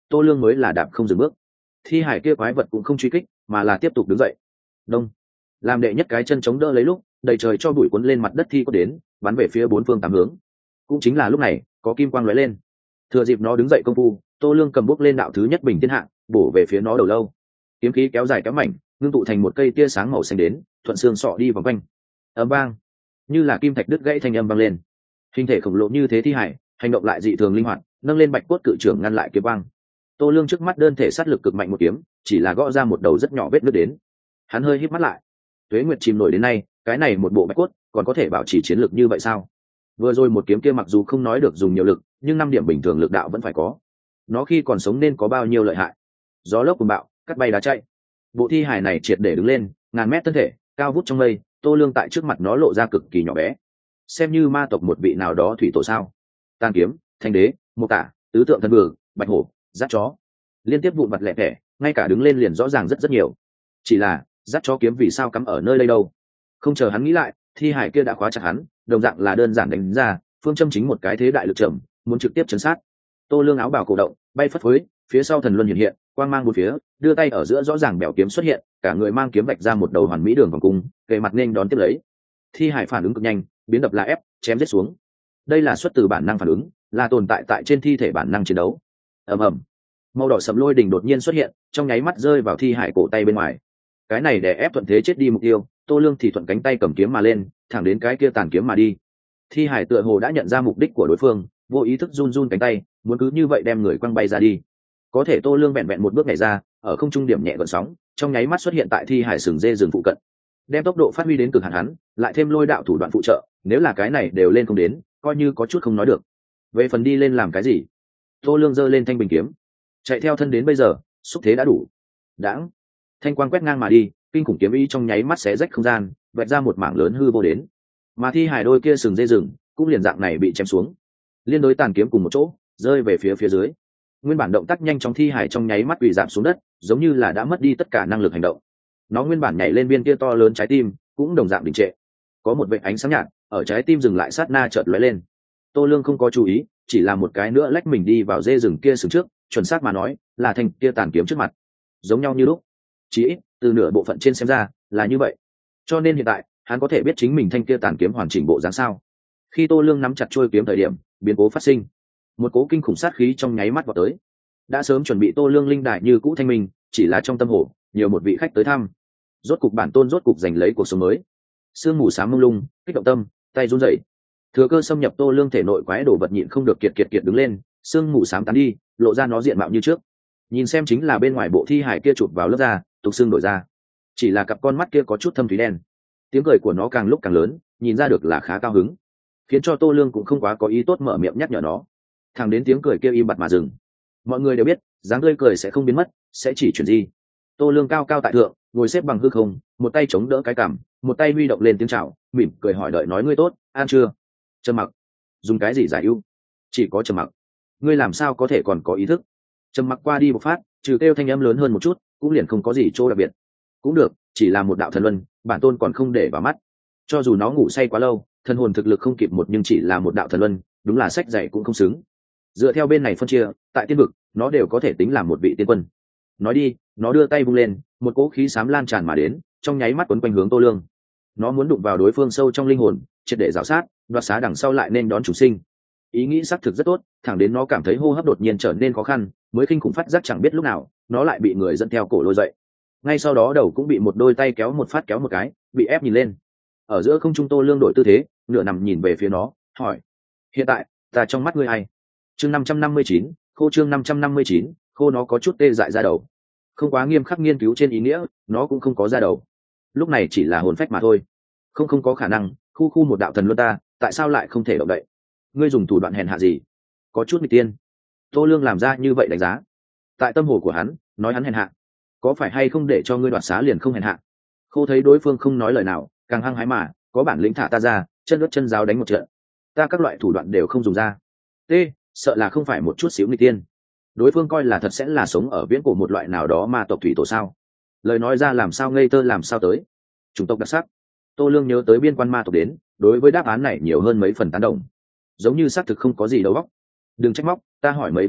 Tô Lương mới là đạp không dừng bước. Thi hải kia quái vật cũng không truy kích mà là tiếp tục đứng dậy. Đông, làm đệ nhất cái chân chống đỡ lấy lúc đầy trời cho bụi cuốn lên mặt đất thi có đến bắn về phía bốn phương tám hướng. Cũng chính là lúc này có kim quang lóe lên, thừa dịp nó đứng dậy công phu, Tô Lương cầm bút lên đạo thứ nhất bình thiên hạ, bổ về phía nó đầu lâu. Kiếm khí kéo dài kéo mảnh, ngưng tụ thành một cây tia sáng màu xanh đến, thuận xương sọ đi vòng quanh. Ầm vang, như là kim thạch đứt gãy thanh âm vang lên. Hình thể khổng lồ như thế thi hải, hành động lại dị thường linh hoạt, nâng lên bạch cốt cự trưởng ngăn lại kiếm băng. Tô Lương trước mắt đơn thể sát lực cực mạnh một kiếm, chỉ là gõ ra một đầu rất nhỏ vết nứt đến. Hắn hơi híp mắt lại. Tuế Nguyệt chìm nổi đến nay, cái này một bộ bạch cốt còn có thể bảo trì chiến lực như vậy sao? Vừa rồi một kiếm kia mặc dù không nói được dùng nhiều lực, nhưng năm điểm bình thường lực đạo vẫn phải có. Nó khi còn sống nên có bao nhiêu lợi hại? Gió lốc cuồng bạo, cắt bay đá chạy. Bộ thi hài này triệt để đứng lên, ngàn mét thân thể, cao vút trong mây, Tô Lương tại trước mặt nó lộ ra cực kỳ nhỏ bé. Xem như ma tộc một vị nào đó thủy tổ sao? Tàn kiếm, thanh đế, mộc tả, tứ tượng thần bử, bạch hổ, dắt chó, liên tiếp vụn vặt lẻ tẻ, ngay cả đứng lên liền rõ ràng rất rất nhiều. Chỉ là dắt chó kiếm vì sao cắm ở nơi đây đâu? Không chờ hắn nghĩ lại, thi hải kia đã khóa chặt hắn, đồng dạng là đơn giản đánh ra, phương châm chính một cái thế đại lực trầm, muốn trực tiếp chấn sát. Tô Lương áo bào cổ động, bay phất phới, phía sau thần luân hiện hiện, quang mang bốn phía, đưa tay ở giữa rõ ràng bèo kiếm xuất hiện, cả người mang kiếm vạch ra một đầu hoàn mỹ đường vòng cung, kề mặt nên đón tiếp lấy. Thi hải phản ứng cực nhanh, biến đập là ép, chém giết xuống. Đây là xuất từ bản năng phản ứng, là tồn tại tại trên thi thể bản năng chiến đấu. Ầm ầm, màu đỏ sẫm lôi đỉnh đột nhiên xuất hiện, trong nháy mắt rơi vào thi hải cổ tay bên ngoài. Cái này để ép thuận thế chết đi mục tiêu, Tô Lương thì thuận cánh tay cầm kiếm mà lên, thẳng đến cái kia tàn kiếm mà đi. Thi hải tựa hồ đã nhận ra mục đích của đối phương, vô ý thức run run cánh tay, muốn cứ như vậy đem người quăng bay ra đi. Có thể Tô Lương vẹn vẹn một bước nhảy ra, ở không trung điểm nhẹ gợn sóng, trong nháy mắt xuất hiện tại thi hải sừng dê rừng phụ cận, đem tốc độ phát huy đến cực hạn hắn, lại thêm lôi đạo thủ đoạn phụ trợ, nếu là cái này đều lên không đến, coi như có chút không nói được. Về phần đi lên làm cái gì? Tô Lương giơ lên thanh bình kiếm, chạy theo thân đến bây giờ, xúc thế đã đủ. Đãng, thanh quang quét ngang mà đi, kinh khủng kiếm ý trong nháy mắt xé rách không gian, vạch ra một mảng lớn hư vô đến. Mà thi hải đôi kia sừng dê rừng cũng liền dạng này bị chém xuống, liên đối tàn kiếm cùng một chỗ rơi về phía phía dưới. Nguyên bản động tác nhanh trong thi hải trong nháy mắt quỳ giảm xuống đất, giống như là đã mất đi tất cả năng lực hành động. Nó nguyên bản nhảy lên viên kia to lớn trái tim cũng đồng dạng đình trệ, có một vệt ánh sáng nhạt ở trái tim dừng lại sát na chợt lóe lên. Tô Lương không có chú ý, chỉ là một cái nữa lách mình đi vào dê rừng kia sừng trước, chuẩn xác mà nói là thanh kia tàn kiếm trước mặt, giống nhau như lúc. Chỉ ít từ nửa bộ phận trên xem ra là như vậy, cho nên hiện tại hắn có thể biết chính mình thanh kia tàn kiếm hoàn chỉnh bộ dáng sao. Khi Tô Lương nắm chặt chuôi kiếm thời điểm, biến cố phát sinh, một cố kinh khủng sát khí trong nháy mắt vào tới. Đã sớm chuẩn bị Tô Lương linh đại như cũ thanh minh, chỉ là trong tâm hồ nhiều một vị khách tới thăm. Rốt cục bản tôn rốt cục giành lấy cuộc sống mới. Sương mù sáng mông lung, kích động tâm, tay run rẩy. Thừa cơ xâm nhập Tô Lương thể nội quái đồ vật nhịn không được kiệt kiệt kiệt đứng lên, sương mù sáng tán đi, lộ ra nó diện mạo như trước. Nhìn xem chính là bên ngoài bộ thi hải kia chụp vào lớp da, tục xương đổi ra. Chỉ là cặp con mắt kia có chút thâm thúy đen. Tiếng cười của nó càng lúc càng lớn, nhìn ra được là khá cao hứng, khiến cho Tô Lương cũng không quá có ý tốt mở miệng nhắc nhở nó. Thằng đến tiếng cười kia im bặt mà dừng. Mọi người đều biết, dáng tươi cười sẽ không biến mất, sẽ chỉ chuyển di. Tô Lương cao cao tại thượng, ngồi xếp bằng hư không, một tay chống đỡ cái cằm, một tay huy động lên tiếng chào, mỉm cười hỏi đợi nói ngươi tốt, ăn chưa? Trầm mặc. Dùng cái gì giải ưu? Chỉ có trầm mặc. Ngươi làm sao có thể còn có ý thức? Trầm mặc qua đi một phát, trừ kêu thanh âm lớn hơn một chút, cũng liền không có gì chỗ đặc biệt. Cũng được, chỉ là một đạo thần luân, bản tôn còn không để vào mắt. Cho dù nó ngủ say quá lâu, thần hồn thực lực không kịp một nhưng chỉ là một đạo thần luân, đúng là sách dạy cũng không xứng. Dựa theo bên này phân chia, tại tiên vực, nó đều có thể tính làm một vị tiên quân. Nói đi, nó đưa tay vung lên, một cỗ khí xám lan tràn mà đến, trong nháy mắt quấn quanh hướng Tô Lương. Nó muốn đụng vào đối phương sâu trong linh hồn, triệt để rào sát, đoạt xá đằng sau lại nên đón chủ sinh. Ý nghĩ xác thực rất tốt, thẳng đến nó cảm thấy hô hấp đột nhiên trở nên khó khăn, mới kinh khủng phát giác chẳng biết lúc nào, nó lại bị người dẫn theo cổ lôi dậy. Ngay sau đó đầu cũng bị một đôi tay kéo một phát kéo một cái, bị ép nhìn lên. Ở giữa không trung Tô Lương đổi tư thế, nửa nằm nhìn về phía nó, hỏi: hiện tại ta trong mắt ngươi ai? Chương năm trăm năm mươi chín, khô chương năm trăm năm mươi chín, khô nó có chút tê dại ra đầu. Không quá nghiêm khắc nghiên cứu trên ý nghĩa, nó cũng không có ra đầu. Lúc này chỉ là hồn phách mà thôi. Không không có khả năng, khu khu một đạo thần luân ta, tại sao lại không thể động đậy? Ngươi dùng thủ đoạn hèn hạ gì? Có chút nghịch tiên. Tô Lương làm ra như vậy đánh giá. Tại tâm hồ của hắn, nói hắn hèn hạ, có phải hay không để cho ngươi đoạt xá liền không hèn hạ? Khô thấy đối phương không nói lời nào, càng hăng hái mà, có bản lĩnh thả ta ra, chân đứt chân giáo đánh một trận. Ta các loại thủ đoạn đều không dùng ra. T, sợ là không phải một chút xíu nghịch tiên. Đối phương coi là thật sẽ là sống ở viễn cổ một loại nào đó ma tộc thủy tổ sao? Lời nói ra làm sao ngây thơ làm sao tới? Chủng tộc đặc sắc. Tô Lương nhớ tới biên quan ma tộc đến, đối với đáp án này nhiều hơn mấy phần tán đồng. Giống như xác thực không có gì đầu óc. Đừng trách móc, ta hỏi mấy vấn đề,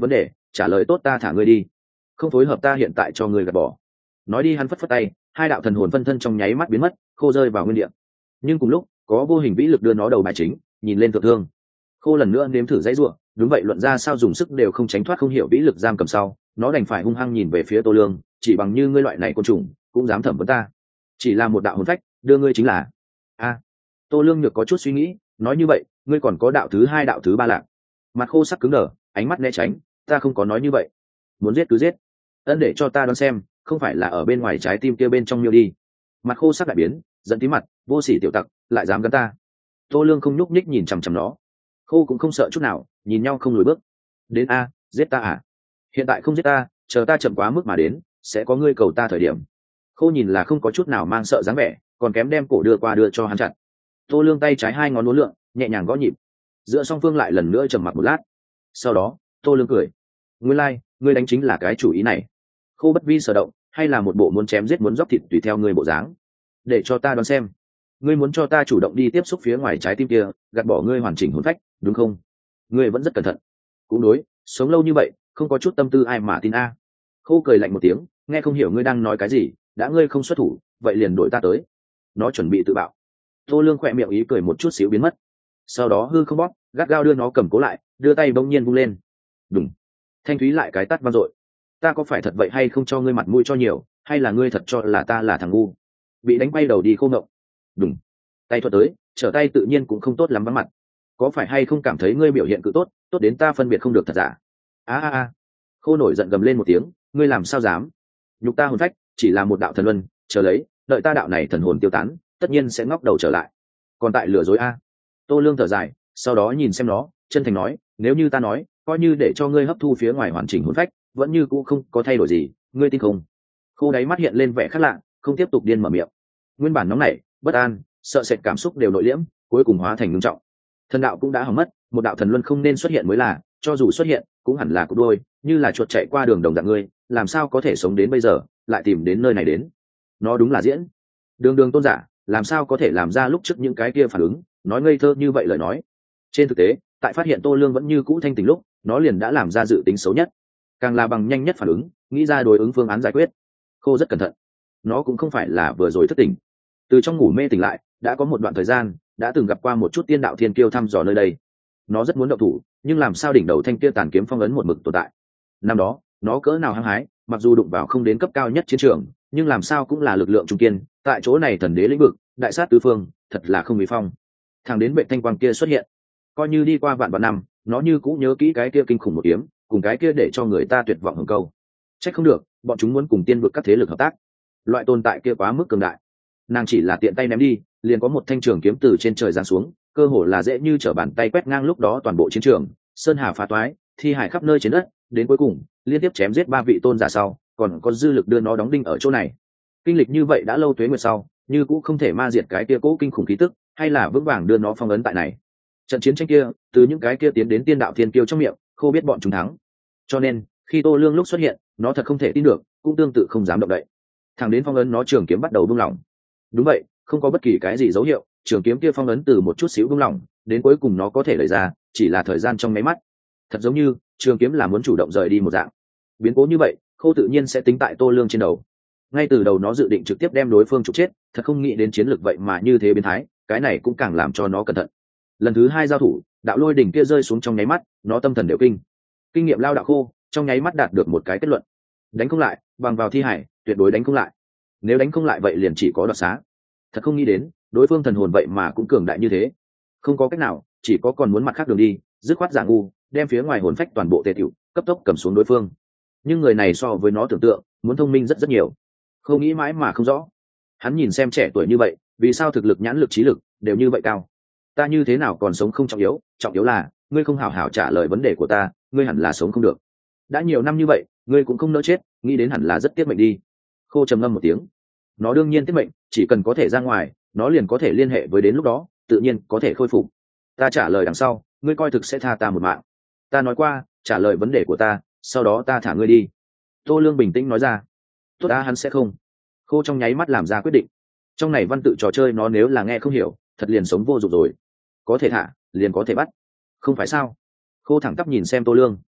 trả lời tốt ta thả ngươi đi, không phối hợp ta hiện tại cho ngươi gạt bỏ. Nói đi hắn phất phất tay, hai đạo thần hồn phân thân trong nháy mắt biến mất, khô rơi vào nguyên địa. Nhưng cùng lúc có vô hình vĩ lực đưa nó đầu bài chính nhìn lên thượng thương. Khô lần nữa nếm thử dãy ruộng, đúng vậy luận ra sao dùng sức đều không tránh thoát không hiểu vĩ lực giam cầm sau, nó đành phải hung hăng nhìn về phía Tô Lương, chỉ bằng như ngươi loại này côn trùng cũng dám thẩm vấn ta, chỉ là một đạo hồn phách đưa ngươi chính là. A. Tô Lương nhược có chút suy nghĩ, nói như vậy ngươi còn có đạo thứ hai đạo thứ ba lạc. Mặt khô sắc cứng đờ, ánh mắt né tránh, ta không có nói như vậy, muốn giết cứ giết, ân để cho ta đoán xem, không phải là ở bên ngoài trái tim kia bên trong miêu đi. Mặt khô sắc đại biến, giận tí mặt, vô sỉ tiểu tặc, lại dám gắn ta. Tô Lương không nhúc nhích nhìn chằm chằm nó, khô cũng không sợ chút nào, nhìn nhau không lùi bước. Đến a, giết ta à? Hiện tại không giết ta, chờ ta chậm quá mức mà đến, sẽ có ngươi cầu ta thời điểm. Khô nhìn là không có chút nào mang sợ dáng vẻ, còn kém đem cổ đưa qua đưa cho hắn chặt. Tô Lương tay trái hai ngón uốn lượn, nhẹ nhàng gõ nhịp. Giữa song phương lại lần nữa trầm mặc một lát. Sau đó, Tô Lương cười, ngươi lai, like, ngươi đánh chính là cái chủ ý này. Khô bất vi sở động, hay là một bộ muốn chém giết muốn dốc thịt tùy theo ngươi bộ dáng. Để cho ta đoán xem, ngươi muốn cho ta chủ động đi tiếp xúc phía ngoài trái tim kia, gạt bỏ ngươi hoàn chỉnh hồn phách, đúng không? Ngươi vẫn rất cẩn thận. Cũng đối, sống lâu như vậy, không có chút tâm tư ai mà tin a. Khô cười lạnh một tiếng, nghe không hiểu ngươi đang nói cái gì, đã ngươi không xuất thủ, vậy liền đổi ta tới. Nó chuẩn bị tự bạo. Tô Lương khỏe miệng ý cười một chút xíu biến mất. Sau đó hư không bóp, gắt gao đưa nó cầm cố lại, đưa tay bỗng nhiên vung lên. Đùng. Thanh thúy lại cái tát vang dội. Ta có phải thật vậy hay không cho ngươi mặt mũi cho nhiều, hay là ngươi thật cho là ta là thằng ngu? Bị đánh bay đầu đi Khô ngộng. Đùng. Tay thuật tới, trở tay tự nhiên cũng không tốt lắm vắng mặt. Có phải hay không cảm thấy ngươi biểu hiện cự tốt, tốt đến ta phân biệt không được thật giả? A a a. Khô nổi giận gầm lên một tiếng, ngươi làm sao dám? Nhục ta hồn phách, chỉ là một đạo thần luân, chờ lấy, đợi ta đạo này thần hồn tiêu tán, tất nhiên sẽ ngóc đầu trở lại. Còn tại lừa dối a. Tô Lương thở dài, sau đó nhìn xem nó, chân thành nói, nếu như ta nói, coi như để cho ngươi hấp thu phía ngoài hoàn chỉnh hồn phách, vẫn như cũ không có thay đổi gì, ngươi tin không? Khô đáy mắt hiện lên vẻ khác lạ, không tiếp tục điên mở miệng. Nguyên bản nóng nảy, bất an, sợ sệt cảm xúc đều nội liễm, cuối cùng hóa thành ngưng trọng. Thần đạo cũng đã hỏng mất, một đạo thần luân không nên xuất hiện mới là, cho dù xuất hiện, cũng hẳn là cục đôi, như là chuột chạy qua đường đồng dạng ngươi, làm sao có thể sống đến bây giờ, lại tìm đến nơi này đến? Nó đúng là diễn. Đường đường tôn giả, làm sao có thể làm ra lúc trước những cái kia phản ứng, nói ngây thơ như vậy lời nói. Trên thực tế, tại phát hiện Tô Lương vẫn như cũ thanh tỉnh lúc, nó liền đã làm ra dự tính xấu nhất, càng là bằng nhanh nhất phản ứng, nghĩ ra đối ứng phương án giải quyết. Khô rất cẩn thận, nó cũng không phải là vừa rồi thất tỉnh, từ trong ngủ mê tỉnh lại, đã có một đoạn thời gian, đã từng gặp qua một chút tiên đạo thiên kiêu thăm dò nơi đây. Nó rất muốn động thủ, nhưng làm sao đỉnh đầu thanh kia tàn kiếm phong ấn một mực tồn tại. Năm đó, nó cỡ nào hăng hái, mặc dù đụng vào không đến cấp cao nhất chiến trường, nhưng làm sao cũng là lực lượng trung kiên, tại chỗ này thần đế lĩnh vực, đại sát tứ phương, thật là không bị phong. Thằng đến vệ thanh quang kia xuất hiện, coi như đi qua vạn vạn năm, nó như cũng nhớ kỹ cái kia kinh khủng một kiếm, cùng cái kia để cho người ta tuyệt vọng hưởng câu. Trách không được, bọn chúng muốn cùng tiên vực các thế lực hợp tác. Loại tồn tại kia quá mức cường đại, nàng chỉ là tiện tay ném đi, liền có một thanh trường kiếm từ trên trời giáng xuống, cơ hồ là dễ như trở bàn tay quét ngang lúc đó toàn bộ chiến trường, sơn hà phá toái, thi hải khắp nơi trên đất, đến cuối cùng liên tiếp chém giết ba vị tôn giả sau, còn có dư lực đưa nó đóng đinh ở chỗ này. Kinh lịch như vậy đã lâu tuế nguyệt sau, như cũng không thể ma diệt cái kia cố kinh khủng khí tức, hay là vững vàng đưa nó phong ấn tại này. Trận chiến tranh kia, từ những cái kia tiến đến tiên đạo thiên kiêu trong miệng, Khô biết bọn chúng thắng. Cho nên, khi Tô Lương lúc xuất hiện, nó thật không thể tin được, cũng tương tự không dám động đậy. Thẳng đến phong ấn nó trường kiếm bắt đầu buông lỏng. Đúng vậy, không có bất kỳ cái gì dấu hiệu, trường kiếm kia phong ấn từ một chút xíu buông lỏng, đến cuối cùng nó có thể đẩy ra, chỉ là thời gian trong mấy mắt. Thật giống như trường kiếm là muốn chủ động rời đi một dạng. Biến cố như vậy, Khô tự nhiên sẽ tính tại Tô Lương trên đầu. Ngay từ đầu nó dự định trực tiếp đem đối phương trục chết, thật không nghĩ đến chiến lược vậy mà như thế biến thái, cái này cũng càng làm cho nó cẩn thận. Lần thứ hai giao thủ, đạo lôi đỉnh kia rơi xuống trong nháy mắt, nó tâm thần đều kinh. Kinh nghiệm lao đạo Khô, trong nháy mắt đạt được một cái kết luận: đánh không lại, bằng vào thi hải, tuyệt đối đánh không lại. Nếu đánh không lại vậy liền chỉ có đoạt xá. Thật không nghĩ đến, đối phương thần hồn vậy mà cũng cường đại như thế. Không có cách nào, chỉ có còn muốn mặt khác đường đi, dứt khoát giả ngu, đem phía ngoài hồn phách toàn bộ tề tiểu, cấp tốc cầm xuống đối phương. Nhưng người này so với nó tưởng tượng, muốn thông minh rất rất nhiều. Không nghĩ mãi mà không rõ. Hắn nhìn xem trẻ tuổi như vậy, vì sao thực lực nhãn lực trí lực đều như vậy cao? Ta như thế nào còn sống không trọng yếu, trọng yếu là ngươi không hảo hảo trả lời vấn đề của ta, ngươi hẳn là sống không được. Đã nhiều năm như vậy, ngươi cũng không nỡ chết, nghĩ đến hẳn là rất tiếc mệnh đi. Khô trầm ngâm một tiếng. Nó đương nhiên tiếc mệnh, chỉ cần có thể ra ngoài, nó liền có thể liên hệ với đến lúc đó, tự nhiên có thể khôi phục. Ta trả lời đằng sau, ngươi coi thực sẽ tha ta một mạng. Ta nói qua, trả lời vấn đề của ta, sau đó ta thả ngươi đi. Tô Lương bình tĩnh nói ra. Tốt đã hắn sẽ không. Khô trong nháy mắt làm ra quyết định. Trong này văn tự trò chơi nó nếu là nghe không hiểu, thật liền sống vô dụng rồi. Có thể thả, liền có thể bắt. Không phải sao? Khô thẳng tắp nhìn xem Tô Lương.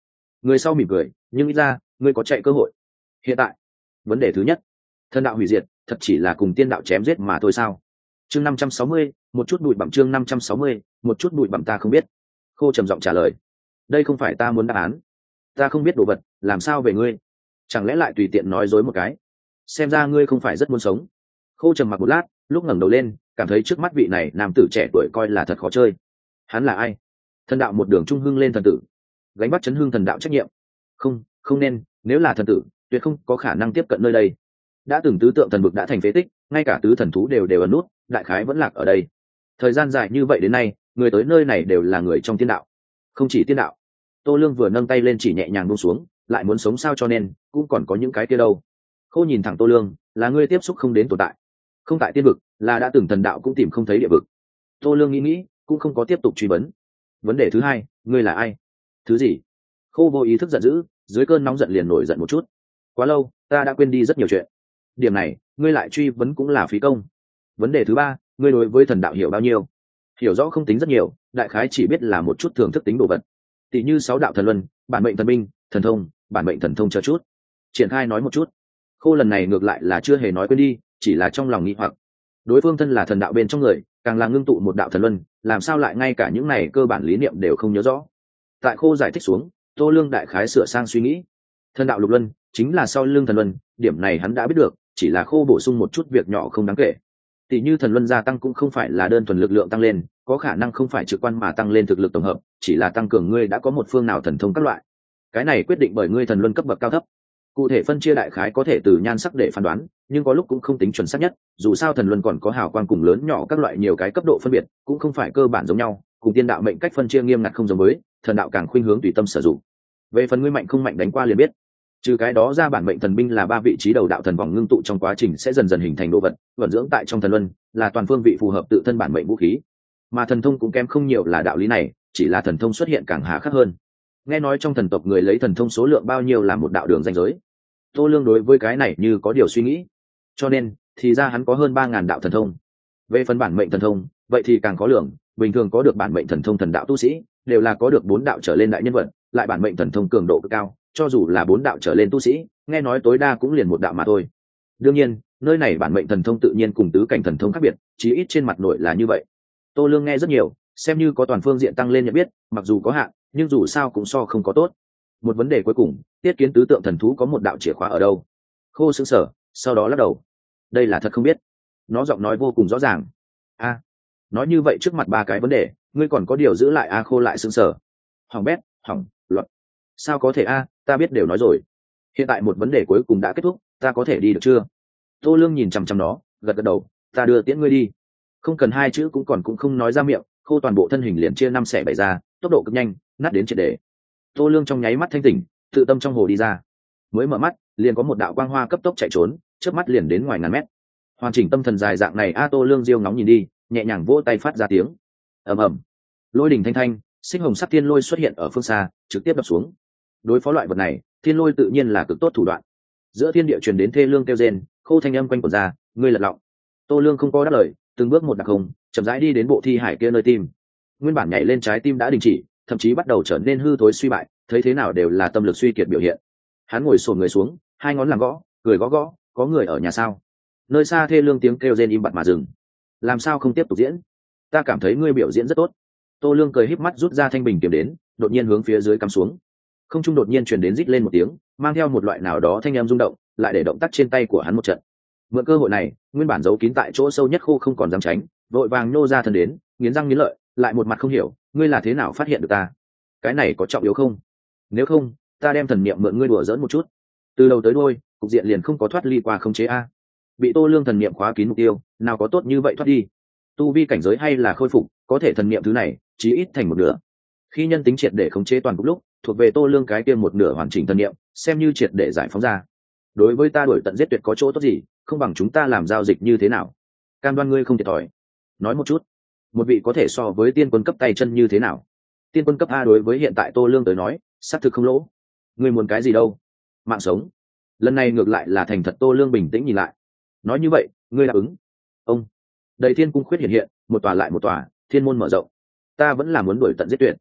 Người sau mỉm cười, nhưng ít ra ngươi có chạy cơ hội. Hiện tại vấn đề thứ nhất, thần đạo hủy diệt thật chỉ là cùng tiên đạo chém giết mà thôi sao? Chương năm trăm sáu mươi, một chút bụi bặm. Chương năm trăm sáu mươi, một chút bụi bặm ta không biết. Khô trầm giọng trả lời. Đây không phải ta muốn đáp án. Ta không biết đồ vật, làm sao về ngươi? Chẳng lẽ lại tùy tiện nói dối một cái? Xem ra ngươi không phải rất muốn sống. Khô trầm mặc một lát, lúc ngẩng đầu lên, cảm thấy trước mắt vị này nam tử trẻ tuổi coi là thật khó chơi. Hắn là ai? Thần đạo một đường trung hưng lên thần tử, gánh vác chấn hưng thần đạo trách nhiệm. Không, không nên, nếu là thần tử, tuyệt không có khả năng tiếp cận nơi đây. Đã từng tứ tượng thần vực đã thành phế tích, ngay cả tứ thần thú đều đều ẩn nút, đại khái vẫn lạc ở đây. Thời gian dài như vậy đến nay, người tới nơi này đều là người trong tiên đạo, không chỉ tiên đạo. Tô Lương vừa nâng tay lên chỉ nhẹ nhàng buông xuống, lại muốn sống sao cho nên, cũng còn có những cái kia đâu. Khô nhìn thẳng Tô Lương, là ngươi tiếp xúc không đến tồn tại, không tại tiên vực, là đã từng thần đạo cũng tìm không thấy địa vực. Tô Lương nghĩ nghĩ, cũng không có tiếp tục truy vấn. Vấn đề thứ hai, ngươi là ai? Thứ gì? Khô vô ý thức giận dữ, dưới cơn nóng giận liền nổi giận một chút. Quá lâu, ta đã quên đi rất nhiều chuyện. Điểm này, ngươi lại truy vấn cũng là phí công. Vấn đề thứ ba, ngươi đối với thần đạo hiểu bao nhiêu? Hiểu rõ không tính rất nhiều, đại khái chỉ biết là một chút thường thức tính đồ vật. Tỷ như sáu đạo thần luân, bản mệnh thần binh, thần thông, bản mệnh thần thông chờ chút. Triển khai nói một chút. Khô lần này ngược lại là chưa hề nói quên đi, chỉ là trong lòng nghi hoặc. Đối phương thân là thần đạo bên trong người, càng là ngưng tụ một đạo thần luân, làm sao lại ngay cả những này cơ bản lý niệm đều không nhớ rõ. Tại Khô giải thích xuống, Tô Lương đại khái sửa sang suy nghĩ. Thần đạo lục luân chính là sau lưng thần luân, điểm này hắn đã biết được, chỉ là Khô bổ sung một chút việc nhỏ không đáng kể. Tỷ như thần luân gia tăng cũng không phải là đơn thuần lực lượng tăng lên, có khả năng không phải trực quan mà tăng lên thực lực tổng hợp, chỉ là tăng cường ngươi đã có một phương nào thần thông các loại. Cái này quyết định bởi ngươi thần luân cấp bậc cao thấp. Cụ thể phân chia đại khái có thể từ nhan sắc để phán đoán, nhưng có lúc cũng không tính chuẩn xác nhất, dù sao thần luân còn có hào quang cùng lớn nhỏ các loại nhiều cái cấp độ phân biệt, cũng không phải cơ bản giống nhau, cùng tiên đạo mệnh cách phân chia nghiêm ngặt không giống với, thần đạo càng khuynh hướng tùy tâm sử dụng. Về phần ngươi mạnh không mạnh đánh qua liền biết. Trừ cái đó ra, bản mệnh thần binh là ba vị trí đầu đạo thần vòng ngưng tụ trong quá trình sẽ dần dần hình thành đồ vật, vận dưỡng tại trong thần luân, là toàn phương vị phù hợp tự thân bản mệnh vũ khí. Mà thần thông cũng kém không nhiều là đạo lý này, chỉ là thần thông xuất hiện càng hà khắc hơn. Nghe nói trong thần tộc người lấy thần thông số lượng bao nhiêu là một đạo đường ranh giới. Tô Lương đối với cái này như có điều suy nghĩ, cho nên thì ra hắn có hơn ba ngàn đạo thần thông. Về phần bản mệnh thần thông, vậy thì càng khó lường, bình thường có được bản mệnh thần thông thần đạo tu sĩ đều là có được bốn đạo trở lên đại nhân vật, lại bản mệnh thần thông cường độ cực cao, cho dù là bốn đạo trở lên tu sĩ, nghe nói tối đa cũng liền một đạo mà thôi. Đương nhiên, nơi này bản mệnh thần thông tự nhiên cùng tứ cảnh thần thông khác biệt, chí ít trên mặt nội là như vậy. Tô Lương nghe rất nhiều, xem như có toàn phương diện tăng lên nhận biết, mặc dù có hạn, nhưng dù sao cũng so không có tốt. Một vấn đề cuối cùng, tiết kiến tứ tượng thần thú có một đạo chìa khóa ở đâu? Khô sững sờ, sau đó lắc đầu. Đây là thật không biết. Nó giọng nói vô cùng rõ ràng. A, nói như vậy trước mặt ba cái vấn đề, ngươi còn có điều giữ lại? A Khô lại sững sờ. Hỏng bét, hỏng, luật. Sao có thể a, ta biết đều nói rồi. Hiện tại một vấn đề cuối cùng đã kết thúc, ta có thể đi được chưa? Tô Lương nhìn chằm chằm nó, gật gật đầu, ta đưa tiễn ngươi đi. Không cần hai chữ cũng còn cũng không nói ra miệng, Khô toàn bộ thân hình liền chia năm xẻ bảy ra, tốc độ cực nhanh, nát đến triệt để. Tô Lương trong nháy mắt thanh tỉnh, tự tâm trong hồ đi ra. Mới mở mắt, liền có một đạo quang hoa cấp tốc chạy trốn, chớp mắt liền đến ngoài ngàn mét. Hoàn chỉnh tâm thần dài dạng này a Tô Lương diêu ngóng nhìn đi, nhẹ nhàng vỗ tay phát ra tiếng. Ầm ầm. Lôi đỉnh thanh thanh, sinh hồng sắc thiên lôi xuất hiện ở phương xa, trực tiếp đập xuống. Đối phó loại vật này, thiên lôi tự nhiên là cực tốt thủ đoạn. Giữa thiên địa truyền đến thê lương kêu rên, Khô thanh âm quanh quẩn ra, ngươi lật lọng. Tô Lương không có đáp lời, từng bước một đặc hùng, chậm rãi đi đến bộ thi hải kia nơi tim. Nguyên bản nhảy lên trái tim đã đình chỉ, thậm chí bắt đầu trở nên hư thối suy bại, thấy thế nào đều là tâm lực suy kiệt biểu hiện. Hắn ngồi xổm người xuống, hai ngón làm gõ, cười gõ gõ, có người ở nhà sao? Nơi xa thê lương tiếng kêu rên im bặt mà dừng. Làm sao không tiếp tục diễn? Ta cảm thấy ngươi biểu diễn rất tốt. Tô Lương cười híp mắt rút ra thanh bình kiếm đến, đột nhiên hướng phía dưới cắm xuống. Không trung đột nhiên truyền đến rít lên một tiếng, mang theo một loại nào đó thanh âm rung động, lại để động tác trên tay của hắn một trận. Mượn cơ hội này, nguyên bản giấu kín tại chỗ sâu nhất Khô không còn dám tránh, vội vàng nô ra thân đến, nghiến răng nghiến lợi, lại một mặt không hiểu, ngươi là thế nào phát hiện được ta? Cái này có trọng yếu không? Nếu không, ta đem thần niệm mượn ngươi đùa giỡn một chút. Từ đầu tới đuôi, cục diện liền không có thoát ly qua khống chế a. Bị Tô Lương thần niệm khóa kín mục tiêu, nào có tốt như vậy thoát đi. Tu vi cảnh giới hay là khôi phục, có thể thần niệm thứ này, chí ít thành một nửa. Khi nhân tính triệt để khống chế toàn cục lúc, thuộc về Tô Lương cái kia một nửa hoàn chỉnh thần niệm, xem như triệt để giải phóng ra. Đối với ta đuổi tận giết tuyệt có chỗ tốt gì, không bằng chúng ta làm giao dịch như thế nào? Cam đoan ngươi không thiệt thòi. Nói một chút, một vị có thể so với tiên quân cấp tay chân như thế nào? Tiên quân cấp A đối với hiện tại Tô Lương tới nói, xác thực không lỗ. Ngươi muốn cái gì đâu? Mạng sống. Lần này ngược lại là thành thật. Tô Lương bình tĩnh nhìn lại. Nói như vậy, ngươi đáp ứng? Ông. Đầy thiên cung khuyết hiện hiện, một tòa lại một tòa, thiên môn mở rộng. Ta vẫn là muốn đuổi tận giết tuyệt.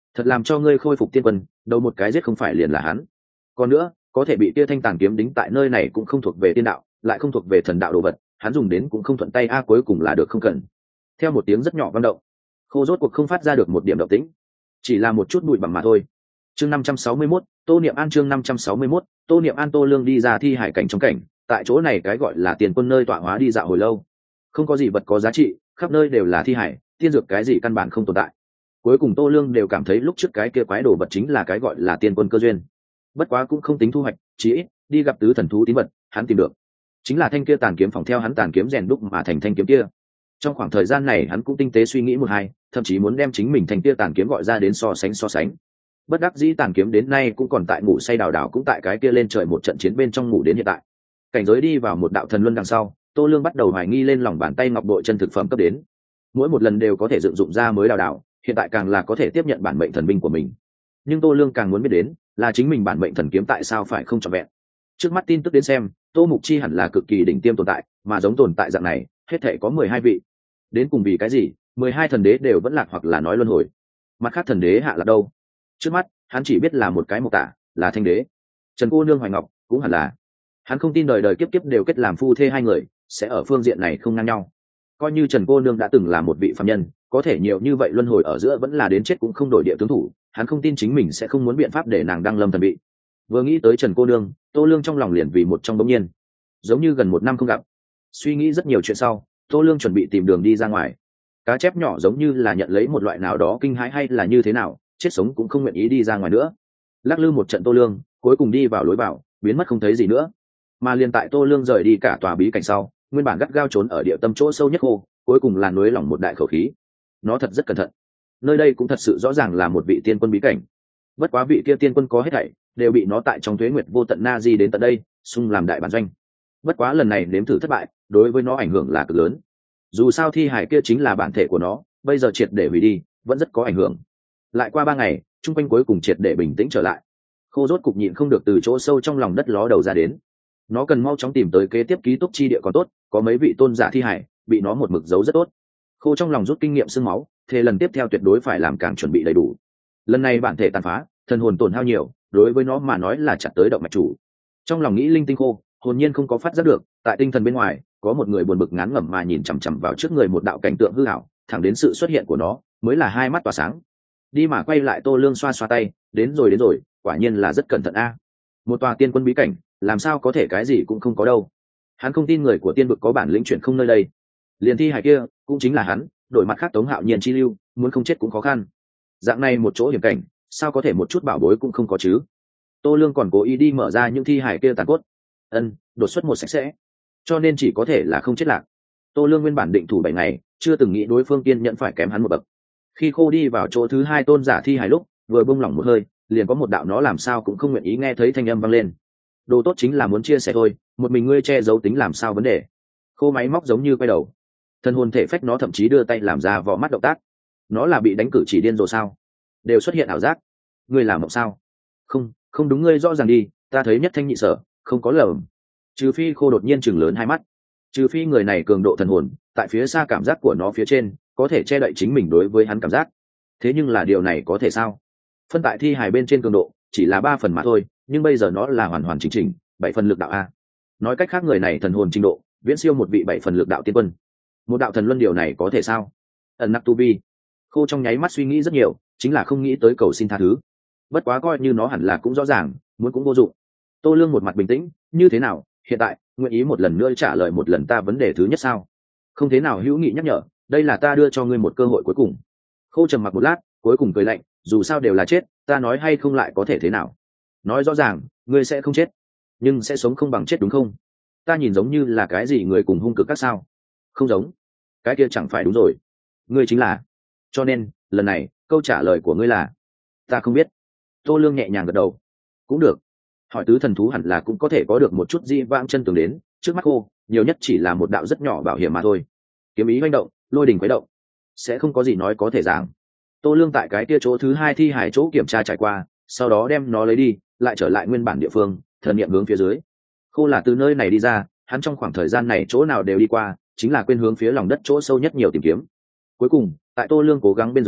thật làm cho ngươi khôi phục tiên quân, đâu một cái giết không phải liền là hắn. Còn nữa, có thể bị tia thanh tàn kiếm đính tại nơi này cũng không thuộc về tiên đạo, lại không thuộc về thần đạo đồ vật, hắn dùng đến cũng không thuận tay a, cuối cùng là được không cần. Theo một tiếng rất nhỏ vang động, khô rốt cuộc không phát ra được một điểm động tĩnh, chỉ là một chút bụi bặm mà thôi. Chương năm trăm sáu mươi mốt, Tô Niệm An chương năm trăm sáu mươi mốt, Tô Niệm An Tô Lương đi ra thi hải cảnh trong cảnh, tại chỗ này cái gọi là tiền quân nơi tọa hóa đi dạo hồi lâu. Không có gì vật có giá trị, khắp nơi đều là thi hải, tiên dược cái gì căn bản không tồn tại. Cuối cùng Tô Lương đều cảm thấy lúc trước cái kia quái đồ vật chính là cái gọi là tiên quân cơ duyên. Bất quá cũng không tính thu hoạch, chỉ ít đi gặp tứ thần thú tín vật, hắn tìm được chính là thanh kia tàn kiếm phòng theo hắn tàn kiếm rèn đúc mà thành thanh kiếm kia. Trong khoảng thời gian này hắn cũng tinh tế suy nghĩ một hai, thậm chí muốn đem chính mình thanh kia tàn kiếm gọi ra đến so sánh so sánh. Bất đắc dĩ tàn kiếm đến nay cũng còn tại ngủ say đào đảo, cũng tại cái kia lên trời một trận chiến bên trong ngủ đến hiện tại. Cảnh giới đi vào một đạo thần luân đằng sau, Tô Lương bắt đầu hoài nghi lên lòng bàn tay ngọc bội chân thực phẩm cấp đến. Mỗi một lần đều có thể dựng dụng ra mới đào đảo, hiện tại càng là có thể tiếp nhận bản mệnh thần binh của mình. Nhưng Tô Lương càng muốn biết đến là chính mình bản mệnh thần kiếm tại sao phải không trọn vẹn. Trước mắt tin tức đến xem, Tô Mục Chi hẳn là cực kỳ đỉnh tiêm tồn tại, mà giống tồn tại dạng này, hết thể có mười hai vị. Đến cùng vì cái gì, mười hai thần đế đều vẫn lạc hoặc là nói luân hồi. Mặt khác thần đế hạ là đâu? Trước mắt, hắn chỉ biết là một cái mộc tả, là thanh đế. Trần cô nương Hoài Ngọc cũng hẳn là. Hắn không tin đời đời kiếp kiếp đều kết làm phu thê hai người, sẽ ở phương diện này không ngang nhau. Coi như Trần cô nương đã từng là một vị phàm nhân, có thể nhiều như vậy luân hồi ở giữa vẫn là đến chết cũng không đổi địa tướng thủ, hắn không tin chính mình sẽ không muốn biện pháp để nàng đăng lâm thần vị. Vừa nghĩ tới Trần cô nương, Tô Lương trong lòng liền vì một trong bỗng nhiên, giống như gần một năm không gặp. Suy nghĩ rất nhiều chuyện sau, Tô Lương chuẩn bị tìm đường đi ra ngoài. Cá chép nhỏ giống như là nhận lấy một loại nào đó kinh hãi hay là như thế nào, chết sống cũng không nguyện ý đi ra ngoài nữa. Lắc lư một trận Tô Lương, cuối cùng đi vào lối vào, biến mất không thấy gì nữa. Mà liền tại Tô Lương rời đi cả tòa bí cảnh sau, nguyên bản gắt gao trốn ở địa tâm chỗ sâu nhất khô, cuối cùng là núi lỏng một đại khẩu khí. Nó thật rất cẩn thận. Nơi đây cũng thật sự rõ ràng là một vị tiên quân bí cảnh. Bất quá vị kia tiên quân có hết thảy đều bị nó tại trong tuế nguyệt vô tận na di đến tận đây, xung làm đại bản doanh. Bất quá lần này nếm thử thất bại, đối với nó ảnh hưởng là cực lớn. Dù sao thi hải kia chính là bản thể của nó, bây giờ triệt để hủy đi, vẫn rất có ảnh hưởng. Lại qua ba ngày, trung quanh cuối cùng triệt để bình tĩnh trở lại. Khô rốt cục nhịn không được từ chỗ sâu trong lòng đất ló đầu ra đến. Nó cần mau chóng tìm tới kế tiếp ký túc chi địa còn tốt, có mấy vị tôn giả thi hải bị nó một mực giấu rất tốt. Khô trong lòng rút kinh nghiệm xương máu, thế lần tiếp theo tuyệt đối phải làm càng chuẩn bị đầy đủ. Lần này bản thể tàn phá, thần hồn tổn hao nhiều, đối với nó mà nói là chặt tới động mạch chủ. Trong lòng nghĩ linh tinh khô, hồn nhiên không có phát giác được, tại tinh thần bên ngoài có một người buồn bực ngán ngẩm mà nhìn chằm chằm vào trước người một đạo cảnh tượng hư ảo, thẳng đến sự xuất hiện của nó mới là hai mắt tỏa sáng. Đi mà quay lại Tô Lương xoa xoa tay, đến rồi đến rồi, quả nhiên là rất cẩn thận a. Một tòa tiên quân bí cảnh, làm sao có thể cái gì cũng không có đâu. Hắn không tin người của tiên vực có bản lĩnh chuyển không nơi đây. Liền thi hải kia cũng chính là hắn, đổi mặt khác Tống Hạo Nhiên chi lưu, muốn không chết cũng khó khăn. Dạng này một chỗ hiểm cảnh, sao có thể một chút bảo bối cũng không có chứ? Tô Lương còn cố ý đi mở ra những thi hải kia tàn cốt. Ân, đột xuất một sạch sẽ, cho nên chỉ có thể là không chết lạc. Tô Lương nguyên bản định thủ bảy ngày, chưa từng nghĩ đối phương kiên nhẫn phải kém hắn một bậc. Khi Khô đi vào chỗ thứ hai tôn giả thi hải lúc, vừa buông lỏng một hơi, liền có một đạo nó làm sao cũng không nguyện ý nghe thấy thanh âm vang lên. Đồ tốt chính là muốn chia sẻ thôi, một mình ngươi che giấu tính làm sao vấn đề? Khô máy móc giống như quay đầu, thân hồn thể phách nó thậm chí đưa tay làm ra vỏ mắt động tác. Nó là bị đánh cử chỉ điên rồi sao? Đều xuất hiện ảo giác. Ngươi làm mộng sao? Không, không đúng, ngươi rõ ràng đi, ta thấy nhất thanh nhị sở, không có lầm. Trừ phi Khô đột nhiên chừng lớn hai mắt, trừ phi người này cường độ thần hồn, tại phía xa cảm giác của nó phía trên có thể che đậy chính mình đối với hắn cảm giác. Thế nhưng là điều này có thể sao? Phân tại thi hài bên trên cường độ chỉ là ba phần mà thôi, nhưng bây giờ nó là hoàn hoàn chỉnh chỉnh bảy phần lực đạo a. Nói cách khác người này thần hồn trình độ viễn siêu một vị bảy phần lực đạo tiên quân. Một đạo thần luân, điều này có thể sao? Ẩn nặc tu vi. Khô trong nháy mắt suy nghĩ rất nhiều, chính là không nghĩ tới cầu xin tha thứ. Bất quá coi như nó hẳn là cũng rõ ràng, muốn cũng vô dụng. Tô Lương một mặt bình tĩnh, như thế nào, hiện tại nguyện ý một lần nữa trả lời một lần ta vấn đề thứ nhất sao? Không thế nào hữu nghị nhắc nhở, đây là ta đưa cho ngươi một cơ hội cuối cùng. Khô trầm mặc một lát, cuối cùng cười lạnh, dù sao đều là chết, ta nói hay không lại có thể thế nào? Nói rõ ràng, ngươi sẽ không chết, nhưng sẽ sống không bằng chết đúng không? Ta nhìn giống như là cái gì người cùng hung cực các sao? Không giống. Cái kia chẳng phải đúng rồi. Ngươi chính là. Cho nên, lần này, câu trả lời của ngươi là ta không biết. Tô Lương nhẹ nhàng gật đầu. Cũng được. Hỏi tứ thần thú hẳn là cũng có thể có được một chút di vãng chân tường đến, trước mắt cô, nhiều nhất chỉ là một đạo rất nhỏ bảo hiểm mà thôi. Kiếm ý manh động, lôi đình khuấy động, sẽ không có gì nói có thể giảng. Tô Lương tại cái kia chỗ thứ hai thi hải chỗ kiểm tra trải qua, sau đó đem nó lấy đi, lại trở lại nguyên bản địa phương, thần niệm hướng phía dưới. Khô là từ nơi này đi ra, hắn trong khoảng thời gian này chỗ nào đều đi qua, chính là quên hướng phía lòng đất chỗ sâu nhất nhiều tìm kiếm. Cuối cùng, tại Tô Lương cố gắng bên dưới,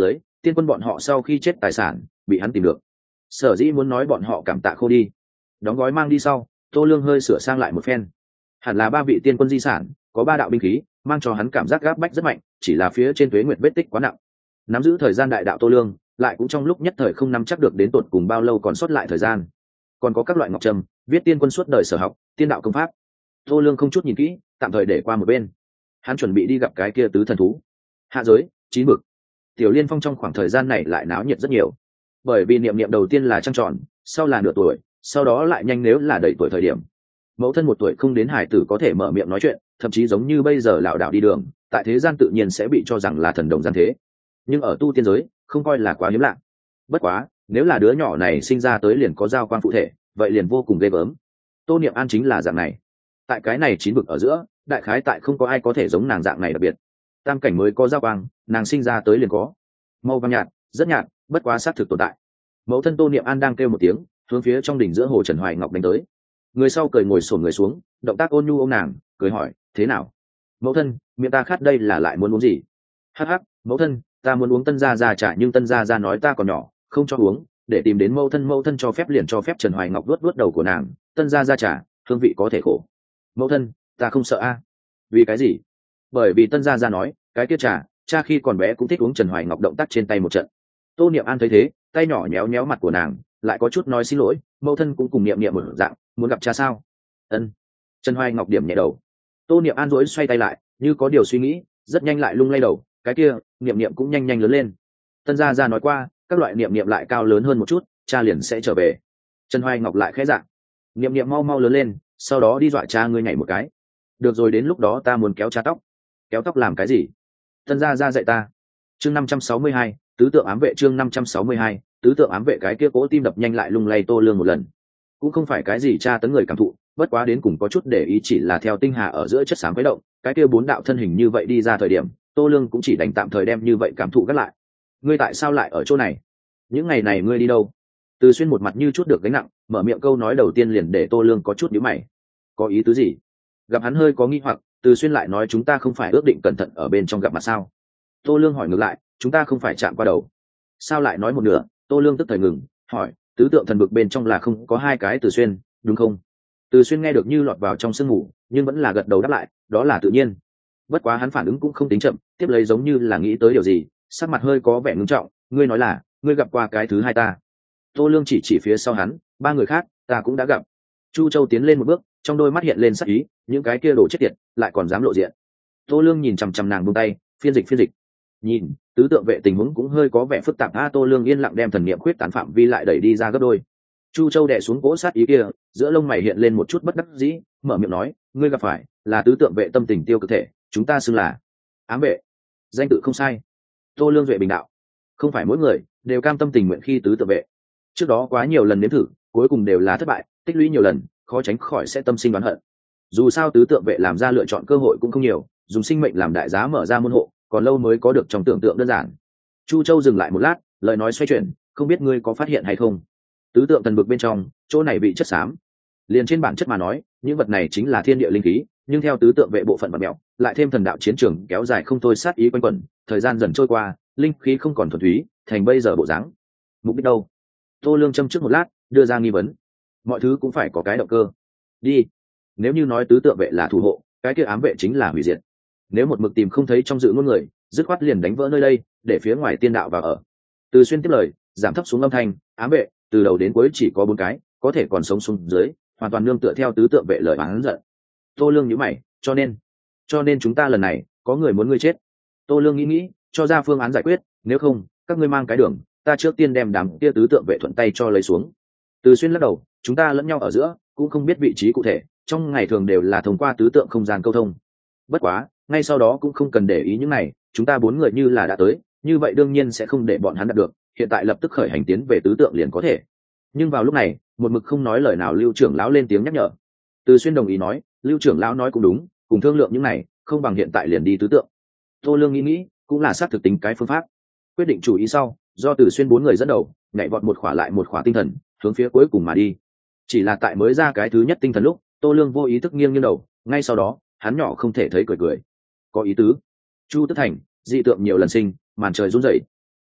tiên quân bọn họ sau khi chết tài sản bị hắn tìm được, sở dĩ muốn nói bọn họ cảm tạ khô đi. Đóng gói mang đi sau, Tô Lương hơi sửa sang lại một phen. Hẳn là ba vị tiên quân di sản, có ba đạo binh khí, mang cho hắn cảm giác gáp bách rất mạnh, chỉ là phía trên tuế nguyệt vết tích quá nặng. Nắm giữ thời gian đại đạo Tô Lương, lại cũng trong lúc nhất thời không nắm chắc được đến tột cùng bao lâu còn sót lại thời gian. Còn có các loại ngọc trâm, viết tiên quân suốt đời sở học, tiên đạo công pháp. Tô Lương không chút nhìn kỹ, tạm thời để qua một bên. Hắn chuẩn bị đi gặp cái kia tứ thần thú. Hạ giới, chín bực. Tiểu Liên Phong trong khoảng thời gian này lại náo nhiệt rất nhiều, bởi vì niệm niệm đầu tiên là trăng tròn, sau là nửa tuổi, sau đó lại nhanh nếu là đầy tuổi thời điểm. Mẫu thân một tuổi không đến hải tử có thể mở miệng nói chuyện, thậm chí giống như bây giờ lảo đảo đi đường, tại thế gian tự nhiên sẽ bị cho rằng là thần đồng gian thế, nhưng ở tu tiên giới không coi là quá hiếm lạ. Bất quá nếu là đứa nhỏ này sinh ra tới liền có giao quan phụ thể, vậy liền vô cùng ghê gớm. Tô Niệm An chính là dạng này. Tại cái này chín bực ở giữa, đại khái tại không có ai có thể giống nàng dạng này đặc biệt. Tam cảnh mới có giao quang, nàng sinh ra tới liền có. Màu vàng nhạt, rất nhạt, bất quá xác thực tồn tại. Mẫu thân Tô Niệm An đang kêu một tiếng, hướng phía trong đỉnh giữa hồ Trần Hoài Ngọc đánh tới. Người sau cười ngồi xổm người xuống, động tác ôn nhu ôm nàng, cười hỏi, thế nào? Mẫu thân, miệng ta khát đây là lại muốn uống gì? Hắc hắc, mẫu thân, ta muốn uống Tân gia gia trà nhưng Tân gia gia nói ta còn nhỏ, không cho uống, để tìm đến mẫu thân, mẫu thân cho phép liền cho phép. Trần Hoài Ngọc luốt luốt đầu của nàng, Tân gia gia trà, hương vị có thể khổ. Mẫu thân, ta không sợ a. Vì cái gì? Bởi vì Tân gia gia nói, cái kia trà, cha khi còn bé cũng thích uống. Trần Hoài Ngọc động tác trên tay một trận. Tô Niệm An thấy thế, tay nhỏ nhéo nhéo mặt của nàng, lại có chút nói xin lỗi, mẫu thân cũng cùng niệm niệm một dạng, muốn gặp cha sao? Ân. Trần Hoài Ngọc điểm nhẹ đầu. Tô Niệm An rỗi xoay tay lại, như có điều suy nghĩ, rất nhanh lại lung lay đầu, cái kia niệm niệm cũng nhanh nhanh lớn lên. Tân gia gia nói qua, các loại niệm niệm lại cao lớn hơn một chút, cha liền sẽ trở về. Trần Hoài Ngọc lại khẽ dạng, niệm niệm mau mau lớn lên, sau đó đi dọa cha ngươi nhảy một cái. Được rồi, đến lúc đó ta muốn kéo cha tóc. Kéo tóc làm cái gì? Tân gia gia dạy ta. Chương năm trăm sáu mươi hai, tứ tượng ám vệ. Chương năm trăm sáu mươi hai, tứ tượng ám vệ. Cái kia cố tim đập nhanh lại lung lay Tô Lương một lần. Cũng không phải cái gì cha tấn người cảm thụ, bất quá đến cùng có chút để ý, chỉ là theo tinh hà ở giữa chất xám khuấy động, cái kia bốn đạo thân hình như vậy đi ra thời điểm, Tô Lương cũng chỉ đành tạm thời đem như vậy cảm thụ gác lại. Ngươi tại sao lại ở chỗ này? Những ngày này ngươi đi đâu? Từ Xuyên một mặt như chút được gánh nặng, mở miệng câu nói đầu tiên liền để Tô Lương có chút nhíu mày. Có ý tứ gì? Gặp hắn hơi có nghi hoặc, Từ Xuyên lại nói, chúng ta không phải ước định cẩn thận ở bên trong gặp mặt sao? Tô Lương hỏi ngược lại, chúng ta không phải chạm qua đầu. Sao lại nói một nửa? Tô Lương tức thời ngừng, hỏi, tứ tượng thần vực bên trong là không có hai cái Từ Xuyên, đúng không? Từ Xuyên nghe được như lọt vào trong sương mù, nhưng vẫn là gật đầu đáp lại, đó là tự nhiên. Bất quá hắn phản ứng cũng không tính chậm, tiếp lấy giống như là nghĩ tới điều gì, sắc mặt hơi có vẻ ngưng trọng, ngươi nói là ngươi gặp qua cái thứ hai ta? Tô Lương chỉ chỉ phía sau hắn, ba người khác ta cũng đã gặp. Chu Châu tiến lên một bước, trong đôi mắt hiện lên sắc ý, những cái kia đồ chết tiệt lại còn dám lộ diện. Tô Lương nhìn chằm chằm nàng buông tay, phiên dịch phiên dịch. Nhìn tứ tượng vệ tình huống cũng hơi có vẻ phức tạp. A Tô Lương yên lặng đem thần niệm khuyết tán phạm vi lại đẩy đi ra gấp đôi. Chu Châu đè xuống cỗ sát ý kia, giữa lông mày hiện lên một chút bất đắc dĩ, mở miệng nói, ngươi gặp phải là tứ tượng vệ tâm tình tiêu cực thể, chúng ta xưng là ám vệ. Danh tự không sai. Tô Lương duệ bình đạo, không phải mỗi người đều cam tâm tình nguyện khi tứ tượng vệ. Trước đó quá nhiều lần nếm thử, cuối cùng đều là thất bại, tích lũy nhiều lần, khó tránh khỏi sẽ tâm sinh oán hận. Dù sao tứ tượng vệ làm ra lựa chọn cơ hội cũng không nhiều, dùng sinh mệnh làm đại giá mở ra môn hộ, còn lâu mới có được trong tưởng tượng đơn giản. Chu Châu dừng lại một lát, lời nói xoay chuyển, không biết ngươi có phát hiện hay không, tứ tượng thần vực bên trong chỗ này bị chất xám, liền trên bản chất mà nói những vật này chính là thiên địa linh khí, nhưng theo tứ tượng vệ bộ phận vật mẹo, lại thêm thần đạo chiến trường kéo dài không thôi, sát ý quanh quẩn, thời gian dần trôi qua, linh khí không còn thuần túy, thành bây giờ bộ dáng. Mục đích đâu? Tô Lương châm trước một lát, đưa ra nghi vấn. Mọi thứ cũng phải có cái động cơ đi. Nếu như nói tứ tượng vệ là thủ hộ, cái kia ám vệ chính là hủy diệt. Nếu một mực tìm không thấy trong dự ngôn người, dứt khoát liền đánh vỡ nơi đây, để phía ngoài tiên đạo vào ở. Từ Xuyên tiếp lời, giảm thấp xuống âm thanh, ám vệ từ đầu đến cuối chỉ có bốn cái, có thể còn sống xuống dưới, hoàn toàn nương tựa theo tứ tượng vệ lời oán giận. Tô Lương nhíu mày, cho nên cho nên chúng ta lần này có người muốn ngươi chết. Tô Lương nghĩ nghĩ, cho ra phương án giải quyết, nếu không các ngươi mang cái đường, ta trước tiên đem đám kia tứ tượng vệ thuận tay cho lấy xuống. Từ Xuyên lắc đầu, chúng ta lẫn nhau ở giữa cũng không biết vị trí cụ thể, trong ngày thường đều là thông qua tứ tượng không gian câu thông. Bất quá ngay sau đó cũng không cần để ý những này, chúng ta bốn người như là đã tới, như vậy đương nhiên sẽ không để bọn hắn đạt được, hiện tại lập tức khởi hành tiến về tứ tượng liền có thể. Nhưng vào lúc này một mực không nói lời nào Lưu trưởng lão lên tiếng nhắc nhở. Từ Xuyên đồng ý nói, Lưu trưởng lão nói cũng đúng, cùng thương lượng những này không bằng hiện tại liền đi tứ tượng. Tô Lương nghĩ nghĩ, cũng là xác thực tính cái phương pháp. Quyết định chủ ý sau, do Từ Xuyên bốn người dẫn đầu, nhảy vọt một khỏa lại một khỏa tinh thần, hướng phía cuối cùng mà đi. Chỉ là tại mới ra cái thứ nhất tinh thần lúc, Tô Lương vô ý thức nghiêng nghiêng đầu, ngay sau đó hắn nhỏ không thể thấy cười cười. Có ý tứ. Chu Tức Thành, dị tượng nhiều lần sinh, màn trời run rẩy.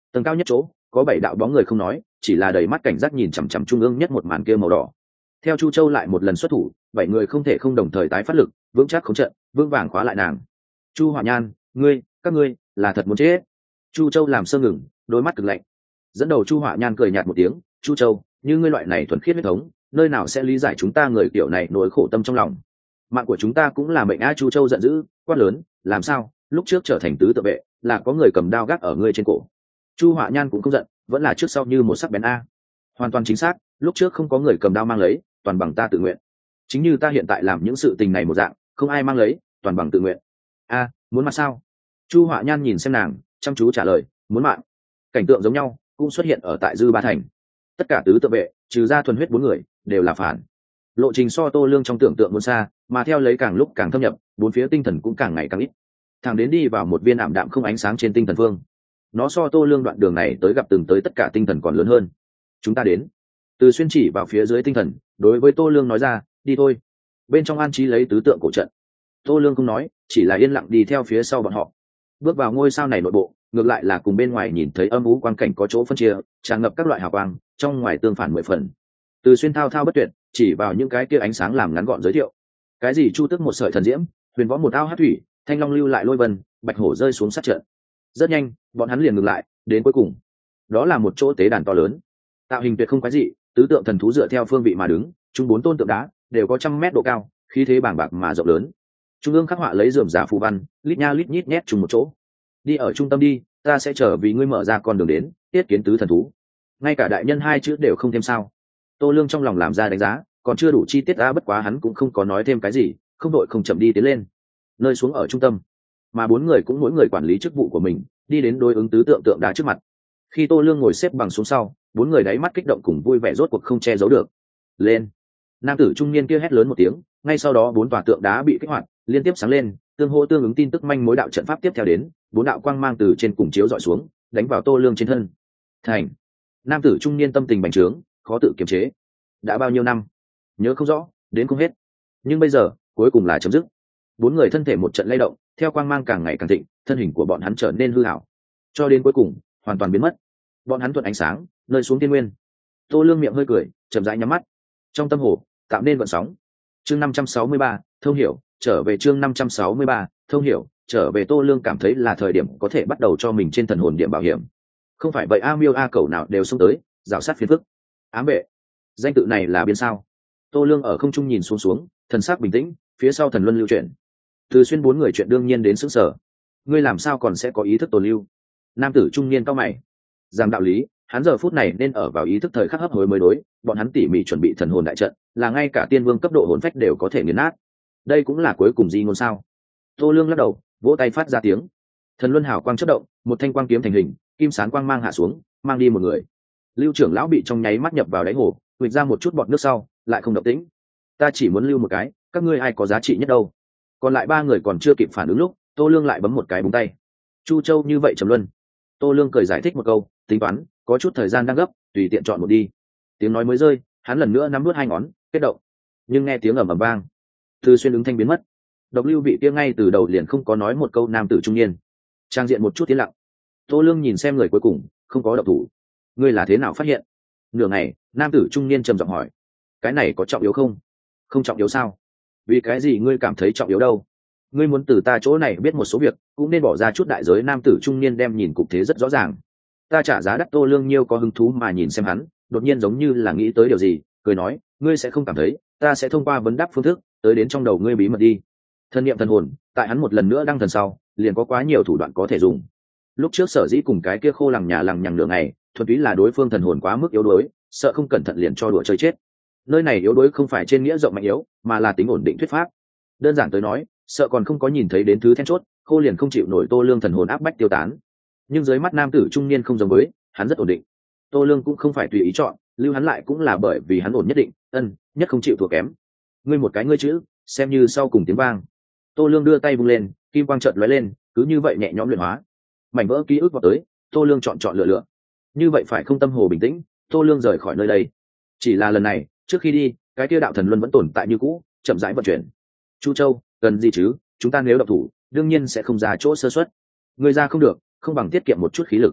Tầng cao nhất chỗ có bảy đạo bóng người không nói, chỉ là đầy mắt cảnh giác nhìn chằm chằm trung ương nhất một màn kia màu đỏ. Theo Chu Châu lại một lần xuất thủ, bảy người không thể không đồng thời tái phát lực, vững chắc khống trận, vững vàng khóa lại nàng. Chu Hỏa Nhan, ngươi, các ngươi là thật muốn chết. Chu Châu làm sơ ngừng, đôi mắt cực lạnh. Dẫn đầu Chu Hỏa Nhan cười nhạt một tiếng, Chu Châu, như ngươi loại này thuần khiết huyết thống, nơi nào sẽ lý giải chúng ta người kiểu này nỗi khổ tâm trong lòng. Mạng của chúng ta cũng là mệnh a. Chu Châu giận dữ, quát lớn, làm sao? Lúc trước trở thành tứ tự vệ, là có người cầm đao gác ở ngươi trên cổ. Chu Hỏa Nhan cũng không giận, vẫn là trước sau như một sắc bén a. Hoàn toàn chính xác, lúc trước không có người cầm đao mang lấy, toàn bằng ta tự nguyện. Chính như ta hiện tại làm những sự tình này một dạng, không ai mang lấy, toàn bằng tự nguyện. A, muốn mạng sao? Chu Hỏa Nhan nhìn xem nàng, chăm chú trả lời, muốn mạng. Cảnh tượng giống nhau cũng xuất hiện ở tại Dư Ba Thành. Tất cả tứ tự vệ, trừ ra thuần huyết bốn người, đều là phản. Lộ trình so Tô Lương trong tưởng tượng muốn xa, mà theo lấy càng lúc càng thâm nhập, bốn phía tinh thần cũng càng ngày càng ít. Thẳng đến đi vào một viên ảm đạm không ánh sáng trên tinh thần phương. Nó so Tô Lương đoạn đường này tới gặp từng tới tất cả tinh thần còn lớn hơn. Chúng ta đến. Từ Xuyên chỉ vào phía dưới tinh thần, đối với Tô Lương nói ra, đi thôi. Bên trong an trí lấy tứ tượng cổ trận. Tô Lương không nói, chỉ là yên lặng đi theo phía sau bọn họ. Bước vào ngôi sao này nội bộ, ngược lại là cùng bên ngoài nhìn thấy âm u quang cảnh có chỗ phân chia, tràn ngập các loại hào quang, trong ngoài tương phản mười phần. Từ Xuyên thao thao bất tuyệt, chỉ vào những cái kia ánh sáng làm ngắn gọn giới thiệu. Cái gì chu tức một sợi thần diễm, huyền võ một ao hát thủy, thanh long lưu lại lôi vân, bạch hổ rơi xuống sát trận. Rất nhanh, bọn hắn liền ngừng lại, đến cuối cùng. Đó là một chỗ tế đàn to lớn. Tạo hình tuyệt không quái dị, tứ tượng thần thú dựa theo phương vị mà đứng, chúng bốn tôn tượng đá đều có trăm mét độ cao, khí thế bàng bạc mà rộng lớn. Trung ương khắc họa lấy rườm rà phù văn, lít nha lít nhít nhét chung một chỗ. Đi ở trung tâm đi, ta sẽ chờ vì ngươi mở ra con đường đến, tiết kiến tứ thần thú. Ngay cả đại nhân hai chữ đều không thêm sao? Tô Lương trong lòng làm ra đánh giá, còn chưa đủ chi tiết á, bất quá hắn cũng không có nói thêm cái gì, không đội không chậm đi tiến lên. Nơi xuống ở trung tâm, mà bốn người cũng mỗi người quản lý chức vụ của mình, đi đến đối ứng tứ tượng tượng đá trước mặt. Khi Tô Lương ngồi xếp bằng xuống sau, bốn người đáy mắt kích động cùng vui vẻ rốt cuộc không che giấu được. Lên! Nam tử trung niên kia hét lớn một tiếng, ngay sau đó bốn tòa tượng đá bị kích hoạt, liên tiếp sáng lên, tương hỗ tương ứng tin tức manh mối đạo trận pháp tiếp theo đến, bốn đạo quang mang từ trên cùng chiếu dọi xuống, đánh vào Tô Lương trên thân. Thành! Nam tử trung niên tâm tình bành trướng, khó tự kiềm chế. Đã bao nhiêu năm, nhớ không rõ, đến không hết. Nhưng bây giờ, cuối cùng là chấm dứt. Bốn người thân thể một trận lay động, theo quang mang càng ngày càng thịnh, thân hình của bọn hắn trở nên hư ảo, cho đến cuối cùng hoàn toàn biến mất. Bọn hắn thuận ánh sáng nơi xuống tiên nguyên. Tô Lương miệng hơi cười, chậm rãi nhắm mắt, trong tâm hồ tạo nên vận sóng. Chương năm trăm sáu mươi ba, thông hiểu, trở về chương năm trăm sáu mươi ba, thông hiểu, trở về. Tô Lương cảm thấy là thời điểm có thể bắt đầu cho mình trên thần hồn điểm bảo hiểm. Không phải vậy a miêu a cầu nào đều xông tới, rào sát phiền phức. Ám vệ, danh tự này là biên sao? Tô Lương ở không trung nhìn xuống xuống, thần sắc bình tĩnh, phía sau thần luân lưu chuyển. Từ Xuyên bốn người chuyện đương nhiên đến sững sờ. Ngươi làm sao còn sẽ có ý thức tồn lưu? Nam tử trung niên cao mày. Rằng đạo lý, hắn giờ phút này nên ở vào ý thức thời khắc hấp hối mới đối, bọn hắn tỉ mỉ chuẩn bị thần hồn đại trận, là ngay cả tiên vương cấp độ hồn phách đều có thể nghiền nát. Đây cũng là cuối cùng di ngôn sao? Tô Lương lắc đầu, vỗ tay phát ra tiếng. Thần luân hào quang chớp động, một thanh quang kiếm thành hình, kim sán quang mang hạ xuống, mang đi một người. Lưu trưởng lão bị trong nháy mắt nhập vào đáy hồ, huỵch ra một chút bọt nước sau, lại không động tĩnh. Ta chỉ muốn lưu một cái, các ngươi ai có giá trị nhất đâu? Còn lại ba người còn chưa kịp phản ứng lúc, Tô Lương lại bấm một cái búng tay. Chu Châu như vậy trầm luân. Tô Lương cười giải thích một câu, tính toán, có chút thời gian đang gấp, tùy tiện chọn một đi. Tiếng nói mới rơi, hắn lần nữa nắm nuốt hai ngón, kết động. Nhưng nghe tiếng ầm ầm vang, Từ Xuyên ứng thanh biến mất. Độc Lưu bị kia ngay từ đầu liền không có nói một câu nam tử trung niên. Trang diện một chút tiến lặng. Tô Lương nhìn xem người cuối cùng, không có động thủ. Ngươi là thế nào phát hiện? Nửa ngày, nam tử trung niên trầm giọng hỏi. Cái này có trọng yếu không? Không trọng yếu sao? Vì cái gì ngươi cảm thấy trọng yếu đâu? Ngươi muốn từ ta chỗ này biết một số việc, cũng nên bỏ ra chút đại giới. Nam tử trung niên đem nhìn cục thế rất rõ ràng. Ta trả giá đắt. Tô Lương nhiêu có hứng thú mà nhìn xem hắn, đột nhiên giống như là nghĩ tới điều gì, cười nói, ngươi sẽ không cảm thấy, ta sẽ thông qua vấn đáp phương thức, tới đến trong đầu ngươi bí mật đi. Thân niệm thần hồn, tại hắn một lần nữa đăng thần sau, liền có quá nhiều thủ đoạn có thể dùng. Lúc trước sở dĩ cùng cái kia khô lằng nhà lằng nhằng nửa ngày, thuần túy là đối phương thần hồn quá mức yếu đuối, sợ không cẩn thận liền cho đùa chơi chết. Nơi này yếu đuối không phải trên nghĩa rộng mạnh yếu, mà là tính ổn định thuyết pháp. Đơn giản tới nói, sợ còn không có nhìn thấy đến thứ then chốt, khô liền không chịu nổi Tô Lương thần hồn áp bách tiêu tán. Nhưng dưới mắt nam tử trung niên không giống với, hắn rất ổn định. Tô Lương cũng không phải tùy ý chọn, lưu hắn lại cũng là bởi vì hắn ổn nhất định, ân, nhất không chịu thua kém. Ngươi một cái ngươi chữ, xem như sau cùng tiếng vang. Tô Lương đưa tay vung lên, kim quang chợt lóe lên, cứ như vậy nhẹ nhõm luyện hóa. Mảnh vỡ ký ức vào tới, Tô Lương chọn chọn lựa lựa. Như vậy phải không tâm hồ bình tĩnh, Tô Lương rời khỏi nơi đây. Chỉ là lần này, trước khi đi, cái kia đạo thần luân vẫn tồn tại như cũ, chậm rãi vận chuyển. Chu Châu, cần gì chứ? Chúng ta nếu động thủ, đương nhiên sẽ không ra chỗ sơ suất. Ngươi ra không được, không bằng tiết kiệm một chút khí lực.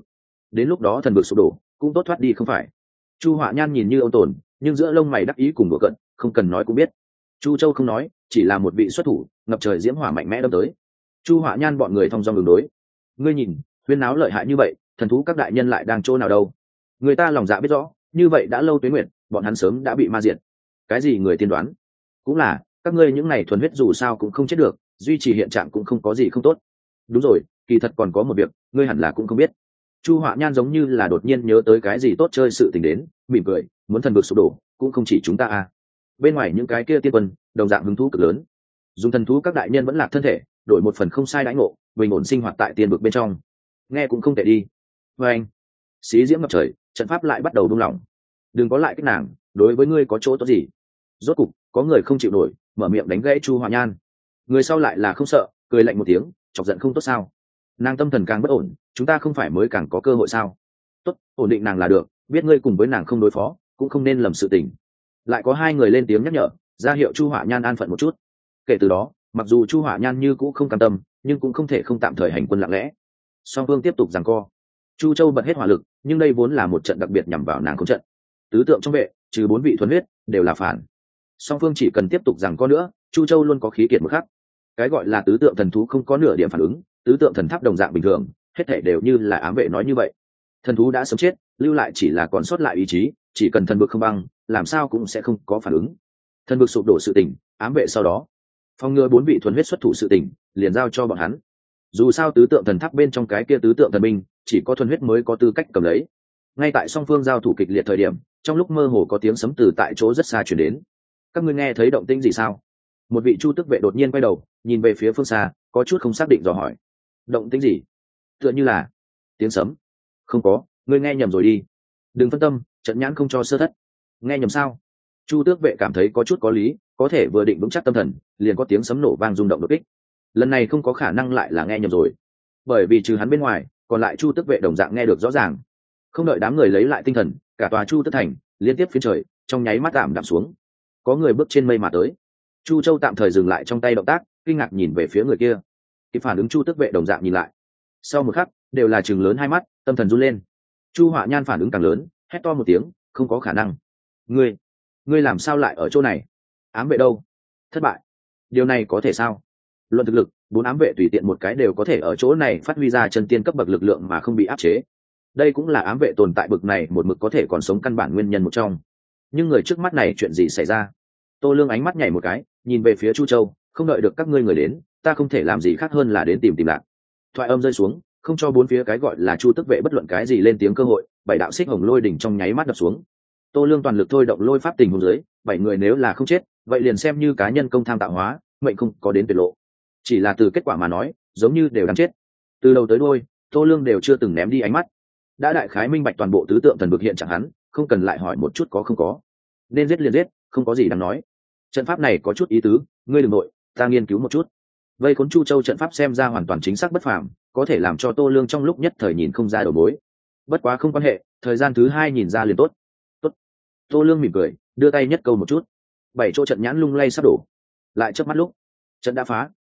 đến lúc đó thần vực sụp đổ cũng tốt thoát đi không phải. Chu Họa Nhan nhìn như ôn tồn, nhưng giữa lông mày đắc ý cùng đùa cận, không cần nói cũng biết. Chu Châu không nói, chỉ là một vị xuất thủ, ngập trời diễm hỏa mạnh mẽ đâm tới. Chu Họa Nhan bọn người thông dong đường đối. Ngươi nhìn, huyên náo lợi hại như vậy, thần thú các đại nhân lại đang chỗ nào đâu? Người ta lòng dạ biết rõ, như vậy đã lâu tuế nguyệt, bọn hắn sớm đã bị ma diệt. Cái gì người tiên đoán? Cũng là, các ngươi những này thuần huyết dù sao cũng không chết được, duy trì hiện trạng cũng không có gì không tốt. Đúng rồi, kỳ thật còn có một việc, ngươi hẳn là cũng không biết. Chu Họa Nhan giống như là đột nhiên nhớ tới cái gì tốt chơi sự tình đến, mỉm cười, muốn thần vực sụp đổ, cũng không chỉ chúng ta à. Bên ngoài những cái kia tiên quân, đồng dạng hứng thú cực lớn. Dùng thần thú các đại nhân vẫn lạc thân thể, đổi một phần không sai đãi ngộ, bình ổn sinh hoạt tại tiên vực bên trong. Nghe cũng không tệ đi. Và anh, xí diễm ngập trời, trận pháp lại bắt đầu buông lỏng. Đừng có lại cái nàng, đối với ngươi có chỗ tốt gì? Rốt cục, có người không chịu nổi, mở miệng đánh gãy Chu Họa Nhan. Người sau lại là không sợ, cười lạnh một tiếng, chọc giận không tốt sao? Nàng tâm thần càng bất ổn, chúng ta không phải mới càng có cơ hội sao? Tốt, ổn định nàng là được, biết ngươi cùng với nàng không đối phó, cũng không nên lầm sự tình. Lại có hai người lên tiếng nhắc nhở, ra hiệu Chu Họa Nhan an phận một chút. Kể từ đó, mặc dù Chu Họa Nhan như cũ không cam tâm, nhưng cũng không thể không tạm thời hành quân lặng lẽ. Song phương tiếp tục giằng co. Chu Châu bật hết hỏa lực, nhưng đây vốn là một trận đặc biệt nhằm vào nàng không trận. Tứ tượng trong vệ, trừ bốn vị thuần huyết, đều là phản. Song phương chỉ cần tiếp tục giằng co nữa, Chu Châu luôn có khí kiệt một khắc. Cái gọi là tứ tượng thần thú không có nửa điểm phản ứng, tứ tượng thần tháp đồng dạng bình thường, hết thảy đều như là ám vệ nói như vậy. Thần thú đã sống chết, lưu lại chỉ là còn sót lại ý chí, chỉ cần thần vực không băng, làm sao cũng sẽ không có phản ứng. Thần vực sụp đổ sự tình, ám vệ sau đó phòng ngừa bốn vị thuần huyết xuất thủ sự tình, liền giao cho bọn hắn. Dù sao tứ tượng thần tháp bên trong cái kia tứ tượng thần binh, chỉ có thuần huyết mới có tư cách cầm lấy. Ngay tại song phương giao thủ kịch liệt thời điểm, trong lúc mơ hồ có tiếng sấm từ tại chỗ rất xa truyền đến. Các ngươi nghe thấy động tĩnh gì sao? Một vị chu tước vệ đột nhiên quay đầu, nhìn về phía phương xa, có chút không xác định dò hỏi. Động tĩnh gì? Tựa như là tiếng sấm. Không có, ngươi nghe nhầm rồi đi. Đừng phân tâm, trận nhãn không cho sơ thất. Nghe nhầm sao? Chu tước vệ cảm thấy có chút có lý, có thể vừa định vững chắc tâm thần, liền có tiếng sấm nổ vang rung động đột kích. Lần này không có khả năng lại là nghe nhầm rồi, bởi vì trừ hắn bên ngoài, còn lại chu tước vệ đồng dạng nghe được rõ ràng. Không đợi đám người lấy lại tinh thần, cả tòa chu tước thành liên tiếp phiến trời, trong nháy mắt tạm đạm xuống. Có người bước trên mây mà tới. Chu Châu tạm thời dừng lại trong tay động tác, kinh ngạc nhìn về phía người kia. Kịp phản ứng chu tước vệ đồng dạng nhìn lại. Sau một khắc, đều là trừng lớn hai mắt, tâm thần run lên. Chu Họa Nhan phản ứng càng lớn, hét to một tiếng, không có khả năng. Ngươi, ngươi làm sao lại ở chỗ này? Ám vệ đâu? Thất bại. Điều này có thể sao? Luận thực lực, bốn ám vệ tùy tiện một cái đều có thể ở chỗ này phát huy ra chân tiên cấp bậc lực lượng mà không bị áp chế. Đây cũng là ám vệ tồn tại bậc này một mực có thể còn sống căn bản nguyên nhân một trong. Nhưng người trước mắt này chuyện gì xảy ra? Tô Lương ánh mắt nhảy một cái, nhìn về phía Chu Châu, không đợi được các ngươi người đến, ta không thể làm gì khác hơn là đến tìm tìm lạc. Thoại âm rơi xuống, không cho bốn phía cái gọi là chu tức vệ bất luận cái gì lên tiếng cơ hội, bảy đạo xích hồng lôi đỉnh trong nháy mắt đập xuống. Tô Lương toàn lực thôi động lôi pháp tình huống dưới, bảy người nếu là không chết, vậy liền xem như cá nhân công tham tạo hóa, mệnh không có đến tuyệt lộ. Chỉ là từ kết quả mà nói, giống như đều đáng chết. Từ đầu tới đuôi, Tô Lương đều chưa từng ném đi ánh mắt. Đã đại khái minh bạch toàn bộ tứ tượng thần vực hiện chẳng hắn, không cần lại hỏi một chút có không có. Nên giết liền giết, không có gì đáng nói. Trận pháp này có chút ý tứ, ngươi đừng nội, ta nghiên cứu một chút. Vây khốn Chu Châu trận pháp xem ra hoàn toàn chính xác bất phàm, có thể làm cho Tô Lương trong lúc nhất thời nhìn không ra đầu mối. Bất quá không quan hệ, thời gian thứ hai nhìn ra liền tốt. Tốt. Tô Lương mỉm cười, đưa tay nhất câu một chút. Bảy chỗ trận nhãn lung lay sắp đổ. Lại chớp mắt lúc, trận đã phá.